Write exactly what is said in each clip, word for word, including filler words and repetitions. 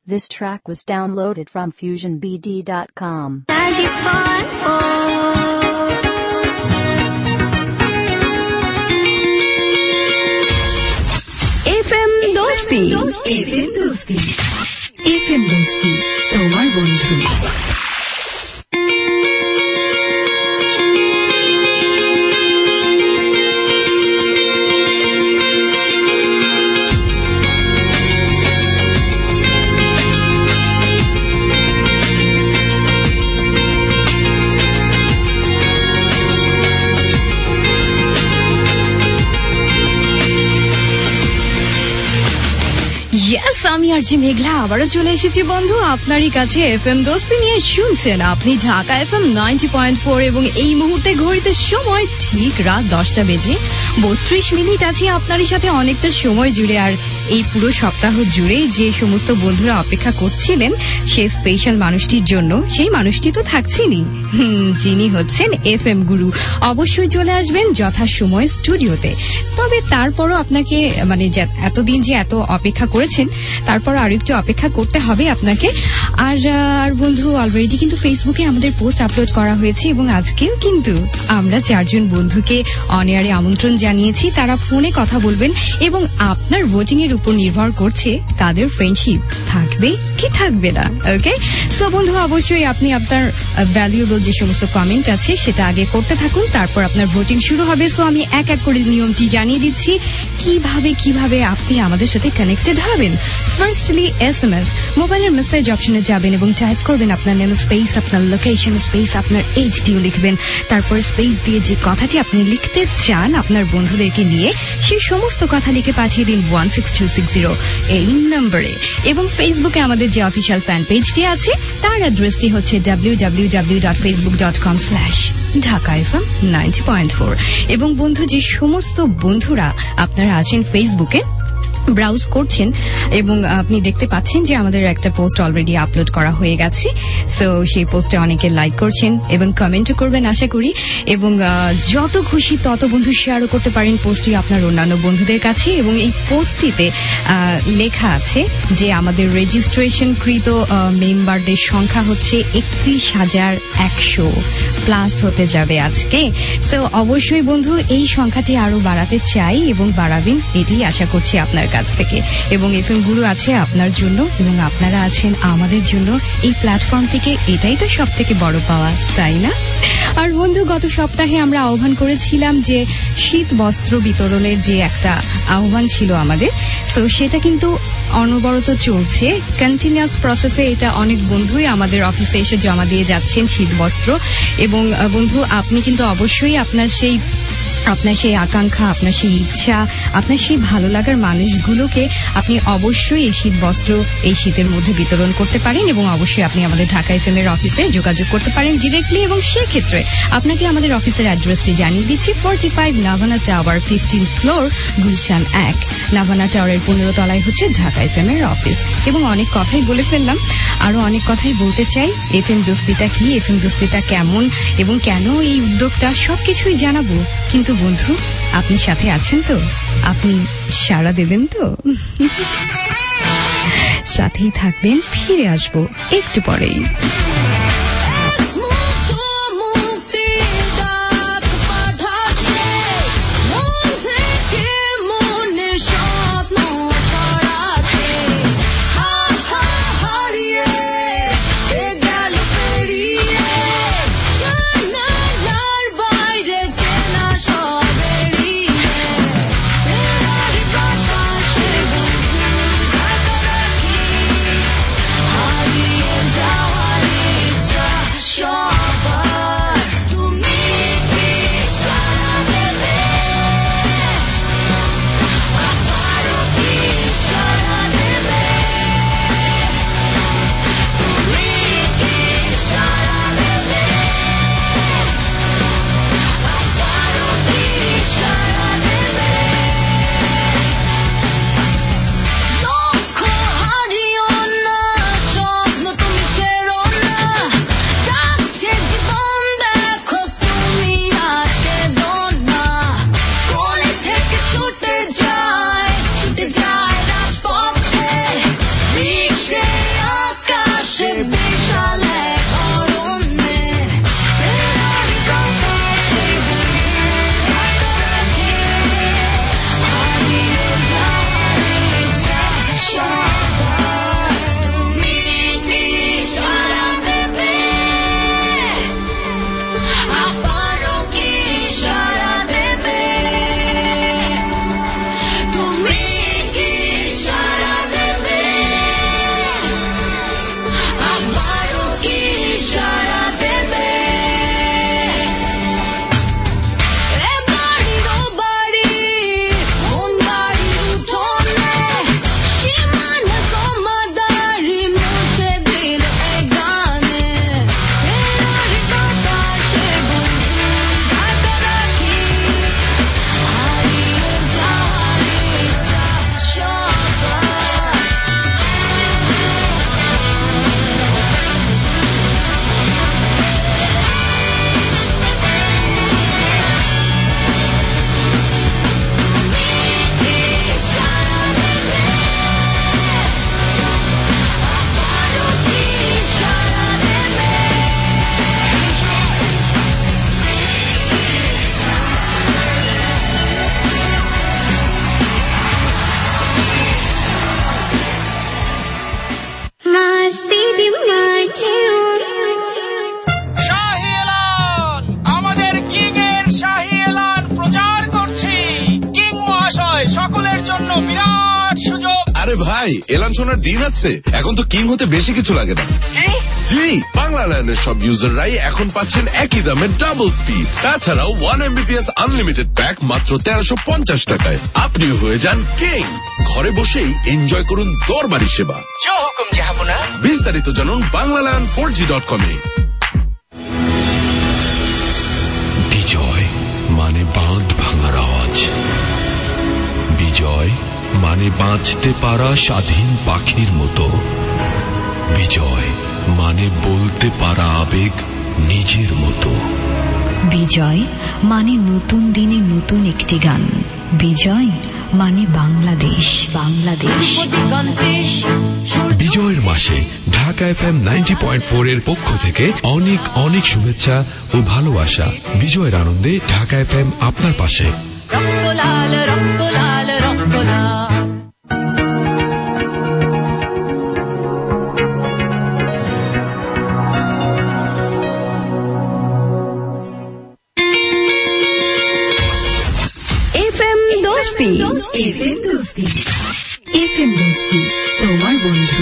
This track was downloaded from fusion b d dot com. FM Dosti FM Dosti FM Dosti তোমার বন্ধু। আমি আরজি মেঘলা আবারও চলে এসেছি বন্ধু আপনারই কাছে এফএম দোস্তি নিয়ে। শুনছেন আপনি Dhaka FM ninety point four এবং এই মুহূর্তে ঘড়িতে সময় ঠিক রাত দশটা বেজে বত্রিশ মিনিট আছি আপনারই সাথে অনেকটা সময় জুড়ে। আর এই পুরো সপ্তাহ জুড়ে যে সমস্ত বন্ধুরা অপেক্ষা করছিলেন সেই স্পেশাল মানুষটির জন্য, সেই মানুষটি তো থাকছেনই, যিনি হচ্ছেন এফএম গুরু। অবশ্যই চলে আসবেন যথাসময়ে স্টুডিওতে। তবে তারপরও আপনাকে মানে এতদিন যে এত অপেক্ষা করেছেন তারপর আরো একটু অপেক্ষা করতে হবে আপনাকে। আর আর বন্ধু অলরেডি কিন্তু ফেসবুকে আমাদের পোস্ট আপলোড করা হয়েছে এবং আজকেও কিন্তু আমরা চারজন বন্ধুকে অন এয়ারে আমন্ত্রণ জানিয়েছি। তারা ফোনে কথা বলবেন এবং আপনার ভোটিং এর উপর নির্ভর করছে তাদের ফ্রেন্ডশিপ থাকবে কি থাকবে না। ওকে, সো বন্ধু অবশ্যই আপনি আপনার ভ্যালুয়েবল যে সমস্ত কমেন্ট আছে সেটা আগে করতে থাকুন, তারপর আপনার ভোটিং শুরু হবে। সো আমি এক এক করে নিয়মটি জানিয়ে দিচ্ছি কিভাবে কিভাবে আপনি আমাদের সাথে কানেক্টেড হবেন। ফার্স্টলি এস এম এস মোবাইলের মেসেজ অপশনে যাবেন এবং টাইপ করবেন আপনার নেম স্পেস আপনার লোকেশন স্পেস আপনার এইচডিও লিখবেন, তারপর স্পেস দিয়ে যে কথাটি আপনি লিখতে চান আপনার বন্ধুদেরকে নিয়ে সেই সমস্ত কথা লিখে পাঠিয়ে দিন one six two six zero এই নম্বরে। এবং ফেসবুকে আমাদের যে অফিসিয়াল ফ্যান পেজটি আছে তার অ্যাড্রেসটি হচ্ছে W W W dot Facebook dot com slash Dhaka FM ninety point four. এবং বন্ধু যে সমস্ত বন্ধুরা আপনারা আছেন ফেসবুকে ব্রাউজ করছেন এবং আপনি দেখতে পাচ্ছেন যে আমাদের একটা পোস্ট অলরেডি আপলোড করা হয়ে গেছে। সো সেই পোস্টে অনেকে লাইক করছেন এবং কমেন্টও করবেন আশা করি। এবং যত খুশি তত বন্ধু শেয়ারও করতে পারেন পোস্টটি আপনার অন্যান্য বন্ধুদের কাছে। এবং এই পোস্টটিতে লেখা আছে যে আমাদের রেজিস্ট্রেশনকৃত মেম্বারদের সংখ্যা হচ্ছে একত্রিশ হাজার একশো প্লাস হতে যাবে আজকে। সো অবশ্যই বন্ধু এই সংখ্যাটি আরো বাড়াতে চাই এবং বাড়াবেন এটি আশা করছি আপনার কাছ থেকে। এবং এফএম গুরু আছে আপনার জন্য এবং আপনারা আছেন আমাদের জন্য এই প্ল্যাটফর্ম থেকে, এটাই তো সব থেকে বড় পাওয়া, তাই না? আর বন্ধু গত সপ্তাহে আমরা আহ্বান করেছিলাম যে শীত বস্ত্র বিতরণের যে একটা আহ্বান ছিল আমাদের, সো সেটা কিন্তু অনবরত চলছে, কন্টিনিউয়াস প্রসেসে। এটা অনেক বন্ধুই আমাদের অফিসে এসে জমা দিয়ে যাচ্ছেন শীত বস্ত্র। এবং বন্ধু আপনি কিন্তু অবশ্যই আপনার সেই আপনার সেই আকাঙ্ক্ষা, আপনার সেই ইচ্ছা, আপনার সেই ভালো লাগার মানুষগুলোকে আপনি অবশ্যই এই শীত বস্ত্র এই শীতের মধ্যে বিতরণ করতে পারেন। এবং অবশ্যই আপনি আমাদের ঢাকা এফএম এর অফিসে যোগাযোগ করতে পারেন ডিরেক্টলি। এবং সেক্ষেত্রে আপনাকে আমাদের অফিসের অ্যাড্রেসটি জানিয়ে দিচ্ছি forty five Navana tower, fifteen floor, Gulshan এক। নাভানা টাওয়ারের পনেরো তলায় হচ্ছে ঢাকা এফএম এর অফিস। এবং অনেক কথাই বলে ফেললাম, আরো অনেক কথাই বলতে চাই। এফএম দোস্তিটা কি, এফএম দোস্তিটা কেমন এবং কেন এই উদ্যোগটা সবকিছুই জানাবো। কিন্তু বন্ধু আপনি সাথে আছেন তো? আপনি সাড়া দেবেন তো? সাথেই থাকবেন, ফিরে আসবো একটু পরেই। Sure. আরে ভাই, এলান শোনার দিন আছে। এখন তো কিং হতে বেশি কিছু লাগে না। জি, বাংলা ল্যান্ডের সব ইউজাররাই এখন পাচ্ছেন একই দামে ডাবল স্পিড। তাছাড়াও ওয়ান এমবিপিএস আনলিমিটেড প্যাক মাত্র তেরোশো পঞ্চাশ টাকায়। আপনি হয়ে যান কিং। ঘরে বসেই এনজয় করুন দরবারি সেবা। বিস্তারিত জানুন Bangla land four G dot com এ। বিজয় মানে বাঁধ ভাঙার আওয়াজ, বিজয় মানে বাঁচতে পারা স্বাধীন পাখির মতো, বিজয় মানে বলতে পারা আবেগ নিজের মতো, বিজয় মানে নতুন দিনে নতুন একটি গান, বিজয় মানে বাংলাদেশ। বাংলাদেশ বিজয়ের মাসে Dhaka F M ninety point four এর পক্ষ থেকে অনেক অনেক শুভেচ্ছা ও ভালোবাসা। বিজয়ের আনন্দে ঢাকা এফ এম আপনার পাশে। রক্তলাল রক্তলাল রক্তলাল। FM Dosti, FM Dosti, FM Dosti তোমার বন্ধু।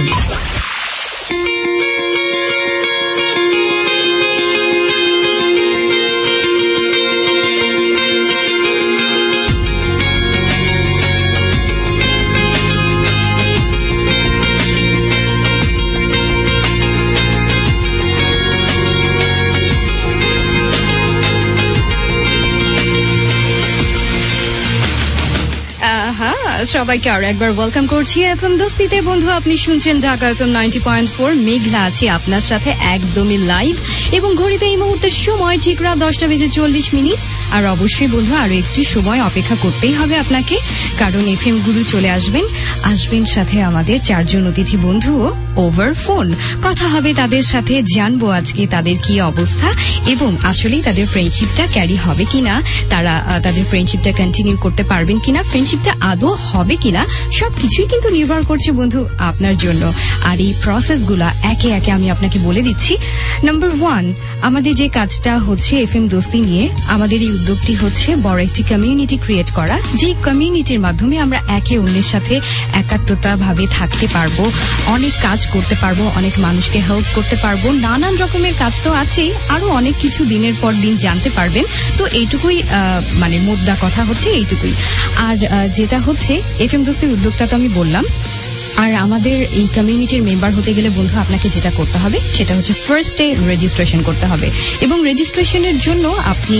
সবাইকে আরো একবার ওয়েলকাম করছি এফএম দোস্তিতে। বন্ধু, আপনি শুনছেন Dhaka FM ninety point four. Meghla আছি আপনার সাথে একদমই লাইভ, এবং ঘড়িতে এই মুহূর্তে সময় ঠিক রাত দশটা বেজে চল্লিশ মিনিট। আর অবশ্যই বন্ধু, আরো একটু সময় অপেক্ষা করতেই হবে আপনাকে, কারণ এফএম গুরু চলে আসবেন। আসবেন সাথে আমাদের চারজন অতিথি বন্ধুও ওভার ফোন। কথা হবে তাদের সাথে, জানবো আজকে তাদের কি অবস্থা এবং আসলেই তাদের ফ্রেন্ডশিপটা ক্যারি হবে কিনা, তারা তাদের ফ্রেন্ডশিপটা কন্টিনিউ করতে পারবেন কিনা, ফ্রেন্ডশিপটা আদৌ হবে কিনা, সবকিছুই কিন্তু নির্ভর করছে বন্ধু আপনার জন্য। আর এই প্রসেসগুলা একে একে আমি আপনাকে বলে দিচ্ছি। নাম্বার ওয়ান, আমাদের যে কাজটা হচ্ছে এফএম দোস্তি নিয়ে, আমাদের এই উদ্যোগটি হচ্ছে বড় একটি কমিউনিটি ক্রিয়েট করা, যে কমিউনিটির মাধ্যমে আমরা একে অন্যের সাথে একাত্মতা ভাবে থাকতে পারবো, অনেক কাজ করতে পারবো, অনেক মানুষকে হেল্প করতে পারবো, নানান রকমের কাজ তো আছেই, আরো অনেক কিছু দিনের পর দিন জানতে পারবেন। তো এইটুকুই মানে মোদ্দা কথা হচ্ছে এইটুকুই। আর যেটা হচ্ছে এফএম দোস্তির উদ্যোগটা তো আমি বললাম। আর আমাদের এই কমিউনিটির মেম্বার হতে গেলে বন্ধু আপনাকে যেটা করতে হবে সেটা হচ্ছে ফার্স্টে রেজিস্ট্রেশন করতে হবে, এবং রেজিস্ট্রেশনের জন্য আপনি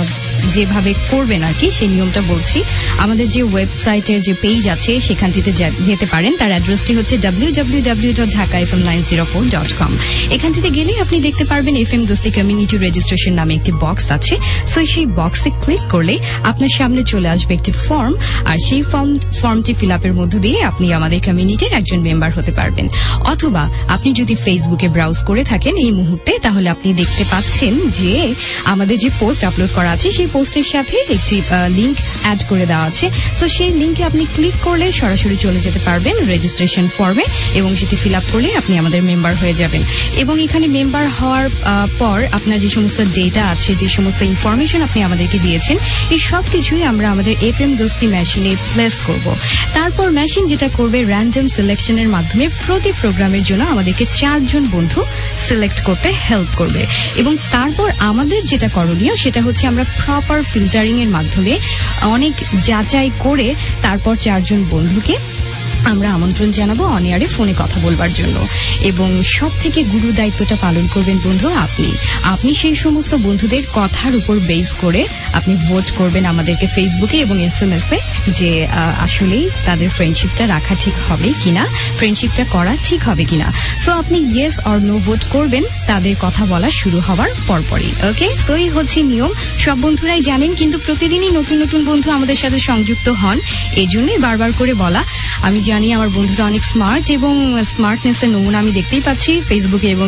যেভাবে করবেন আর কি সেই নিয়মটা বলছি। আমাদের যে ওয়েবসাইটের যে পেজ আছে সেখানটিতে যেতে পারেন। তার অ্যাড্রেসটি হচ্ছে W W W dot Dhaka F M nine zero four dot com. এখানটিতে গেলে আপনি দেখতে পারবেন F M Dosti community registration নামে একটি বক্স আছে। সো সেই বক্সে ক্লিক করলে আপনার সামনে চলে আসবে একটি ফর্ম, আর সেই ফর্ম ফর্মটি ফিল আপের মধ্য দিয়ে আপনি আমাদের কমিউনিটির একজন মেম্বার হতে পারবেন। অথবা আপনি যদি ফেসবুকে ব্রাউজ করে থাকেন এই মুহূর্তে, তাহলে আপনি দেখতে পাচ্ছেন যে আমাদের যে পোস্ট আপলোড করা আছে সেই পোস্টের সাথে একটি লিংক অ্যাড করে দেওয়া আছে। সো সেই লিংকে আপনি ক্লিক করলে সরাসরি চলে যেতে পারবেন রেজিস্ট্রেশন ফর্মে, এবং সেটি ফিল আপ করলে আপনি আমাদের মেম্বার হয়ে যাবেন। এবং এখানে মেম্বার হওয়ার পর আপনার যে সমস্ত ডেটা আছে, যে সমস্ত ইনফরমেশন আপনি আমাদেরকে দিয়েছেন, এই সব কিছুই আমরা আমাদের এফএম দোস্তি মেশিনে প্লেস করব। তারপর মেশিন যেটা করবে র্যান্ডম সিলেকশনের মাধ্যমে প্রতি প্রোগ্রামের জন্য আমাদেরকে চারজন বন্ধু সিলেক্ট করতে হেল্প করবে। এবং তারপর আমাদের যেটা করণীয় সেটা হচ্ছে আমরা প্রপার ফিল্টারিং এর মাধ্যমে অনেক যাচাই করে তারপর চারজন বন্ধুকে আমরা আমন্ত্রণ জানাবো অনএয়ারে ফোনে কথা বলবার জন্য। এবং সব থেকে গুরু দায়িত্বটা পালন করবেন বন্ধু আপনি। আপনি সেই সমস্ত বন্ধুদের কথার উপর বেস করে আপনি ভোট করবেন আমাদেরকে ফেসবুকে এবং এস এম এস এ, যে আসলেই তাদের ফ্রেন্ডশিপটা রাখা ঠিক হবে কিনা, ফ্রেন্ডশিপটা করা ঠিক হবে কিনা। সো আপনি ইয়েস অর নো ভোট করবেন তাদের কথা বলা শুরু হওয়ার পরপরই। ওকে, সো এই হচ্ছে নিয়ম, সব বন্ধুরাই জানেন, কিন্তু প্রতিদিনই নতুন নতুন বন্ধু আমাদের সাথে সংযুক্ত হন, এই জন্যই বারবার করে বলা। আমি জানি আমার বন্ধুরা অনেক স্মার্ট, এবং স্মার্টনেসের নমুনা আমি দেখতেই পাচ্ছি ফেসবুকে এবং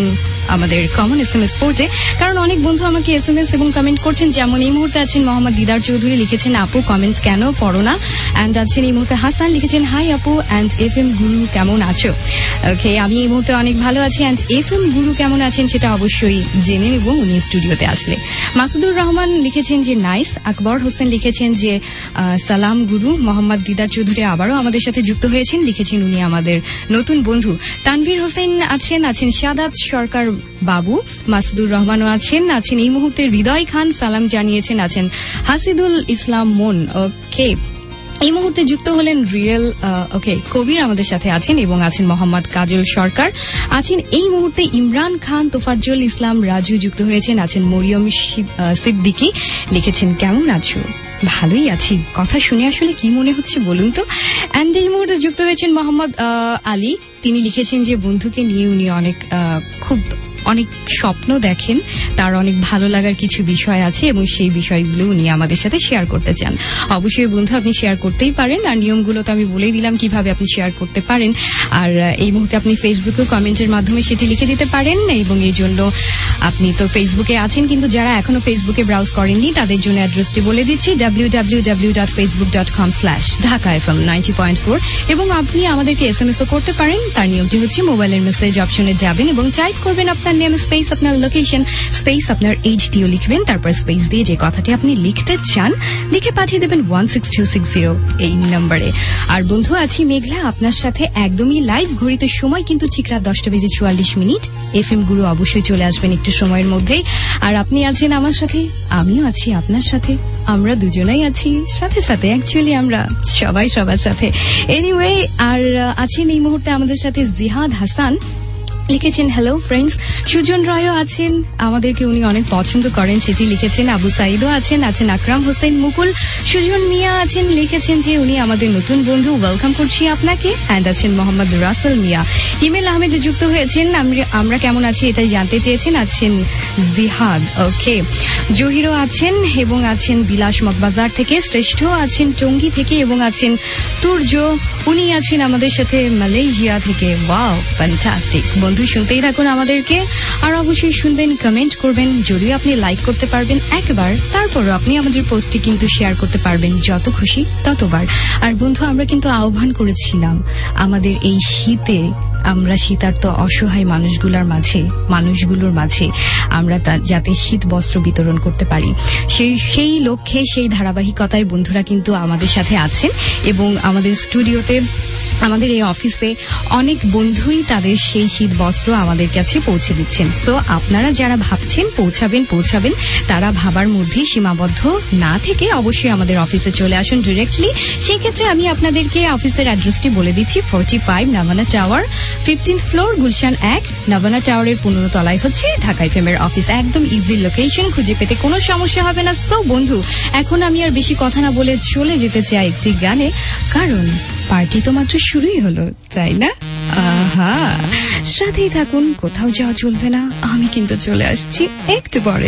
আমাদের কমন এস এম এস পোর্টে, কারণ অনেক বন্ধু আমাকে এস এম এস এবং কমেন্ট করছেন। যেমন এই মুহূর্তে আছেন মোহাম্মদ দিদার চৌধুরী, লিখেছেন আপু কমেন্ট কেন পড়ো না। অ্যান্ড আছেন এই মুহূর্তে হাসান, লিখেছেন হাই আপু অ্যান্ড এফ এম গুরু কেমন আছো। ওকে, আমি এই মুহূর্তে অনেক ভালো আছি অ্যান্ড এফ এম গুরু কেমন আছেন সেটা অবশ্যই জেনে নেব উনি স্টুডিওতে আসলে। মাসুদুর রহমান লিখেছেন যে নাইস। আকবর হোসেন লিখেছেন যে সালাম গুরু। মোহাম্মদ দিদার চৌধুরী আবারও আমাদের সাথে যুক্ত হয়েছেন, লিখেছেন উনি আমাদের নতুন বন্ধু। তানভীর হোসেন আছেন, আছেন সাদাত সরকার বাবু, মাসুদুর রহমানও আছেন, আছেন এই মুহূর্তে হৃদয় খান সালাম জানিয়েছেন, আছেন হাসিদুল ইসলাম মন। ওকে, এই মুহূর্তে যুক্ত হলেন রিয়েল ওকে কবির আমাদের সাথে আছেন এবং আছেন মোহাম্মদ কাজল সরকার, আছেন এই মুহূর্তে ইমরান খান, তোফাজ্জল ইসলাম রাজু যুক্ত হয়েছেন, আছেন মরিয়ম সিদ্দিকী, লিখেছেন কেমন আছো। ভালোই আছি, কথা শুনে আসলে কি মনে হচ্ছে বলুন তো। অ্যান্ড এই মুহূর্তে যুক্ত হয়েছেন মোহাম্মদ আলী, তিনি লিখেছেন যে বন্ধুকে নিয়ে উনি অনেক খুব অনেক স্বপ্ন দেখেন, তার অনেক ভালো লাগার কিছু বিষয় আছে এবং সেই বিষয়গুলো উনি আমাদের সাথে শেয়ার করতে চান। অবশ্যই বন্ধু আপনি শেয়ার করতেই পারেন, আর নিয়মগুলো তো আমি বলেই দিলাম কিভাবে আপনি শেয়ার করতে পারেন। আর এই মুহূর্তে আপনি ফেসবুকে কমেন্টের মাধ্যমে সেটি লিখে দিতে পারেন, এবং এই জন্য আপনি তো ফেসবুকে আছেন, কিন্তু যারা এখনো ফেসবুকে ব্রাউজ করেননি তাদের জন্য অ্যাড্রেসটি বলে দিচ্ছি W W W dot Facebook dot com slash Dhaka F M ninety point four. এবং আপনি আমাদেরকে এস এম এস ও করতে পারেন। তার নিয়মটি হচ্ছে মোবাইলের মেসেজ অপশনে যাবেন এবং টাইপ করবেন আপনার নেম স্পেস আপনার লোকেশন স্পেস আপনার এইচডিও লিখবেন, তারপর স্পেস দিয়ে যে কথাটি আপনি লিখতে চান লিখে পাঠিয়ে দেবেন one six two six zero এই নম্বরে। আর বন্ধু আছি মেঘলা আপনার সাথে একদমই লাইভ, ঘড়িতে সময় কিন্তু ঠিক রাত দশটা বেজে চুয়াল্লিশ মিনিট। এফ এম গুরু অবশ্যই চলে আসবেন একটু সময়ের মধ্যেই। আর আপনি আছেন আমার সাথে, আমিও আছি আপনার সাথে, আমরা দুজনেই আছি সাথে সাথে, অ্যাকচুয়ালি আমরা সবাই সবার সাথে। এনিওয়ে, আর আছেন এই মুহূর্তে আমাদের সাথে জিহাদ হাসান, লিখেছেন হ্যালো ফ্রেন্ডস। সুজন রায়ও আছেন, আমাদেরকে উনি অনেক পছন্দ করেন সেটি লিখেছেন। আবু সাইদও আছেন, আছেন আকরাম হোসেন মুকুল। সুজন মিয়া আছেন, লিখেছেন যে উনি আমাদের নতুন বন্ধু, ওয়েলকাম করছি আপনাকে। অ্যান্ড আছেন মোহাম্মদ রাসেল মিয়া। হিমেল আহমেদ যুক্ত হয়েছেন, আমরা কেমন আছি এটাই জানতে চেয়েছেন, আছেন জিহাদ। ওকে, জহিরও আছেন এবং আছেন বিলাস মগবাজার থেকে, শ্রেষ্ঠ আছেন টঙ্গী থেকে এবং আছেন তুর্য, উনি আছেন আমাদের সাথে মালয়েশিয়া থেকে। Wow, fantastic. বন্ধু শুনতেই থাকুন আমাদেরকে, আর অবশ্যই শুনবেন, কমেন্ট করবেন, যদিও আপনি লাইক করতে পারবেন একবার, তারপরও আপনি আমাদের পোস্টটি কিন্তু শেয়ার করতে পারবেন যত খুশি ততবার। আর বন্ধু আমরা কিন্তু আহ্বান করেছিলাম আমাদের এই শীতে আমরা শীতার্ত অসহায় মানুষগুলোর মাঝে মানুষগুলোর মাঝে আমরা যাতে শীত বস্ত্র বিতরণ করতে পারি, সেই সেই লক্ষ্যে সেই ধারাবাহিকতায় বন্ধুরা কিন্তু আমাদের সাথে আছেন এবং আমাদের স্টুডিওতে আমাদের এই অফিসে অনেক বন্ধুই তাদের সেই শীত বস্ত্র আমাদের কাছে পৌঁছে দিচ্ছেন। সো আপনারা যারা ভাবছেন পৌঁছাবেন পৌঁছাবেন তারা ভাবার মধ্যেই সীমাবদ্ধ না থেকে অবশ্যই আমাদের অফিসে চলে আসুন ডিরেক্টলি। সেই ক্ষেত্রে আমি আপনাদেরকে অফিসের অ্যাড্রেসটি বলে দিচ্ছি, forty five Navana tower, fifteenth floor, Gulshan এক, নাভানা টাওয়ারের পনেরো তলায় হচ্ছে ঢাকা এফএমের অফিস। একদম ইজি লোকেশন, খুঁজে পেতে কোনো সমস্যা হবে না। সো বন্ধু এখন আমি আর বেশি কথা না বলে চলে যেতে চাই একটি গানে, কারণ পার্টি তো মাত্র শুরুই হলো, তাই না? আহা, সাথেই থাকুন, কোথাও যাওয়া চলবে না, আমি কিন্তু চলে আসছি একটু পরে।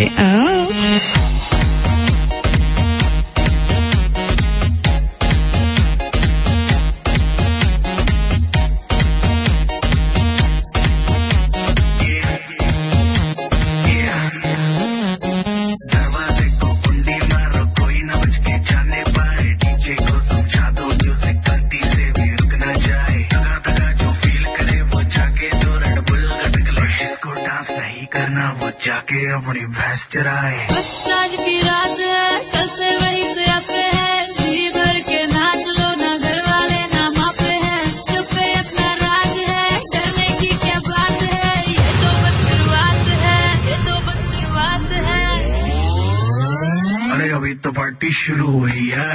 जाके अपनी भैंस चराए। बस आज की रात है, कल से वही से अपे है, जी भर के नाच लो, ना घर वाले ना मापे हैं, चुप पे अपना राज है, डरने की क्या बात है, ये तो बस शुरुआत है, ये तो बस शुरुआत है। अरे अभी तो पार्टी शुरू हुई है।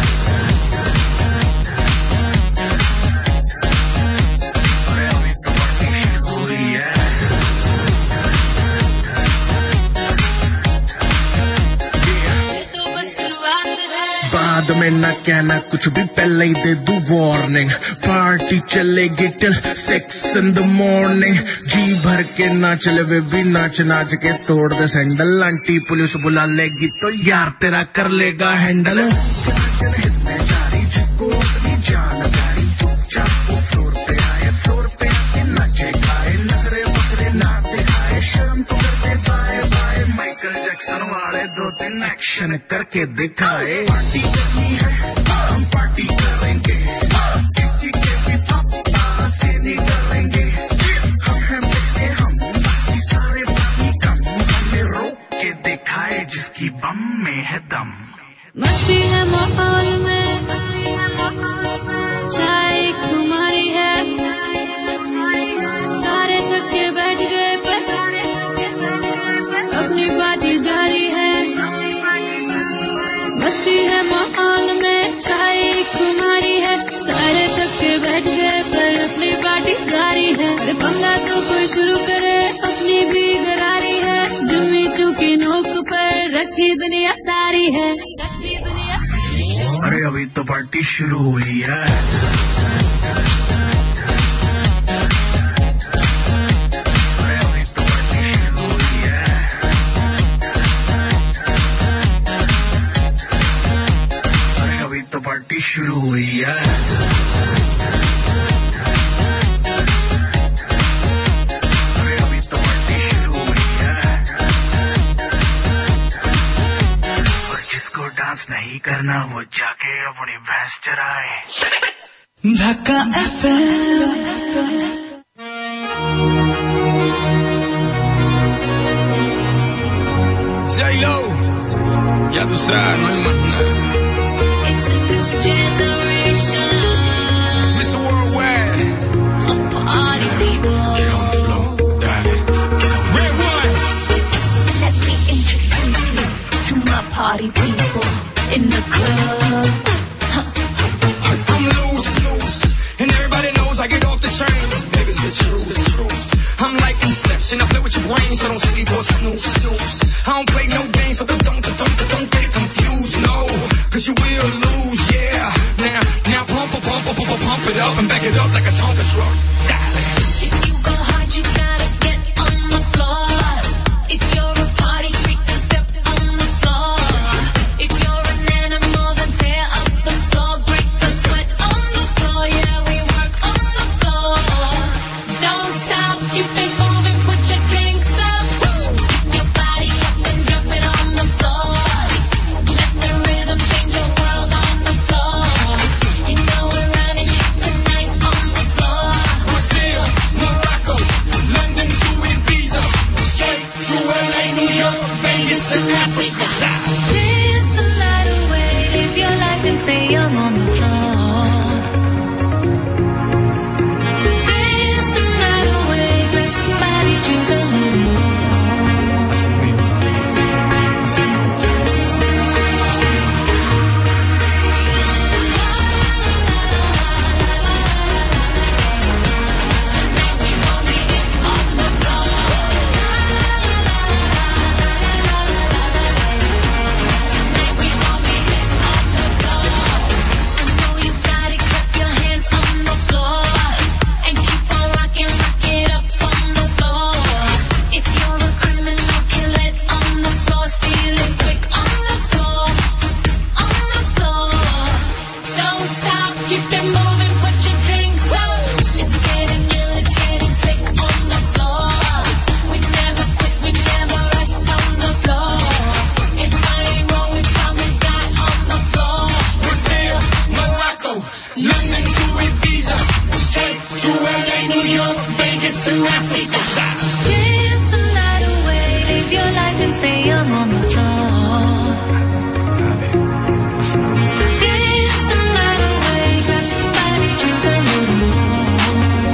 बाद में ना कहना कुछ भी, पहले ही दे दूं वार्निंग, पार्टी चलेगी till six in the morning, जी भर के नाच ले वे भी नाच नाच के तोड़ दे सैंडल, आंटी पुलिस बुला लेगी तो यार तेरा कर लेगा हैंडल। जारी जिसको अपनी जान प्यारी, चुपचाप वो फ्लोर पे आए, फ्लोर पे आके नाचे गाए, नखरे बकरे ना दिखाए, दो दिन एक्शन करके दिखाए पार्टी करनी है हम पार्टी करेंगे किसी के भी पापा से नहीं डरेंगे हम हैं बड़े हम बाकी सारे बाकी कम हमें रोक के दिखाए जिसकी बम में है दम मस्ती है माहौल में चाय तुम्हारी है सारे थक के बैठ गए पर अपनी पार्टी जारी है मस्ती है माहौल में चाय तुम्हारी है सारे थक के बैठ गए पर अपनी पार्टी जारी है अरे पंगा तो कोई शुरू करे अपनी भी गरारी है जुम्मी चूकी नोक पर रखी दुनिया सारी है रखी दुनिया सारी है अरे अभी तो पार्टी शुरू हुई है अरे अभी तो पार्टी शुरू हुई है अरे अभी तो पार्टी शुरू हुई है नहीं करना वो जाके अपनी भैंस चराए धक्का FM J-Lo ya tú sabes no hay más nada It's a new generation Mister Worldwide of party people Get on the floor dale get on Red one Let me introduce you to my party people in the club. I'm loose, loose, and everybody knows I get off the train. Baby's the truth, the truth. I'm like Inception, I play with your brain, so don't sleep or snooze, snooze. I don't play no games, so don't, don't, don't, don't get it confused, no, cause you will lose, yeah. Now, now pump, pump, pump, pump, pump, pump it up and back it up like a Tonka truck. Dale. If you go hard, you gotta get on the floor. If you're a party freak, then step on the floor. If you're an animal, then tear up the floor. Break the sweat on the floor. Yeah, we work on the floor. Don't stop, keep it moving, put your drinks up. Pick your body up and drop it on the floor. Let the rhythm change your world on the floor. You know we're running shit tonight on the floor. Brazil, Morocco, London to Ibiza, straight to L A, New York, Vegas to Africa. Dance the night away, live your life and stay young on the floor. Dance the night away, grab somebody, drink a little more. Tonight we gon' be it on the floor. Tonight we gon' be it on the floor. I know you got it, clap your hands on the floor and keep on rocking, rock it up on the floor. If you're a criminal, kill it on the floor, steal it quick on the floor, on the floor. Don't stop, keep it moving, put your drinks up. It's getting ill, it's getting sick on the floor. We never quit, we never rest on the floor. It's party rolling, come and die on the floor. Brazil, Morocco, London to Ibiza, straight to L A, New York, Vegas to Africa. Dance the night away, live your life and stay young on the floor. Dance the night away, grab somebody, drink a little more.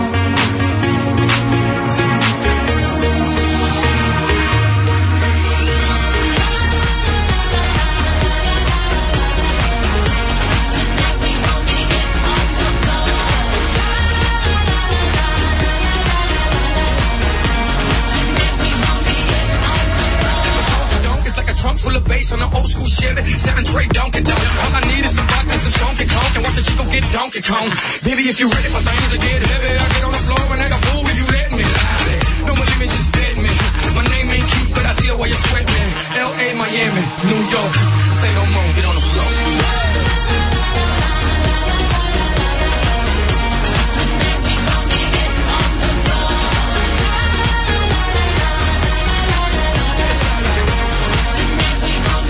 Tonight we gon' be it on the floor. Tonight we gon' be it on the floor. Donk is like a trunk full of bass on an old school Chevy, seven tray Donkey Donk. All I need is some vodka, some Donkey Kong, and watch the Chico get Donkey Kong. Baby, if you ready for things to get heavy, I get on the floor and act a fool if you let me. Don't believe me, just bet me. My name ain't Keith, but I see the way you sweat me. L A, Miami, New York, say no more, get on the floor. Tonight we gon' be it on the floor. Tonight we gon'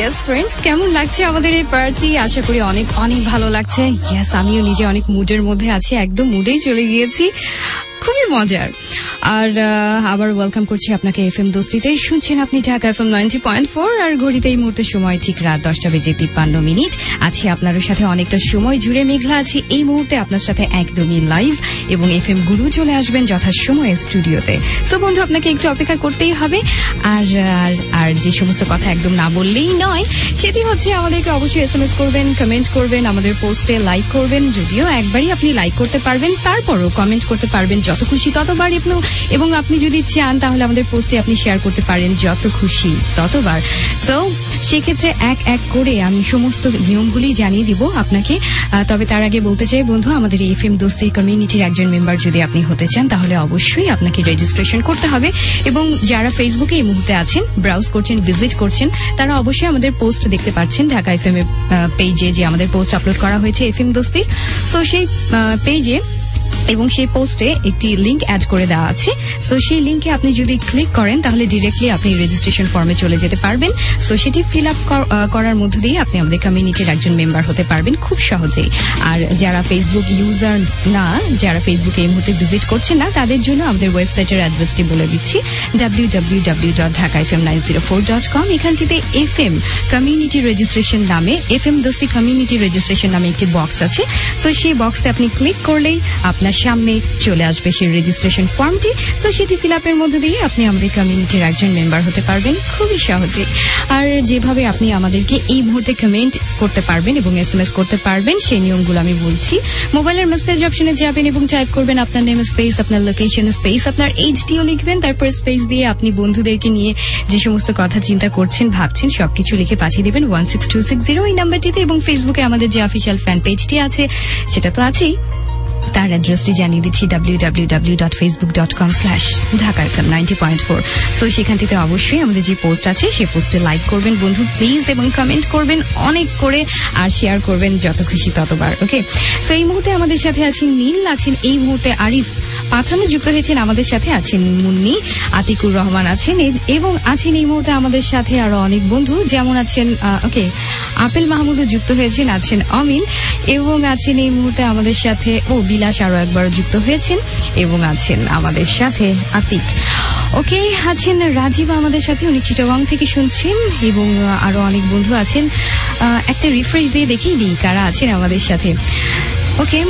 yes friends, কেমন লাগছে আমাদের এই party? আশা করি অনেক অনেক ভালো লাগছে। Yes, আমিও নিজে অনেক মুডের মধ্যে আছি, একদম মুডেই চলে গিয়েছি, খুবই মজার। আর আবার ওয়েলকাম করছি আপনাকে এফএম দোস্তিতে। শুনছেন আপনি Dhaka FM ninety point four, আর ঘড়িতে এই মুহূর্তে সময় ঠিক রাত দশটা বেজে তিপ্পান্ন মিনিট। আছি আপনার সাথে অনেকটা সময় জুড়ে, মেঘলা আছি এই মুহূর্তে আপনার সাথে একদমই লাইভ, এবং এফএম গুরু চলে আসবেন যথাসময়ে স্টুডিওতে। সো বন্ধু, আপনাকে একটু অপেক্ষা করতেই হবে। আর আর যে সমস্ত কথা একদম না বললেই নয়, সেটি হচ্ছে আমাদেরকে অবশ্যই এস এম এস করবেন, কমেন্ট করবেন, আমাদের পোস্টে লাইক করবেন। যদিও একবারই আপনি লাইক করতে পারবেন, তারপরও কমেন্ট করতে পারবেন যত খুশি ততবার, এবং আপনি যদি চান তাহলে আমাদের পোস্টে আপনি শেয়ার করতে পারেন যত খুশি ততবার। সো সেক্ষেত্রে এক এক করে আমি সমস্ত নিয়মগুলি জানিয়ে দিব আপনাকে। তবে তার আগে বলতে চাই বন্ধু, আমাদের এই এফএম দোস্তি কমিউনিটির একজন মেম্বার যদি আপনি হতে চান, তাহলে অবশ্যই আপনাকে রেজিস্ট্রেশন করতে হবে। এবং যারা ফেসবুকে এই মুহূর্তে আছেন, ব্রাউজ করছেন, ভিজিট করছেন, তারা অবশ্যই আমাদের পোস্ট দেখতে পাচ্ছেন ঢাকা এফএম এর পেজে, যে আমাদের পোস্ট আপলোড করা হয়েছে এফএম দোস্তির। সো সেই পেজে এবং সেই পোস্টে একটি লিংক অ্যাড করে দেওয়া আছে। সো সেই লিংকে আপনি যদি ক্লিক করেন, তাহলে ডিরেক্টলি আপনি রেজিস্ট্রেশন ফর্মে চলে যেতে পারবেন। সো সেটি ফিল আপ করার মধ্য দিয়ে আপনি আমাদের কমিউনিটির একজন মেম্বার হতে পারবেন খুব সহজেই। আর যারা ফেসবুক ইউজার না, যারা ফেসবুকে এই মুহূর্তে ভিজিট করছেন না, তাদের জন্য আমাদের ওয়েবসাইটের অ্যাড্রেসটি বলে দিচ্ছি, W W W dot Dhaka F M nine zero four dot com. এখানটিতে এফ এম কমিউনিটি রেজিস্ট্রেশন নামে, F M Dosti community registration নামে একটি বক্স আছে। সো সেই বক্সে আপনি ক্লিক করলেই আপনার সামনে চলে আসবে সেই রেজিস্ট্রেশন ফর্মটি। সো সেটি ফিল আপের মধ্যে দিয়ে আপনি আমাদের কমিউনিটির একজন মেম্বার হতে পারবেন খুবই সহজে। আর যেভাবে আপনি আমাদেরকে এই মুহূর্তে কমেন্ট করতে পারবেন এবং এস এম এস করতে পারবেন, সেই নিয়মগুলো আমি বলছি। মোবাইলের মেসেজ অপশনে যাবেন এবং টাইপ করবেন আপনার নেম স্পেস, আপনার লোকেশন স্পেস, আপনার এইচডিও লিখবেন, তারপর স্পেস দিয়ে আপনি বন্ধুদেরকে নিয়ে যে সমস্ত কথা চিন্তা করছেন, ভাবছেন, সবকিছু লিখে পাঠিয়ে দিবেন one six two six zero এই নাম্বারটিতে। এবং ফেসবুকে আমাদের যে অফিসিয়াল ফ্যান পেজটি আছে, সেটা তো আছেই, তার অ্যাড্রেসটি জানিয়ে দিচ্ছি, W W W dot Facebook dot com slash Dhaka FM ninety point four. So সেখানটিতে অবশ্যই আমাদের যে পোস্ট আছে, সেই পোস্টে লাইক করবেন বন্ধু প্লিজ, এবং কমেন্ট করবেন অনেক করে, আর শেয়ার করবেন যত খুশি ততবার। ওকে, সো এই মুহূর্তে আমাদের সাথে আছেন নীল, আছেন এই মুহূর্তে আরিফ পাঠানো যুক্ত হয়েছেন আমাদের সাথে, আছেন মুন্নি, আতিকুর রহমান আছেন, এবং আছেন এই মুহূর্তে আমাদের সাথে আরো অনেক বন্ধু, যেমন আছেন ওকে আপেল মাহমুদও যুক্ত হয়েছেন, আছেন অমিন, এবং আছেন এই মুহূর্তে আমাদের সাথে ও বিলাস আরো একবার যুক্ত হয়েছেন, এবং আছেন আমাদের সাথে আতিক। ওকে, আছেন রাজীব আমাদের সাথে, উনি চিটাগং থেকে শুনছেন, এবং আরো অনেক বন্ধু আছেন। একটা রিফ্রেশ দিয়ে দেখেই দিই কারা আছেন আমাদের সাথে। ওকে,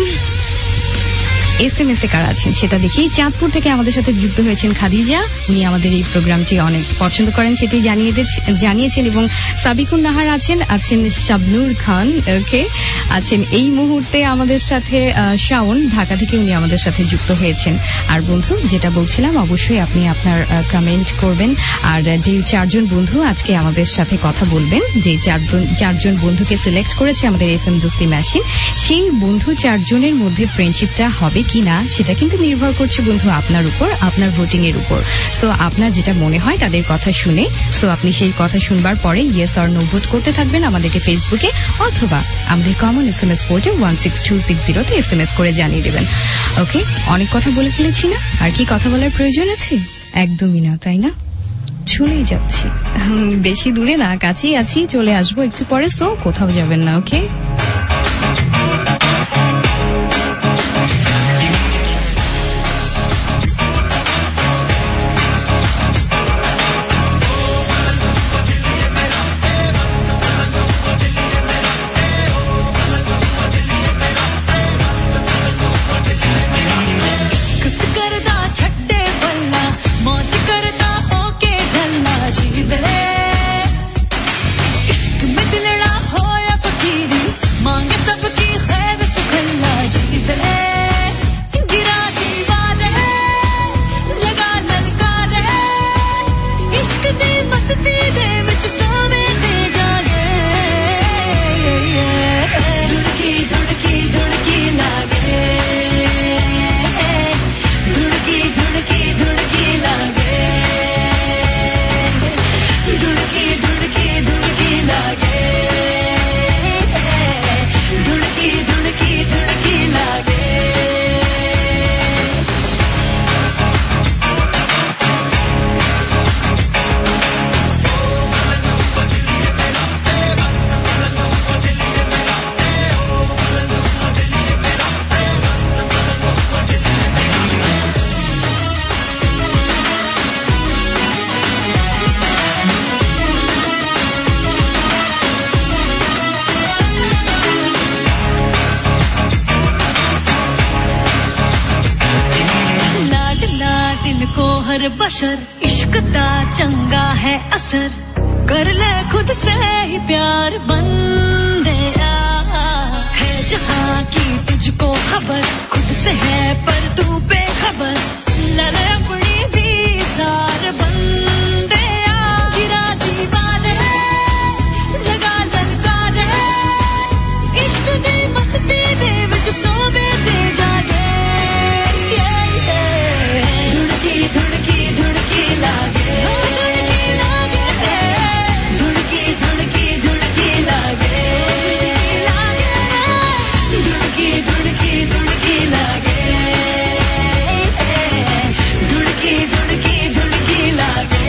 এস এম এস এ কারা আছেন সেটা দেখি। চাঁদপুর থেকে আমাদের সাথে যুক্ত হয়েছেন খাদিজা, উনি আমাদের এই প্রোগ্রামটি অনেক পছন্দ করেন, সেটি জানিয়ে জানিয়েছেন এবং সাবিকুন নাহার আছেন, আছেন শাবনুর খান, ওকে, আছেন এই মুহূর্তে আমাদের সাথে শাওন, ঢাকা থেকে উনি আমাদের সাথে যুক্ত হয়েছেন। আর বন্ধু, যেটা বলছিলাম, অবশ্যই আপনি আপনার কমেন্ট করবেন। আর যে চারজন বন্ধু আজকে আমাদের সাথে কথা বলবেন, যে চারজন চারজন বন্ধুকে সিলেক্ট করেছে আমাদের এফএম দোস্তি মেশিন, সেই বন্ধু চারজনের মধ্যে ফ্রেন্ডশিপটা হবে কিনা সেটা কিন্তু নির্ভর করছে বন্ধু আপনার উপর, আপনার ভোটিং এর উপর। সো আপনার যেটা মনে হয় তাদের কথা শুনে, সো আপনি সেই কথা শুনবার পরে ইয়েস অর নো ভোট করতে থাকবেন আমাদেরকে ফেসবুকে, অথবা আমাদের কমন এস এম এস পোর্টে ওয়ান সিক্স টু সিক্স জিরোতে এস এম এস করে জানিয়ে দেবেন। ওকে, অনেক কথা বলে ফেলেছি না? আর কি কথা বলার প্রয়োজন আছে? একদমই না, তাই না? চলেই যাচ্ছি, বেশি দূরে না, কাছেই আছি, চলে আসবো একটু পরে। সো কোথাও যাবেন না। ওকে, इश्क में दिलड़ा हो या फकीरी, मांगे सबकी बशर इश्क दा चंगा है असर कर ले खुद से ही प्यार बंदेया है जहां की तुझको खबर खुद से है पर तू बेखबर ले ले अपनी भी सार बंदेया गिरा दीवाने लगा ललकारे इश्क दी मस्ती दे विच सोवे ते जागे धुड़की धुड़की धुड़की लागे धुड़की धुड़की धुड़की लागे धुड़की धुड़की धुड़की लागे धुड़की धुड़की धुड़की लागे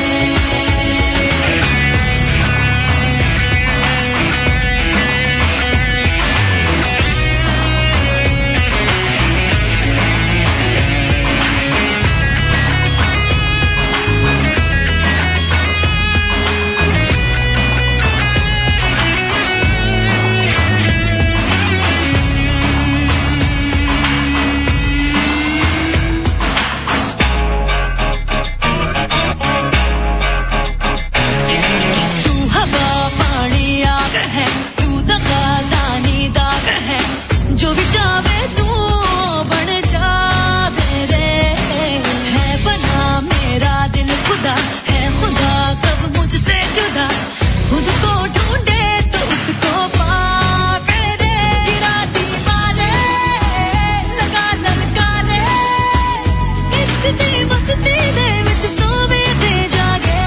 जो भी चाहे तू बन जावे रे है बना मेरा दिल खुदा है खुदा कब मुझसे जुदा खुद को ढूंढे तो उसको पावे रे गिरा दीवाने लगा ललकारे इश्क दी मस्ती दे विच सोवे ते जागे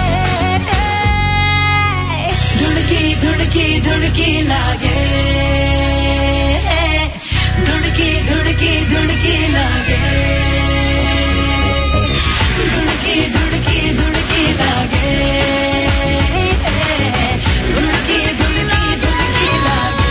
धुड़की धुड़की धुड़की लागे धुड़की धुड़की धुड़की लागे धुड़की धुड़की धुड़की लागे धुड़की धुड़की धुड़की लागे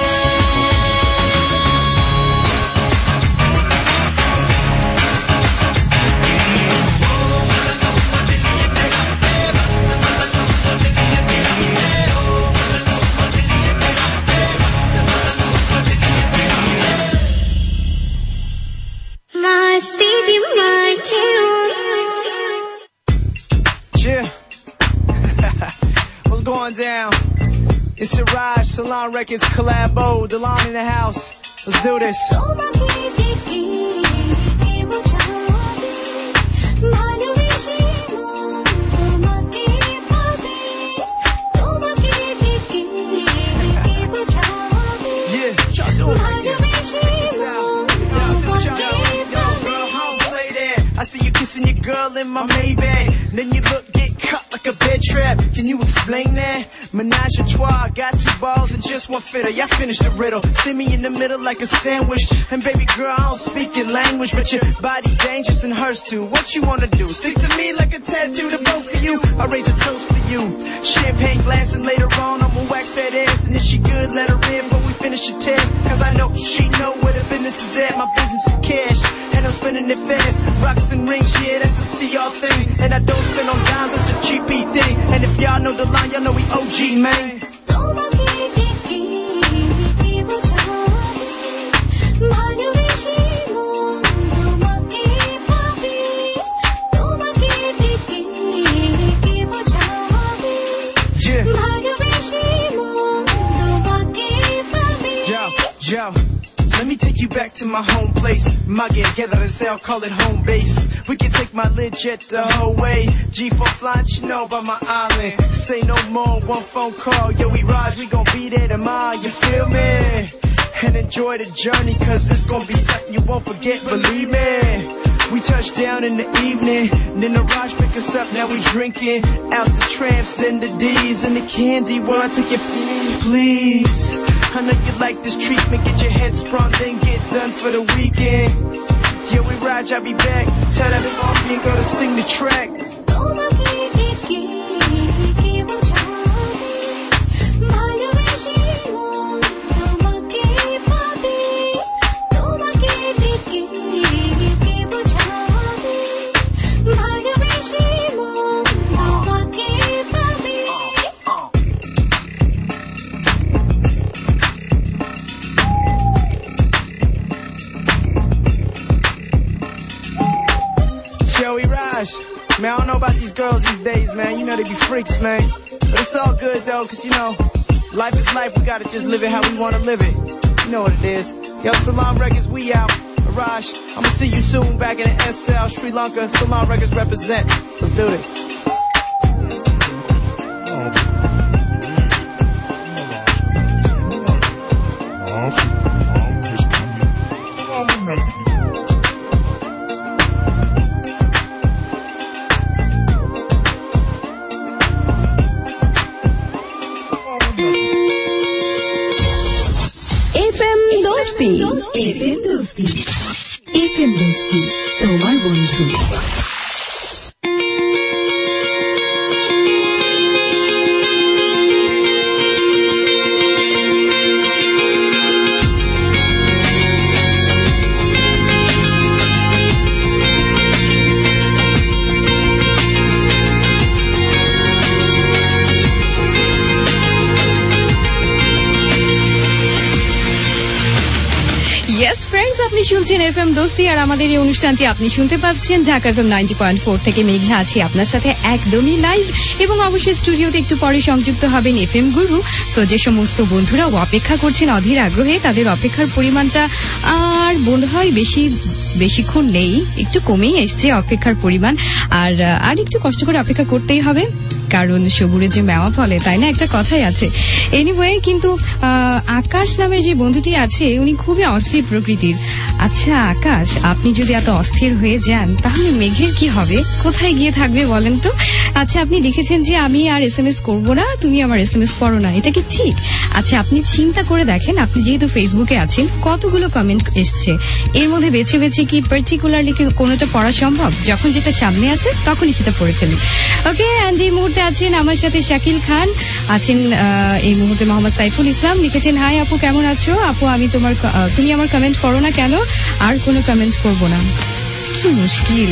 What's going down? It's Siraj, Salon Records, Collabo, Delon in the house. Let's do this. Yeah, y'all do it right there. Check this out. Y'all see what y'all do? Yo, girl, I don't play that. I see you kissing your girl in my Maybach. Then you look, get cut like a bed trap. Can you explain that? Menage a trois, got two balls and just one fitter. Y'all finished the riddle. Sit me in the middle like a sandwich. And baby girl, I don't speak your language, but your body dangerous and hers too. What you wanna do? Stick to me like a tattoo to both of you. I raise a toast for you. Champagne glass and later on I'ma wax that ass. And if she good, let her in before we finish the test. Cause I know she know where the business is at. My business is cash, and I'm spending it fast. Rocks and rings, yeah, that's a C R thing. And I don't spend on dimes, it's a G P thing. And if y'all know the line, y'all know we O G, man. Yeah. Yo, yo. Let me take you back to my home place. Mage, together and say I'll call it home base. We can take my legit the whole way. G four flying, you know, by my island. Say no more, one phone call. Yo, we ride, we gon' be there tomorrow, you feel me? And enjoy the journey, cause it's gon' be something you won't forget, believe me. We touch down in the evening, and then the Raj pick us up, now we drinking. Out the tramps and the D's and the candy, while I take your team, please. I know you like this treatment, get your head sprung, then get done for the weekend. Yeah, we ride, I'll be back. Tell that Colombian girl to sing the track. Joey Ride. Raj, man, I don't know about these girls these days, man. You know they be freaks, man. But it's all good, though, because, you know, life is life. We got to just live it how we want to live it. You know what it is. Yo, Salon Records, we out. Raj, I'm going to see you soon back in the S L, Sri Lanka. Salon Records represent. Let's do this. FM Dosti FM Dosti FM Dosti তোমার বন্ধু। আপনি শুনছেন FM দোস্তি আর আমাদের এই অনুষ্ঠানটি আপনি শুনতে পাচ্ছেন Dhaka FM ninety point four থেকে। মেঘা আছি আপনার সাথে একদমই লাইভ এবং অবশ্যই স্টুডিওতে একটু পরে সংযুক্ত হবেন এফএম গুরু। সো যে সমস্ত বন্ধুরা অপেক্ষা করছেন অধীর আগ্রহে, তাদের অপেক্ষার পরিমাণটা আর বোধ হয় বেশি বেশিক্ষণ নেই, একটু কমেই এসছে অপেক্ষার পরিমাণ। আর আর একটু কষ্ট করে অপেক্ষা করতেই হবে, কারণ সবুরে যে মেওয়া ফলে, তাই না, একটা কথাই আছে। এনিওয়ে, কিন্তু আকাশ নামের যে বন্ধুটি আছে উনি খুবই অস্থির প্রকৃতির। আচ্ছা আকাশ, আপনি যদি এত অস্থির হয়ে যান তাহলে মেঘের কি হবে, কোথায় গিয়ে থাকবে বলেন তো? আচ্ছা, আপনি লিখেছেন যে আমি আর এস এম এস করবো না, তুমি আমার এস এম এস পড়ো না, এটা কি ঠিক? আচ্ছা, আপনি চিন্তা করে দেখেন, আপনি যেহেতু ফেসবুকে আছেন, কতগুলো কমেন্ট এসছে, এর মধ্যে বেছে বেছে কি পার্টিকুলারলি কোনোটা পড়া সম্ভব? যখন যেটা সামনে আছে তখনই সেটা পড়ে ফেলি। ওকে, অ্যান্ড এই মুহূর্তে আছেন আমার সাথে শাকিল খান, আছেন এই মুহূর্তে মোহাম্মদ সাইফুল ইসলাম। লিখেছেন, হাই আপু, কেমন আছো? আপু, আমি তোমার তুমি আমার কমেন্ট করো না কেন? আর কোনো কমেন্ট করবো না। কি মুশকিল,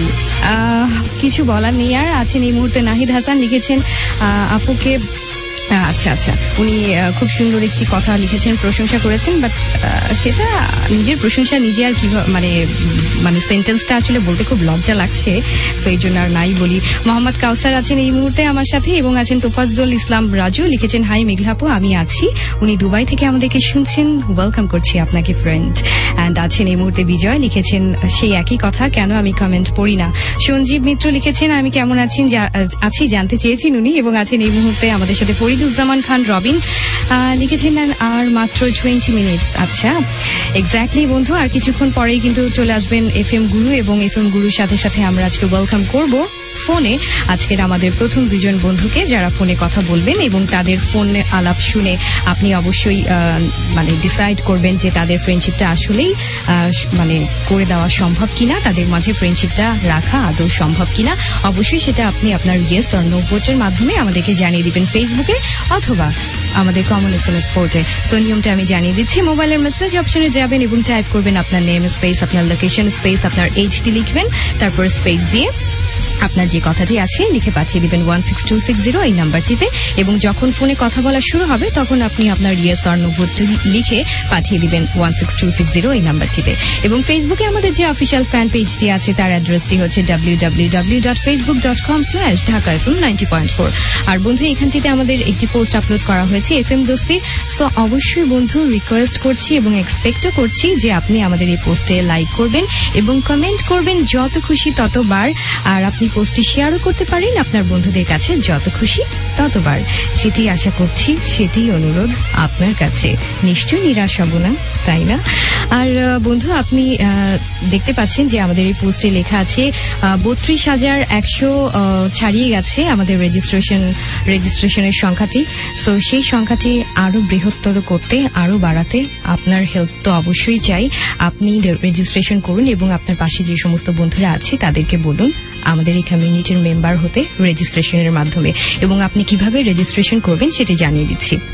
কিছু বলার নেই আর। আছেন এই মুহূর্তে নাহিদ হাসান, লিখেছেন আপুকে, আচ্ছা আচ্ছা উনি খুব সুন্দর একটি কথা লিখেছেন, প্রশংসা করেছেন, বাট সেটা নিজের প্রশংসা নিজে আর কি মানে মানে সেন্টেন্সটা আসলে বলতে খুব লজ্জা লাগছে, সো এই জন্য আর নাই বলি। মোহাম্মদ কাউসার আছেন এই মুহূর্তে আমার সাথে, এবং আছেন তোফাজ্জল ইসলাম রাজু, লিখেছেন, হাই মেঘলাপু, আমি আছি। উনি দুবাই থেকে আমাদেরকে শুনছেন, ওয়েলকাম করছি আপনাকে ফ্রেন্ড। অ্যান্ড আছেন এই মুহূর্তে বিজয়, লিখেছেন সেই একই কথা, কেন আমি কমেন্ট পড়ি না। সঞ্জীব মিত্র লিখেছেন, আমি কেমন আছি আছি জানতে চেয়েছেন উনি, এবং আছেন এই মুহূর্তে আমাদের সাথে ফরিদুজ্জামান খান রবিন, লিখেছেন আর মাত্র টোয়েন্টি মিনিটস। আচ্ছা, এক্স্যাক্টলি বন্ধু, আর কিছুক্ষণ পরেই কিন্তু চলে আসবেন এফ এম গুরু, এবং এফ এম গুরুর সাথে সাথে আমরা আজকে ওয়েলকাম করব ফোনে আজকের আমাদের প্রথম দুজন বন্ধুকে, যারা ফোনে কথা বলবেন, এবং তাদের ফোনে আলাপ শুনে আপনি অবশ্যই মানে ডিসাইড করবেন যে তাদের ফ্রেন্ডশিপটা আসলেই মানে করে দেওয়া সম্ভব কিনা, তাদের মাঝে ফ্রেন্ডশিপটা রাখা আদৌ সম্ভব কিনা। অবশ্যই সেটা আপনি আপনার ইয়েস অর নো ভোটের মাধ্যমে আমাদেরকে জানিয়ে দিবেন ফেসবুকে অথবা আমাদের কমন এস এম এস পোর্টে। সো নিয়মটা আমি জানিয়ে দিচ্ছি, মোবাইলের মেসেজ অপশনে যাবেন এবং টাইপ করবেন আপনার নেম স্পেস, আপনার লোকেশন স্পেস, আপনার এইচডি লিখবেন, তারপর স্পেস দিয়ে আপনার যে কথাটি আছে লিখে পাঠিয়ে দিবেন one six two six zero এই নাম্বারটিতে, এবং যখন ফোনে কথা বলা শুরু হবে তখন আপনি আপনার ইয়েস অর নো ভোট লিখে পাঠিয়ে দিবেন one six two six zero এই নাম্বারটিতে। এবং ফেসবুকে আমাদের যে অফিসিয়াল ফ্যান পেজটি আছে তার অ্যাড্রেসটি হচ্ছে W W W dot Facebook dot com slash Dhaka FM ninety point four. আর বন্ধু, এখানটিতে আমাদের একটি পোস্ট আপলোড করা হয়েছে এফ এম দোস্তি। সো অবশ্যই বন্ধু রিকোয়েস্ট করছি এবং এক্সপেক্টও করছি যে আপনি আমাদের এই পোস্টে লাইক করবেন এবং কমেন্ট করবেন যত খুশি ততবার, আর আপনি পোস্টটি শেয়ারও করতে পারেন আপনার বন্ধুদের কাছে যত খুশি ততবার। সেটি আশা করছি, সেটি অনুরোধ আপনার কাছে। নিশ্চয়ই নিরাশ হব না, তাই না? আর বন্ধু, আপনি দেখতে পাচ্ছেন যে আমাদের এই পোস্টে লেখা আছে বত্রিশ হাজার একশো ছাড়িয়ে গেছে আমাদের রেজিস্ট্রেশন রেজিস্ট্রেশনের সংখ্যাটি। সো সেই সংখ্যাটি আরো বৃহত্তর করতে, আরো বাড়াতে আপনার হেল্প তো অবশ্যই চাই। আপনি রেজিস্ট্রেশন করুন এবং আপনার পাশে যে সমস্ত বন্ধুরা আছে তাদেরকে বলুন আমাদের এই কমিউনিটির মেম্বার হতে রেজিস্ট্রেশনের মাধ্যমে। এবং আপনি কিভাবে রেজিস্ট্রেশন করবেন সেটি জানিয়ে দিচ্ছি।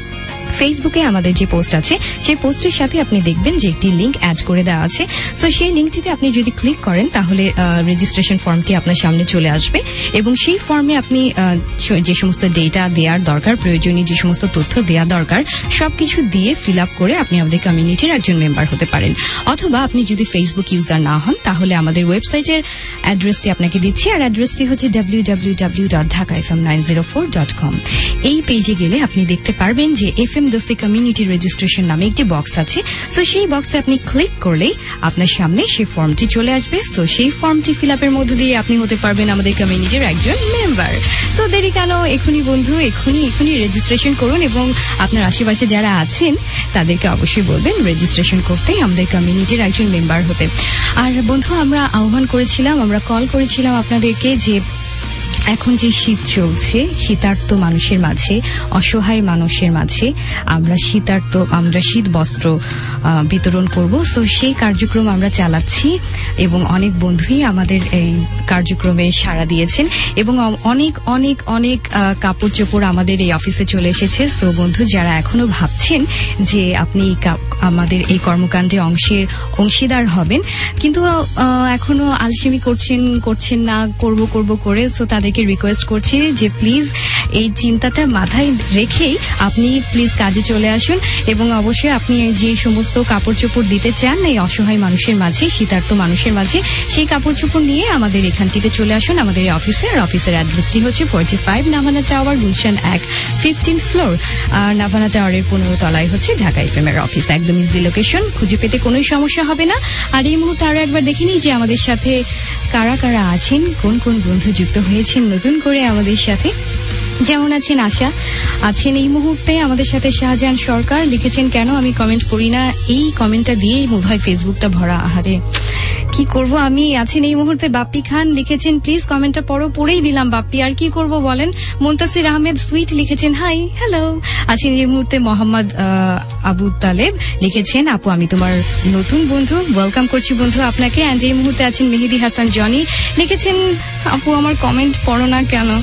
ফেসবুকে আমাদের যে পোস্ট আছে সেই পোস্টের সাথে আপনি দেখবেন যে একটি লিংক অ্যাড করে দেওয়া আছে। সো সেই লিংকটিতে আপনি যদি ক্লিক করেন তাহলে রেজিস্ট্রেশন ফর্মটি আপনার সামনে চলে আসবে এবং সেই ফর্মে আপনি যে সমস্ত ডেটা দেওয়ার দরকার, প্রয়োজনীয় যে সমস্ত তথ্য দেওয়া দরকার সবকিছু দিয়ে ফিল আপ করে আপনি আমাদের কমিউনিটির একজন মেম্বার হতে পারেন। অথবা আপনি যদি ফেসবুক ইউজার না হন তাহলে আমাদের ওয়েবসাইটের অ্যাড্রেসটি আপনাকে দিচ্ছি, আর অ্যাড্রেসটি হচ্ছে W W W dot Dhaka F M nine zero four dot com. এই পেজে গেলে আপনি দেখতে পারবেন যে F M Dosti community registration নামে একটি বক্স আছে। সো সেই বক্সে আপনি ক্লিক করলেই আপনার সামনে সেই ফর্মটি চলে আসবে। সো সেই ফর্মটি ফিল আপের মধ্য দিয়ে আপনি হতে পারবেন আমাদের কমিউনিটির একজন মেম্বার। সো দেরি কেন, এখনই বন্ধু এখনই এখনই রেজিস্ট্রেশন করুন এবং আপনার আশেপাশে যারা আছেন তাদেরকে অবশ্যই বলবেন রেজিস্ট্রেশন করতে, আমাদের কমিউনিটির একজন মেম্বার হতে। আর বন্ধু, আমরা আহ্বান করেছিলাম, আমরা কল করেছিলাম আপনাদেরকে যে এখন যে শীত চলছে, শীতার্ত মানুষের মাঝে, অসহায় মানুষের মাঝে আমরা শীতার্ত আমরা শীত বস্ত্র বিতরণ করব। সো সেই কার্যক্রম আমরা চালাচ্ছি এবং অনেক বন্ধুই আমাদের এই কার্যক্রমে সাড়া দিয়েছেন এবং অনেক অনেক অনেক কাপড় চোপড় আমাদের এই অফিসে চলে এসেছে। সো বন্ধু, যারা এখনো ভাবছেন যে আপনি আমাদের এই কর্মকাণ্ডে অংশের অংশীদার হবেন কিন্তু এখনো আলসেমি করছেন করছেন না করব করব করে, সো তাদেরকে রিকোয়েস্ট করছি যে প্লিজ এই চিন্তাটা মাথায় রেখেই আপনি প্লিজ কাজে চলে আসুন এবং অবশ্যই আপনি যে সমস্ত কাপড় চোপড় দিতে চান এই অসহায় মানুষের মাঝে, শীতার্ত মানুষের মাঝে, সেই কাপড় চোপড় নিয়ে আমাদের এখানটিতে চলে আসুন আমাদের অফিসে। আর অফিসের অ্যাড্রেসটি হচ্ছে forty five Navana tower, Gulshan এক, ফিফটিন ফ্লোর। আর নাভানা টাওয়ারের পনেরো তলায় হচ্ছে ঢাকা এফএম এর অফিস। একদম ইজি লোকেশন, খুঁজে পেতে কোনো সমস্যা হবে না। আর এই মুহূর্তে আরো একবার দেখে নিই যে আমাদের সাথে কারা কারা আছেন, কোন কোন বন্ধু যুক্ত হয়েছেন নতুন করে আমাদের সাথে। যেমন আছেন আশা, আছেন এই মুহূর্তে আমাদের সাথে শাহজাহান সরকার, লিখেছেন কেন আমি কমেন্ট করি না, এই কমেন্টটা দিয়েই বোধহয় ফেসবুকটা ভরা। আহারে কি করব আমি। আছেন এই মুহূর্তে বাপ্পি খান, লিখেছেন প্লিজ কমেন্টটা পড়ো, পড়েই দিলাম বাপ্পি, আর কি করব বলেন। মুনতাসির আহমেদ সুইট লিখেছেন হাই হ্যালো। আছেন এই মুহূর্তে মোহাম্মদ আবু তালেব, লিখেছেন আপু আমি তোমার নতুন বন্ধু, ওয়েলকাম করছি বন্ধু আপনাকে। অ্যান্ড এই মুহূর্তে আছেন মেহেদি হাসান জনি, লিখেছেন আপু আমার কমেন্ট পড়ো না কেন।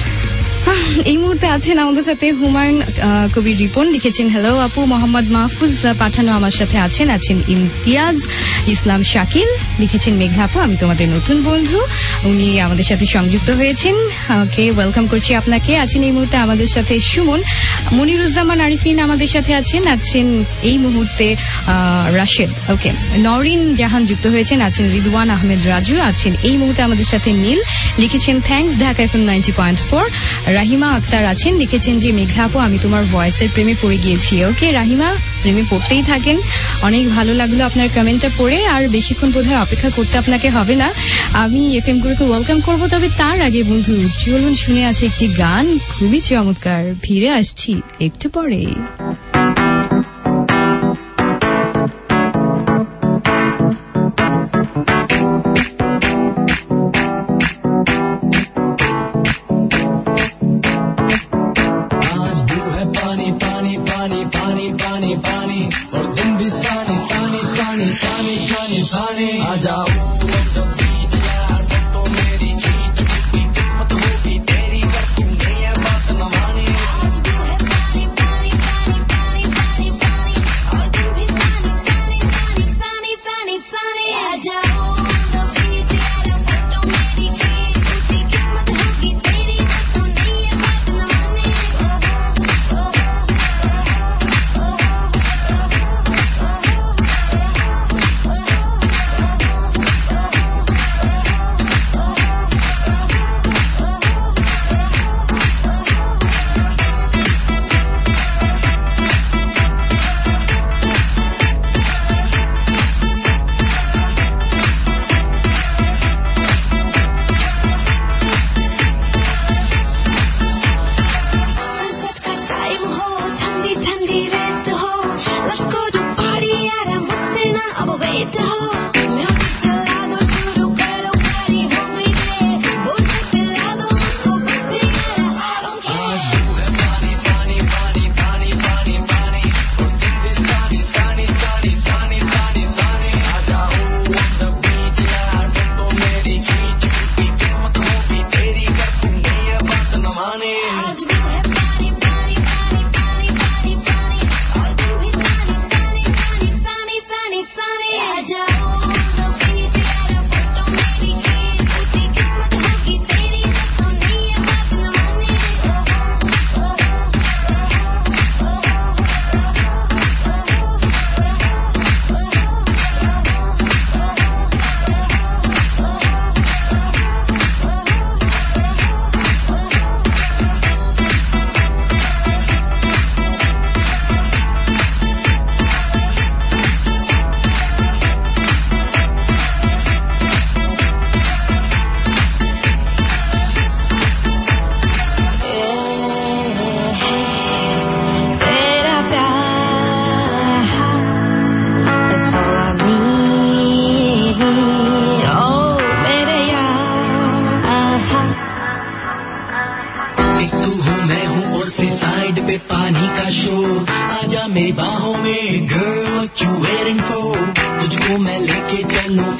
এই মুহূর্তে আছেন আমাদের সাথে হুমায়ুন কবির রিপন, লিখেছেন হ্যালো আপু। মোহাম্মদ মাহফুজ পাঠানো আমার সাথে আছেন। আছেন ইমতিয়াজ ইসলাম শাকিল, লিখেছেন মেঘা আপু আমি তোমাদের নতুন বন্ধু, উনি আমাদের সাথে সংযুক্ত হয়েছেন, ওকে ওয়েলকাম করছি আপনাকে। আছেন এই মুহূর্তে আমাদের সাথে সুমন, মনিরুজ্জামান আরিফিন আমাদের সাথে আছেন। আছেন এই মুহূর্তে রাশেদ, ওকে নরিন জাহান যুক্ত হয়েছেন। আছেন রিদওয়ান আহমেদ রাজু, আছেন এই মুহূর্তে আমাদের সাথে নীল, লিখেছেন thanks Dhaka FM ninety point four. Rahima Akter আছেন, লিখেছেন যে মেঘা আপু আমি তোমার ভয়েসের প্রেমে পড়ে গিয়েছি। ওকে রাহিমা, প্রেমে পড়তেই থাকেন। অনেক ভালো লাগলো আপনার কমেন্টটা পড়ে। আর বেশিক্ষণ বোধহয় অপেক্ষা করতে আপনাকে হবে না, আমি এফএম গুলোকে ওয়েলকাম করব। তবে তার আগে বন্ধু চলুন শুনে আছে একটি গান, খুবই চমৎকার। ফিরে আসছি একটু পরে। आ जाओ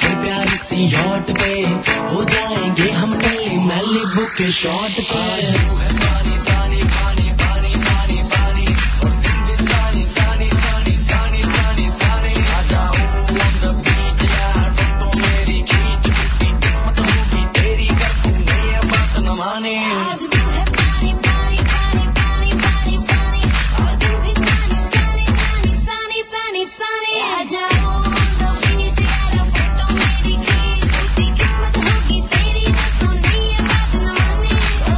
के प्यारी सी यॉट पे हो जाएंगे हम नल्ली मैलिबू के शॉट पे पानी पानी पानी पानी पानी पानी और दिन भी सानी सानी सानी सानी सानी सानी आ जाओ on the beach यार फोटो मेरी खींच कितनी किस्मत होगी तेरी कर तूने ये बात न माने आज भी है पानी पानी पानी पानी पानी पानी और दिन भी सानी सानी सानी सानी सानी सानी आ जाओ on the beach यार फोटो मेरी खींच कितनी किस्मत होगी तेरी कर तूने ये बात न माने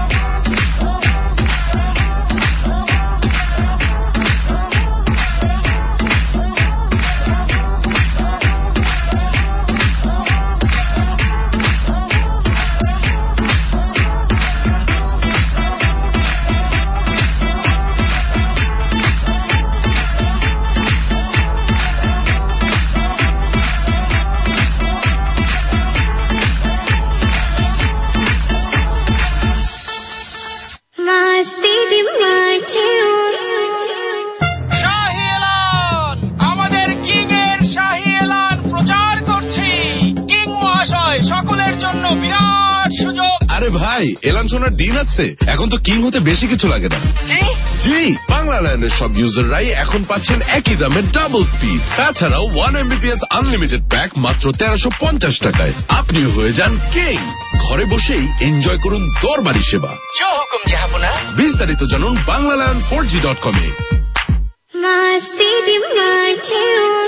My city, my town. শাহী এলান আমাদের কিং এর শাহী এলান প্রচার করছি কিং মহাশয় সকলের জন্য বিরাট সুযোগ আরে ভাই এলান শোনার দিন আছে এখন তো কিং হতে বেশি কিছু লাগে না জি বাংলা ল্যান্ডের সব ইউজাররাই এখন পাচ্ছেন একই দামে ডাবল স্পিড তাছাড়াও ওয়ান এমবিপিএস আনলিমিটেড প্যাক মাত্র তেরোশো পঞ্চাশ টাকায় আপনি হয়ে যান কিং ঘরে বসেই এনজয় করুন দরবারি সেবা জো হুকুম জাহাপনা বিস্তারিত জানুন Bangla land four G dot com এ My city, my town.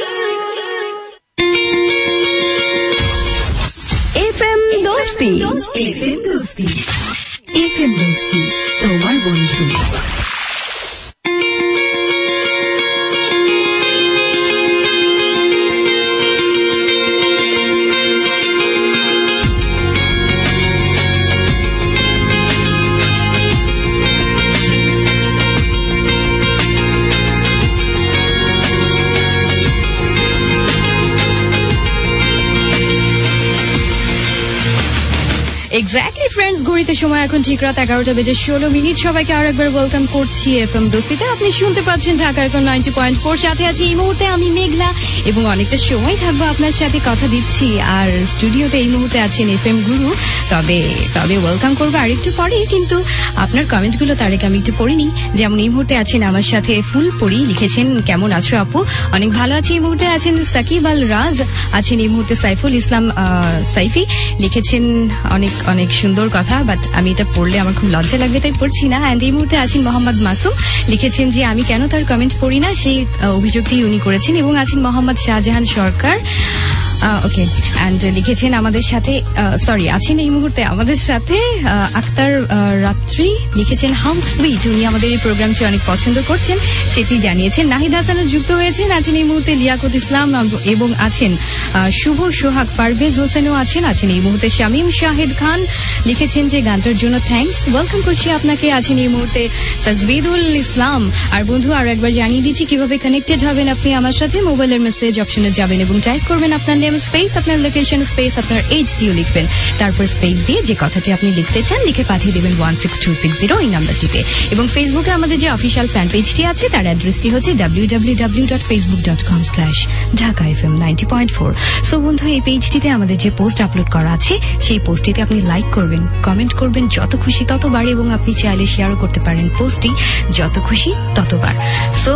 FM Dosti FM Dosti FM Dosti তোমার বন্ধু এক্স্যাক্টলি ফ্রেন্ডস ঘড়িতে সময় এখন ঠিক রাত এগারোটা বেজে ষোলো মিনিট সবাইকে আরো একবার ওয়েলকাম করছি এফএম দোস্তিতে আপনি শুনতে পাচ্ছেন Dhaka FM ninety point four সাথে আছি এই মুহূর্তে আমি মেঘলা এবং অনেকটা সময় থাকবো আপনার সাথে কথা দিচ্ছি আর স্টুডিওতে এই মুহূর্তে আছেন এফএম গুরু তবে তবে ওয়েলকাম করবো আরেকটু পরে কিন্তু আপনার কমেন্টগুলো তার আগে আমি একটু পড়িনি যেমন এই মুহূর্তে আছেন আমার সাথে ফুল পড়ি লিখেছেন কেমন আছো আপু অনেক ভালো আছি এই মুহূর্তে আছেন সাকিব আল রাজ আছেন এই মুহূর্তে সাইফুল ইসলাম সাইফি লিখেছেন অনেক অনেক সুন্দর কথা বাট আমি এটা পড়লে আমার খুব লজ্জা লাগবে তাই পড়ছি না অ্যান্ড এই মুহূর্তে আছেন মোহাম্মদ মাসুম লিখেছেন যে আমি কেন তার কমেন্ট পড়ি না সেই অভিযোগটি উনি করেছেন এবং আছেন মোহাম্মদ শাহজাহান সরকার ওকে অ্যান্ড লিখেছেন আমাদের সাথে সরি আছেন এই মুহূর্তে আমাদের সাথে আক্তার রাত্রি লিখেছেন হাউ সুইট উনি আমাদের এই প্রোগ্রামটি অনেক পছন্দ করছেন সেটি জানিয়েছেন নাহিদ হাসানও যুক্ত হয়েছেন আছেন এই মুহূর্তে লিয়াকত ইসলাম এবং আছেন শুভ সোহাগ পারভেজ হোসেনও আছেন আছেন এই মুহূর্তে শামীম শাহিদ খান লিখেছেন যে গানটার জন্য থ্যাঙ্কস ওয়েলকাম করছি আপনাকে আছেন এই মুহূর্তে তাজবিদুল ইসলাম আর বন্ধু আরো একবার জানিয়ে দিচ্ছি কিভাবে কানেক্টেড হবেন আপনি আমার সাথে মোবাইলের মেসেজ অপশনে যাবেন এবং টাইপ করবেন আপনার নেম স্পেস আপনার লোকেশন স্পেস আপনার এইচডিও লিখবেন তারপর স্পেস দিয়ে যে কথাটি আপনি লিখতে চান লিখে পাঠিয়ে দেবেন one six two six zero এই নাম্বারটিতে এবং ফেসবুকে আমাদের যে অফিসিয়াল ফ্যান পেজটি আছে তার অ্যাড্রেসটি হচ্ছে W W W dot Facebook dot com slash Dhaka FM ninety point four so বন্ধু এই পেজটিতে আমাদের যে পোস্ট আপলোড করা আছে সেই পোস্টটিতে আপনি লাইক করবেন কমেন্ট করবেন যত খুশি ততবার এবং আপনি চাইলে শেয়ারও করতে পারেন পোস্টটি যত খুশি ততবার সো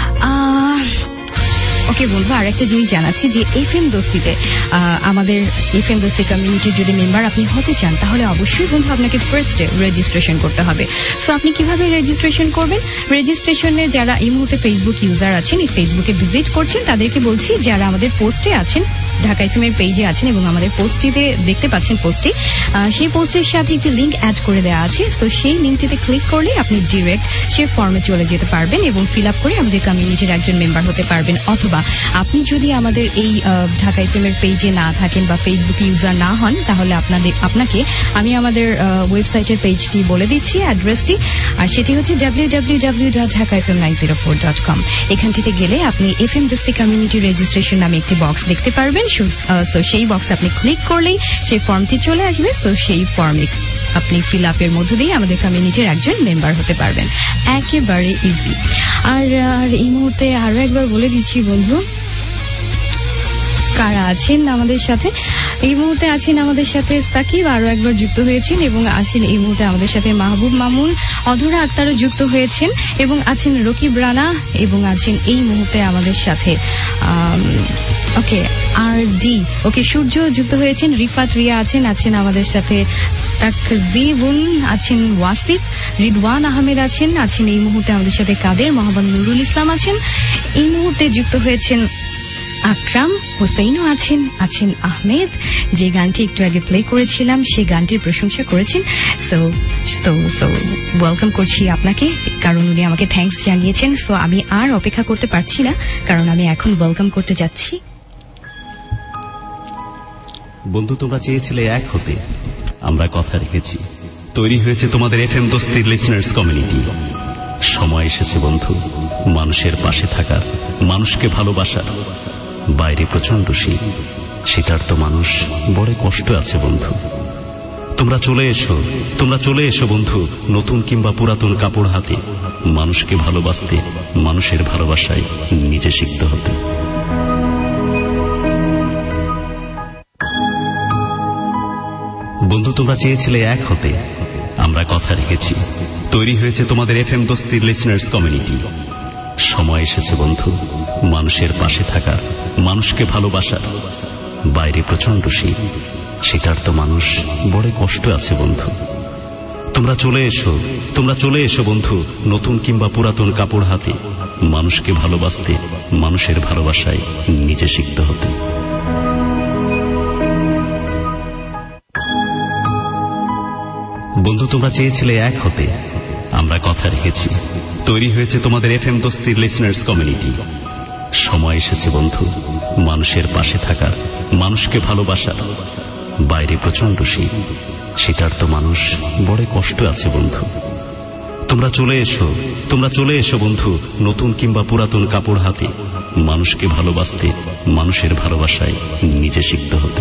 ওকে বলবো আর একটা জিনিস জানাচ্ছি যে এফএম দোস্তিতে আমাদের এফএম দোস্তি কমিউনিটির যদি মেম্বার আপনি হতে চান তাহলে অবশ্যই বন্ধু আপনাকে ফার্স্টে রেজিস্ট্রেশন করতে হবে সো আপনি কিভাবে রেজিস্ট্রেশন করবেন রেজিস্ট্রেশনে যারা এই মুহূর্তে ফেসবুক ইউজার আছেন এই ফেসবুকে ভিজিট করছেন তাদেরকে বলছি যারা আমাদের পোস্টে আছেন ঢাকা এফএম এর পেজে আছেন এবং আমাদের পোস্টটিতে দেখতে পাচ্ছেন পোস্টটি সেই পোস্টের সাথে একটি লিঙ্ক অ্যাড করে দেওয়া আছে তো সেই লিঙ্কটিতে ক্লিক করলে আপনি ডিরেক্ট সে ফর্মে চলে যেতে পারবেন এবং ফিল আপ করে আমাদের কমিউনিটির একজন মেম্বার হতে পারবেন অথবা আপনি যদি আমাদের এই ঢাকা এফএম এর পেজে না থাকেন বা ফেসবুক ইউজার না হন তাহলে আপনাদের আপনাকে আমি আমাদের ওয়েবসাইটের পেজটি বলে দিচ্ছি অ্যাড্রেসটি আর সেটি হচ্ছে W W W dot Dhaka FM nine zero four dot com এখানটিতে গেলে আপনি এফএম দোস্তি কমিউনিটি রেজিস্ট্রেশন নামে একটি বক্স দেখতে পারবেন সো সেই বক্স আপনি ক্লিক করলেই সেই ফর্মটি চলে আসবে সো সেই ফর্মে আপনি ফিল আপের মধ্য দিয়ে আমাদের কমিউনিটির একজন মেম্বার হতে পারবেন একেবারে ইজি আর এই মুহূর্তে আরো একবার বলে দিচ্ছি বন্ধু কারা আছেন আমাদের সাথে। এই মুহূর্তে আছেন আমাদের সাথে সাকিব, আরো একবার যুক্ত হয়েছেন, এবং আছেন এই মুহূর্তে আমাদের সাথে মাহবুব মামুন, অধরা আক্তারও যুক্ত হয়েছেন, এবং আছেন রকিব রানা, এবং আছেন এই মুহূর্তে আমাদের সাথে ওকে আর ডি ওকে সূর্য যুক্ত হয়েছেন, রিফাত রিয়া আছেন আছেন আমাদের সাথে, তাকজিবুন আছেন, ওয়াসিফ, রিদওয়ান আহমেদ আছেন আছেন এই মুহূর্তে আমাদের সাথে, কাদের, মোহাম্মদ নুরুল ইসলাম আছেন এই মুহূর্তে যুক্ত হয়েছেন, আকরাম হোসেইনও আছেন আছেন আহমেদ, যে গানটি একটু আগে প্লে করেছিলাম সেই গানটির প্রশংসা করেছেন। সো সো সো ওয়েলকাম করছি আপনাকে, কারণ উনি আমাকে থ্যাঙ্কস জানিয়েছেন। সো আমি আর অপেক্ষা করতে পারছি না, কারণ আমি এখন ওয়েলকাম করতে যাচ্ছি। বন্ধু, তোমরা চেয়েছিলে এক হতে, আমরা কথা রেখেছি। তৈরি হয়েছে তোমাদের এফএম দোস্তির লিসনার্স কমিউনিটি। সময় এসেছে বন্ধু মানুষের পাশে থাকার, মানুষকে ভালোবাসার। বাইরে প্রচন্ড শীত, শীতার্ত মানুষ বড় কষ্ট আছে বন্ধু। তোমরা চলে এসো, তোমরা চলে এসো বন্ধু, নতুন কিংবা পুরাতন কাপড় হাতে। মানুষকে ভালোবাসতে, মানুষের ভালোবাসায় নিজে শিখতে হতে। বন্ধু, তোমরা চেয়েছিলে এক হতে, আমরা কথা রেখেছি। তৈরি হয়েছে তোমাদের এফএম দোস্তির লিসনার্স কমিউনিটি। সময় এসেছে বন্ধু মানুষের পাশে থাকার, মানুষকে ভালোবাসার। বাইরে প্রচন্ড শীত, শীতার্ত মানুষ বড় কষ্ট আছে বন্ধু। তোমরা চলে এসো, তোমরা চলে এসো বন্ধু, নতুন কিংবা পুরাতন কাপড় হাতে। মানুষকে ভালোবাসতে, মানুষের ভালোবাসায় নিজে শিখতে হতে। বন্ধু, তোমরা চেয়েছিলে এক হতে, আমরা কথা রেখেছি। তৈরি হয়েছে তোমাদের এফএম দোস্তির লিসনার্স কমিউনিটি। সময় এসেছে বন্ধু মানুষের পাশে থাকার, মানুষকে ভালোবাসার। বাইরে প্রচন্ড শীত, শীতার্ত মানুষ বড় কষ্ট আছে বন্ধু। তোমরা চলে এসো, তোমরা চলে এসো বন্ধু, নতুন কিংবা পুরাতন কাপড় হাতে। মানুষকে ভালোবাসতে, মানুষের ভালোবাসায় নিজে শিখতে হতে।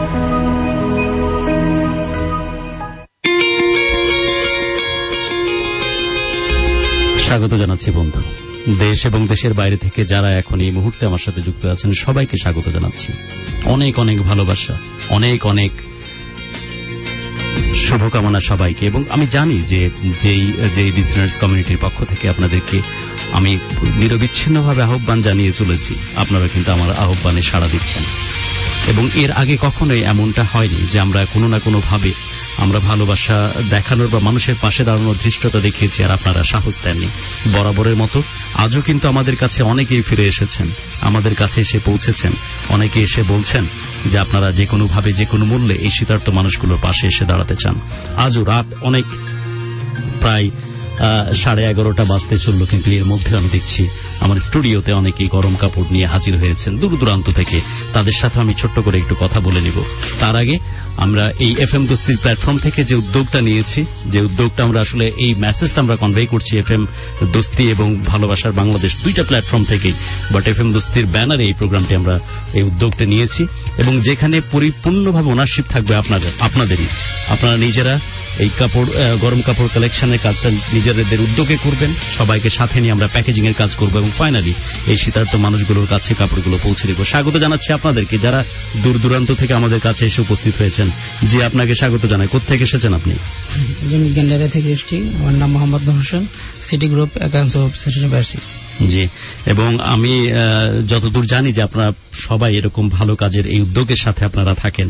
স্বাগত জানাচ্ছি বন্ধু, দেশ এবং দেশের বাইরে থেকে যারা এখন এই মুহূর্তে আমার সাথে যুক্ত আছেন সবাইকে স্বাগত জানাচ্ছি। অনেক অনেক ভালোবাসা, অনেক অনেক শুভকামনা সবাইকে। এবং আমি জানি যে যেই যেই লিসনার্স কমিউনিটির পক্ষ থেকে আপনাদেরকে আমি নিরবিচ্ছিন্নভাবে আহ্বান জানিয়ে চলেছি, আপনারা কিন্তু আমার আহ্বানে সাড়া দিচ্ছেন। এবং এর আগে কখনোই এমনটা হয়নি যে আমরা কোনো না কোনো ভাবে আমরা ভালোবাসা দেখানোর বা মানুষের পাশে দাঁড়ানোর ধৃষ্টতা দেখিয়েছি আর আপনারা সাহস দেননি। বরাবরের মতো আজও কিন্তু আমাদের কাছে অনেকেই ফিরে এসেছেন, আমাদের কাছে এসে পৌঁছেছেন, অনেকে এসে বলছেন যে আপনারা যে কোনো ভাবে যে কোনো মূল্যে এই শীতার্ত মানুষগুলোর পাশে এসে দাঁড়াতে চান। আজও রাত অনেক প্রায় সাড়ে এগারোটা বাজতে চললো, কিন্তু এর মধ্যে আমি দেখছি আমার স্টুডিওতে অনেকেই গরম কাপড় নিয়ে হাজির হয়েছেন দূর দূরান্ত থেকে। তাদের সাথে আমি ছোট্ট করে একটু কথা বলে নিব। তার আগে আমরা এই এফএম দোস্তির প্ল্যাটফর্ম থেকে যে উদ্যোগটা নিয়েছি, যে উদ্যোগটা আমরা আসলে এই মেসেজটা আমরা কনভে করছি এফএম দোস্তি এবং ভালোবাসার বাংলাদেশ দুইটা প্ল্যাটফর্ম থেকেই, বাট এফএম দোস্তির ব্যানারে এই প্রোগ্রামটি আমরা এই উদ্যোগটা নিয়েছি, এবং যেখানে পরিপূর্ণভাবে ওনারশিপ থাকবে আপনাদের আপনাদেরই। আপনারা নিজেরা এই কাপড় গরম কাপড় কালেকশনের কাজটা নিজেদের উদ্যোগে করবেন, সবাইকে সাথে নিয়ে আমরা প্যাকেজিং এর কাজ করব এবং ফাইনালি এই শীতার্ত মানুষগুলোর কাছে কাপড়গুলো পৌঁছে দেব। স্বাগত জানাচ্ছি আপনাদেরকে যারা দূর দূরান্ত থেকে আমাদের কাছে এসে উপস্থিত হয়েছেন। জি, আপনাকে স্বাগত জানাই। কোথা এসেছেন আপনি? গেন্ডারে থেকে এসেছি। আমার নাম Mohammad Nur Hossain, city group accounts officer. জি, এবং আমি যতদূর জানি যে আপনারা সবাই এরকম ভালো কাজের এই উদ্যোগের সাথে আপনারা থাকেন।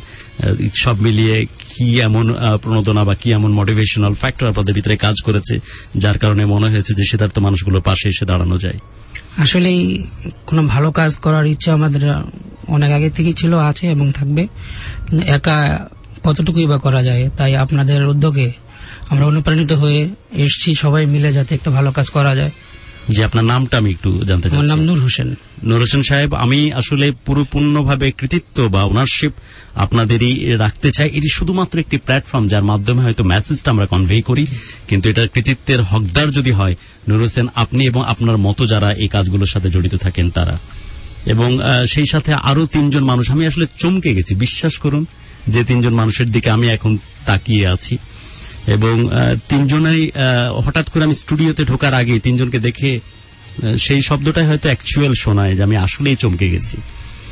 সব মিলিয়ে কি এমন প্রণোদনা বা কি এমন মোটিভেশনাল ফ্যাক্টর আপনাদের ভিতরে কাজ করেছে যার কারণে মনে হয়েছে যে শীতার্ত মানুষগুলোর পাশে এসে দাঁড়ানো যায়? আসলে কোনো ভালো কাজ করার ইচ্ছা আমাদের অনেক আগে থেকেই ছিল, আছে এবং থাকবে, কিন্তু একা কতটুকুই বা করা যায়। তাই আপনাদের উদ্যোগে আমরা অনুপ্রাণিত হয়ে এসেছি সবাই মিলে যাতে একটা ভালো কাজ করা যায়। যে আপনার নামটা আমি একটু জানতে চাই। আমার নাম নূর হোসেন। নূর হোসেন সাহেব, আমি আসলে পুরোপূর্ণভাবে কৃতিত্ব বা ওনারশিপ আপনাদেরই রাখতে চাই। এটি শুধুমাত্র একটি প্ল্যাটফর্ম যার মাধ্যমে হয়তো মেসেজটা আমরা কনভে করি, কিন্তু এটার কৃতিত্বের হকদার যদি হয় নূর হোসেন আপনি এবং আপনার মতো যারা এই কাজগুলোর সাথে জড়িত থাকেন তারা, এবং সেই সাথে আরো তিনজন মানুষ। আমি আসলে চমকে গেছি, বিশ্বাস করুন যে তিনজন মানুষের দিকে আমি এখন তাকিয়ে আছি, এবং তিনজনাই হঠাৎ করে আমি স্টুডিওতে ঢোকার আগে তিনজনকে দেখে সেই শব্দটাই হয়তো অ্যাকচুয়াল শোনায় যে আমি আসলেই চমকে গেছি।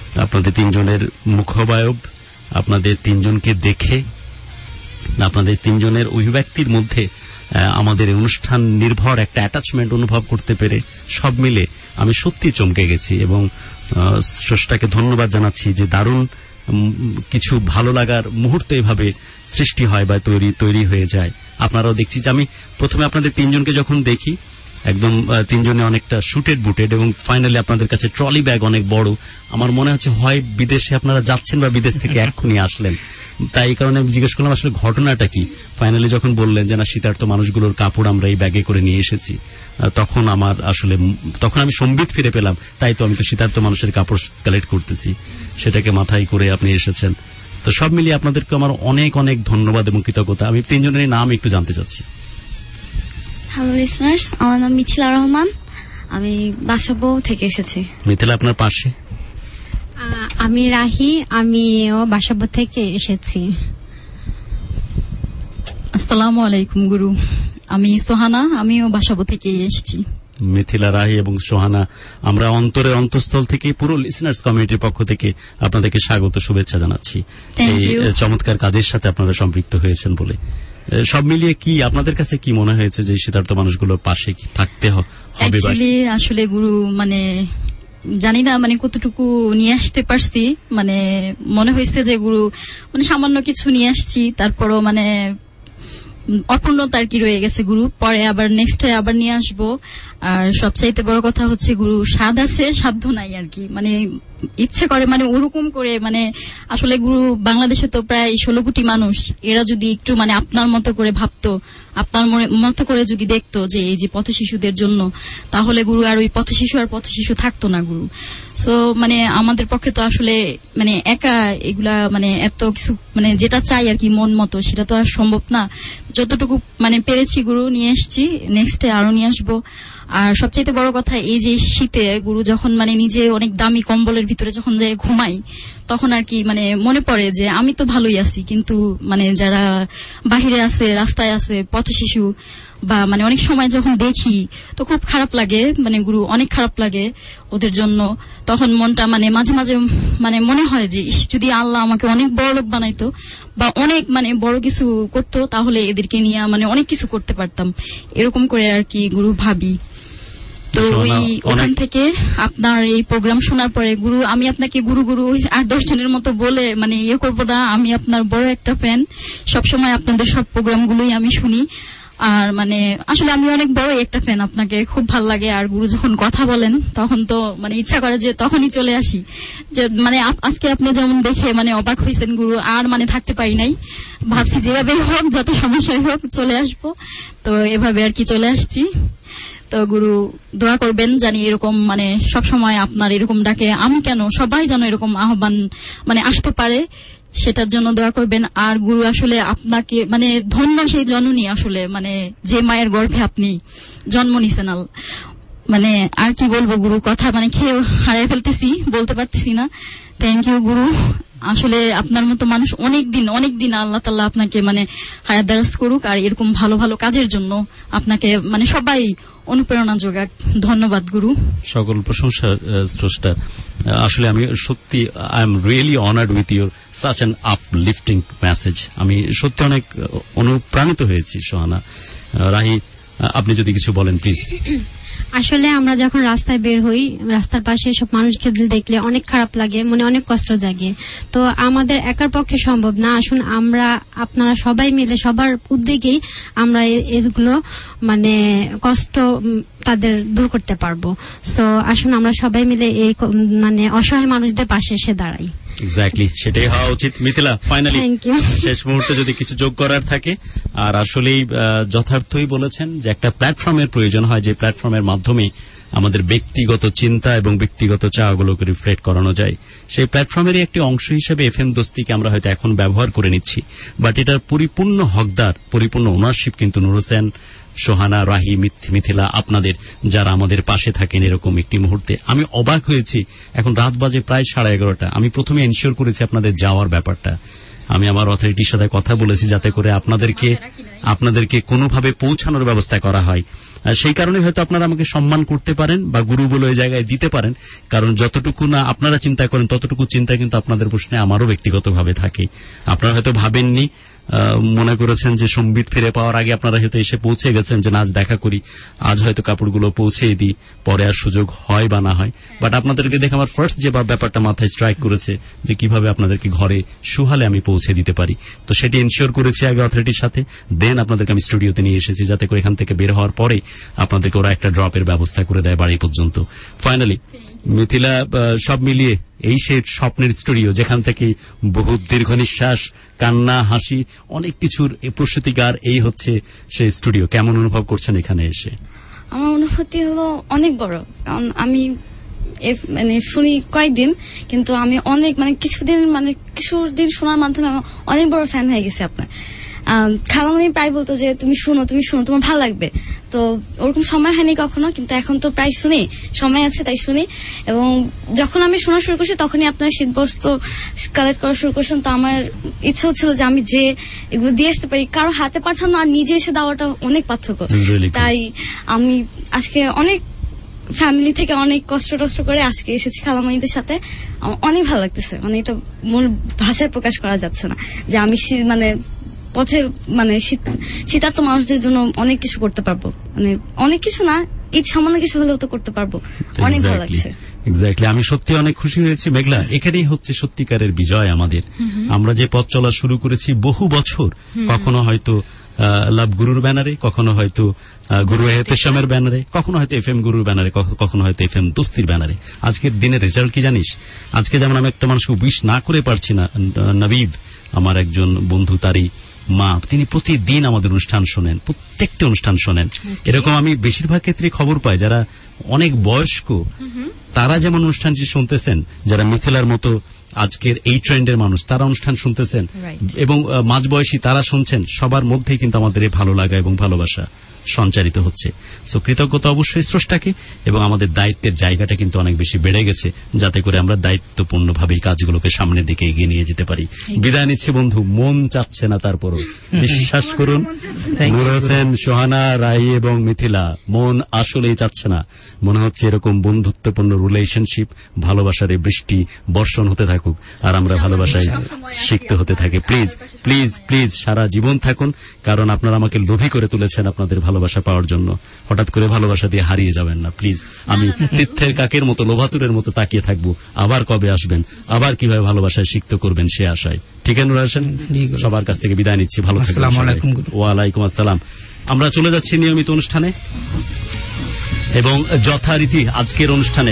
আপনাদের তিনজনের মুখাবয়ব, আপনাদের তিনজনকে দেখে, আপনাদের তিনজনের অভিব্যক্তির মধ্যে আমাদের অনুষ্ঠান নির্ভর একটা অ্যাটাচমেন্ট অনুভব করতে পেরে সব মিলে আমি সত্যি চমকে গেছি এবং স্রষ্টাকে ধন্যবাদ জানাচ্ছি যে দারুণ কিছু ভালো লাগার মুহূর্তে এভাবে সৃষ্টি হয় বা তৈরি তৈরি হয়ে যায়। আপনারাও দেখছি যে আমি প্রথমে আপনাদের তিনজনকে যখন দেখি একদম তিনজনে অনেকটা শুটেড বুটেড এবং ফাইনালি আপনাদের কাছে ট্রলি ব্যাগ অনেক বড়, আমার মনে হচ্ছে হয় বিদেশে আপনারা যাচ্ছেন বা বিদেশ থেকে এক্ষুনি আসলেন। তাই এই কারণে আমি জিজ্ঞেস করলাম আসলে ঘটনাটা কি। ফাইনালি যখন বললেন যে না শীতার্ত মানুষগুলোর কাপড় আমরা এই ব্যাগে করে নিয়ে এসেছি, তখন আমার আসলে তখন আমি সম্বিত ফিরে পেলাম। তাই তো আমি তো শীতার্ত মানুষের কাপড় কালেক্ট করতেছি, সেটাকে মাথায় করে আপনি এসেছেন। তো সব মিলিয়ে আপনাদেরকে আমার অনেক অনেক ধন্যবাদ এবং কৃতজ্ঞতা। আমি তিনজনের নাম একটু জানতে চাচ্ছি। হ্যালো লিসনার্স, আমার নাম মিথিলা রহমান, আমি বাসাবো থেকে এসেছি। মিথিলা আপনার পাশে? আমি রাহি, আমিও বাসাবো থেকে এসেছি। আসসালামু আলাইকুম গুরু, আমি সোহানা, আমিও বাসাবো থেকে এসেছি। মিথিলা, রাহি এবং সোহানা, আমরা অন্তরের অন্তঃস্থল থেকে পুরো লিসনার্স কমিউনিটির পক্ষ থেকে আপনাদেরকে স্বাগত শুভেচ্ছা জানাচ্ছি এই চমৎকার কাজের সাথে আপনারা সম্পৃক্ত হয়েছেন বলে। সব মিলিয়ে কি আপনাদের কাছে কি মনে হয়েছে যে শীতার্ত মানুষগুলোর পাশে কি থাকতে হবে? আসলে গুরু মানে জানি না মানে কতটুকু নিয়ে আসতে পারছি, মানে মনে হয়েছে যে গুরু মানে সামান্য কিছু নিয়ে আসছি, তারপরও মানে অপূর্ণতা আর কি রয়ে গেছে গুরু, পরে আবার নেক্সট আবার নিয়ে আসবো। আর সবচাইতে বড় কথা হচ্ছে গুরু স্বাদ আছে সাধ্য নাই আর কি, মানে ইচ্ছে করে মানে ওরকম করে মানে আসলে গুরু বাংলাদেশে তো প্রায় ষোলো কোটি মানুষ, এরা যদি একটু মানে আপনার মতো করে ভাবতো, আপনার মতো করে যদি দেখতো যে এই যে পথ শিশুদের জন্য, তাহলে গুরু আর ওই পথ শিশু আর পথ শিশু থাকতো না গুরু। সো মানে আমাদের পক্ষে তো আসলে মানে একা এগুলা মানে এত কিছু মানে যেটা চাই আর কি মন মতো সেটা তো আর সম্ভব না। যতটুকু মানে পেরেছি গুরু নিয়ে এসছি, নেক্সট ডে আরো নিয়ে আসবো। আর সবচেয়ে বড় কথা এই যে শীতে গুরু যখন মানে নিজে অনেক দামি কম্বলের ভিতরে যখন যায় ঘুমাই, তখন আর কি মানে মনে পড়ে যে আমি তো ভালোই আছি, কিন্তু মানে যারা বাহিরে আছে, রাস্তায় আছে, পথ শিশু বা মানে অনেক সময় যখন দেখি তো খুব খারাপ লাগে, মানে গুরু অনেক খারাপ লাগে ওদের জন্য। তখন মনটা মানে মাঝে মাঝে মানে মনে হয় যে যদি আল্লাহ আমাকে অনেক বড় লোক বানাইতো বা অনেক মানে বড় কিছু করতো, তাহলে এদেরকে নিয়ে মানে অনেক কিছু করতে পারতাম, এরকম করে আর কি গুরু ভাবি। তো ওই ওখান থেকে আপনার এই প্রোগ্রাম শোনার পরে গুরু আমি আপনাকে গুরু গুরু আট দশ জনের মতো বলে মানে ইয়ে করবো না, আমি আপনার বড় একটা ফ্যান, সবসময় আপনাদের সব প্রোগ্রামগুলোই আমি শুনি। আর মানে আসলে আমি অনেক বড় একটা ফ্যান, আপনাকে খুব ভাল লাগে। আর গুরু যখন কথা বলেন তখন তো মানে ইচ্ছা করে যে তখনই চলে আসি, যে মানে আজকে আপনি যেমন দেখে মানে অবাক হয়েছেন গুরু, আর মানে থাকতে পারি নাই, ভাবছি যেভাবে হোক যত সমস্যায় হোক চলে আসবো, তো এভাবে আর কি চলে আসছি। তো গুরু দোয়া করবেন জানি এরকম মানে সব সময় আপনার এরকম ডাকে আমি কেন সবাই যেন এরকম আহ্বান মানে আসতে পারে, সেটার জন্য দোয়া করবেন। আর গুরু আসলে আপনাকে মানে ধন্য সেই জননী, আসলে মানে যে মায়ের গর্ভে আপনি জন্ম নিছেন, মানে আর কি বলবো গুরু, কথা মানে খেয়ে হারিয়ে ফেলতেছি, বলতে পারতেছি না। থ্যাংক ইউ গুরু, আসলে আপনার মতো মানুষ অনেক দিন অনেক দিন আল্লাহ তাআলা আপনাকে মানে হায়াত দারাজ করুক, আর এরকম ভালো ভালো কাজের জন্য আপনাকে মানে সবাই অনুপ্রেরণা যোগাক। ধন্যবাদ গুরু, সকল প্রশংসা স্রষ্টা। আসলে আমি সত্যি I am really honoured with your such an uplifting message. আমি সত্যি অনেক অনুপ্রাণিত হয়েছি। সোহানা, রাহি, আপনি যদি কিছু বলেন প্লিজ। আসলে আমরা যখন রাস্তায় বের হই, রাস্তার পাশে সব মানুষকে দেখলে অনেক খারাপ লাগে, মনে অনেক কষ্ট জাগে। তো আমাদের একার পক্ষে সম্ভব না, আসুন আমরা আপনারা সবাই মিলে সবার উদ্যোগেই আমরা এগুলো মানে কষ্ট তাদের দূর করতে পারবো। সো আসুন আমরা সবাই মিলে এই মানে অসহায় মানুষদের পাশে এসে দাঁড়াই। এক্স্যাক্টলি, সেটাই হওয়া উচিত। মিথিলা, ফাইনালি শেষ মুহূর্তে যদি কিছু যোগ করার থাকে। আর আসলেই যথার্থই বলেছেন যে একটা প্ল্যাটফর্মের প্রয়োজন হয়, যে প্ল্যাটফর্মের মাধ্যমে আমাদের ব্যক্তিগত চিন্তা এবং ব্যক্তিগত চাওয়াগুলোকে রিফ্লেক্ট করানো যায়। সেই প্ল্যাটফর্মেরই একটি অংশ হিসেবে এফ এম দোস্তিকে আমরা হয়তো এখন ব্যবহার করে নিচ্ছি, বাট এটার পরিপূর্ণ হকদার, পরিপূর্ণ ওনারশিপ কিন্তু নূর হোসেন, সোহানা, রাহি, মিথিলা, আপনাদের যারা আমাদের পাশে থাকেন এরকম একটি মুহূর্তে। আমি অবাক হয়েছি, এখন রাত বাজে প্রায় সাড়ে এগারোটা। আমি প্রথমে এনশিওর করেছি আপনাদের যাওয়ার ব্যাপারটা, আমি আমার অথরিটির সাথে কথা বলেছি যাতে করে আপনাদেরকে আপনাদেরকে কোনোভাবে পৌঁছানোর ব্যবস্থা করা হয়। সেই কারণে হয়তো আপনারা আমাকে সম্মান করতে পারেন বা গুরু বলে ওই জায়গায় দিতে পারেন, কারণ যতটুকু না আপনারা চিন্তা করেন ততটুকু চিন্তা কিন্তু আপনাদের প্রশ্নে আমারও ব্যক্তিগতভাবে থাকে। আপনারা হয়তো ভাবেননি, মনে করেছেন যে সম্বিত ফিরে পাওয়ার আগে আপনারা হয়তো এসে পৌঁছে গেছেন যে না আজ দেখা করি, আজ হয়তো কাপড়গুলো পৌঁছে দিই, পরে আর সুযোগ হয় বা না হয়। বাট আপনাদেরকে দেখে আমার ফার্স্ট যে ব্যাপারটা মাথায় স্ট্রাইক করেছে যে কিভাবে আপনাদেরকে ঘরে সুহালে আমি পৌঁছে দিতে পারি, তো সেটি এনশিওর করেছি আগে অথরিটির সাথে, দেন আপনাদেরকে আমি স্টুডিওতে নিয়ে এসেছি যাতে করে এখান থেকে বের হওয়ার পরে আপনাদেরকে ওরা একটা ড্রপের ব্যবস্থা করে দেয় বাড়ি পর্যন্ত। ফাইনালি মিথিলা, সব মিলিয়ে এই সে স্বপ্নের স্টুডিও যেখান থেকে বহু দীর্ঘ নিঃশ্বাস, কান্না, হাসি, অনেক কিছুর প্রস্তুতিকার, এই হচ্ছে সেই স্টুডিও। কেমন অনুভব করছেন এখানে এসে? আমার অনুভূতি হলো অনেক বড়, কারণ আমি মানে শুনি কয়েকদিন, কিন্তু আমি অনেক মানে কিছুদিন মানে কিছুদিন শোনার মাধ্যমে আমি অনেক বড় ফ্যান হয়ে গেছি আপনার। খালামণি প্রায় বলতো যে তুমি শুনো তুমি শুনো তোমার ভালো লাগবে, তো ওরকম সময় হয়নি কখনো, কিন্তু এখন তো প্রায় শুনি, সময় আছে তাই শুনি। এবং যখন আমি শোনা শুরু করছি তখনই আপনার শীতবস্ত্র কালেক্ট করা শুরু করছেন, তো আমার ইচ্ছা হচ্ছিল যে আমি যে এগুলো দিয়ে আসতে পারি, কারো হাতে পাঠানো আর নিজে এসে দেওয়াটা অনেক পার্থক্য। তাই আমি আজকে অনেক ফ্যামিলি থেকে অনেক কষ্ট টষ্ট করে আজকে এসেছি খালামণিদের সাথে, আমার অনেক ভালো লাগতেছে। মানে এটা মন ভাষায় প্রকাশ করা যাচ্ছে না যে আমি মানে পথে মানে শীতার্থ মানুষদের জন্য অনেক কিছু করতে পারবো, মানে অনেক কিছু না, এই সামান্য কিছু হলেও তো করতে পারবো। অনেক ভালো লাগছে। এক্স্যাক্টলি, আমি সত্যি অনেক খুশি হয়েছি মেঘলা। এখানেই হচ্ছে সত্যিকারের বিজয় আমাদের। আমরা যে পথ চলা শুরু করেছি বহু বছর, কখনো হয়তো লাভ গুরুর ব্যানারে, কখনো হয়তো গুরু এহতেশামের ব্যানারে, কখনো হয়তো এফ এম গুরুর ব্যানারে, কখনো হয়তো এফ এম দোস্তির ব্যানারে। আজকের দিনের রেজাল্ট কি জানিস? আজকে যেমন আমি একটা মানুষকে উইশ না করে পারছি না, নবীদ আমার একজন বন্ধু, তারই মা, তিনি প্রতিদিন আমাদের অনুষ্ঠান শোনেন, প্রত্যেকটা অনুষ্ঠান শোনেন। এরকম আমি বেশিরভাগ ক্ষেত্রে খবর পাই যারা অনেক বয়স্ক, তারা যেমন অনুষ্ঠানটি শুনতেছেন, যারা মিথিলার মতো আজকের এই ট্রেন্ডের মানুষ তারা অনুষ্ঠান শুনতেছেন, এবং মাঝবয়সী তারা শুনছেন, সবার মধ্যেই কিন্তু আমাদের এই ভালো লাগা এবং ভালোবাসা সঞ্চারিত হচ্ছে। সো কৃতজ্ঞতা অবশ্যই স্রষ্টাকে, এবং আমাদের দায়িত্বের জায়গাটা কিন্তু অনেক বেশি বেড়ে গেছে, যাতে করে আমরা দায়িত্বপূর্ণভাবে এই কাজগুলোকে সামনের দিকে এগিয়ে নিয়ে যেতে পারি। বিদায় নিচ্ছে বন্ধু, মন চাচ্ছে না, তারপরও বিশ্বাস করুন নূর হোসেন, সোহানা, রাই এবং মিথিলা, মন আসলেই চাচ্ছে না। মনে হচ্ছে এরকম বন্ধুত্বপূর্ণ রিলেশনশিপ, ভালোবাসার এই বৃষ্টি বর্ষণ হতে থাকুক, আর আমরা ভালোবাসায় শিখতে হতে থাকি। প্লিজ প্লিজ প্লিজ সারা জীবন থাকুন, কারণ আপনারা আমাকে লোভী করে তুলেছেন আপনাদের ভালোবাসা পাওয়ার জন্য। হঠাৎ করে ভালোবাসা দিয়ে হারিয়ে যাবেন না প্লিজ। আমি তীর্থের কাকের মতো, লোভাতুরের মতো তাকিয়ে থাকবো, আবার কবে আসবেন, আবার কিভাবে ভালোবাসায় শিখতে করবেন সে আশায়। ঠিক আছে নূর হোসেন, সবার কাছ থেকে বিদায় নিচ্ছি, ভালো থাকবেন। ওয়ালাইকুম আসসালাম। আমরা চলে যাচ্ছি নিয়মিত অনুষ্ঠানে এবং যথারীতি আজকের অনুষ্ঠানে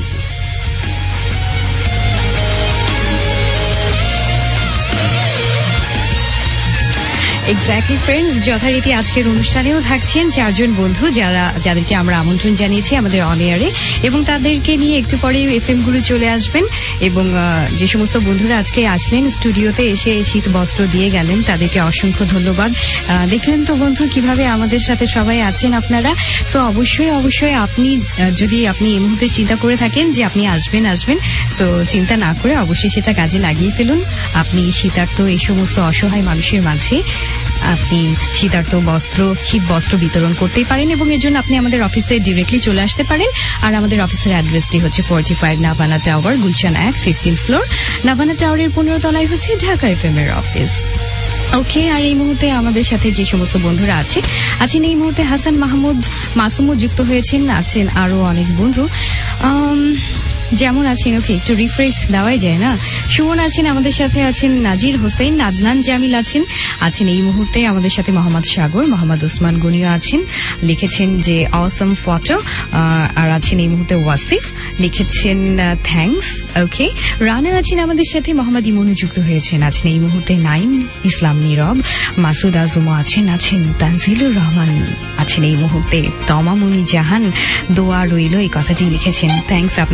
এক্স্যাক্টলি ফ্রেন্ডস, যথারীতি আজকের অনুষ্ঠানেও থাকছেন চারজন বন্ধু, যারা যাদেরকে আমরা আমন্ত্রণ জানিয়েছি আমাদের অন এয়ারে, এবং তাদেরকে নিয়ে একটু পরে এফএম গুলো চলে আসবেন। এবং যে সমস্ত বন্ধুরা আজকে আসলেন স্টুডিওতে, এসে শীত বস্ত্র দিয়ে গেলেন, তাদেরকে অসংখ্য ধন্যবাদ। দেখলেন তো বন্ধু কিভাবে আমাদের সাথে সবাই আছেন আপনারা। সো অবশ্যই অবশ্যই আপনি যদি আপনি এই মুহূর্তে চিন্তা করে থাকেন যে আপনি আসবেন আসবেন সো চিন্তা না করে অবশ্যই সেটা কাজে লাগিয়ে ফেলুন। আপনি শীতার্থ এই সমস্ত অসহায় মানুষের মাঝে আপনি শীতার্থ বস্ত্র শীত বস্ত্র বিতরণ করতেই পারেন, এবং এর জন্য আপনি আমাদের অফিসে ডিরেক্টলি চলে আসতে পারেন। আর আমাদের অফিসের অ্যাড্রেসটি হচ্ছে forty five Navana tower, Gulshan এক, ফিফটিন ফ্লোর। নাভানা টাওয়ারের পনেরো তলায় হচ্ছে ঢাকা এফএম এর অফিস। ওকে, আর এই মুহূর্তে আমাদের সাথে যে সমস্ত বন্ধুরা আছে আছেন এই মুহূর্তে হাসান মাহমুদ মাসুমও যুক্ত হয়েছেন, আছেন আরো অনেক বন্ধু যেমন আছেন। ওকে, একটু রিফ্রেশ দেওয়াই যায় না। সুমন আছেন আমাদের সাথে, আছেন নাজির হোসেন, আদনান জামিল আছেন আছেন এই মুহূর্তে আমাদের সাথে, মোহাম্মদ সাগর, মোহাম্মদ ওসমান গনিও আছেন, লিখেছেন যে অসম ফটো, আর আছেন এই মুহূর্তে ওয়াসিফ, লিখেছেন থ্যাঙ্কস। ওকে, রানা আছেন আমাদের সাথে, মোহাম্মদ ইমনু যুক্ত হয়েছেন, আছেন এই মুহূর্তে নাইম ইসলাম নীরব, মাসুদ আজমও আছেন, আছেন তানজিলুর রহমান, আছেন এই মুহূর্তে তমামুনি জাহান। দোয়া রইল এই কথাটি লিখেছেন, থ্যাঙ্কস আপনাকে। এইভাবে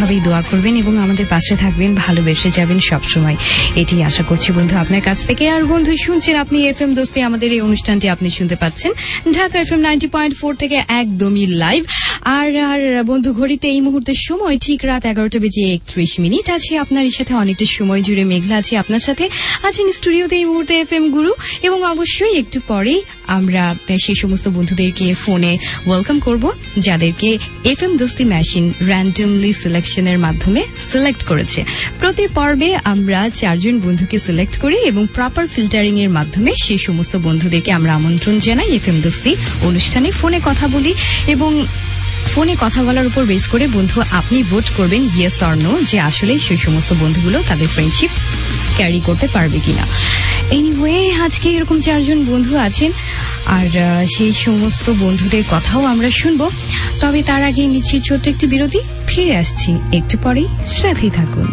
এভাবেই দোয়া করবেন এবং আমাদের পাশে থাকবেন, ভালোবেসে যাবেন সবসময়, এটি আশা করছি বন্ধু আপনার কাছ থেকে। আর বন্ধু শুনছেন আপনি এফএম দোস্তি, আমাদের এই অনুষ্ঠানটি আপনি শুনতে পাচ্ছেন Dhaka FM ninety point four থেকে একদমই লাইভ। আর আর বন্ধু ঘড়িতে এই মুহূর্তে সময় ঠিক রাত এগারোটা বেজে একত্রিশ মিনিট আছে। আপনার সাথে অনেকটা সময় জুড়ে মেঘলা আছে, আপনার সাথে আছেন স্টুডিওতে এই মুহূর্তে এফএম গুরু। এবং অবশ্যই একটু পরেই আমরা সেই সমস্ত বন্ধুদেরকে ফোনে ওয়েলকাম করব যাদেরকে এফএম দোস্তি মেশিন র্যান্ডমলি সিলেকশনের মাধ্যমে সিলেক্ট করেছে। প্রতি পর্বে আমরা চারজন বন্ধুকে সিলেক্ট করি এবং প্রপার ফিল্টারিং এর মাধ্যমে সেই সমস্ত বন্ধুদেরকে আমরা আমন্ত্রণ জানাই এফএম দোস্তি অনুষ্ঠানে ফোনে কথা বলি। এবং ফোনে কথা বলার উপর বেস করে বন্ধু আপনি ভোট করবেন ইয়েস অর নো, যে আসলে সেই সমস্ত বন্ধুগুলো তাদের ফ্রেন্ডশিপ ক্যারি করতে পারবে কিনা। এনিওয়ে আজকে এরকম চারজন বন্ধু আছেন, আর সেই সমস্ত বন্ধুদের কথাও আমরা শুনবো। তবে তার আগে নিচ্ছি ছোট্ট একটি বিরতি, ফিরে আসছি একটু পরেই, সাথেই থাকুন।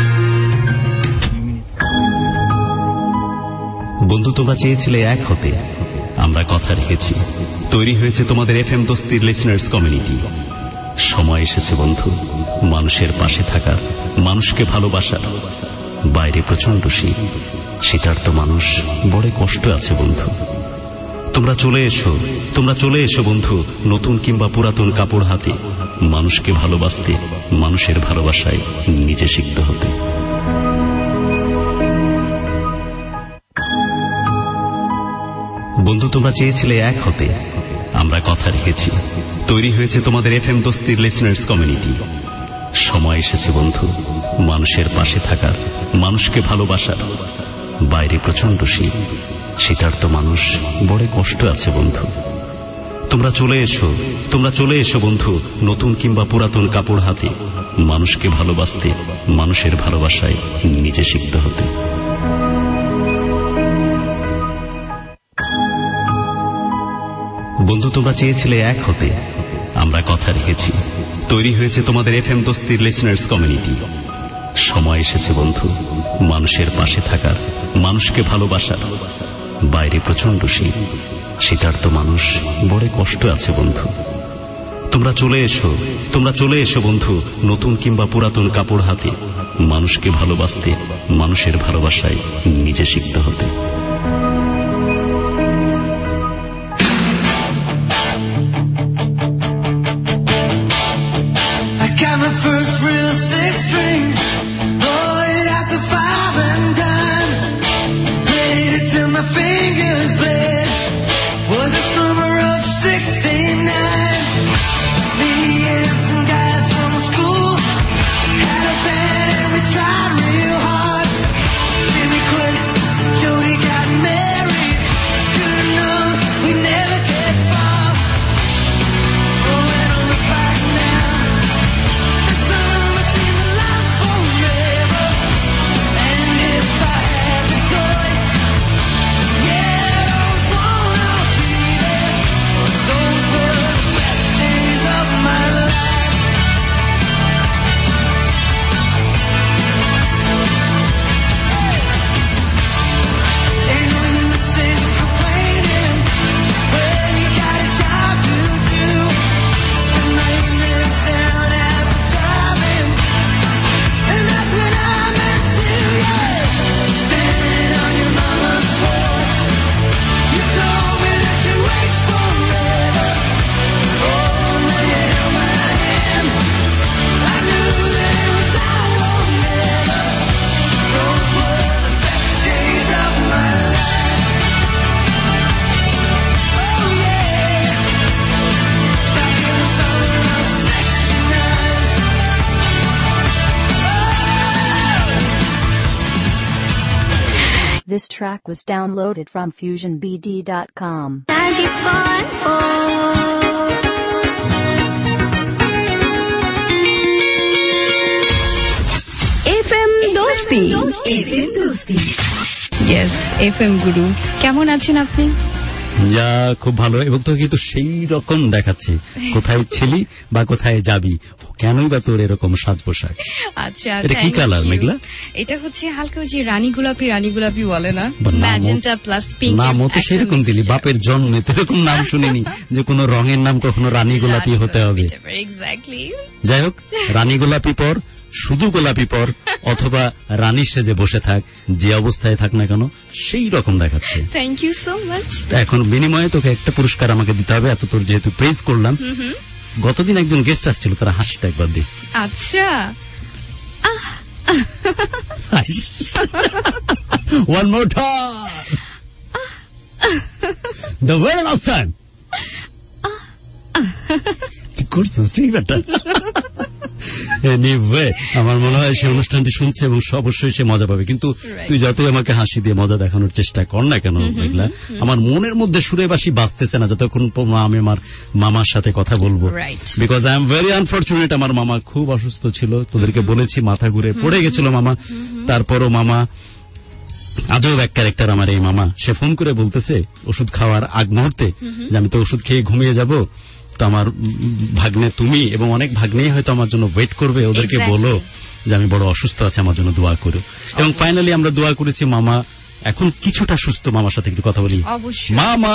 বন্ধু তোমরা চেয়েছিলে এক হতে, আমরা কথা রেখেছি, তৈরি হয়েছে তোমাদের এফএম দোস্তির লিসনার্স কমিউনিটি। সময় এসেছে বন্ধু মানুষের পাশে থাকার, মানুষকে ভালোবাসার। বাইরে প্রচন্ড শীত, শীতার্ত মানুষ বড় কষ্ট আছে বন্ধু। তোমরা চলে এসো, তোমরা চলে এসো বন্ধু, নতুন কিংবা পুরাতন কাপড় হাতে, মানুষকে ভালোবাসতে, মানুষের ভালোবাসায় নিজে শিখতে হতে। বন্ধু তোমরা চেয়েছিলে এক হতে, আমরা কথা রেখেছি, তৈরি হয়েছে তোমাদের এফএম দোস্তির লিসনার্স কমিউনিটি। সময় এসেছে বন্ধু মানুষের পাশে থাকার, মানুষকে ভালোবাসার। বাইরে প্রচন্ড শীত, শীতার্ত মানুষ বড় কষ্ট আছে বন্ধু। তোমরা চলে এসো, তোমরা চলে এসো বন্ধু, নতুন কিংবা পুরাতন কাপড় হাতে, মানুষকে ভালোবাসতে, মানুষের ভালোবাসায় নিজে শিখতে হতে। বন্ধু তোমরা চেয়েছিলে এক হতে, আমরা কথা রেখেছি, তৈরি হয়েছে তোমাদের এফএম দোস্তির লিসনার্স কমিউনিটি। সময় এসেছে বন্ধু মানুষের পাশে থাকার, মানুষকে ভালোবাসার। বাইরে প্রচন্ড শীত, শীতার্ত মানুষ বড় কষ্ট আছে বন্ধু। তোমরা চলে এসো, তোমরা চলে এসো বন্ধু, নতুন কিংবা পুরাতন কাপড় হাতে, মানুষকে ভালোবাসতে, মানুষের ভালোবাসায় নিজে শিখতে হতে। First real six string, bought it at the five and dime, played it till my fingers bled, was the summer of sixty-nine, me and some guys from school, had a band and we tried real hard, Jimmy quit, Jody got married, should've known we'd never get far, oh when I look back now, This track was downloaded from fusion b d dot com. FM Dosti, FM Dosti. Yes FM Guru, কেমন আছেন আপনি? যা খুব ভালো, এবং তোকে কিন্তু সেই রকম দেখাচ্ছে, কোথায় ছিলি বা কোথায় যাবি, কেনই বা তোর এরকম সাজ পোশাক। আচ্ছা, এটা কি thank কালার you. মেঘলা? এটা হচ্ছে হালকা ওই যে রানী গোলাপি, রানী গোলাপি বলে না, ম্যাজেন্টা প্লাস পিঙ্ক। নাম তো সেরকম দিলি, বাপের জন্মে এরকম নাম শুনিনি যে কোনো রঙের নাম কখনো রানী গোলাপি হতে হবে। এক্স্যাক্টলি। যাই হোক, রানী গোলাপি পর, শুধু গোলাপি পর, অথবা রানী সেজে বসে থাক, যে অবস্থায় থাক না কেন সেই রকম দেখাচ্ছে। Thank you so much. এখন বিনিময়ে তোকে একটা পুরস্কার আমাকে দিতে হবে, এত তোর যেহেতু প্রেজ করলাম। গতদিন একজন গেস্ট আসছিল, তারা হাসিটা একবার দি। আচ্ছা, one more time, the very last time. কি করছিস তুই বেটা? এনিওয়ে, আমার মনে হয় সে অনুষ্ঠানটি শুনছে এবং অবশ্যই সে মজা পাবে। কিন্তু তুই যতই আমাকে হাসি দিয়ে মজা দেখানোর চেষ্টা কর না কেন মেঘলা, আমার মনের মধ্যে সুরে বাসি বাজতেছে না যতক্ষণ আমি আমার মামার সাথে কথা বলবো। Because I am very unfortunate, আমার মামা খুব অসুস্থ ছিল, তোদেরকে বলেছি, মাথা ঘুরে পড়ে গেছিল মামা। তারপরও মামা আজব এক ক্যারেক্টার আমার এই মামা। সে ফোন করে বলতেছে ওষুধ খাওয়ার আগ মুহূর্তে যে আমি তো ওষুধ খেয়ে ঘুমিয়ে যাব, তো আমার ভাগ্নে তুমি এবং অনেক ভাগ্নেই হয়তো আমার জন্য ওয়েট করবে, ওদেরকে বলো যে আমি বড় অসুস্থ আছে, আমার জন্য দোয়া করো। এবং ফাইনালি আমরা দোয়া করেছি, মামা এখন কিছুটা সুস্থ। মামার সাথে একটু কথা বলি। মামা।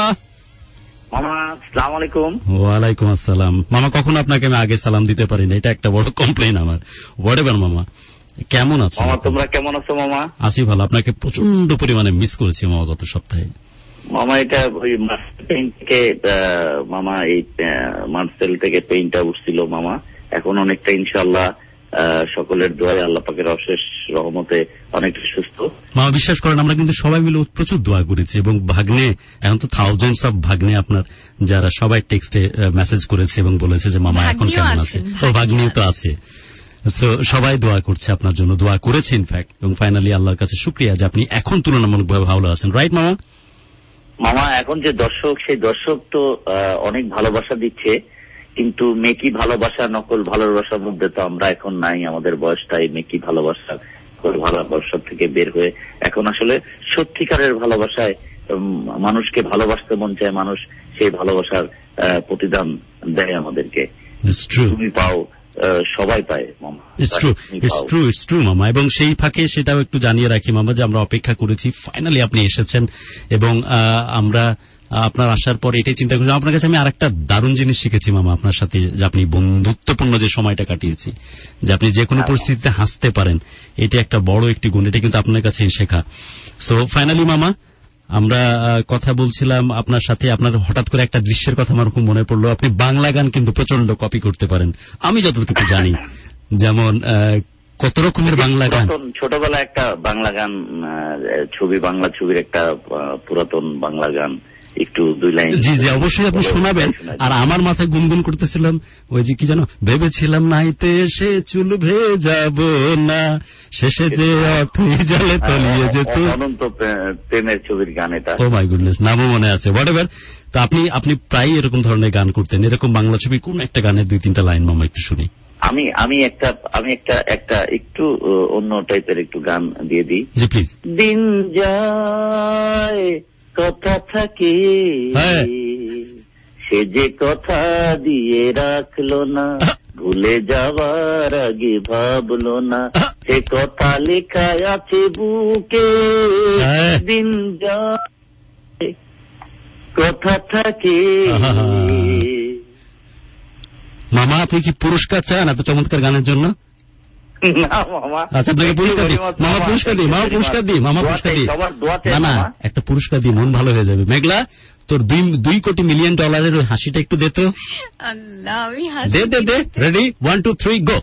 মামা আসসালামু আলাইকুম। ওয়ালাইকুম আসসালাম। মামা, কখনো আপনাকে আমি আগে সালাম দিতে পারি না, এটা একটা বড় কমপ্লেইন আমার। হোয়াটএভার মামা, কেমন আছো? মামা তোমরা কেমন আছো? মামা আছি ভালো, আপনাকে প্রচন্ড পরিমাণে মিস করেছি মামা গত সপ্তাহে। মামা এটা ওই পেইন্ট থেকে মামা এই মার্সেল থেকে পেইন্টটা উঠছিল মামা, এখন অনেকটা ইনশাআল্লাহ সকলের দোয়ায় আল্লাহ পাকের অশেষ রহমতে অনেকটা সুস্থ। মামা বিশ্বাস করেন, আমরা কিন্তু সবাই মিলে প্রচুর দোয়া করেছি, এবং ভাগ্নে এখন তো থাউজেন্ডস অফ ভাগ্নে আপনার যারা সবাই টেক্সটে মেসেজ করেছে এবং বলেছে যে মামা এখন কেমন আছে, ও ভাগ্নেও তো আছে। সো সবাই দোয়া করছে আপনার জন্য, দোয়া করেছে ইনফ্যাক্ট, এবং ফাইনালি আল্লাহর কাছে শুকরিয়া যে আপনি এখন তুলনামূলকভাবে ভালো আছেন। রাইট মামা? মামা এখন যে দর্শক, সেই দর্শক তো অনেক ভালোবাসা দিচ্ছে, কিন্তু মেকি ভালোবাসা নকল ভালোবাসার মধ্যে তো আমরা এখন নাই। আমাদের বয়সটাই মেকি ভালোবাসা ভালোবাসার থেকে বের হয়ে এখন আসলে সত্যিকারের ভালোবাসায় মানুষকে ভালোবাসতে মন চায়, মানুষ সেই ভালোবাসার প্রতিদান দেয় আমাদেরকে। তুমি পাও, সবাই পায় মামা। It's true, it's true, it's true মামা। এবং সেই ফাঁকে সেটাও একটু জানিয়ে রাখি মামা যে আমরা অপেক্ষা করেছি, ফাইনালি আপনি এসেছেন, এবং আমরা আপনার আসার পর এটাই চিন্তা করছি। আপনার কাছে আমি আরেকটা দারুণ জিনিস শিখেছি মামা আপনার সাথে, যে আপনি বন্ধুত্বপূর্ণ যে সময়টা কাটিয়েছি, যে আপনি যে কোনো পরিস্থিতিতে হাসতে পারেন, এটা একটা বড় একটি গুণ, এটা কিন্তু আপনার কাছে শেখা। সো ফাইনালি মামা আমরা কথা বলছিলাম আপনার সাথে, আপনার হঠাৎ করে একটা দৃশ্যের কথা আমার খুব মনে পড়লো। আপনি বাংলা গান কিন্তু প্রচন্ড কপি করতে পারেন, আমি যতটুকু জানি। যেমন কত রকমের বাংলা গান, ছোটবেলায় একটা বাংলা গান ছবি, বাংলা ছবির একটা পুরাতন বাংলা গান একটু দুই লাইন। জি জি অবশ্যই আপনি শোনাবেন। আর আমার মাথায় গুনগুন করতেছিলাম ওই যে কি জানো, ভেবেছিলাম নাইতে সে চুল ভেজাবো না, শেষে যে অথই জলে তলিয়ে যেত। অনন্ত প্রেমের ছবির গান এটা। ও মাই গুডনেস, নামও মনে আছে। হোয়াটএভার। তো আপনি আপনি প্রায় এরকম ধরনের গান করতেন, এরকম বাংলা ছবি কোন একটা গানের দুই তিনটা লাইন মামা একটু শুনি। আমি আমি একটা আমি একটা একটা একটু অন্য টাইপের একটু গান দিয়ে দিই। জি প্লিজ। দিন যায় কথা থাকে, সে যে কথা দিয়ে রাখলো না, ভুলে যাওয়ার আগে ভাবলো না, সে কথা লেখা আছে বুকে। দিন যায় কথা থাকে। মামা আপনি কি পুরস্কার চান এত চমৎকার গানের জন্য? আচ্ছা আপনাকে পুরস্কার দিই মামা, পুরস্কার দিই মামা, পুরস্কার দিই মামা, পুরস্কার দিই না না একটা পুরস্কার দিই, মন ভালো হয়ে যাবে। মেঘলা, তোর দুই দুই কোটি মিলিয়ন ডলারের ওই হাসিটা একটু দে তো। দে দে দে। Ready, one two three go.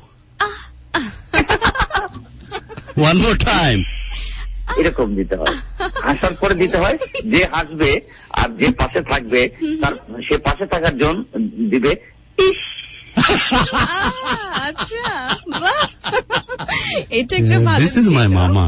One more time. এরকম দিতে হয়, হাসার পরে দিতে হয়। যে হাসবে আর যে পাশে থাকবে তার, সে পাশে থাকার জন দিবে ইস। আচ্ছা, এটা একটা ভালো। দিস ইজ মাই মামা।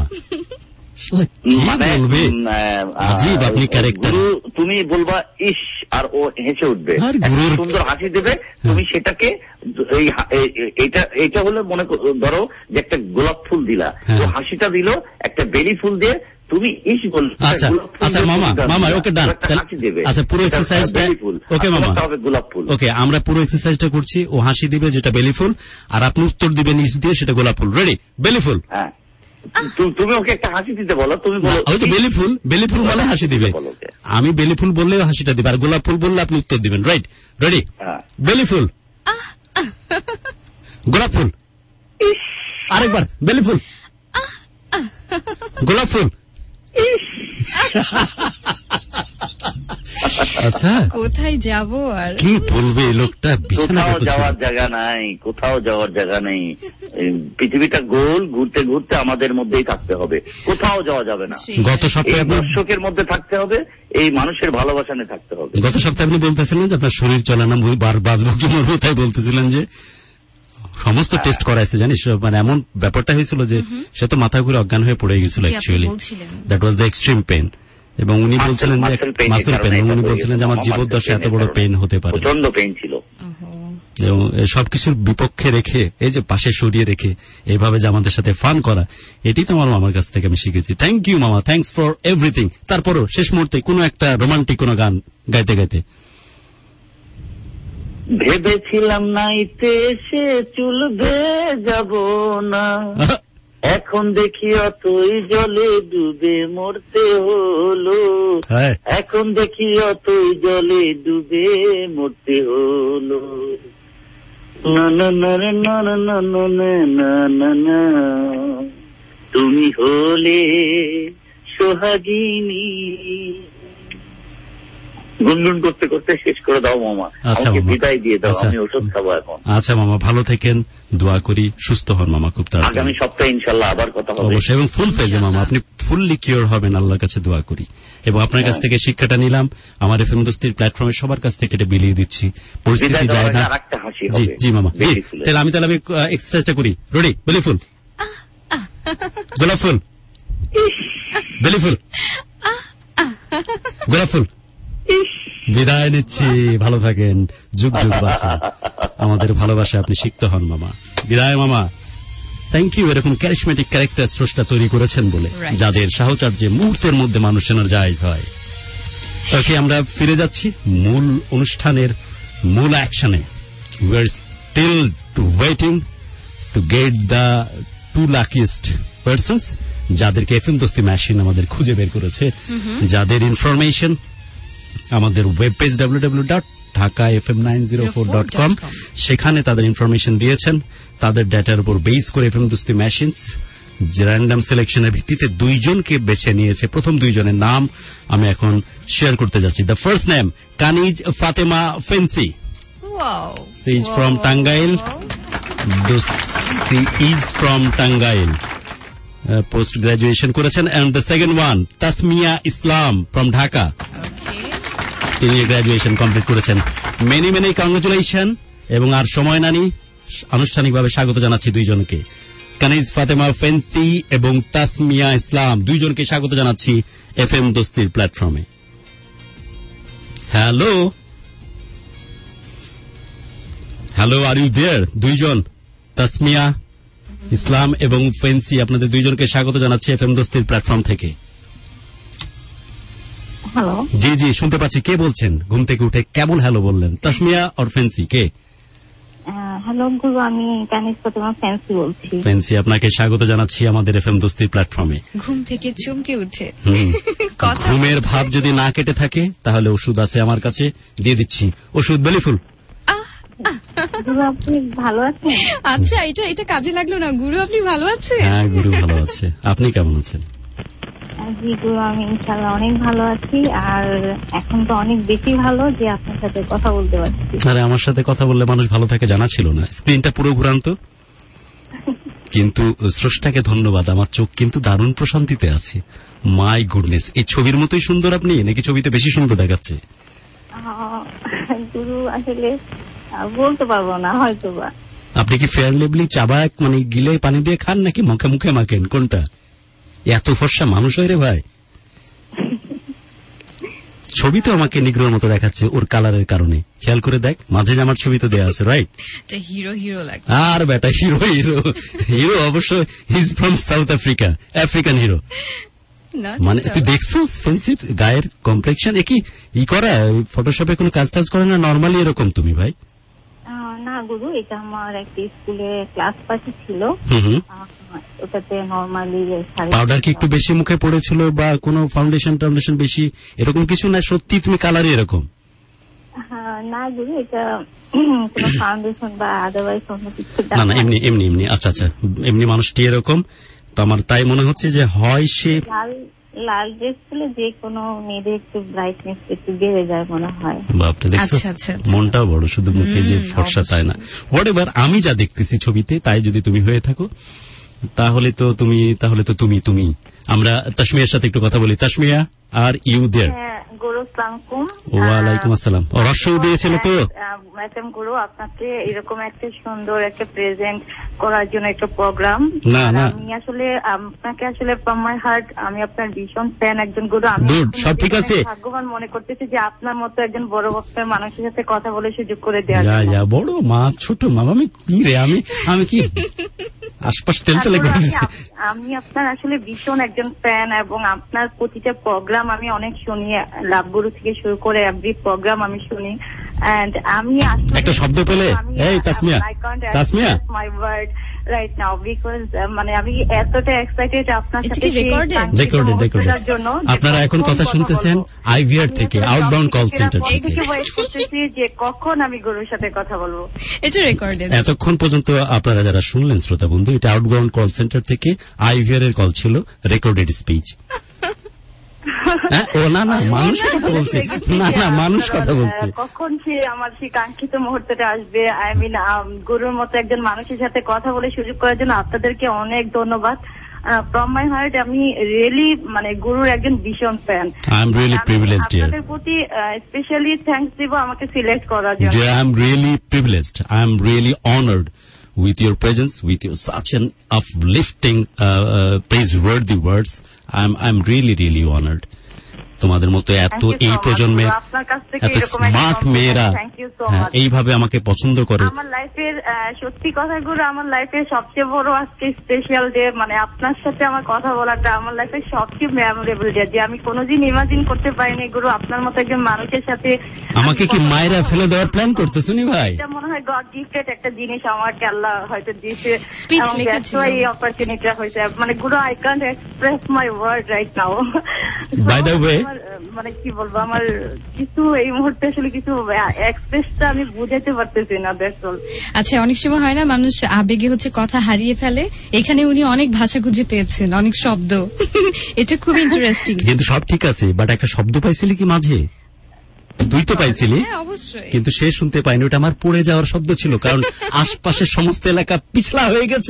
তুমি বলবা ইস আর ও হেসে উঠবে, সুন্দর হাসি দেবে। তুমি সেটাকে এইটা এইটা হলে মনে ধরো যে একটা গোলাপ ফুল দিলা, তো হাসিটা দিল একটা বেলি ফুল দিয়ে, তুমি ইস বল। আচ্ছা আচ্ছা মামা মামা ওকে ডান। আচ্ছা পুরো এক্সারসাইজটা ওকে মামা গোলাপ ফুল। ওকে আমরা পুরো এক্সারসাইজটা করছি। ও হাসি দিবে যেটা বেলি ফুল, আর আপনি উত্তর দিবেন ইস দিয়ে, সেটা গোলাপ ফুল। রেডি? বেলি ফুল। হ্যাঁ তুমি ওকে একটা হাসি দিতে বলো। তুমি বলো ওই তো বেলি ফুল। বেলি ফুল বলে হাসি দিবে। আমি বেলি ফুল বললেও হাসিটা দিবে, আর গোলাপ ফুল বললে আপনি উত্তর দিবেন। রাইট? রেডি? বেলি ফুল, গোলাপ ফুল, আরেকবার বেলি ফুল, গোলাপ ফুল। আচ্ছা কোথায় যাব আর কি বলবে লোকটা? কোথাও যাওয়ার জায়গা নাই, কোথাও যাওয়ার জায়গা নেই। পৃথিবীটা গোল, ঘুরতে ঘুরতে আমাদের মধ্যেই থাকতে হবে, কোথাও যাওয়া যাবে না। গত সপ্তাহে দর্শকের মধ্যে থাকতে হবে, এই মানুষের ভালোবাসা নিয়ে থাকতে হবে। গত সপ্তাহে আপনি বলতেছিলেন যে আপনার শরীর চলে না, বার বাঁচবো কি মরবো, তাই বলতেছিলেন যে সমস্ত টেস্ট করাইছে জানিস। মানে এমন ব্যাপারটা হয়েছিল যে সে তো মাথা ঘুরে অজ্ঞান হয়ে পড়ে গেছিল। Actually that was the extreme pain. এবং উনি বলছিলেন যে মাসেল পেন, এবং উনি বলছিলেন যে আমার জীবদ্দশায় এত বড় পেন হতে পারে। প্রচন্ড পেন ছিল। এবং সবকিছুর বিপক্ষে রেখে, এই যে পাশে সরিয়ে রেখে এইভাবে যে আমাদের সাথে ফান করা, এটি তো আমার মামার কাছ থেকে আমি শিখেছি। থ্যাংক ইউ মামা, থ্যাংকস ফর এভরিথিং। তারপরও শেষ মুহূর্তে কোনো একটা রোমান্টিক কোনো গান গাইতে গাইতে। ভেবেছিলাম নাইতে সে চুলবে যাব না, এখন দেখি অতই জলে ডুবে মরতে হলো। এখন দেখি অতই জলে ডুবে মরতে হলো। না না না না না না না না না না, তুমি হলে সোহাগিনী। গুনগুন করতে করতে শেষ করে দাও মামা, আমাকে বিদায় দিয়ে দাও, আমি ওষুধ খাবো এখন। আচ্ছা মামা ভালো থেকেন, দোয়া করি সুস্থ হন মামা খুব তাড়াতাড়ি। আগামী সপ্তাহে ইনশাআল্লাহ আবার কথা হবে অবশ্যই, এবং ফুল ফেজে মামা আপনি ফুললি কিওর হবেন, আল্লাহর কাছে দোয়া করি। এবং আপনার কাছ থেকে শিক্ষাটা নিলাম, আমার এফএম দোস্তির প্ল্যাটফর্মে সবার কাছ থেকে এটা বিলিয়ে দিচ্ছি। পরিস্থিতি যায় না। জি জি মামা, জি তাহলে আমি তাহলে আমি এক্সারসাইজটা করি। রেডি? বেলি ফুল, গোলাপ ফুল, বেলি ফুল, গোলাপ ফুল। বিদায় নিচ্ছি, ভালো থাকেন, যুগ যুগ বাঁচেন, আমাদের ভালোবাসা আপনি সিক্ত হন মামা। বিদায় মামা। Thank you. এরকম ক্যারিশমেটিক ক্যারেক্টার স্রষ্টা তৈরি করেছেন বলে, যাদের সাহচর্যে মুহূর্তের মধ্যে মানুষ এনার্জাইজ হয়। ওকে আমরা ফিরে যাচ্ছি মূল অনুষ্ঠানের মূল অ্যাকশনে। We are still waiting to get the two luckiest persons, যাদেরকে এফএম দোস্তি মেশিন আমাদের খুঁজে বের করেছে, যাদের ইনফরমেশন আমাদের web page W W W dot Dhaka F M nine zero four dot com, সেখানে তাদের ইনফরমেশন দিয়েছেন। তাদের ডেটার উপর বেস করে এফএম দোস্তি মেশিনস র্যান্ডম সিলেকশনের ভিত্তিতে দুইজনকে বেছে নিয়েছে। প্রথম দুইজনের নাম আমি এখন শেয়ার করতে যাচ্ছি। The first name Kaniz Fatema Fancy. She is from Tangail. She is from Tangail. Post graduation করেছেন। And the second one Tasmia Islam from Dhaka. তিনি গ্রাজুয়েশন কমপ্লিট করেছেন। Many many congratulation. এবং আর সময় নানি, আনুষ্ঠানিকভাবে স্বাগত জানাচ্ছি দুইজনকে, কানিজ ফাতেমা ফেন্সি এবং তাসমিয়া ইসলাম, দুইজনকে স্বাগত জানাচ্ছি এফ এম দোস্তির প্ল্যাটফর্মে। Hello hello are you there? দুইজন, তাসমিয়া ইসলাম এবং ফেন্সি, আপনাদের দুইজনকে স্বাগত জানাচ্ছি এফ এম দোস্তির প্ল্যাটফর্ম থেকে। হ্যালো। জি জি শুনতে পাচ্ছি। কে বলছেন? ঘুম থেকে উঠে কেবল হ্যালো বললেন। তাসমিয়া আর ফেন্সি কে? হ্যালো গুরু, আমি কানিজ ফাতেমা ফেন্সি বলছি। ফেন্সি, আপনাকে স্বাগত জানাচ্ছি আমাদের এফএম দোস্তির প্ল্যাটফর্মে। ঘুম থেকে চমকে উঠে ঘুমের ভাব যদি না কেটে থাকে তাহলে ওষুধ আছে আমার কাছে, দিয়ে দিচ্ছি ওষুধ। বেলিফুল। গুরু আপনি ভালো আছেন? আচ্ছা এটা এটা কাজে লাগলো না। গুরু আপনি ভালো আছেন? হ্যাঁ গুরু ভালো আছে। আপনি কেমন আছেন? জি গুরু আমি ইনশাআল্লাহ অনেক ভালো আছি, আর এখন তো অনেক বেশি ভালো যে আপনার সাথে কথা বলতে পারছি। আরে আমার সাথে কথা বললে মানুষ ভালো থাকে জানা ছিল না। স্ক্রিনটা পুরো ঘুরান তো। কিন্তু স্রষ্টাকে ধন্যবাদ, আমার চোখ কিন্তু দারুণ প্রশান্তিতে আছে। মাই গুডনেস, এই ছবির মতোই সুন্দর আপনি, নাকি ছবিতে বেশি সুন্দর দেখাচ্ছে? গুরু আসলে বলতে পারবো না, হয়তো বা। আপনি কি ফেয়ার লেবলি চাবা মানে গিলে পানি দিয়ে খান, নাকি মুখে মুখে মাখেন, কোনটা? এত ফর্সা মানুষ হয় রে ভাই। ছবি তো আমাকে নিগ্রোর মতো দেখাচ্ছে ওর কালারের কারণে। খেয়াল করে দেখ, মাঝে আমার ছবি তো দেয়া আছে, রাইট? হিরো হিরো লাগছে। আর বেটা হিরো হিরো হিরো অবশ্য, he is from South Africa, African hero. মানে তুই দেখছো ফেন্সির গায়ের কমপ্লেকশন একই ই করা ফটোশপে কোনো কাজ টাজ করে না নরমালি এরকম তুমি ভাই? না গুরু, এটা আমার একটা স্কুলে ক্লাস পার্টি ছিল, ওটাতে নরমালি পাউডার কি একটু বেশি মুখে পড়েছিল বা কোনো ফাউন্ডেশন টাউন্ডেশন বেশি এরকম কিছু না, সত্যি তুমি কালারই এরকম? না গুরু, এটা কোনো ফাউন্ডেশন বা আদারওয়াইজ অন্য কিছু না না এমনি এমনি এমনি আচ্ছা আচ্ছা এমনি মানুষটি এরকম তো আমার তাই মনে হচ্ছে যে হয় সে লাল ড্রেস গুলো যে কোনো মেয়েদের একটু ব্রাইটনেস একটু বেড়ে যায় মনে হয়। বাপরে দেখছো মনটাও বড়, শুধু মুখে যে ফর্সা তাই না, হোয়াট এভার আমি যা দেখতেছি ছবিতে তাই যদি তুমি হয়ে থাকো তাহলে তো তুমি তাহলে তো তুমি তুমি আমরা তাসমিয়ার সাথে একটু কথা বলি। Tasmia are you there? ওয়ালাইকুম আসসালাম। রহস্য দিয়েছিল তো ম্যাডাম গুরু, আপনাকে এরকম একটা সুন্দর একটা প্রেজেন্ট করার জন্য একটা প্রোগ্রাম। না না আমি আসলে আপনাকে আসলে ফ্রম মাই হার্ট আমি আপনার ভীষণ ফ্যান একজন গুরু। আমি সব ঠিক আছে, ভাগ্যবান মনে করতেছি যে আপনার মতো একজন বড় ভক্তের মানুষের সাথে কথা বলে সুযোগ করে দেওয়া। যা যা বড় মা ছোট মা আমি কি রে আমি আমি কি আশপাশ তেল তেলে করে দিচ্ছি। আমি আপনার আসলে ভীষণ একজন ফ্যান এবং আপনার প্রতিটা প্রোগ্রাম আমি অনেক শুনি, লাভগুরু থেকে শুরু করে এভরি প্রোগ্রাম আমি শুনি। এন্ড আমি একটা শব্দ পেলে এই Tasmia Tasmia my word right now because মানে আমি এতটা এক্সাইটেড আপনার সাথে রেকর্ডেড রেকর্ডেড জন্য। আপনারা এখন কথা শুনতেছেন আইভিআর থেকে, আউটবাউন্ড কল সেন্টার থেকে। ওয়েট করতেছি যে কখন আমি গুরুর সাথে কথা বলবো। এটা রেকর্ডেড। এতক্ষণ পর্যন্ত আপনারা যারা শুনলেন শ্রোতা বন্ধু, এটা আউটবাউন্ড কল সেন্টার থেকে আইভিআর এর কল ছিল, রেকর্ডেড স্পিচ। ও না না মানুষ কথা বলছে, না না মানুষ কথা বলছে। কখন সে আমার সেই কাঙ্ক্ষিত মুহূর্তটা আসবে। আই মিন গুরুর মতো একজন মানুষের সাথে কথা বলে সুযোগ করার জন্য আপনাদেরকে অনেক ধন্যবাদ। ফ্রম মাই হার্ট আমি রিয়েলি মানে গুরুর একজন ভীষণ fan. I am really privileged here. আপনাদের প্রতি স্পেশালি থ্যাঙ্কস দিব আমাকে সিলেক্ট করার জন্য। I am really privileged, I am really honoured with your presence, with your such an uplifting uh, uh, praiseworthy words. I'm I'm really really honored. তোমাদের মতো এত এই প্রজন্মের এত স্মার্ট মেয়েরা এইভাবে আমাকে পছন্দ করে। আমার লাইফের সত্যি কথা গুরু, আমার লাইফের সবচেয়ে বড় আজকে স্পেশাল ডে, মানে আপনার সাথে আমার কথা বলাটা আমার লাইফের সবচেয়ে মেমোরেবল ডে, যে আমি কোনোদিন ইমাজিন করতে পারিনি গুরু আপনার মতো একজন মানুষের সাথে। আমাকে কি মায়েরা ফেলে দেওয়ার প্ল্যান করতেছো নি ভাই? এটা মনে হয় গড গিফটেড একটা জিনিস আমাকে আল্লাহ হয়তো দিয়েছে, এই অপরচুনিটিটা হয়েছে। মানে Guru I can't express my word right now. By the way মানে কি বলবো, আমার কিছু এই মুহূর্তে আসলে কিছু এক্সপ্রেসটা আমি বুঝাতে পারতেছি না। আচ্ছা অনেক সময় হয় না মানুষ আবেগে হচ্ছে কথা হারিয়ে ফেলে, এখানে উনি অনেক ভাষা খুঁজে পেয়েছেন, অনেক শব্দ। এটা খুব ইন্টারেস্টিং। কিন্তু সব ঠিক আছে, বাট একটা শব্দ পাইছিলি কি মাঝে? তুই তো পাইছিলি, কিন্তু সে শুনতে পাইনি। ওটা আমার পড়ে যাওয়ার শব্দ ছিল, কারণ আশপাশের সমস্ত এলাকা পিছলা হয়ে গেছে।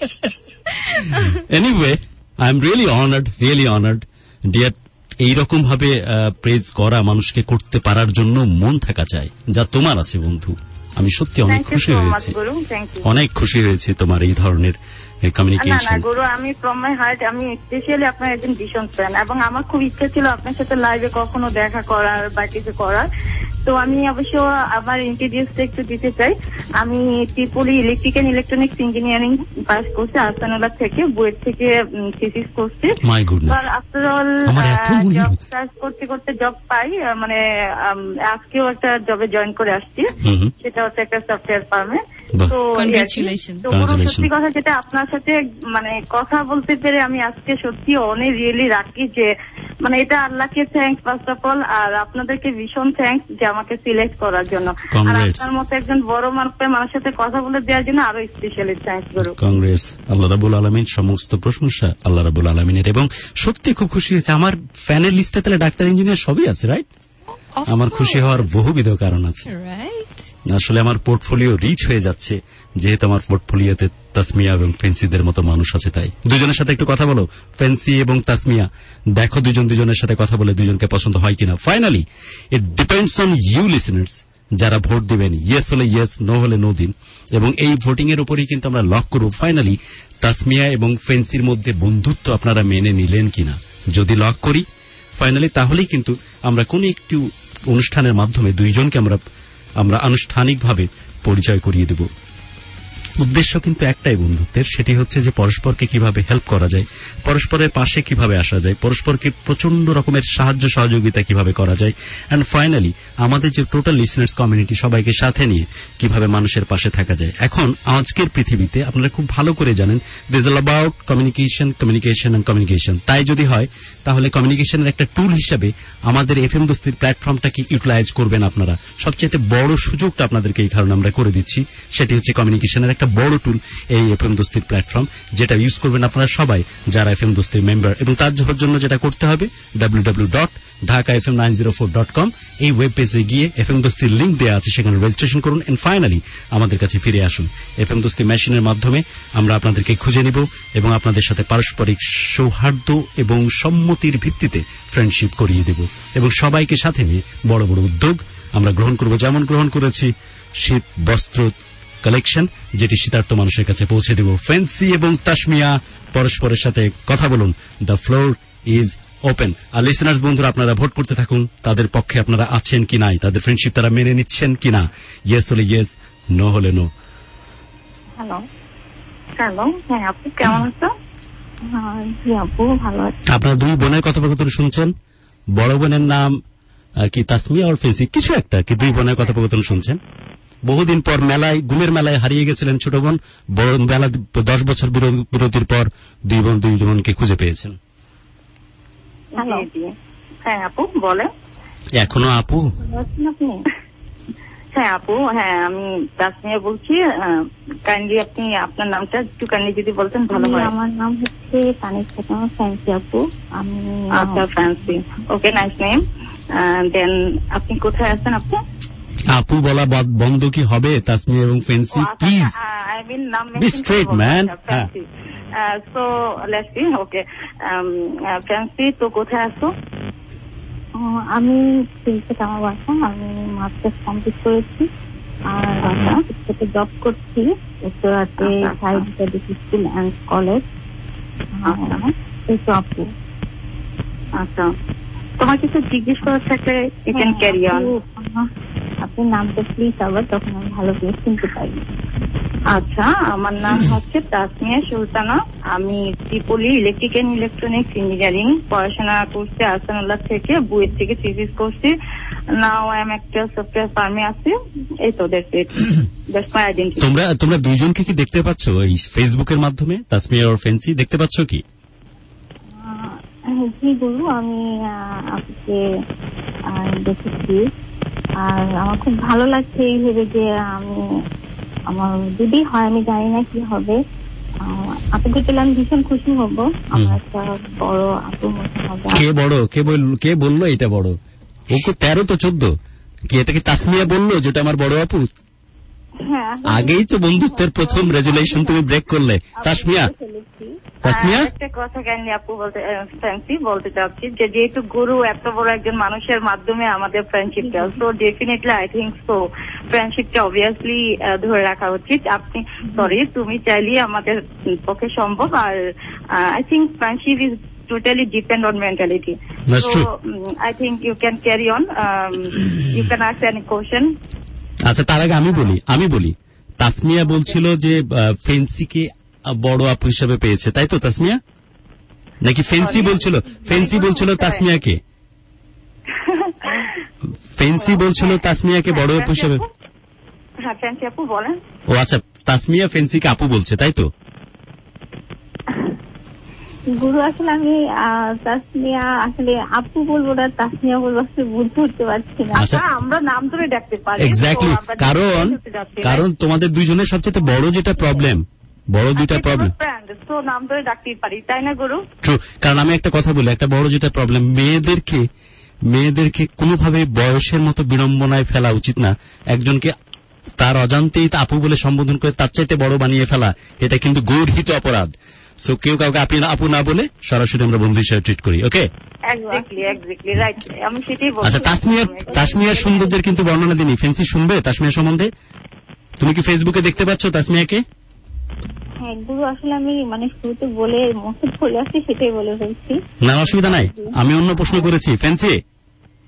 Anyway I am really honoured, really honoured dear. এইরকম ভাবে প্রেজ করা মানুষকে করতে পারার জন্য মন থাকা চাই, যা তোমার আছে বন্ধু। আমি সত্যি অনেক খুশি হয়েছি, অনেক খুশি হয়েছি তোমার এই ধরনের কমিউনিকেশন। গুরু আমি ফ্রম মাই হার্ট আমি স্পেশালি আপনার একজন ভীষণ ফ্যান, এবং আমার খুব ইচ্ছা ছিল আপনার সাথে লাইভে কখনো দেখা করার বা কিছু করার। তো আমি অবশ্য আমার ইন্ট্রোডিউসটা একটু দিতে চাই। আমি triple E electrical electronics engineering pass করছি আহসানুল্লাহ থেকে, বুয়েট থেকে থিসিস করছি। আফটার অল জব সার্চ করতে করতে জব পাই, মানে আজকেও একটা জবে জয়েন করে আসছি, সেটা হচ্ছে একটা সফটওয়্যার ফার্মে। তো সত্যি কথা যেটা আপনার সাথে মানে কথা বলতে পেরে আমি আজকে সত্যি অনেক রিয়েলি রাখি যে মানে এটা আল্লাহকে থ্যাঙ্কস ফার্স্ট অফ অল, আর আপনাদেরকে ভীষণ থ্যাঙ্কস যে আমাকে সিলেক্ট করার জন্য, আর আপনার মতো একজন বড় মানুষের মানুষের সাথে কথা বলে দেওয়ার জন্য আরো স্পেশালি থ্যাঙ্কস গুরু। কংগ্রেস। আল্লাহ রাব্বুল আলামিন, সমস্ত প্রশংসা আল্লাহ রাব্বুল আলামিনের। এবং সত্যি খুব খুশি হয়েছে, আমার ফ্যানের লিস্টে তাহলে ডাক্তার ইঞ্জিনিয়ার সবই আছে, রাইট? আমার খুশি হওয়ার বহুবিধ কারণ আছে। আসলে আমার পোর্টফোলিও রিচ হয়ে যাচ্ছে, যেহেতু আমার পোর্টফোলিওতে তাসমিয়া এবং ফেন্সিদের মতো মানুষ আছে। তাই দুজনের সাথে একটু কথা বলো, ফেন্সি এবং তাসমিয়া, দেখো দুজন দুজনের সাথে কথা বলে দুজনকে পছন্দ হয় কিনা। Finally it depends on you listeners, যারা ভোট দিবেন। ইয়েস হলে ইয়েস, নো হলে নো দিন। এবং এই ভোটিং এর উপরেই কিন্তু আমরা লক করব ফাইনালি তাসমিয়া এবং ফেন্সির মধ্যে বন্ধুত্ব আপনারা মেনে নিলেন কিনা। যদি লক করি ফাইনালি, তাহলেই কিন্তু আমরা কোন একটি অনুষ্ঠানের মাধ্যমে দুইজনকে আমরা আমরা আনুষ্ঠানিকভাবে পরিচয় করিয়ে দেব। উদ্দেশ্য কিন্তু একটাই বন্ধুত্বের, সেটি হচ্ছে যে পরস্পরকে কিভাবে হেল্প করা যায়, পরস্পরের পাশে কিভাবে আসা যায়, পরস্পরকে প্রচন্ড রকমের সাহায্য সহযোগিতা কিভাবে করা যায়, এন্ড ফাইনালি আমাদের যে টোটাল লিসনার্স কমিউনিটি সবাইকে সাথে নিয়ে কিভাবে মানুষের পাশে থাকা যায়। এখন আজকের পৃথিবীতে আপনারা খুব ভালো করে জানেন this all about communication communication and communication. তাই যদি হয় তাহলে কমিউনিকেশনের একটা টুল হিসেবে আমাদের এফএম দোস্তির প্ল্যাটফর্মটাকে ইউটিলাইজ করবেন আপনারা। সবচেয়ে বড় সুযোগটা আপনাদেরকে এই কারণে আমরা করে দিচ্ছি, সেটি হচ্ছে কমিউনিকেশনের একটা বড় টুল এই এফএম দোস্তির প্ল্যাটফর্ম, যেটা ইউজ করবেন আপনারা সবাই যারা এফএম দোস্তির মেম্বার। এবং তার জন্য যেটা করতে হবে W W W dot Dhaka F M nine zero four dot com web ওয়েব পেজে গিয়ে এফএম দোস্তির লিঙ্ক দেওয়া আছে, সেখানে রেজিস্ট্রেশন করুন এন্ড ফাইনালি আমাদের কাছে ফিরে আসুন। এফএম দোস্তি মেশিনের মাধ্যমে আমরা আপনাদেরকে খুঁজে নিব এবং আপনাদের সাথে পারস্পরিক সৌহার্দ্য এবং সম্মতির ভিত্তিতে ফ্রেন্ডশিপ করিয়ে দেব এবং সবাইকে সাথে নিয়ে বড় বড় উদ্যোগ আমরা গ্রহণ করব, যেমন গ্রহণ করেছি শীত বস্ত্র কালেকশন, যেটি শীতার্থ মানুষের কাছে পৌঁছে দেব। ফ্যান্সি এবং তাসমিয়া পরস্পরের সাথে কথা বলুন, দ্য ফ্লোর ইজ ওপেন। আর লিসেনার্স বন্ধুরা, আপনারা ভোট করতে থাকুন তাদের পক্ষে আপনারা আছেন কি নাই, তাদের ফ্রেন্ডশিপ তারা মেনে নিচ্ছেন কিনা। ইয়েস হলে ইয়েস, নো হলে নো। হ্যালো হ্যালো হ্যাঁ আপু কেমন আছো? জি আপু ভালো আছি। আপনারা দুই বোনের কথোপকথন শুনছেন, বড় বোনের নাম কি তাসমিয়া আর ফেন্সি কিছু একটা, কি দুই বোনের কথোপকথন শুনছেন। বহুদিন পর মেলায়, গুমের মেলায় হারিয়ে গেছিলেন ছোট বোন, বড় মেলা দশ বছর বিরতির পর দুই বোন দুই বোনকে খুঁজে পেয়েছেন। হ্যাঁ আপু বলে। এখনো আপু? হ্যাঁ আপু, হ্যাঁ আমি তাসমিয়া বলছি। কাইন্ডলি আপনি আপনার নামটা একটু কাইন্ডলি যদি বলতেন ভালো হয়। আমার নাম হচ্ছে তানিশা ফ্যান্সি আপু। আমি আচ্ছা Fancy, okay nice name. Then আপনি কোথায় আছেন আপু? আপু বলা বন্ধ কি হবে তাসমিয়া এবং Fancy? Please be straight man. So let's see. Okay Fancy, তো কোথায় আছো? আমি সিলেটে আমার বাসা। আমি মাস্টার্স কমপ্লিট করেছি আর সাথে জব করছি উত্তরাতে সাইড স্কুল অ্যান্ড কলেজ। এই তো আপু। আচ্ছা, তোমার কিছু জিজ্ঞেস করার থাকলে ইউ ক্যান ক্যারি অন। আপনি নামটা প্লিজ আবার, তখন আমি ভালো করে শুনতে পাই। আচ্ছা, আমার নাম হচ্ছে তাসমিয়া সুলতানা। আমি triple E electric and electronics engineering পড়াশোনা করছি আহসানুল্লাহ থেকে, বুয়েট থেকে থিসিস করছি। নাও আই এম একটা সফটওয়্যার ফার্মে আছি। এই তো that's it, that's my identity. তোমরা তোমরা দুইজনকে কি দেখতে পাচ্ছ এই ফেসবুকের মাধ্যমে? তাসমিয়া আর ফেন্সি দেখতে পাচ্ছ কি? জি গুরু, আমি আপনাকে দেখেছি আর আমার খুব ভালো লাগছে এই ভেবে যে আমি আমার যদি হয়, আমি জানি না কি হবে, আপনাকে পেলে আমি ভীষণ খুশি হব। আমার একটা বড় আপুর মতো হবে। কে বড়? কে বলল? কে বললো এটা বড়? ও কো তেরো তো চোদ্দ। কি এটা কি তাসমিয়া বললো যেটা আমার বড় আপু? হ্যাঁ, আগেই তো বন্ধুত্বের প্রথম রেজুলেশন তুমি ব্রেক করলে। তাসমিয়া তাসমিয়া একটা কথা কাইন্ডলি আপু বলতে ফ্যান্সি বলতে চাচ্ছি যে যেহেতু গুরু এত বড় একজন মানুষের মাধ্যমে আমাদের ফ্রেন্ডশিপটা, so definitely I think so ফ্রেন্ডশিপটা অবভিয়াসলি ধরে রাখা উচিত। আপনি সরি তুমি চাইলে আমাদের পক্ষে সম্ভব। আর I think friendship is totally depend on mentality. That's so true. um, I think you can carry on. Um, you can ask any question. আচ্ছা, তার আগে আমি বলি আমি বলি তাসমিয়া বলছিল যে ফেন্সিকে বড় আপু হিসেবে পেয়েছে, তাই তো তাসমিয়া? নাকি ফেন্সি বলছিল? ফেন্সি বলছিল তাসমিয়াকে ফেন্সি বলছিল তাসমিয়াকে বড় আপু হিসেবে। হ্যাঁ ফেন্সি আপু বলেন। ও আচ্ছা, তাসমিয়া ফেন্সিকে আপু বলছে, তাই তো? গুরু আসলে আমি তাসমিয়া আসলে আপু বলবো না তাসমিয়া বলবো, আসলে বুঝতে উঠতে পারছি না। আচ্ছা, আমরা নাম ধরে ডাকতে পারি। এক্স্যাক্টলি, কারণ কারণ তোমাদের দুইজনের সবচেয়ে বড় যেটা প্রবলেম, বড় দুইটা প্রবলেম, তো নাম ধরে ডাকতে পারি, তাই না গুরু? ট্রু। কারণ আমি একটা কথা বলি, একটা বড় যেটা প্রবলেম, মেয়েদেরকে মেয়েদেরকে কোনোভাবে বয়সের মতো বিড়ম্বনায় ফেলা উচিত না। একজনকে তার অজান্তেই আপু বলে সম্বোধন করে তার চাইতে বড় বানিয়ে ফেলা, এটা কিন্তু গর্হিত অপরাধ। সো কেউ কাউকে আপনি আপু না বলে সরাসরি আমরা বন্ধু হিসেবে ট্রিট করি। ওকে, এক্স্যাক্টলি এক্স্যাক্টলি রাইট, আমি সেটাই বলছি। আচ্ছা, তাসমিয়া তাসমিয়ার সৌন্দর্যের কিন্তু বর্ণনা দিনি। ফেন্সি শুনবে তাসমিয়া সম্বন্ধে? তুমি কি ফেসবুকে দেখতে পাচ্ছ তাসমিয়াকে? হ্যাঁ গুরু, আসলে আমি মানে শুরুতে বলে মুখে চলে আসছি, সেটাই বলে ফেলছি। না, অসুবিধা নাই, আমি অন্য প্রশ্ন করেছি। ফেন্সি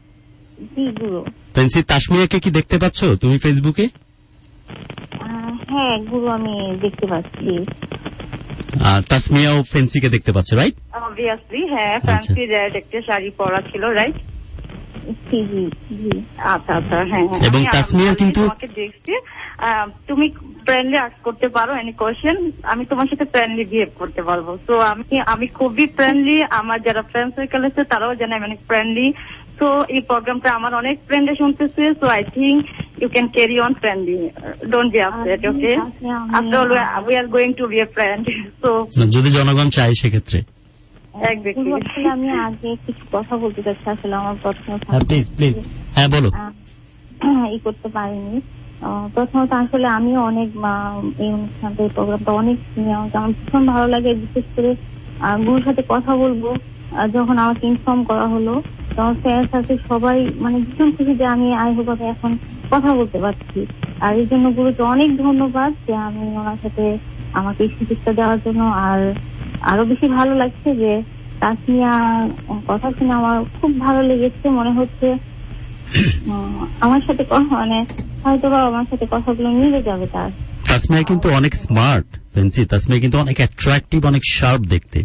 জি গুরু। ফেন্সি, তাসমিয়াকে কি দেখতে পাচ্ছ তুমি ফেসবুকে? হ্যাঁ গুরু আমি দেখতে পাচ্ছি। তাসমিয়া ও ফেন্সিকে দেখতে পাচ্ছ, রাইট? অবভিয়াসলি হ্যাঁ, ফ্যান্সি রেড একটা শাড়ি পরা ছিল, রাইট? জি জি জি। আচ্ছা আচ্ছা হ্যাঁ। এবং তাসমিয়া কিন্তু তোমাকে দেখছি, তুমি ফ্রেন্ডলি আস্ক করতে পারো এনি কোয়েশ্চেন, আমি তোমার সাথে ফ্রেন্ডলি বিহেভ করতে পারবো। তো আমি আমি খুবই ফ্রেন্ডলি, আমার যারা ফ্রেন্ড সার্কেল আছে তারাও জানে আমি অনেক ফ্রেন্ডলি। তো এই প্রোগ্রামটা আমার অনেক ফ্রেন্ডে শুনতেছে, so I think you can carry on friendly, don't be upset, okay? After all we are going to be a friend. So যদি জনগণ চায় সেক্ষেত্রে আসলে আমি আগে কিছু কথা বলতে চাচ্ছি, আসলে আমার প্রশ্ন প্লিজ প্লিজ হ্যাঁ বলো। ই করতে পারিনি। প্রথমত আসলে আমি অনেক এই অনুষ্ঠানটা এই প্রোগ্রামটা অনেক আমার ভীষণ ভালো লাগে, বিশেষ করে গুরুর সাথে কথা বলবো যখন আমাকে ইনফর্ম করা হলো তখন স্যার সাথে সবাই মানে ভীষণ খুশি যে আমি আইভাবে এখন কথা বলতে পারছি। আর এই জন্য গুরুকে অনেক ধন্যবাদ যে আমি ওনার সাথে আমাকে এই সুযোগটা দেওয়ার জন্য। আর আরো বেশি ভালো লাগছে যে তাসমিয়া কথা শুনে আমার খুব ভালো লেগেছে, মনে হচ্ছে আমার সাথে মানে হয়তো বা আমার সাথে কথাগুলো মিলে যাবে তার। তাসমিয়া কিন্তু অনেক স্মার্ট ফেন্সি, তাসমিয়া কিন্তু অনেক অ্যাট্রাক্টিভ, অনেক শার্প দেখতে।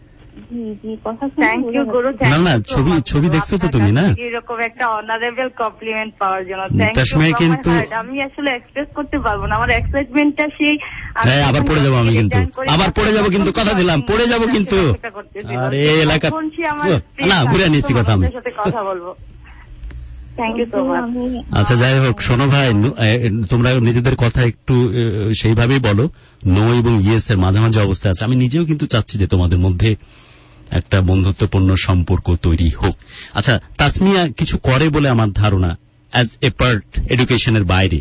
না না ছবি ছবি দেখছো তো তুমি, না এরকম একটা অনারেবল কমপ্লিমেন্ট পাওয়ার জন্য তাসমিয়া কিন্তু আমি আসলে এক্সপ্রেস করতে পারবো না, আমার এক্সাইটমেন্টটা সেই। আবার পড়ে যাবো আমি, কিন্তু আবার পড়ে যাবো, কিন্তু কথা দিলাম পড়ে যাবো কিন্তু। আরে এলাকা না ঘুরে নিয়েছি কথা, আমি কথা বলবো। আচ্ছা যাই হোক, শোনো ভাই, তোমরা নিজেদের কথা একটু সেইভাবেই বলো। নো এবং ইয়েস এর মাঝামাঝি অবস্থা আছে। আমি নিজেও কিন্তু চাচ্ছি যে তোমাদের মধ্যে একটা বন্ধুত্বপূর্ণ সম্পর্ক তৈরি হোক। আচ্ছা তাসমিয়া কিছু করে বলে আমার ধারণা, অ্যাজ এ পার্ট এডুকেশনের বাইরে,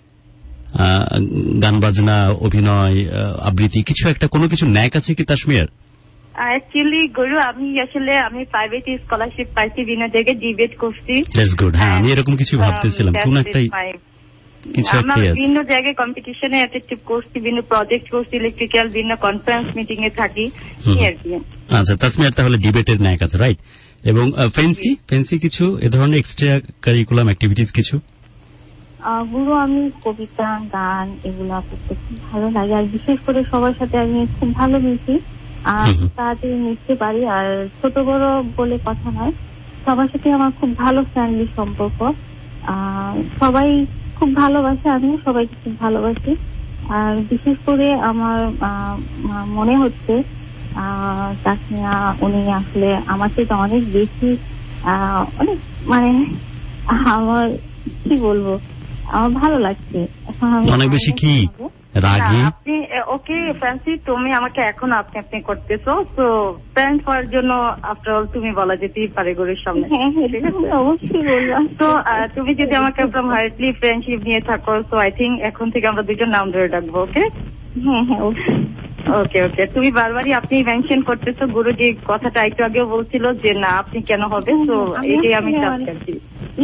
গান বাজনা, অভিনয়, আবৃত্তি, কিছু একটা কোনো কিছু ন্যাক আছে কি তাসমিয়ার? অ্যাকচুয়ালি গুরু আমি আসলে আমি প্রাইভেট স্কলারশিপ পাইছি, বিভিন্ন জায়গায় ডিবেট করছি। That's good. হ্যাঁ আমি এরকম কিছু ভাবতেছিলাম, কোন একটা কিছু একটা বিভিন্ন জায়গায় কম্পিটিশনে অ্যাটেন্ড করছি, বিভিন্ন প্রজেক্ট করছি, ইলেকট্রিক্যাল বিভিন্ন কনফারেন্স মিটিং এ থাকি। আচ্ছা তাসমিয়ার তাহলে ডিবেটের ন্যাক আছে, রাইট? এবং ফেন্সি ফেন্সি কিছু এ ধরনের এক্সট্রা কারিকুলাম অ্যাক্টিভিটিস কিছু? গুরু আমি কবিতা, গান এগুলা করতে খুব ভালো লাগে, আর বিশেষ করে সবার সাথে আমি খুব ভালো মিশি, আর তাড়াতাড়ি মিশতে পারি। আর ছোট বড় বলে কথা নয়, সবার সাথে আমার খুব ভালো ফ্রেন্ডলি সম্পর্ক। সবাই খুব ভালোবাসে, আমিও সবাইকে খুব ভালোবাসি। আর বিশেষ করে আমার মনে হচ্ছে তাসমিয়া উনি আসলে আমার থেকে অনেক বেশি অনেক মানে আমার কি বলবো, আমার ভালো লাগছে অনেক বেশি। কি রাগী? আপনি ওকে ফ্যান্সি, তুমি আমাকে এখন আপনি আপনি করতেছো, তো ফ্রেন্ড হওয়ার জন্য আফটার অল তুমি বলা যেতেই পারে গুরুর সামনে। অবশ্যই বললাম। তো তুমি যদি আমাকে একদম হার্টলি ফ্রেন্ডশিপ নিয়ে থাকো, সো আই থিঙ্ক এখন থেকে আমরা দুজন নাম ধরে ডাকবো, ওকে? হ্যাঁ হ্যাঁ ওকে ওকে। তুমি বারবারই আপনি মেনশন করতেছো, গুরু যে কথাটা একটু আগেও বলছিল যে না আপনি কেন হবে, তো এটাই আমি চাচ্ছি।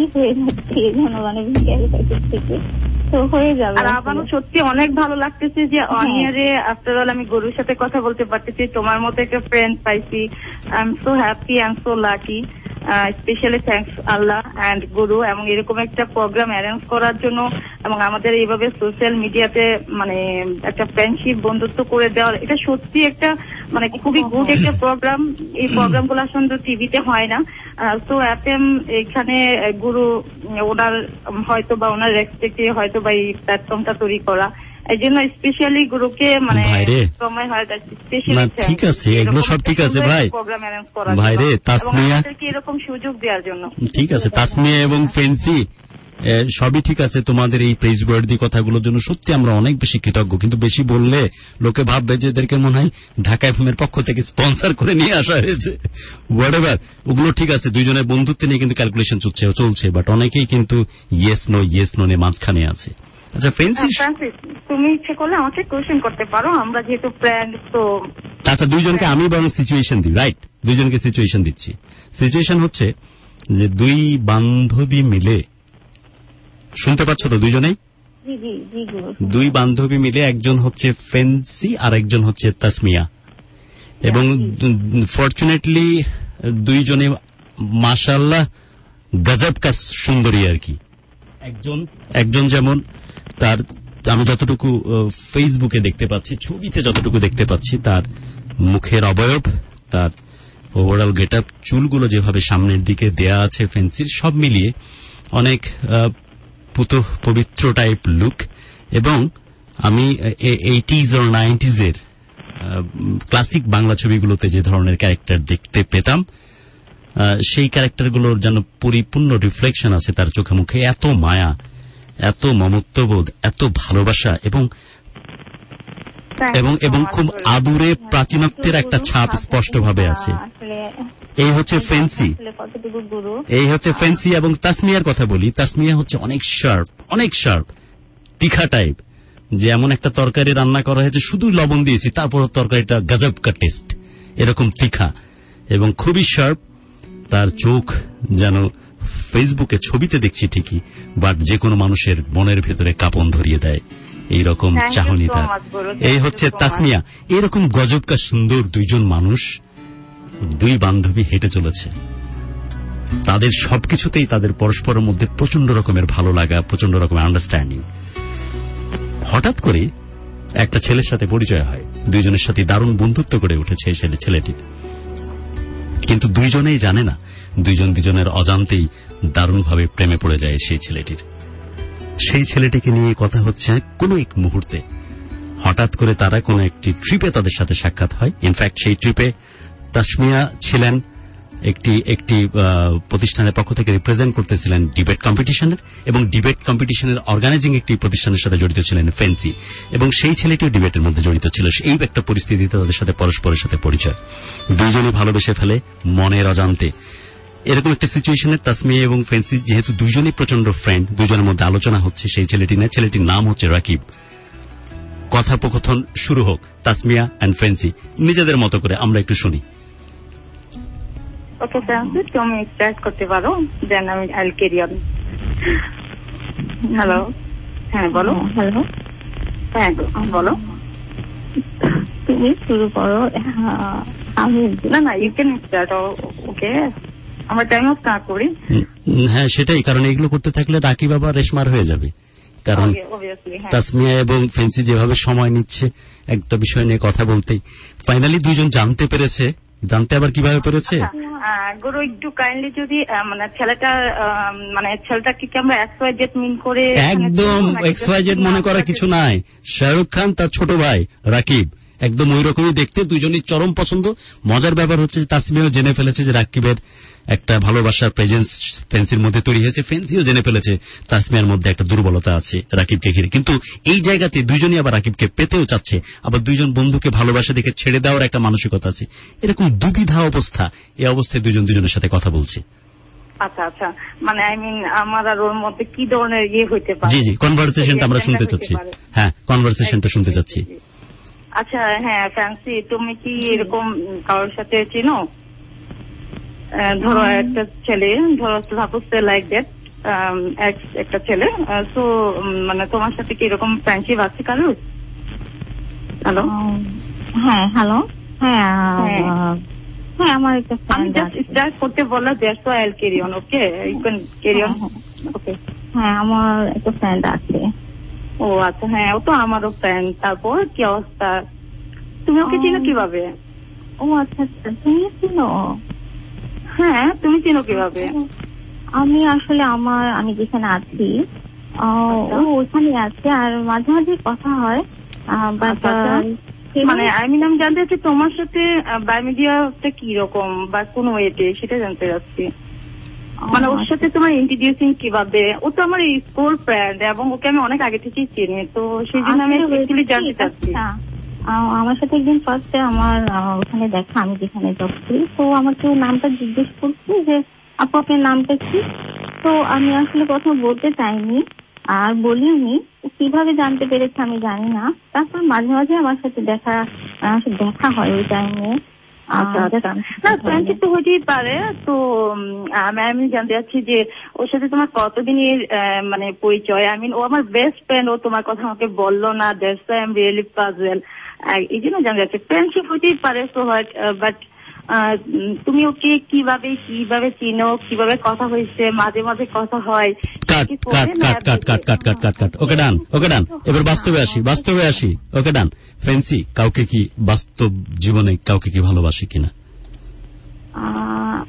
আর আমারও সত্যি অনেক ভালো লাগতেছে যে অনিয়ারে আফটার অল আমি গুরুর সাথে কথা বলতে পারতেছি, তোমার মতো একটা ফ্রেন্ড পাইছি। I am so happy, I am so lucky. Specially thanks Allah and Guru, এবং এরকম একটা প্রোগ্রাম অ্যারেঞ্জ করার জন্য এবং আমাদের এইভাবে সোশ্যাল মিডিয়াতে মানে একটা ফ্রেন্ডশিপ বন্ধুত্ব করে দেওয়ার, এটা সত্যি একটা মানে খুবই গুড একটা প্রোগ্রাম। এই প্রোগ্রাম গুলো আসলে টিভিতে হয় না। তো এফএম এখানে গুরু ওনার হয়তো বা ওনার রেসপেক্টে হয়তো বা এই প্ল্যাটফর্মটা তৈরি করা, এই জন্য স্পেশালি গুরুকে মানে সময় হয় ঠিক আছে, এগুলো সব ঠিক আছে ভাই ভাই রে। তাসমিয়া এরকম সুযোগ দেওয়ার জন্য ঠিক আছে, তাসমিয়া এবং ফেন্সি সবই ঠিক আছে। তোমাদের এই প্রেজ ওয়ার্ডি কথাগুলোর জন্য সত্যি আমরা অনেক বেশি কৃতজ্ঞ, কিন্তু বেশি বললে লোকে ভাববে যে এদেরকে মনে হয় ঢাকা এফএম এর পক্ষ থেকে স্পন্সর করে নিয়ে আসা হয়েছে। হোয়াটএভার, ওগুলো ঠিক আছে, দুইজনের বন্ধুত্ব নিয়ে কিন্তু ক্যালকুলেশন চলছে চলছে বাট অনেকেই কিন্তু ইয়েস নো ইয়েস নো নিয়ে মাঝখানে আছে। আচ্ছা ফেন্সি, তুমি ইচ্ছে করলে আমাকে কোশ্চেন করতে পারো, আমরা যেহেতু ফ্রেন্ড। তো আচ্ছা দুইজনকে আমি বরং সিচুয়েশন দিই, রাইট? দুইজনকে সিচুয়েশন দিচ্ছি। সিচুয়েশন হচ্ছে যে দুই বান্ধবী মিলে, শুনতে পাচ্ছ তো দুইজনেই? দুই বান্ধবী মিলে, একজন হচ্ছে ফেন্সি আর একজন হচ্ছে তাসমিয়া, এবং ফরচুনেটলি দুইজনে মাশাআল্লাহ গজব কা সুন্দরী আর কি। একজন একজন যেমন তার আমি যতটুকু ফেসবুকে দেখতে পাচ্ছি, ছবিতে যতটুকু দেখতে পাচ্ছি, তার মুখের অবয়ব, তার ওভারঅল গেট আপ, চুলগুলো যেভাবে সামনের দিকে দেয়া আছে ফেন্সির, সব মিলিয়ে অনেক পুত পবিত্র টাইপ লুক। এবং আমি এইটিজ ও নাইনটিজ এর ক্লাসিক বাংলা ছবিগুলোতে যে ধরনের ক্যারেক্টার দেখতে পেতাম, সেই ক্যারেক্টারগুলোর যেন পরিপূর্ণ রিফ্লেকশন আছে তার চোখে মুখে। এত মায়া, এত মমত্ববোধ, এত ভালোবাসা এবং এবং এবং খুব আদুরে প্রাচীনত্বের একটা ছাপ স্পষ্টভাবে আছে। এই হচ্ছে ফেন্সি, এই হচ্ছে ফেন্সি। এবং তাসমিয়ার কথা বলি, তাসমিয়া হচ্ছে অনেক শার্প, অনেক শার্প, তীখা টাইপ, যে এমন একটা তরকারি রান্না করা হয়েছে শুধু লবণ দিয়েছি, তারপর তরকারিটা গজব কা টেস্ট, এরকম তীখা এবং খুবই শার্প। তার চোখ যেন ফেসবুকে ছবিতে দেখছি ঠিকই, বাট যে কোনো মানুষের মনের ভেতরে কাঁপন ধরিয়ে দেয়, এইরকম চাহনি তার। এই হচ্ছে তাসমিয়া। এরকম গজবকা সুন্দর দুইজন মানুষ, দুই বান্ধবী হেঁটে চলেছে, তাদের সবকিছুতেই তাদের পরস্পরের মধ্যে প্রচন্ড রকমের ভালো লাগা, প্রচন্ড রকমের আন্ডারস্ট্যান্ডিং। হঠাৎ করে একটা ছেলের সাথে পরিচয় হয়, দুইজনের সাথে দারুণ বন্ধুত্ব করে উঠেছে এই ছেলেটি, কিন্তু দুইজনেই জানে না, দুইজন দুজনের অজান্তেই দারুণভাবে প্রেমে পড়ে যায় সেই ছেলেটির। সেই ছেলেটিকে নিয়ে কথা হচ্ছে কোনো এক মুহূর্তে। হঠাৎ করে তারা কোনো একটি ট্রিপে তাদের সাথে সাক্ষাৎ হয়। ইনফ্যাক্ট সেই ট্রিপে তাসমিয়া ছিলেন একটি একটি প্রতিষ্ঠানের পক্ষ থেকে রিপ্রেজেন্ট করতেছিলেন ডিবেট কম্পিটিশনের, এবং ডিবেট কম্পিটিশনের অর্গানাইজিং একটি প্রতিষ্ঠানের সাথে জড়িত ছিলেন ফেন্সি, এবং সেই ছেলেটিও ডিবেটের মধ্যে জড়িত ছিল। এই একটা পরিস্থিতিতে তাদের সাথে পরস্পরের সাথে পরিচয়, দুইজনই ভালোবেসে ফেলে মনের অজান্তে। এরকম একটা সিচুয়েশনে তাসমিয়া এবং ফেন্সি যেহেতু দুইজনই প্রচন্ড ফ্রেন্ড, দুইজনের মধ্যে আলোচনা হচ্ছে সেই ছেলেটি নিয়ে। ছেলেটির নাম হচ্ছে রাকিব। কথোপকথন শুরু হোক তাসমিয়া এন্ড ফেন্সি নিজেদের মতো করে, আমরা একটু শুনি। ওকে ফ্যান্সি, তুমি স্টার্ট করতে পারো, দেন আমি আইল ক্যারি অন। হ্যালো, হ্যাঁ বলো। হ্যালো, হ্যাঁ বলো। তুমি শুরু করো। আমি না না ইউ ক্যান স্টার্ট। ওকে, আমরা টাইম অফ না করি। হ্যাঁ সেটাই, কারণ এগুলো করতে থাকলে রাকিব আবার রেশমার হয়ে যাবে। কারণ তাসমিয়া এবং ফেন্সি যেভাবে সময় নিচ্ছে একটা বিষয় নিয়ে কথা বলতেই, ফাইনালি দুইজন জানতে পেরেছে। জানতে আবার কিভাবে পেরেছে? গুরু একটু কাইন্ডলি যদি মানে ছেলেটা মানে ছেলেটাকে কি আমরা এক্স ওয়াই জেড মিন করে? একদম এক্স ওয়াই জেড মনে করা কিছু নাই। শাহরুখ খান তার ছোট ভাই রাকিব, একদম ওই রকমই দেখতে, দুজনই চরম পছন্দ। মজার ব্যাপার হচ্ছে তাসমিয়াও জেনে ফেলেছে যে রাকিবের একটা ভালোবাসার প্রেজেন্স ফেন্সির মধ্যে তৈরি হয়েছে, ফেন্সিও জেনে ফেলেছে তাসমিয়ার মধ্যে একটা দুর্বলতা আছে রাকিবকে ঘিরে। কিন্তু এই জায়গাতে দুইজনই আবার রাকিবকে পেতেও চাচ্ছে, আবার দুইজন বন্ধুকে ভালোবাসা দেখে ছেড়ে দেওয়ার একটা মানসিকতা আছে। এরকম দুবিধা অবস্থা, এই অবস্থায় দুজন দুজনের সাথে কথা বলছে। আচ্ছা আচ্ছা, মানে আই মিন আমার আর ওর মধ্যে কি ধরনের ইয়ে হইতে পারে? জি জি, কনভারসেশনটা আমরা শুনতে চাচ্ছি। হ্যাঁ, কনভারসেশনটা শুনতে চাচ্ছি। আচ্ছা হ্যাঁ ফ্যান্সি, তুমি কি এরকম কারোর সাথে চিনো? ধরো একটা ছেলে, ধরো সাপোজ লাইক দ্যাট একটা ছেলে, সো মানে তোমার সাথে কি এরকম ফ্রেন্ডশিপ আছে কারোর? হ্যালো, হ্যাঁ হ্যালো, হ্যাঁ হ্যাঁ আমার একটা আমি জাস্ট স্টার্ট করতে বললাম, that's why I'll carry on. Okay, you can carry on. Okay, হ্যাঁ আমার একটা ফ্রেন্ড আছে। ও আচ্ছা, হ্যাঁ ও তো আমারও ফ্রেন্ড। তারপর কি অবস্থা? তুমি ওকে চিনো কিভাবে? ও আচ্ছা আচ্ছা, তুমি চিনো? হ্যাঁ, তুমি চিনো কিভাবে? আমি আসলে আমার আমি যেখানে আছি ও ওখানে আছে, আর মাঝে মাঝে কথা হয়। মানে আমি নাম জানতে চাচ্ছি তোমার সাথে বায়োমিডিয়াটা কি রকম বা কোন ওয়েতে, সেটা জানতে চাচ্ছি। মানে ওর সাথে তোমার ইন্ট্রোডিউসিং কিভাবে? ও তো আমার স্কুল ফ্রেন্ড এবং ওকে আমি অনেক আগে থেকেই চিনি, তো সেই জন্য আমি অ্যাকচুয়ালি জানতে চাচ্ছি। আমার সাথে একদিন ফার্স্টে আমার ওখানে দেখা, আমি যেখানে জব করি, তো আমাকে নামটা জিজ্ঞেস করছি যে আপু আপনার নামটা কি। তো আমি আসলে কথা বলতে চাইনি আর বলিনি, কিভাবে জানতে পেরেছে আমি জানি না। তারপর মাঝে মাঝে আমার সাথে দেখা দেখা হয় ওই টাইমে। না ফ্রেন্ডশিপ তো হতেই পারে। তো আমি জানতে চাচ্ছি যে ওর সাথে তোমার কতদিনের মানে পরিচয়? আই মিন ও আমার বেস্ট ফ্রেন্ড, ও তোমার কথা আমাকে বললো না, that's I am really puzzle. এই জন্য জানতে চাচ্ছি, ফ্রেন্ডশিপ হতেই পারে, so what, but uh, um, তুমি ওকে কিভাবে কিভাবে চিনো, কিভাবে কথা হয়েছে, মাঝে মাঝে কথা হয় কাট কাট কাট কাট কাট কাট কাট কাট কাট ওকে ডান ওকে ডান এবার বাস্তবে আসি বাস্তবে আসি ওকে ডান ফ্যান্সি কাউকে কি বাস্তব জীবনে কাউকে কি ভালোবাসে কিনা? আহ,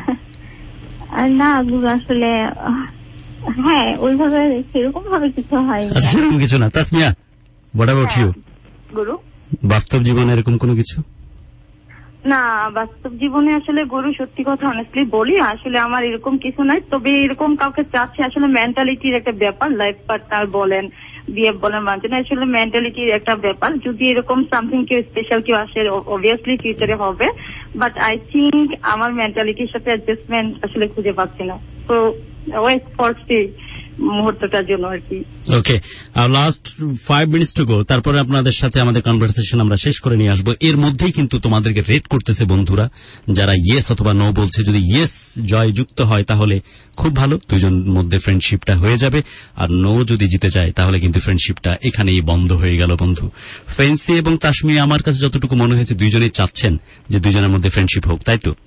না গুরু আসলে আহ, হ্যাঁ ওইভাবে সেরকম ভাবে কিছু হয় না। আচ্ছা সেরকম কিছু না। Tasmia what about you? Guru বাস্তব জীবনে এরকম কোনো কিছু? না, বাস্তব জীবনে আসলে গুরু সত্যি কথা অনেস্টলি বলি, আসলে আমার এরকম কিছু নাই। তবে এরকম কাউকে চাচ্ছি, আসলে মেন্টালিটির একটা ব্যাপার, লাইফ পার্টনার বলেন, বিহেভ বলেন, মানছে না, আসলে মেন্টালিটির একটা ব্যাপার। যদি এরকম সামথিং কেউ স্পেশাল কেউ আসে অবভিয়াসলি ফিউচারে হবে, বাট আই থিঙ্ক আমার মেন্টালিটির সাথে অ্যাডজাস্টমেন্ট আসলে খুঁজে পাচ্ছি না। তো ওয়েট ফর মুহূর্তটার জন্য আর কি। ওকে, আর last five minutes to go, তারপরে আপনাদের সাথে আমাদের কনভারসেশন আমরা শেষ করে নিয়ে আসবো। এর মধ্যেই কিন্তু তোমাদেরকে রেট করতেছে বন্ধুরা, যারা ইয়েস অথবা নো বলছে। যদি ইয়েস জয় যুক্ত হয় তাহলে খুব ভালো, দুজন মধ্যে ফ্রেন্ডশিপটা হয়ে যাবে। আর নো যদি জিতে যায় তাহলে কিন্তু ফ্রেন্ডশিপটা এখানেই বন্ধ হয়ে গেল বন্ধু। ফেন্সি এবং তাসমিয়া আমার কাছে যতটুকু মনে হয়েছে দুইজনেই চাচ্ছেন যে দুইজনের মধ্যে ফ্রেন্ডশিপ হোক, তাই তো?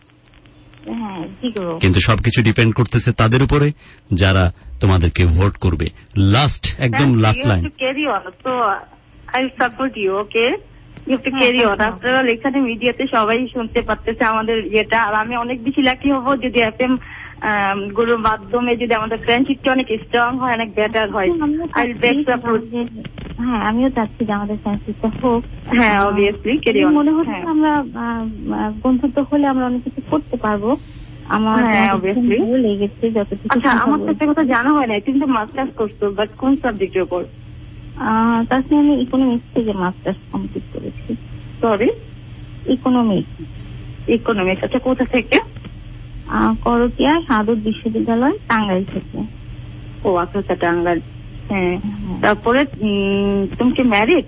কিন্তু সবকিছু ডিপেন্ড করতেছে তাদের উপরে যারা তোমাদেরকে ভোট করবে। লাস্ট একদম লাস্ট লাইন, ক্যারি অন। তো I support you, okay? You have to carry on. আপনারা এখানে মিডিয়াতে সবাই শুনতে পারতেছে আমাদের ইয়েটা, আর আমি অনেক বেশি লাকি হব যদি এফএম গুলোর মাধ্যমে যদি আমাদের ফ্রেন্ডশিপটা অনেক স্ট্রং হয়, অনেক বেটার হয়। I will back support. হ্যাঁ, আমিও চাচ্ছি যে আমাদের ফ্রেন্ডশিপটা হোক। হ্যাঁ, অবভিয়াসলি ক্যারি অন। মনে হচ্ছে আমরা বন্ধুত্ব হলে আমরা অনেক কিছু করতে পারবো। আমার ভালো লেগেছে যতটুকু। আচ্ছা, আমার সাথে কথা জানা হয় না, কিন্তু মাস্টার্স করছো, বাট কোন সাবজেক্টের উপর? তাছাড়া আমি ইকোনমিক্স থেকে মাস্টার্স কমপ্লিট করেছি। Sorry, economics. ইকোনমিক্স, আচ্ছা কোথা থেকে? করটিয়া সাদর বিশ্ববিদ্যালয়, টাঙ্গাইল থেকে। ও আচ্ছা আচ্ছা, টাঙ্গাইল। হ্যাঁ, তারপরে তুমি কি ম্যারিড?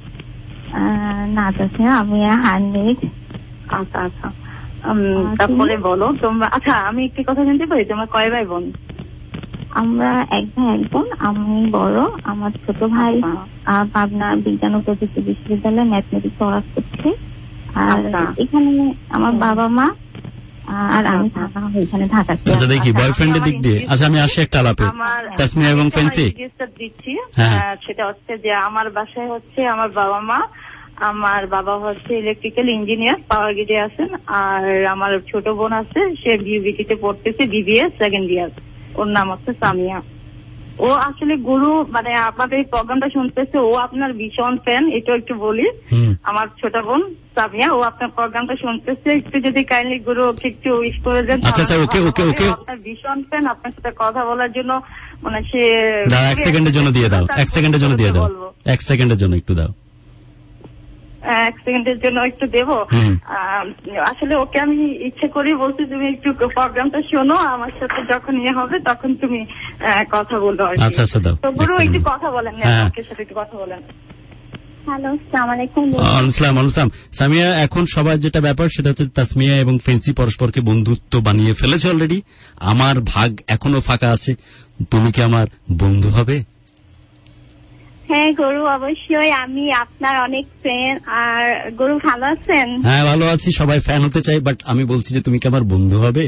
না তাছাড়া আমি আনম্যারিড। আচ্ছা আচ্ছা, তারপরে বলো তোমরা। আচ্ছা, আমি একটি কথা জানতে পারি, তোমরা কয় ভাই বোন? আমরা এক ভাই এক বোন। আমি বড়, আমার ছোট ভাই পাবনা বিজ্ঞান ও প্রযুক্তি বিশ্ববিদ্যালয়ে ম্যাথমেটিক্স অনার্স করছে। আর এখানে আমার বাবা মা আর আমি এখানে ঢাকা। আচ্ছা দেখি বয়ফ্রেন্ডের দিক দিয়ে। আচ্ছা আমি আসি একটা আলাপে, তাসমিয়া এবং ফেন্সি। দিচ্ছি সেটা হচ্ছে যে আমার বাসায় হচ্ছে আমার বাবা মা, আমার বাবা হচ্ছে ইলেকট্রিক্যাল ইঞ্জিনিয়ার, পাওয়ার গ্রিডে আছেন। আর আমার ছোট বোন আছে, সে বিউবিটিতে পড়তেছে, বিবিএ সেকেন্ড ইয়ার। ওর নাম হচ্ছে সামিয়া। ও আসলে গুরু মানে আপনাদের এই প্রোগ্রামটা শুনতেছে, ও আপনার ভীষণ ফ্যান, এটা একটু বলি। আমার ছোট বোন সামিয়া, ও আপনার প্রোগ্রামটা শুনতেছে, একটু যদি কাইন্ডলি গুরু ওকে একটু উইশ করে দেন। আচ্ছা আচ্ছা, ওকে ওকে ওকে। আপনার ভীষণ ফ্যান, আপনার সাথে কথা বলার জন্য মানে সে। দাও, এক সেকেন্ডের জন্য দিয়ে দাও, এক সেকেন্ডের জন্য দিয়ে দাও, এক সেকেন্ডের জন্য একটু দাও। এক সেকেন্ডের জন্য একটু দেবো। আসলে ওকে আমি ইচ্ছে করি বলছি, তুমি একটু প্রোগ্রামটা শোনো, আমার সাথে যখন ইয়ে হবে তখন তুমি কথা বলো। আচ্ছা আচ্ছা, দাও। তো গুরু একটু কথা বলেন, ওকে সাথে একটু কথা বলেন। হ্যালো, আসসালামু আলাইকুম। আসসালাম আলাইকুম। সামিয়া, এখন সবার যেটা ব্যাপার সেটা হচ্ছে তাসমিয়া এবং ফেন্সি পরস্পরকে বন্ধুত্ব বানিয়ে ফেলেছে অলরেডি। আমার ভাগ এখনো ফাঁকা আছে, তুমি কি আমার বন্ধু হবে? হ্যাঁ গুরু, অবশ্যই। আমি আপনার অনেক ফ্যান। আর গুরু ভালো আছেন? হ্যাঁ ভালো আছি, সবাই ফ্যান হতে চাই, বাট আমি বলছি যে তুমি কি আমার বন্ধু হবে?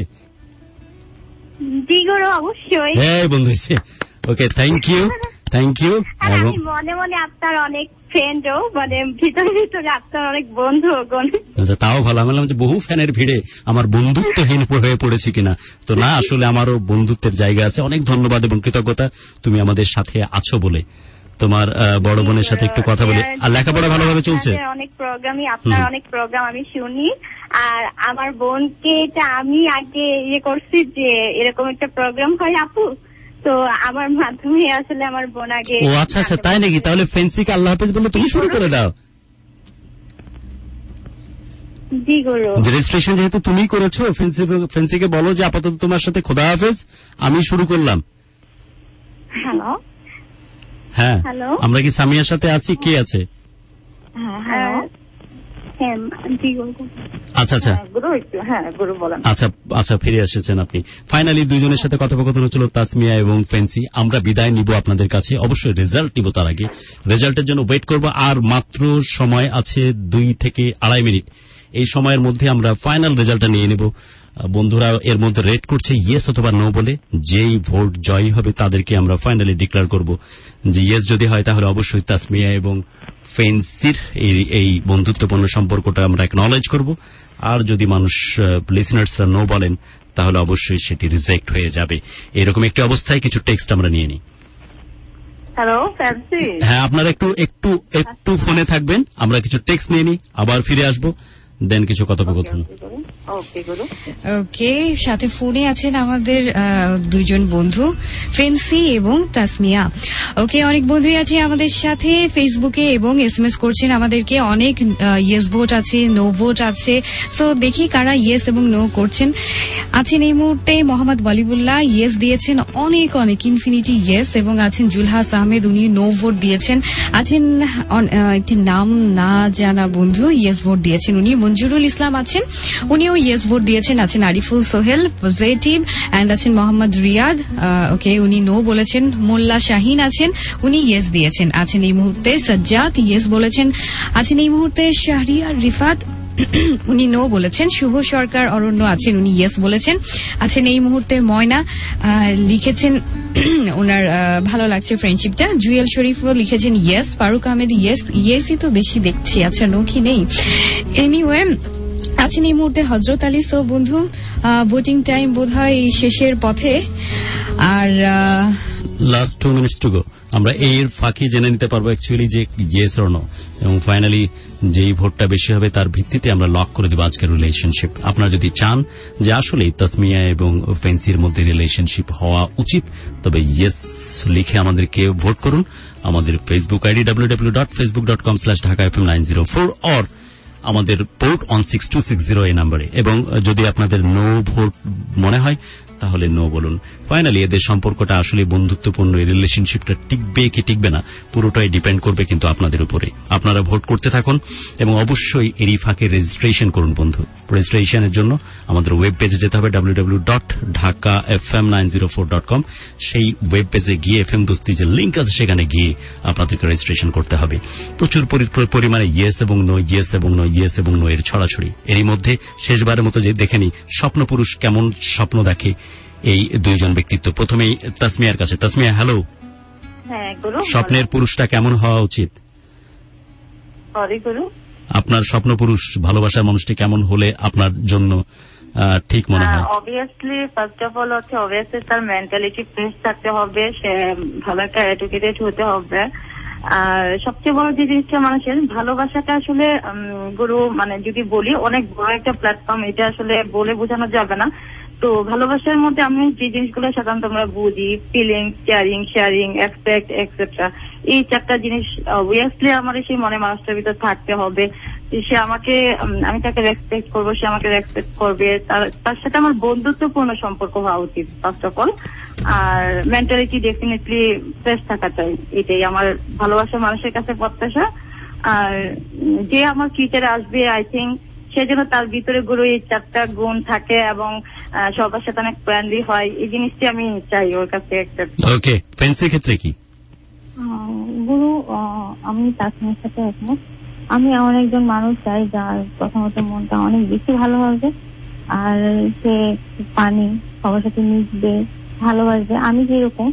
জি গুরু, অবশ্যই। হ্যাঁ বন্ধু হয়েছে। Okay, thank you thank you. আমি মনে মনে আপনার অনেক ফ্রেন্ডও, মানে ভিতরে ভিতরে আপনার অনেক বন্ধু। আচ্ছা, তাও ভালো। আমি বললাম যে বহু ফ্যানের ভিড়ে আমার বন্ধুত্বহীন হয়ে পড়েছি কিনা, তো না, আসলে আমারও বন্ধুত্বের জায়গা আছে। অনেক ধন্যবাদ এবং কৃতজ্ঞতা তুমি আমাদের সাথে আছো বলে। তোমার বড় বোনের সাথে একটু কথা বলি। আর লেখাপড়া ভালোভাবে চলছে? অনেক প্রোগ্রামই, আপনার অনেক প্রোগ্রাম আমি শুনি। আর আমার বোনকে এটা আমি আগে ইয়ে করছি যে এরকম একটা প্রোগ্রাম হয় আপু, তো আমার মাধ্যমে আসলে আমার বোন আগে। ও আচ্ছা আচ্ছা, তাই নাকি? তাহলে ফেন্সিকে আল্লাহ হাফেজ বলে তুমি শুরু করে দাও। জি গুরু। রেজিস্ট্রেশন যেহেতু তুমি করেছো, ফেন্সি ফেন্সিকে বলো যে আপাতত তোমার সাথে খোদা হাফেজ, আমি শুরু করলাম। হ্যালো। হ্যাঁ, আমরা কি সামিয়ার সাথে আছি? কে আছে? আচ্ছা আচ্ছা আচ্ছা আচ্ছা, ফিরে এসেছেন আপনি। ফাইনালি দুইজনের সাথে কথোপকথন হচ্ছিল তাসমিয়া এবং ফেন্সি। আমরা বিদায় নিব আপনাদের কাছে, অবশ্যই রেজাল্ট নিব তার আগে। রেজাল্টের জন্য ওয়েট করব। আর মাত্র সময় আছে দুই থেকে আড়াই মিনিট। এই সময়ের মধ্যে আমরা ফাইনাল রেজাল্টটা নিয়ে নেব। বন্ধুরা এর মধ্যে রেট করছে ইয়েস অথবা নো বলে। যেই ভোট জয়ী হবে তাদেরকে আমরা ফাইনালি ডিক্লেয়ার করব যে ইয়েস যদি হয় তাহলে অবশ্যই তাসমিয়া এবং ফেন্সির এই বন্ধুত্বপূর্ণ সম্পর্কটা আমরা একনলেজ করব, আর যদি মানুষ লিসনার্সরা নো বলেন তাহলে অবশ্যই সেটি রিজেক্ট হয়ে যাবে। এরকম একটি অবস্থায় কিছু টেক্সট আমরা নিয়ে নিই। হ্যালো ফ্যান্সি, হ্যাঁ আপনারা একটু একটু একটু ফোনে থাকবেন, আমরা কিছু টেক্সট নিয়ে নিই, আবার ফিরে আসবো, দেন কিছু কথোপকথন। ওকে, সাথে ফোনে আছেন আমাদের দুইজন বন্ধু ফেন্সি এবং তাসমিয়া। ওকে, অনেক বন্ধুই আছে আমাদের সাথে ফেসবুকে এবং এসএমএস করছেন আমাদেরকে। অনেক ইয়েস ভোট আছে, নো ভোট আছে, সো দেখি কারা ইয়েস এবং নো করছেন। আছেন এই মুহূর্তে মোহাম্মদ ওয়ালিবুল্লাহ, ইয়েস দিয়েছেন অনেক অনেক ইনফিনিটি ইয়েস, এবং আছেন জুলহাস আহমেদ, উনি নো ভোট দিয়েছেন। আছেন একটি নাম না জানা বন্ধু, ইয়েস ভোট দিয়েছেন উনি। মঞ্জুরুল ইসলাম আছেন, উনিও ইয়েস ভোট দিয়েছেন। আছেন আরিফুল সোহেল পজিটিভ, অ্যান্ড আছেন মোহাম্মদ রিয়াদ, ওকে উনি নো বলেছেন। মোল্লা শাহিন আছেন, উনি ইয়েস দিয়েছেন। আছেন এই মুহূর্তে সাজ্জাদ, ইয়েস বলেছেন। আছেন এই মুহূর্তে শাহরিয়ার রিফাত, উনি নো বলেছেন। শুভ সরকার অরণ্য আছেন, উনি ইয়েস বলেছেন। আছেন এই মুহূর্তে ময়না, লিখেছেন ওনার ভালো লাগছে ফ্রেন্ডশিপটা। জুয়েল শরীফও লিখেছেন ইয়েস। ফারুক আহমেদ ইয়েস, ইয়েসই তো বেশি দেখছি। আচ্ছা, নো কি নেই? এনিওয়ে, আছেন এই মুহূর্তে হজরত আলী। সো বন্ধু, ভোটিং টাইম বোধ হয় শেষের পথে, আর last two minutes to go. আমরা এর ফাঁকি জেনে নিতে পারবো অ্যাকচুয়ালি যে ইয়েস অর নো, এবং ফাইনালি যেই ভোটটা বেশি হবে তার ভিত্তিতে আমরা লক করে দেবো আজকের রিলেশনশিপ। আপনারা যদি চান যে আসলে তাসমিয়া এবং ফেন্সির মধ্যে রিলেশনশিপ হওয়া উচিত, তবে ইয়েস লিখে আমাদেরকে ভোট করুন। আমাদের Facebook ID W W W dot Facebook dot com slash Dhaka F M nine zero four or আমাদের port one six two six zero এই নাম্বারে। এবং যদি আপনাদের নো ভোট মনে হয় তাহলে নো বলুন। ফাইনালি এদের সম্পর্কটা আসলে বন্ধুত্বপূর্ণ, এই রিলেশনশিপটা টিকবে কি টিকবে না পুরোটাই ডিপেন্ড করবে কিন্তু আপনাদের উপরে। আপনারা ভোট করতে থাকুন এবং অবশ্যই এরই ফাঁকে রেজিস্ট্রেশন করুন বন্ধু। রেজিস্ট্রেশনের জন্য আমাদের ওয়েব পেজে যেতে হবে W W W dot Dhaka F M nine zero four dot com. সেই ওয়েব পেজে গিয়ে এফ এম দোস্তি যে লিঙ্ক আছে সেখানে গিয়ে আপনাদেরকে রেজিস্ট্রেশন করতে হবে। প্রচুর পরিমাণে ইয়েস এবং নো, ইয়েস এবং নো, ইয়েস এবং নো এর ছড়াছড়ি। এরই মধ্যে শেষবারের মতো যে দেখে নি স্বপ্নপুরুষ কেমন স্বপ্ন দেখে এই দুইজন ব্যক্তিত্ব। প্রথমেই তাসমিয়ার কাছে। তাসমিয়া, হ্যালো। স্বপ্নের পুরুষটা কেমন হওয়া উচিত? আপনার স্বপ্ন পুরুষ, ভালোবাসার মানুষটি কেমন হলে আপনার জন্য ঠিক মনে হয়? অবভিয়াসলি ফার্স্ট অফ অল হচ্ছে অবভিয়াসলি তার মেন্টালিটি ফ্রেশ থাকতে হবে, সে ভালো একটা এডুকেটেড হতে হবে। আর সবচেয়ে বড় যে জিনিসটা মানুষের ভালোবাসাটা আসলে গুরু মানে যদি বলি অনেক বড় একটা প্ল্যাটফর্ম, এটা আসলে বলে বোঝানো যাবে না। তো ভালোবাসার মধ্যে আমি যে জিনিসগুলো সাধারণত আমরা বুঝি, feelings, caring, sharing, expect etcetera, এই চারটা জিনিস অবভিয়াসলি আমার সেই মনে মানুষটার ভিতর থাকতে হবে। সে আমাকে, আমি তাকে রেসপেক্ট করবো, সে আমাকে রেসপেক্ট করবে, তার সাথে আমার বন্ধুত্বপূর্ণ সম্পর্ক হওয়া উচিত ফার্স্ট অফ অল। আর মেন্টালিটি ডেফিনেটলি ফ্রেশ থাকা চাই, এটাই আমার ভালোবাসার মানুষের কাছে প্রত্যাশা। আর যে আমার ফিউচারে আসবে, আই থিঙ্ক সেজন্য তার ভিতরে গুরু এই চারটা গুণ থাকে এবং সবার সাথে অনেক ফ্রেন্ডলি হয়, এই জিনিসটি আমি চাই ওর কাছে। ওকে, ফেন্সির ক্ষেত্রে কি? গুরু, আমি তাসমিয়ার সাথে একমত। আমি এমন একজন মানুষ চাই যার প্রথমত মনটা অনেক বেশি ভালো হবে, আর সে পানি সবার সাথে মিশবে, ভালোবাসবে। আমি যেরকম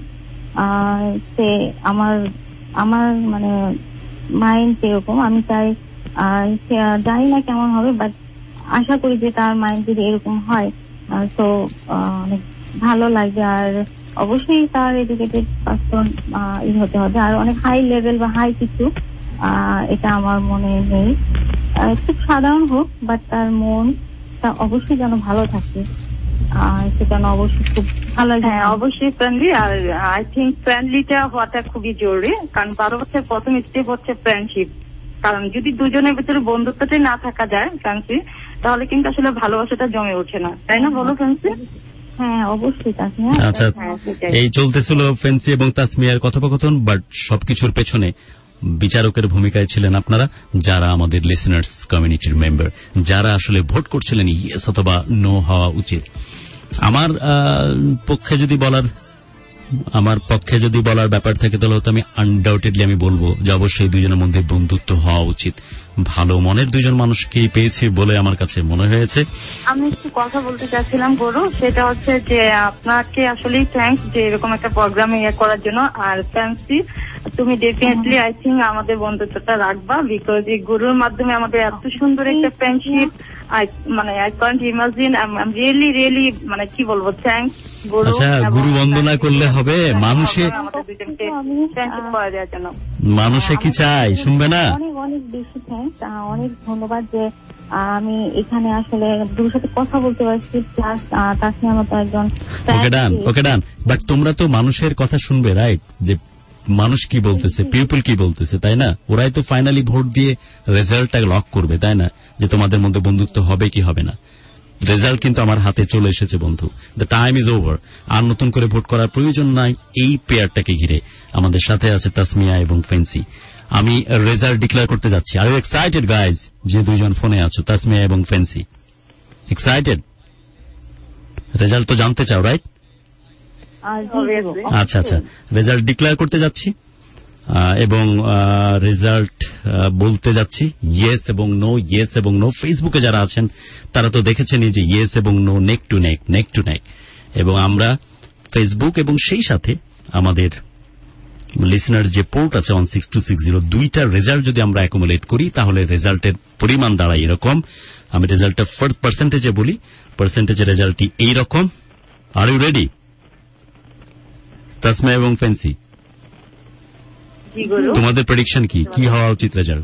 সে আমার আমার মানে মাইন্ড যেরকম, আমি চাই জানি না কেমন হবে, বাট আশা করি যে তার মাইন্ড যদি এরকম হয় তো অনেক ভালো লাগবে। আর অবশ্যই তার এডুকেটেড পারসন ই হতে হবে, আর অনেক হাই লেভেল বা হাই কিছু এটা আমার মনে নেই। খুব সাধারণ হোক, বাট তার মন অবশ্যই যেন ভালো থাকে, সেটা অবশ্যই খুব ভালো। হ্যাঁ, অবশ্যই ফ্রেন্ডলি। আর আই থিঙ্ক ফ্রেন্ডলিটা হওয়াটা খুবই জরুরি, কারণ ভালোবাসার প্রথম স্টেপ হচ্ছে ফ্রেন্ডশিপ। কারণ যদি দুজনের ভিতরে বন্ধুত্বটাই না থাকা যায় ফ্রেন্সি, তাহলে কিন্তু আসলে ভালোবাসাটা জমে ওঠে না, তাই না বলো ফ্রেন্সি? হ্যাঁ, অবশ্যই। আচ্ছা, এই চলতেছিল ফেন্সি এবং তাসমিয়ার কথোপকথন, বাট সবকিছুর পেছনে বিচারকের ভূমিকায় ছিলেন আপনারা, যারা আমাদের লিসনার্স কমিউনিটির মেম্বার, যারা আসলে ভোট করছিলেন ইয়েস অথবা নো হওয়া উচিত। আমার পক্ষে যদি বলার আমার পক্ষে যদি বলার ব্যাপার থাকে তাহলে হয়তো আমি আনডাউটেডলি আমি বলবো যে অবশ্যই দুইজনের মধ্যে বন্ধুত্ব হওয়া উচিত। ভালো মনের দুইজন মানুষকেই পেয়েছি বলে আমার কাছে মনে হয়েছে। আমি একটু কথা বলতে চাচ্ছিলাম গরু, সেটা হচ্ছে যে আপনাকে আসলেই থ্যাঙ্কস যে এরকম একটা প্রোগ্রামে ইয়ে করার জন্য। আর ফ্যান্সি, তুমি ডেফিনেটলি আই থিঙ্ক আমাদের বন্ধুত্বটা রাখবা, বিকজ এই গুরুর মাধ্যমে আমাদের এত সুন্দর একটা ফ্রেন্ডশিপ, মানে I can't imagine. I am really really মানে কি বলবো, থ্যাঙ্কস গুরু। আচ্ছা, গুরু বন্দনা করলে হবে? মানুষে মানুষে কি চাই শুনবে না? অনেক অনেক বেশি থ্যাঙ্কস, অনেক ধন্যবাদ যে আমি এখানে আসলে গুরুর সাথে কথা বলতে পারছি, প্লাস তাসনিয়া মতো একজন। ওকে ডান, ওকে ডান। বাট তোমরা তো মানুষের কথা শুনবে, রাইট? যে মানুষ কি বলতেছে, পিপল কি বলতেছে, তাই না? ওরাই তো ফাইনালি ভোট দিয়ে রেজাল্টটা লক করবে, তাই না? যে তোমাদের মধ্যে বন্ধুত্ব হবে কি হবে না। রেজাল্ট কিন্তু আমার হাতে চলে এসেছে বন্ধু, দ্য টাইম ইজ ওভার। আর নতুন করে ভোট করার প্রয়োজন নাই এই পেয়ারটাকে ঘিরে। আমাদের সাথে আছে তাসমিয়া এবং ফেন্সি। আমি রেজাল্ট ডিক্লেয়ার করতে যাচ্ছি। Are you excited guys? যে দুইজন ফোনে আছো, তাসমিয়া এবং ফেন্সি, এক্সাইটেড? রেজাল্ট তো জানতে চাও, রাইট? আচ্ছা আচ্ছা, রেজাল্ট ডিক্লেয়ার করতে যাচ্ছি এবং রেজাল্ট বলতে যাচ্ছি ইয়েস এবং নো, ইয়েস এবং নো। ফেসবুকে যারা আছেন তারা তো দেখেছেনই যে ইয়েস এবং no neck to neck, neck to neck. এবং আমরা ফেসবুক এবং সেই সাথে আমাদের লিসনার যে পোর্ট আছে one six two six zero, দুইটার রেজাল্ট যদি আমরা অ্যাকুমুলেট করি তাহলে রেজাল্টের পরিমাণ দাঁড়ায় এরকম। আমি রেজাল্টটা ফার্স্ট পার্সেন্টেজে বলি, পার্সেন্টেজের রেজাল্টটি এইরকম। আর ইউ রেডি তাসমিয়া এবং ফেন্সি? তোমাদের প্রেডিকশন কি, কি হওয়া উচিত রেজাল্ট?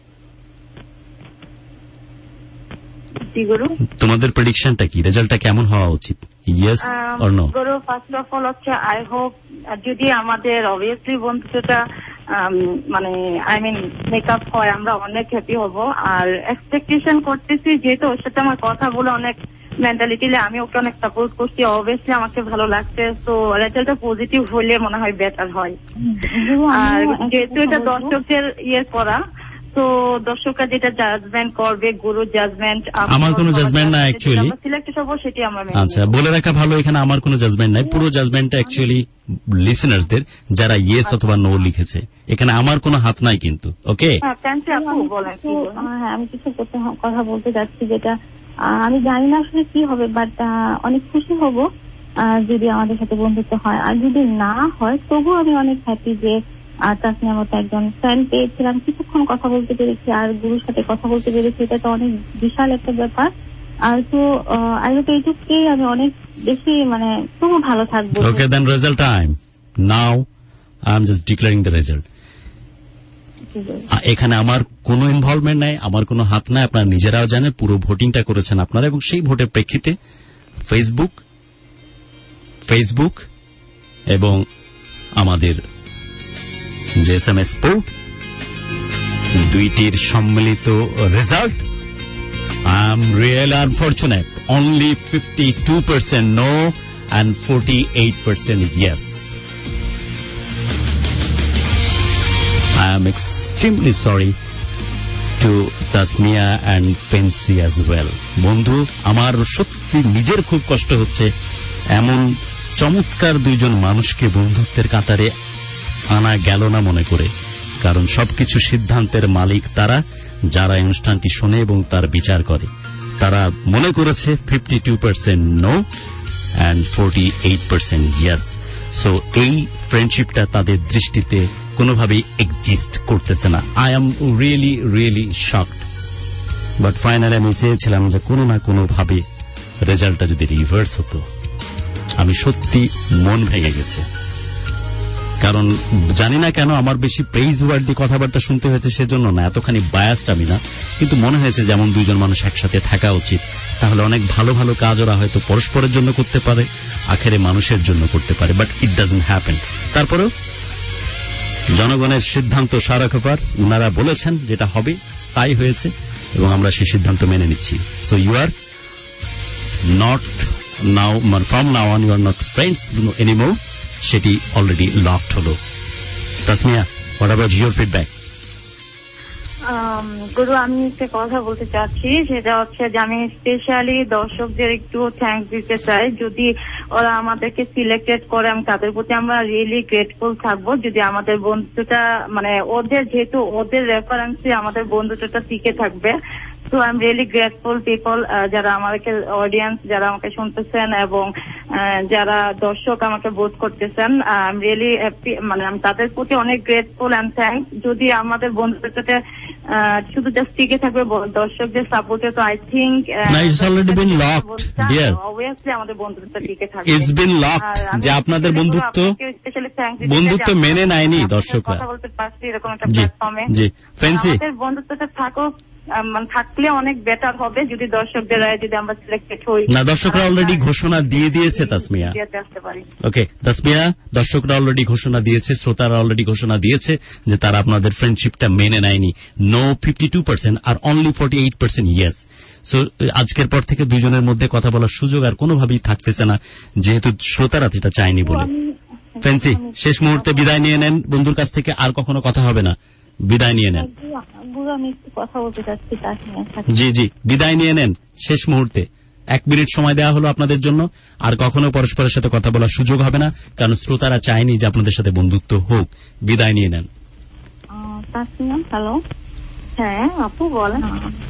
তোমাদের প্রেডিকশনটা কি, রেজাল্টটা কেমন হওয়া উচিত, yes or no? Guru first of all হচ্ছে আই হোপ যদি আমাদের অবভিয়াসলি বন্ধুত্বটা মানে আই মিন মেকআপ হয় আমরা অনেক হ্যাপি হব। আর এক্সপেকটেশন করতেছি যেহেতু ওর সাথে আমার কথা বলে অনেক মেন্টালিটিলে আমি ওকে অনেক সাপোর্ট করছি, অবভিয়াসলি আমাকে ভালো লাগছে। তো রেজাল্টটা পজিটিভ হলে মনে হয় বেটার হয়। আর যেহেতু এটা দর্শকের ইয়ে করা, তো দর্শকরা যেটা জাজমেন্ট করবে, গুরু জাজমেন্ট, আমার কোনো জাজমেন্ট না অ্যাকচুয়ালি। সিলেক্টেড হবো সেটি আমরা। আচ্ছা, বলে রাখা ভালো, এখানে আমার কোনো জাজমেন্ট নাই। পুরো জাজমেন্টটা অ্যাকচুয়ালি লিসেনারদের যারা ইয়েস অথবা নো লিখেছে। এখানে আমার কোনো হাত নাই কিন্তু। ওকে, আমি কিছু কথা বলতে যাচ্ছি যেটা আমি জানি না আসলে কি হবে, বাট অনেক খুশি হব যদি আমাদের সাথে বন্ধুত্ব হয়। আর যদি না হয় তবুও আমি অনেক হ্যাপি যে তাসনিয়া মতো একজন ফ্রেন্ড পেয়েছিলাম, কিছুক্ষণ কথা বলতে পেরেছি আর গুরুর সাথে কথা বলতে পেরেছি, এটা তো অনেক বিশাল একটা ব্যাপার। আর তো আই হোপ এইটুকুই আমি অনেক বেশি মানে তবু ভালো থাকবো। Okay, then result time now. I am just declaring the result. এখানে আমার কোনো ইনভলভমেন্ট নাই, আমার কোনো হাত নাই। আপনারা নিজেরাও জানেন পুরো ভোটিংটা করেছেন আপনারা, এবং সেই ভোটের প্রেক্ষিতে ফেসবুক ফেসবুক এবং আমাদের যে এস এম এস পোর্ট দুইটির সম্মিলিত result, I am really unfortunate, only fifty two percent no and forty eight percent yes. I am extremely sorry to Tasmiya and Fancy as well. বন্ধু, আমার সত্যি নিজের খুব কষ্ট হচ্ছে এমন চমৎকার দুইজন মানুষকে বন্ধুত্বের কাতারে আনা গেল না মনে করে। কারণ সবকিছু সিদ্ধান্তের মালিক তারা, যারা অনুষ্ঠানটি শোনে এবং তার বিচার করে। তারা মনে করেছে fifty two percent no and forty eight percent yes. So এই ফ্রেন্ডশিপটা তাদের দৃষ্টিতে কোনোভাবেই এক্সিস্ট করতেছে না। I am really really shocked. But finally আমি চেয়েছিলাম যে কোনো না কোনোভাবে রেজাল্টটা যদি রিভার্স হতো। আমি সত্যি মন ভেঙে গেছে, কারণ জানি না কেন আমার বেশি প্রেইজ ওয়ার্ড দিয়ে কথাবার্তা শুনতে হয়েছে, সেজন্য না, এতখানি বায়াসড আমি না, কিন্তু মনে হয়েছে যেমন দুইজন মানুষ একসাথে থাকা উচিত, তাহলে অনেক ভালো ভালো কাজ ওরা হয়তো পরস্পরের জন্য করতে পারে, আখেরে মানুষের জন্য করতে পারে। But it doesn't happen. তারপরেও জনগণের সিদ্ধান্ত সারাখফার, উনারা বলেছেন যেটা হবে তাই হয়েছে এবং আমরা সেই সিদ্ধান্ত মেনে নিচ্ছি। So you are not now, from now on you are not friends anymore, সেটি অলরেডি লকড হলো। Tasmia, what about your feedback? Um, Guru আমি একটা কথা বলতে চাচ্ছি, সেটা হচ্ছে যে আমি স্পেশালি দর্শকদের একটু থ্যাঙ্কস দিতে চাই। যদি ওরা আমাদেরকে সিলেক্টেড করে, আমি তাদের প্রতি আমরা রিয়েলি গ্রেটফুল থাকবো। যদি আমাদের বন্ধুটা মানে ওদের যেহেতু ওদের রেফারেন্সে আমাদের বন্ধুটা টিকে থাকবে। তো I am really grateful people যারা আমাকে অডিয়েন্স যারা আমাকে শুনতেছেন এবং যারা দর্শক আমাকে ভোট করতেছেন। আই এম রিয়েলি হ্যাপি, মানে আমি তাদের প্রতি অনেক গ্রেটফুল এন্ড থ্যাঙ্কস। যদি আমাদের বন্ধুটাতে শুধু জাস্ট টিকে থাকবে দর্শকদের সাপোর্টে, তো I think it's already been locked dear, obviously আমাদের বন্ধুটা টিকে থাকবে। ইটস বিন লকড যে আপনাদের বন্ধুত্ব বন্ধুত্ব মেনে নেয়নি দর্শকরা। কথা বলতে পারছি এরকম একটা প্ল্যাটফর্মে। জি ফ্যান্সি আমাদের বন্ধুত্বটা থাকুক, মানে থাকলে অনেক বেটার হবে যদি দর্শকদের রায় যদি আমরা সিলেক্টেড হই। না, দর্শকরা অলরেডি ঘোষণা দিয়ে দিয়েছে তাসমিয়া। ওকে তাসমিয়া, দর্শকরা অলরেডি ঘোষণা দিয়েছে, শ্রোতারা অলরেডি ঘোষণা দিয়েছে যে তারা আপনাদের ফ্রেন্ডশিপটা মেনে নেয়নি। নো ফিফটি টু পার্সেন্ট আর only forty eight percent yes. So আজকের পর থেকে দুইজনের মধ্যে কথা বলার সুযোগ আর কোনোভাবেই থাকতেছে না, যেহেতু শ্রোতারা এটা চায়নি বলে। ফ্যান্সি, শেষ মুহূর্তে বিদায় নিয়ে নেন বন্ধুর কাছ থেকে, আর কখনো কথা হবে না, বিদায় নিয়ে নেন। আমি একটু কথা বলতে চাচ্ছি। জি জি বিদায় নিয়ে নেন শেষ মুহূর্তে। এক মিনিট সময় দেওয়া হলো আপনাদের জন্য, আর কখনো পরস্পরের সাথে কথা বলার সুযোগ হবে না, কারণ শ্রোতারা চায়নি যে আপনাদের সাথে বন্ধুত্ব হোক। বিদায় নিয়ে নেন। হ্যালো, হ্যাঁ আপু বলেন।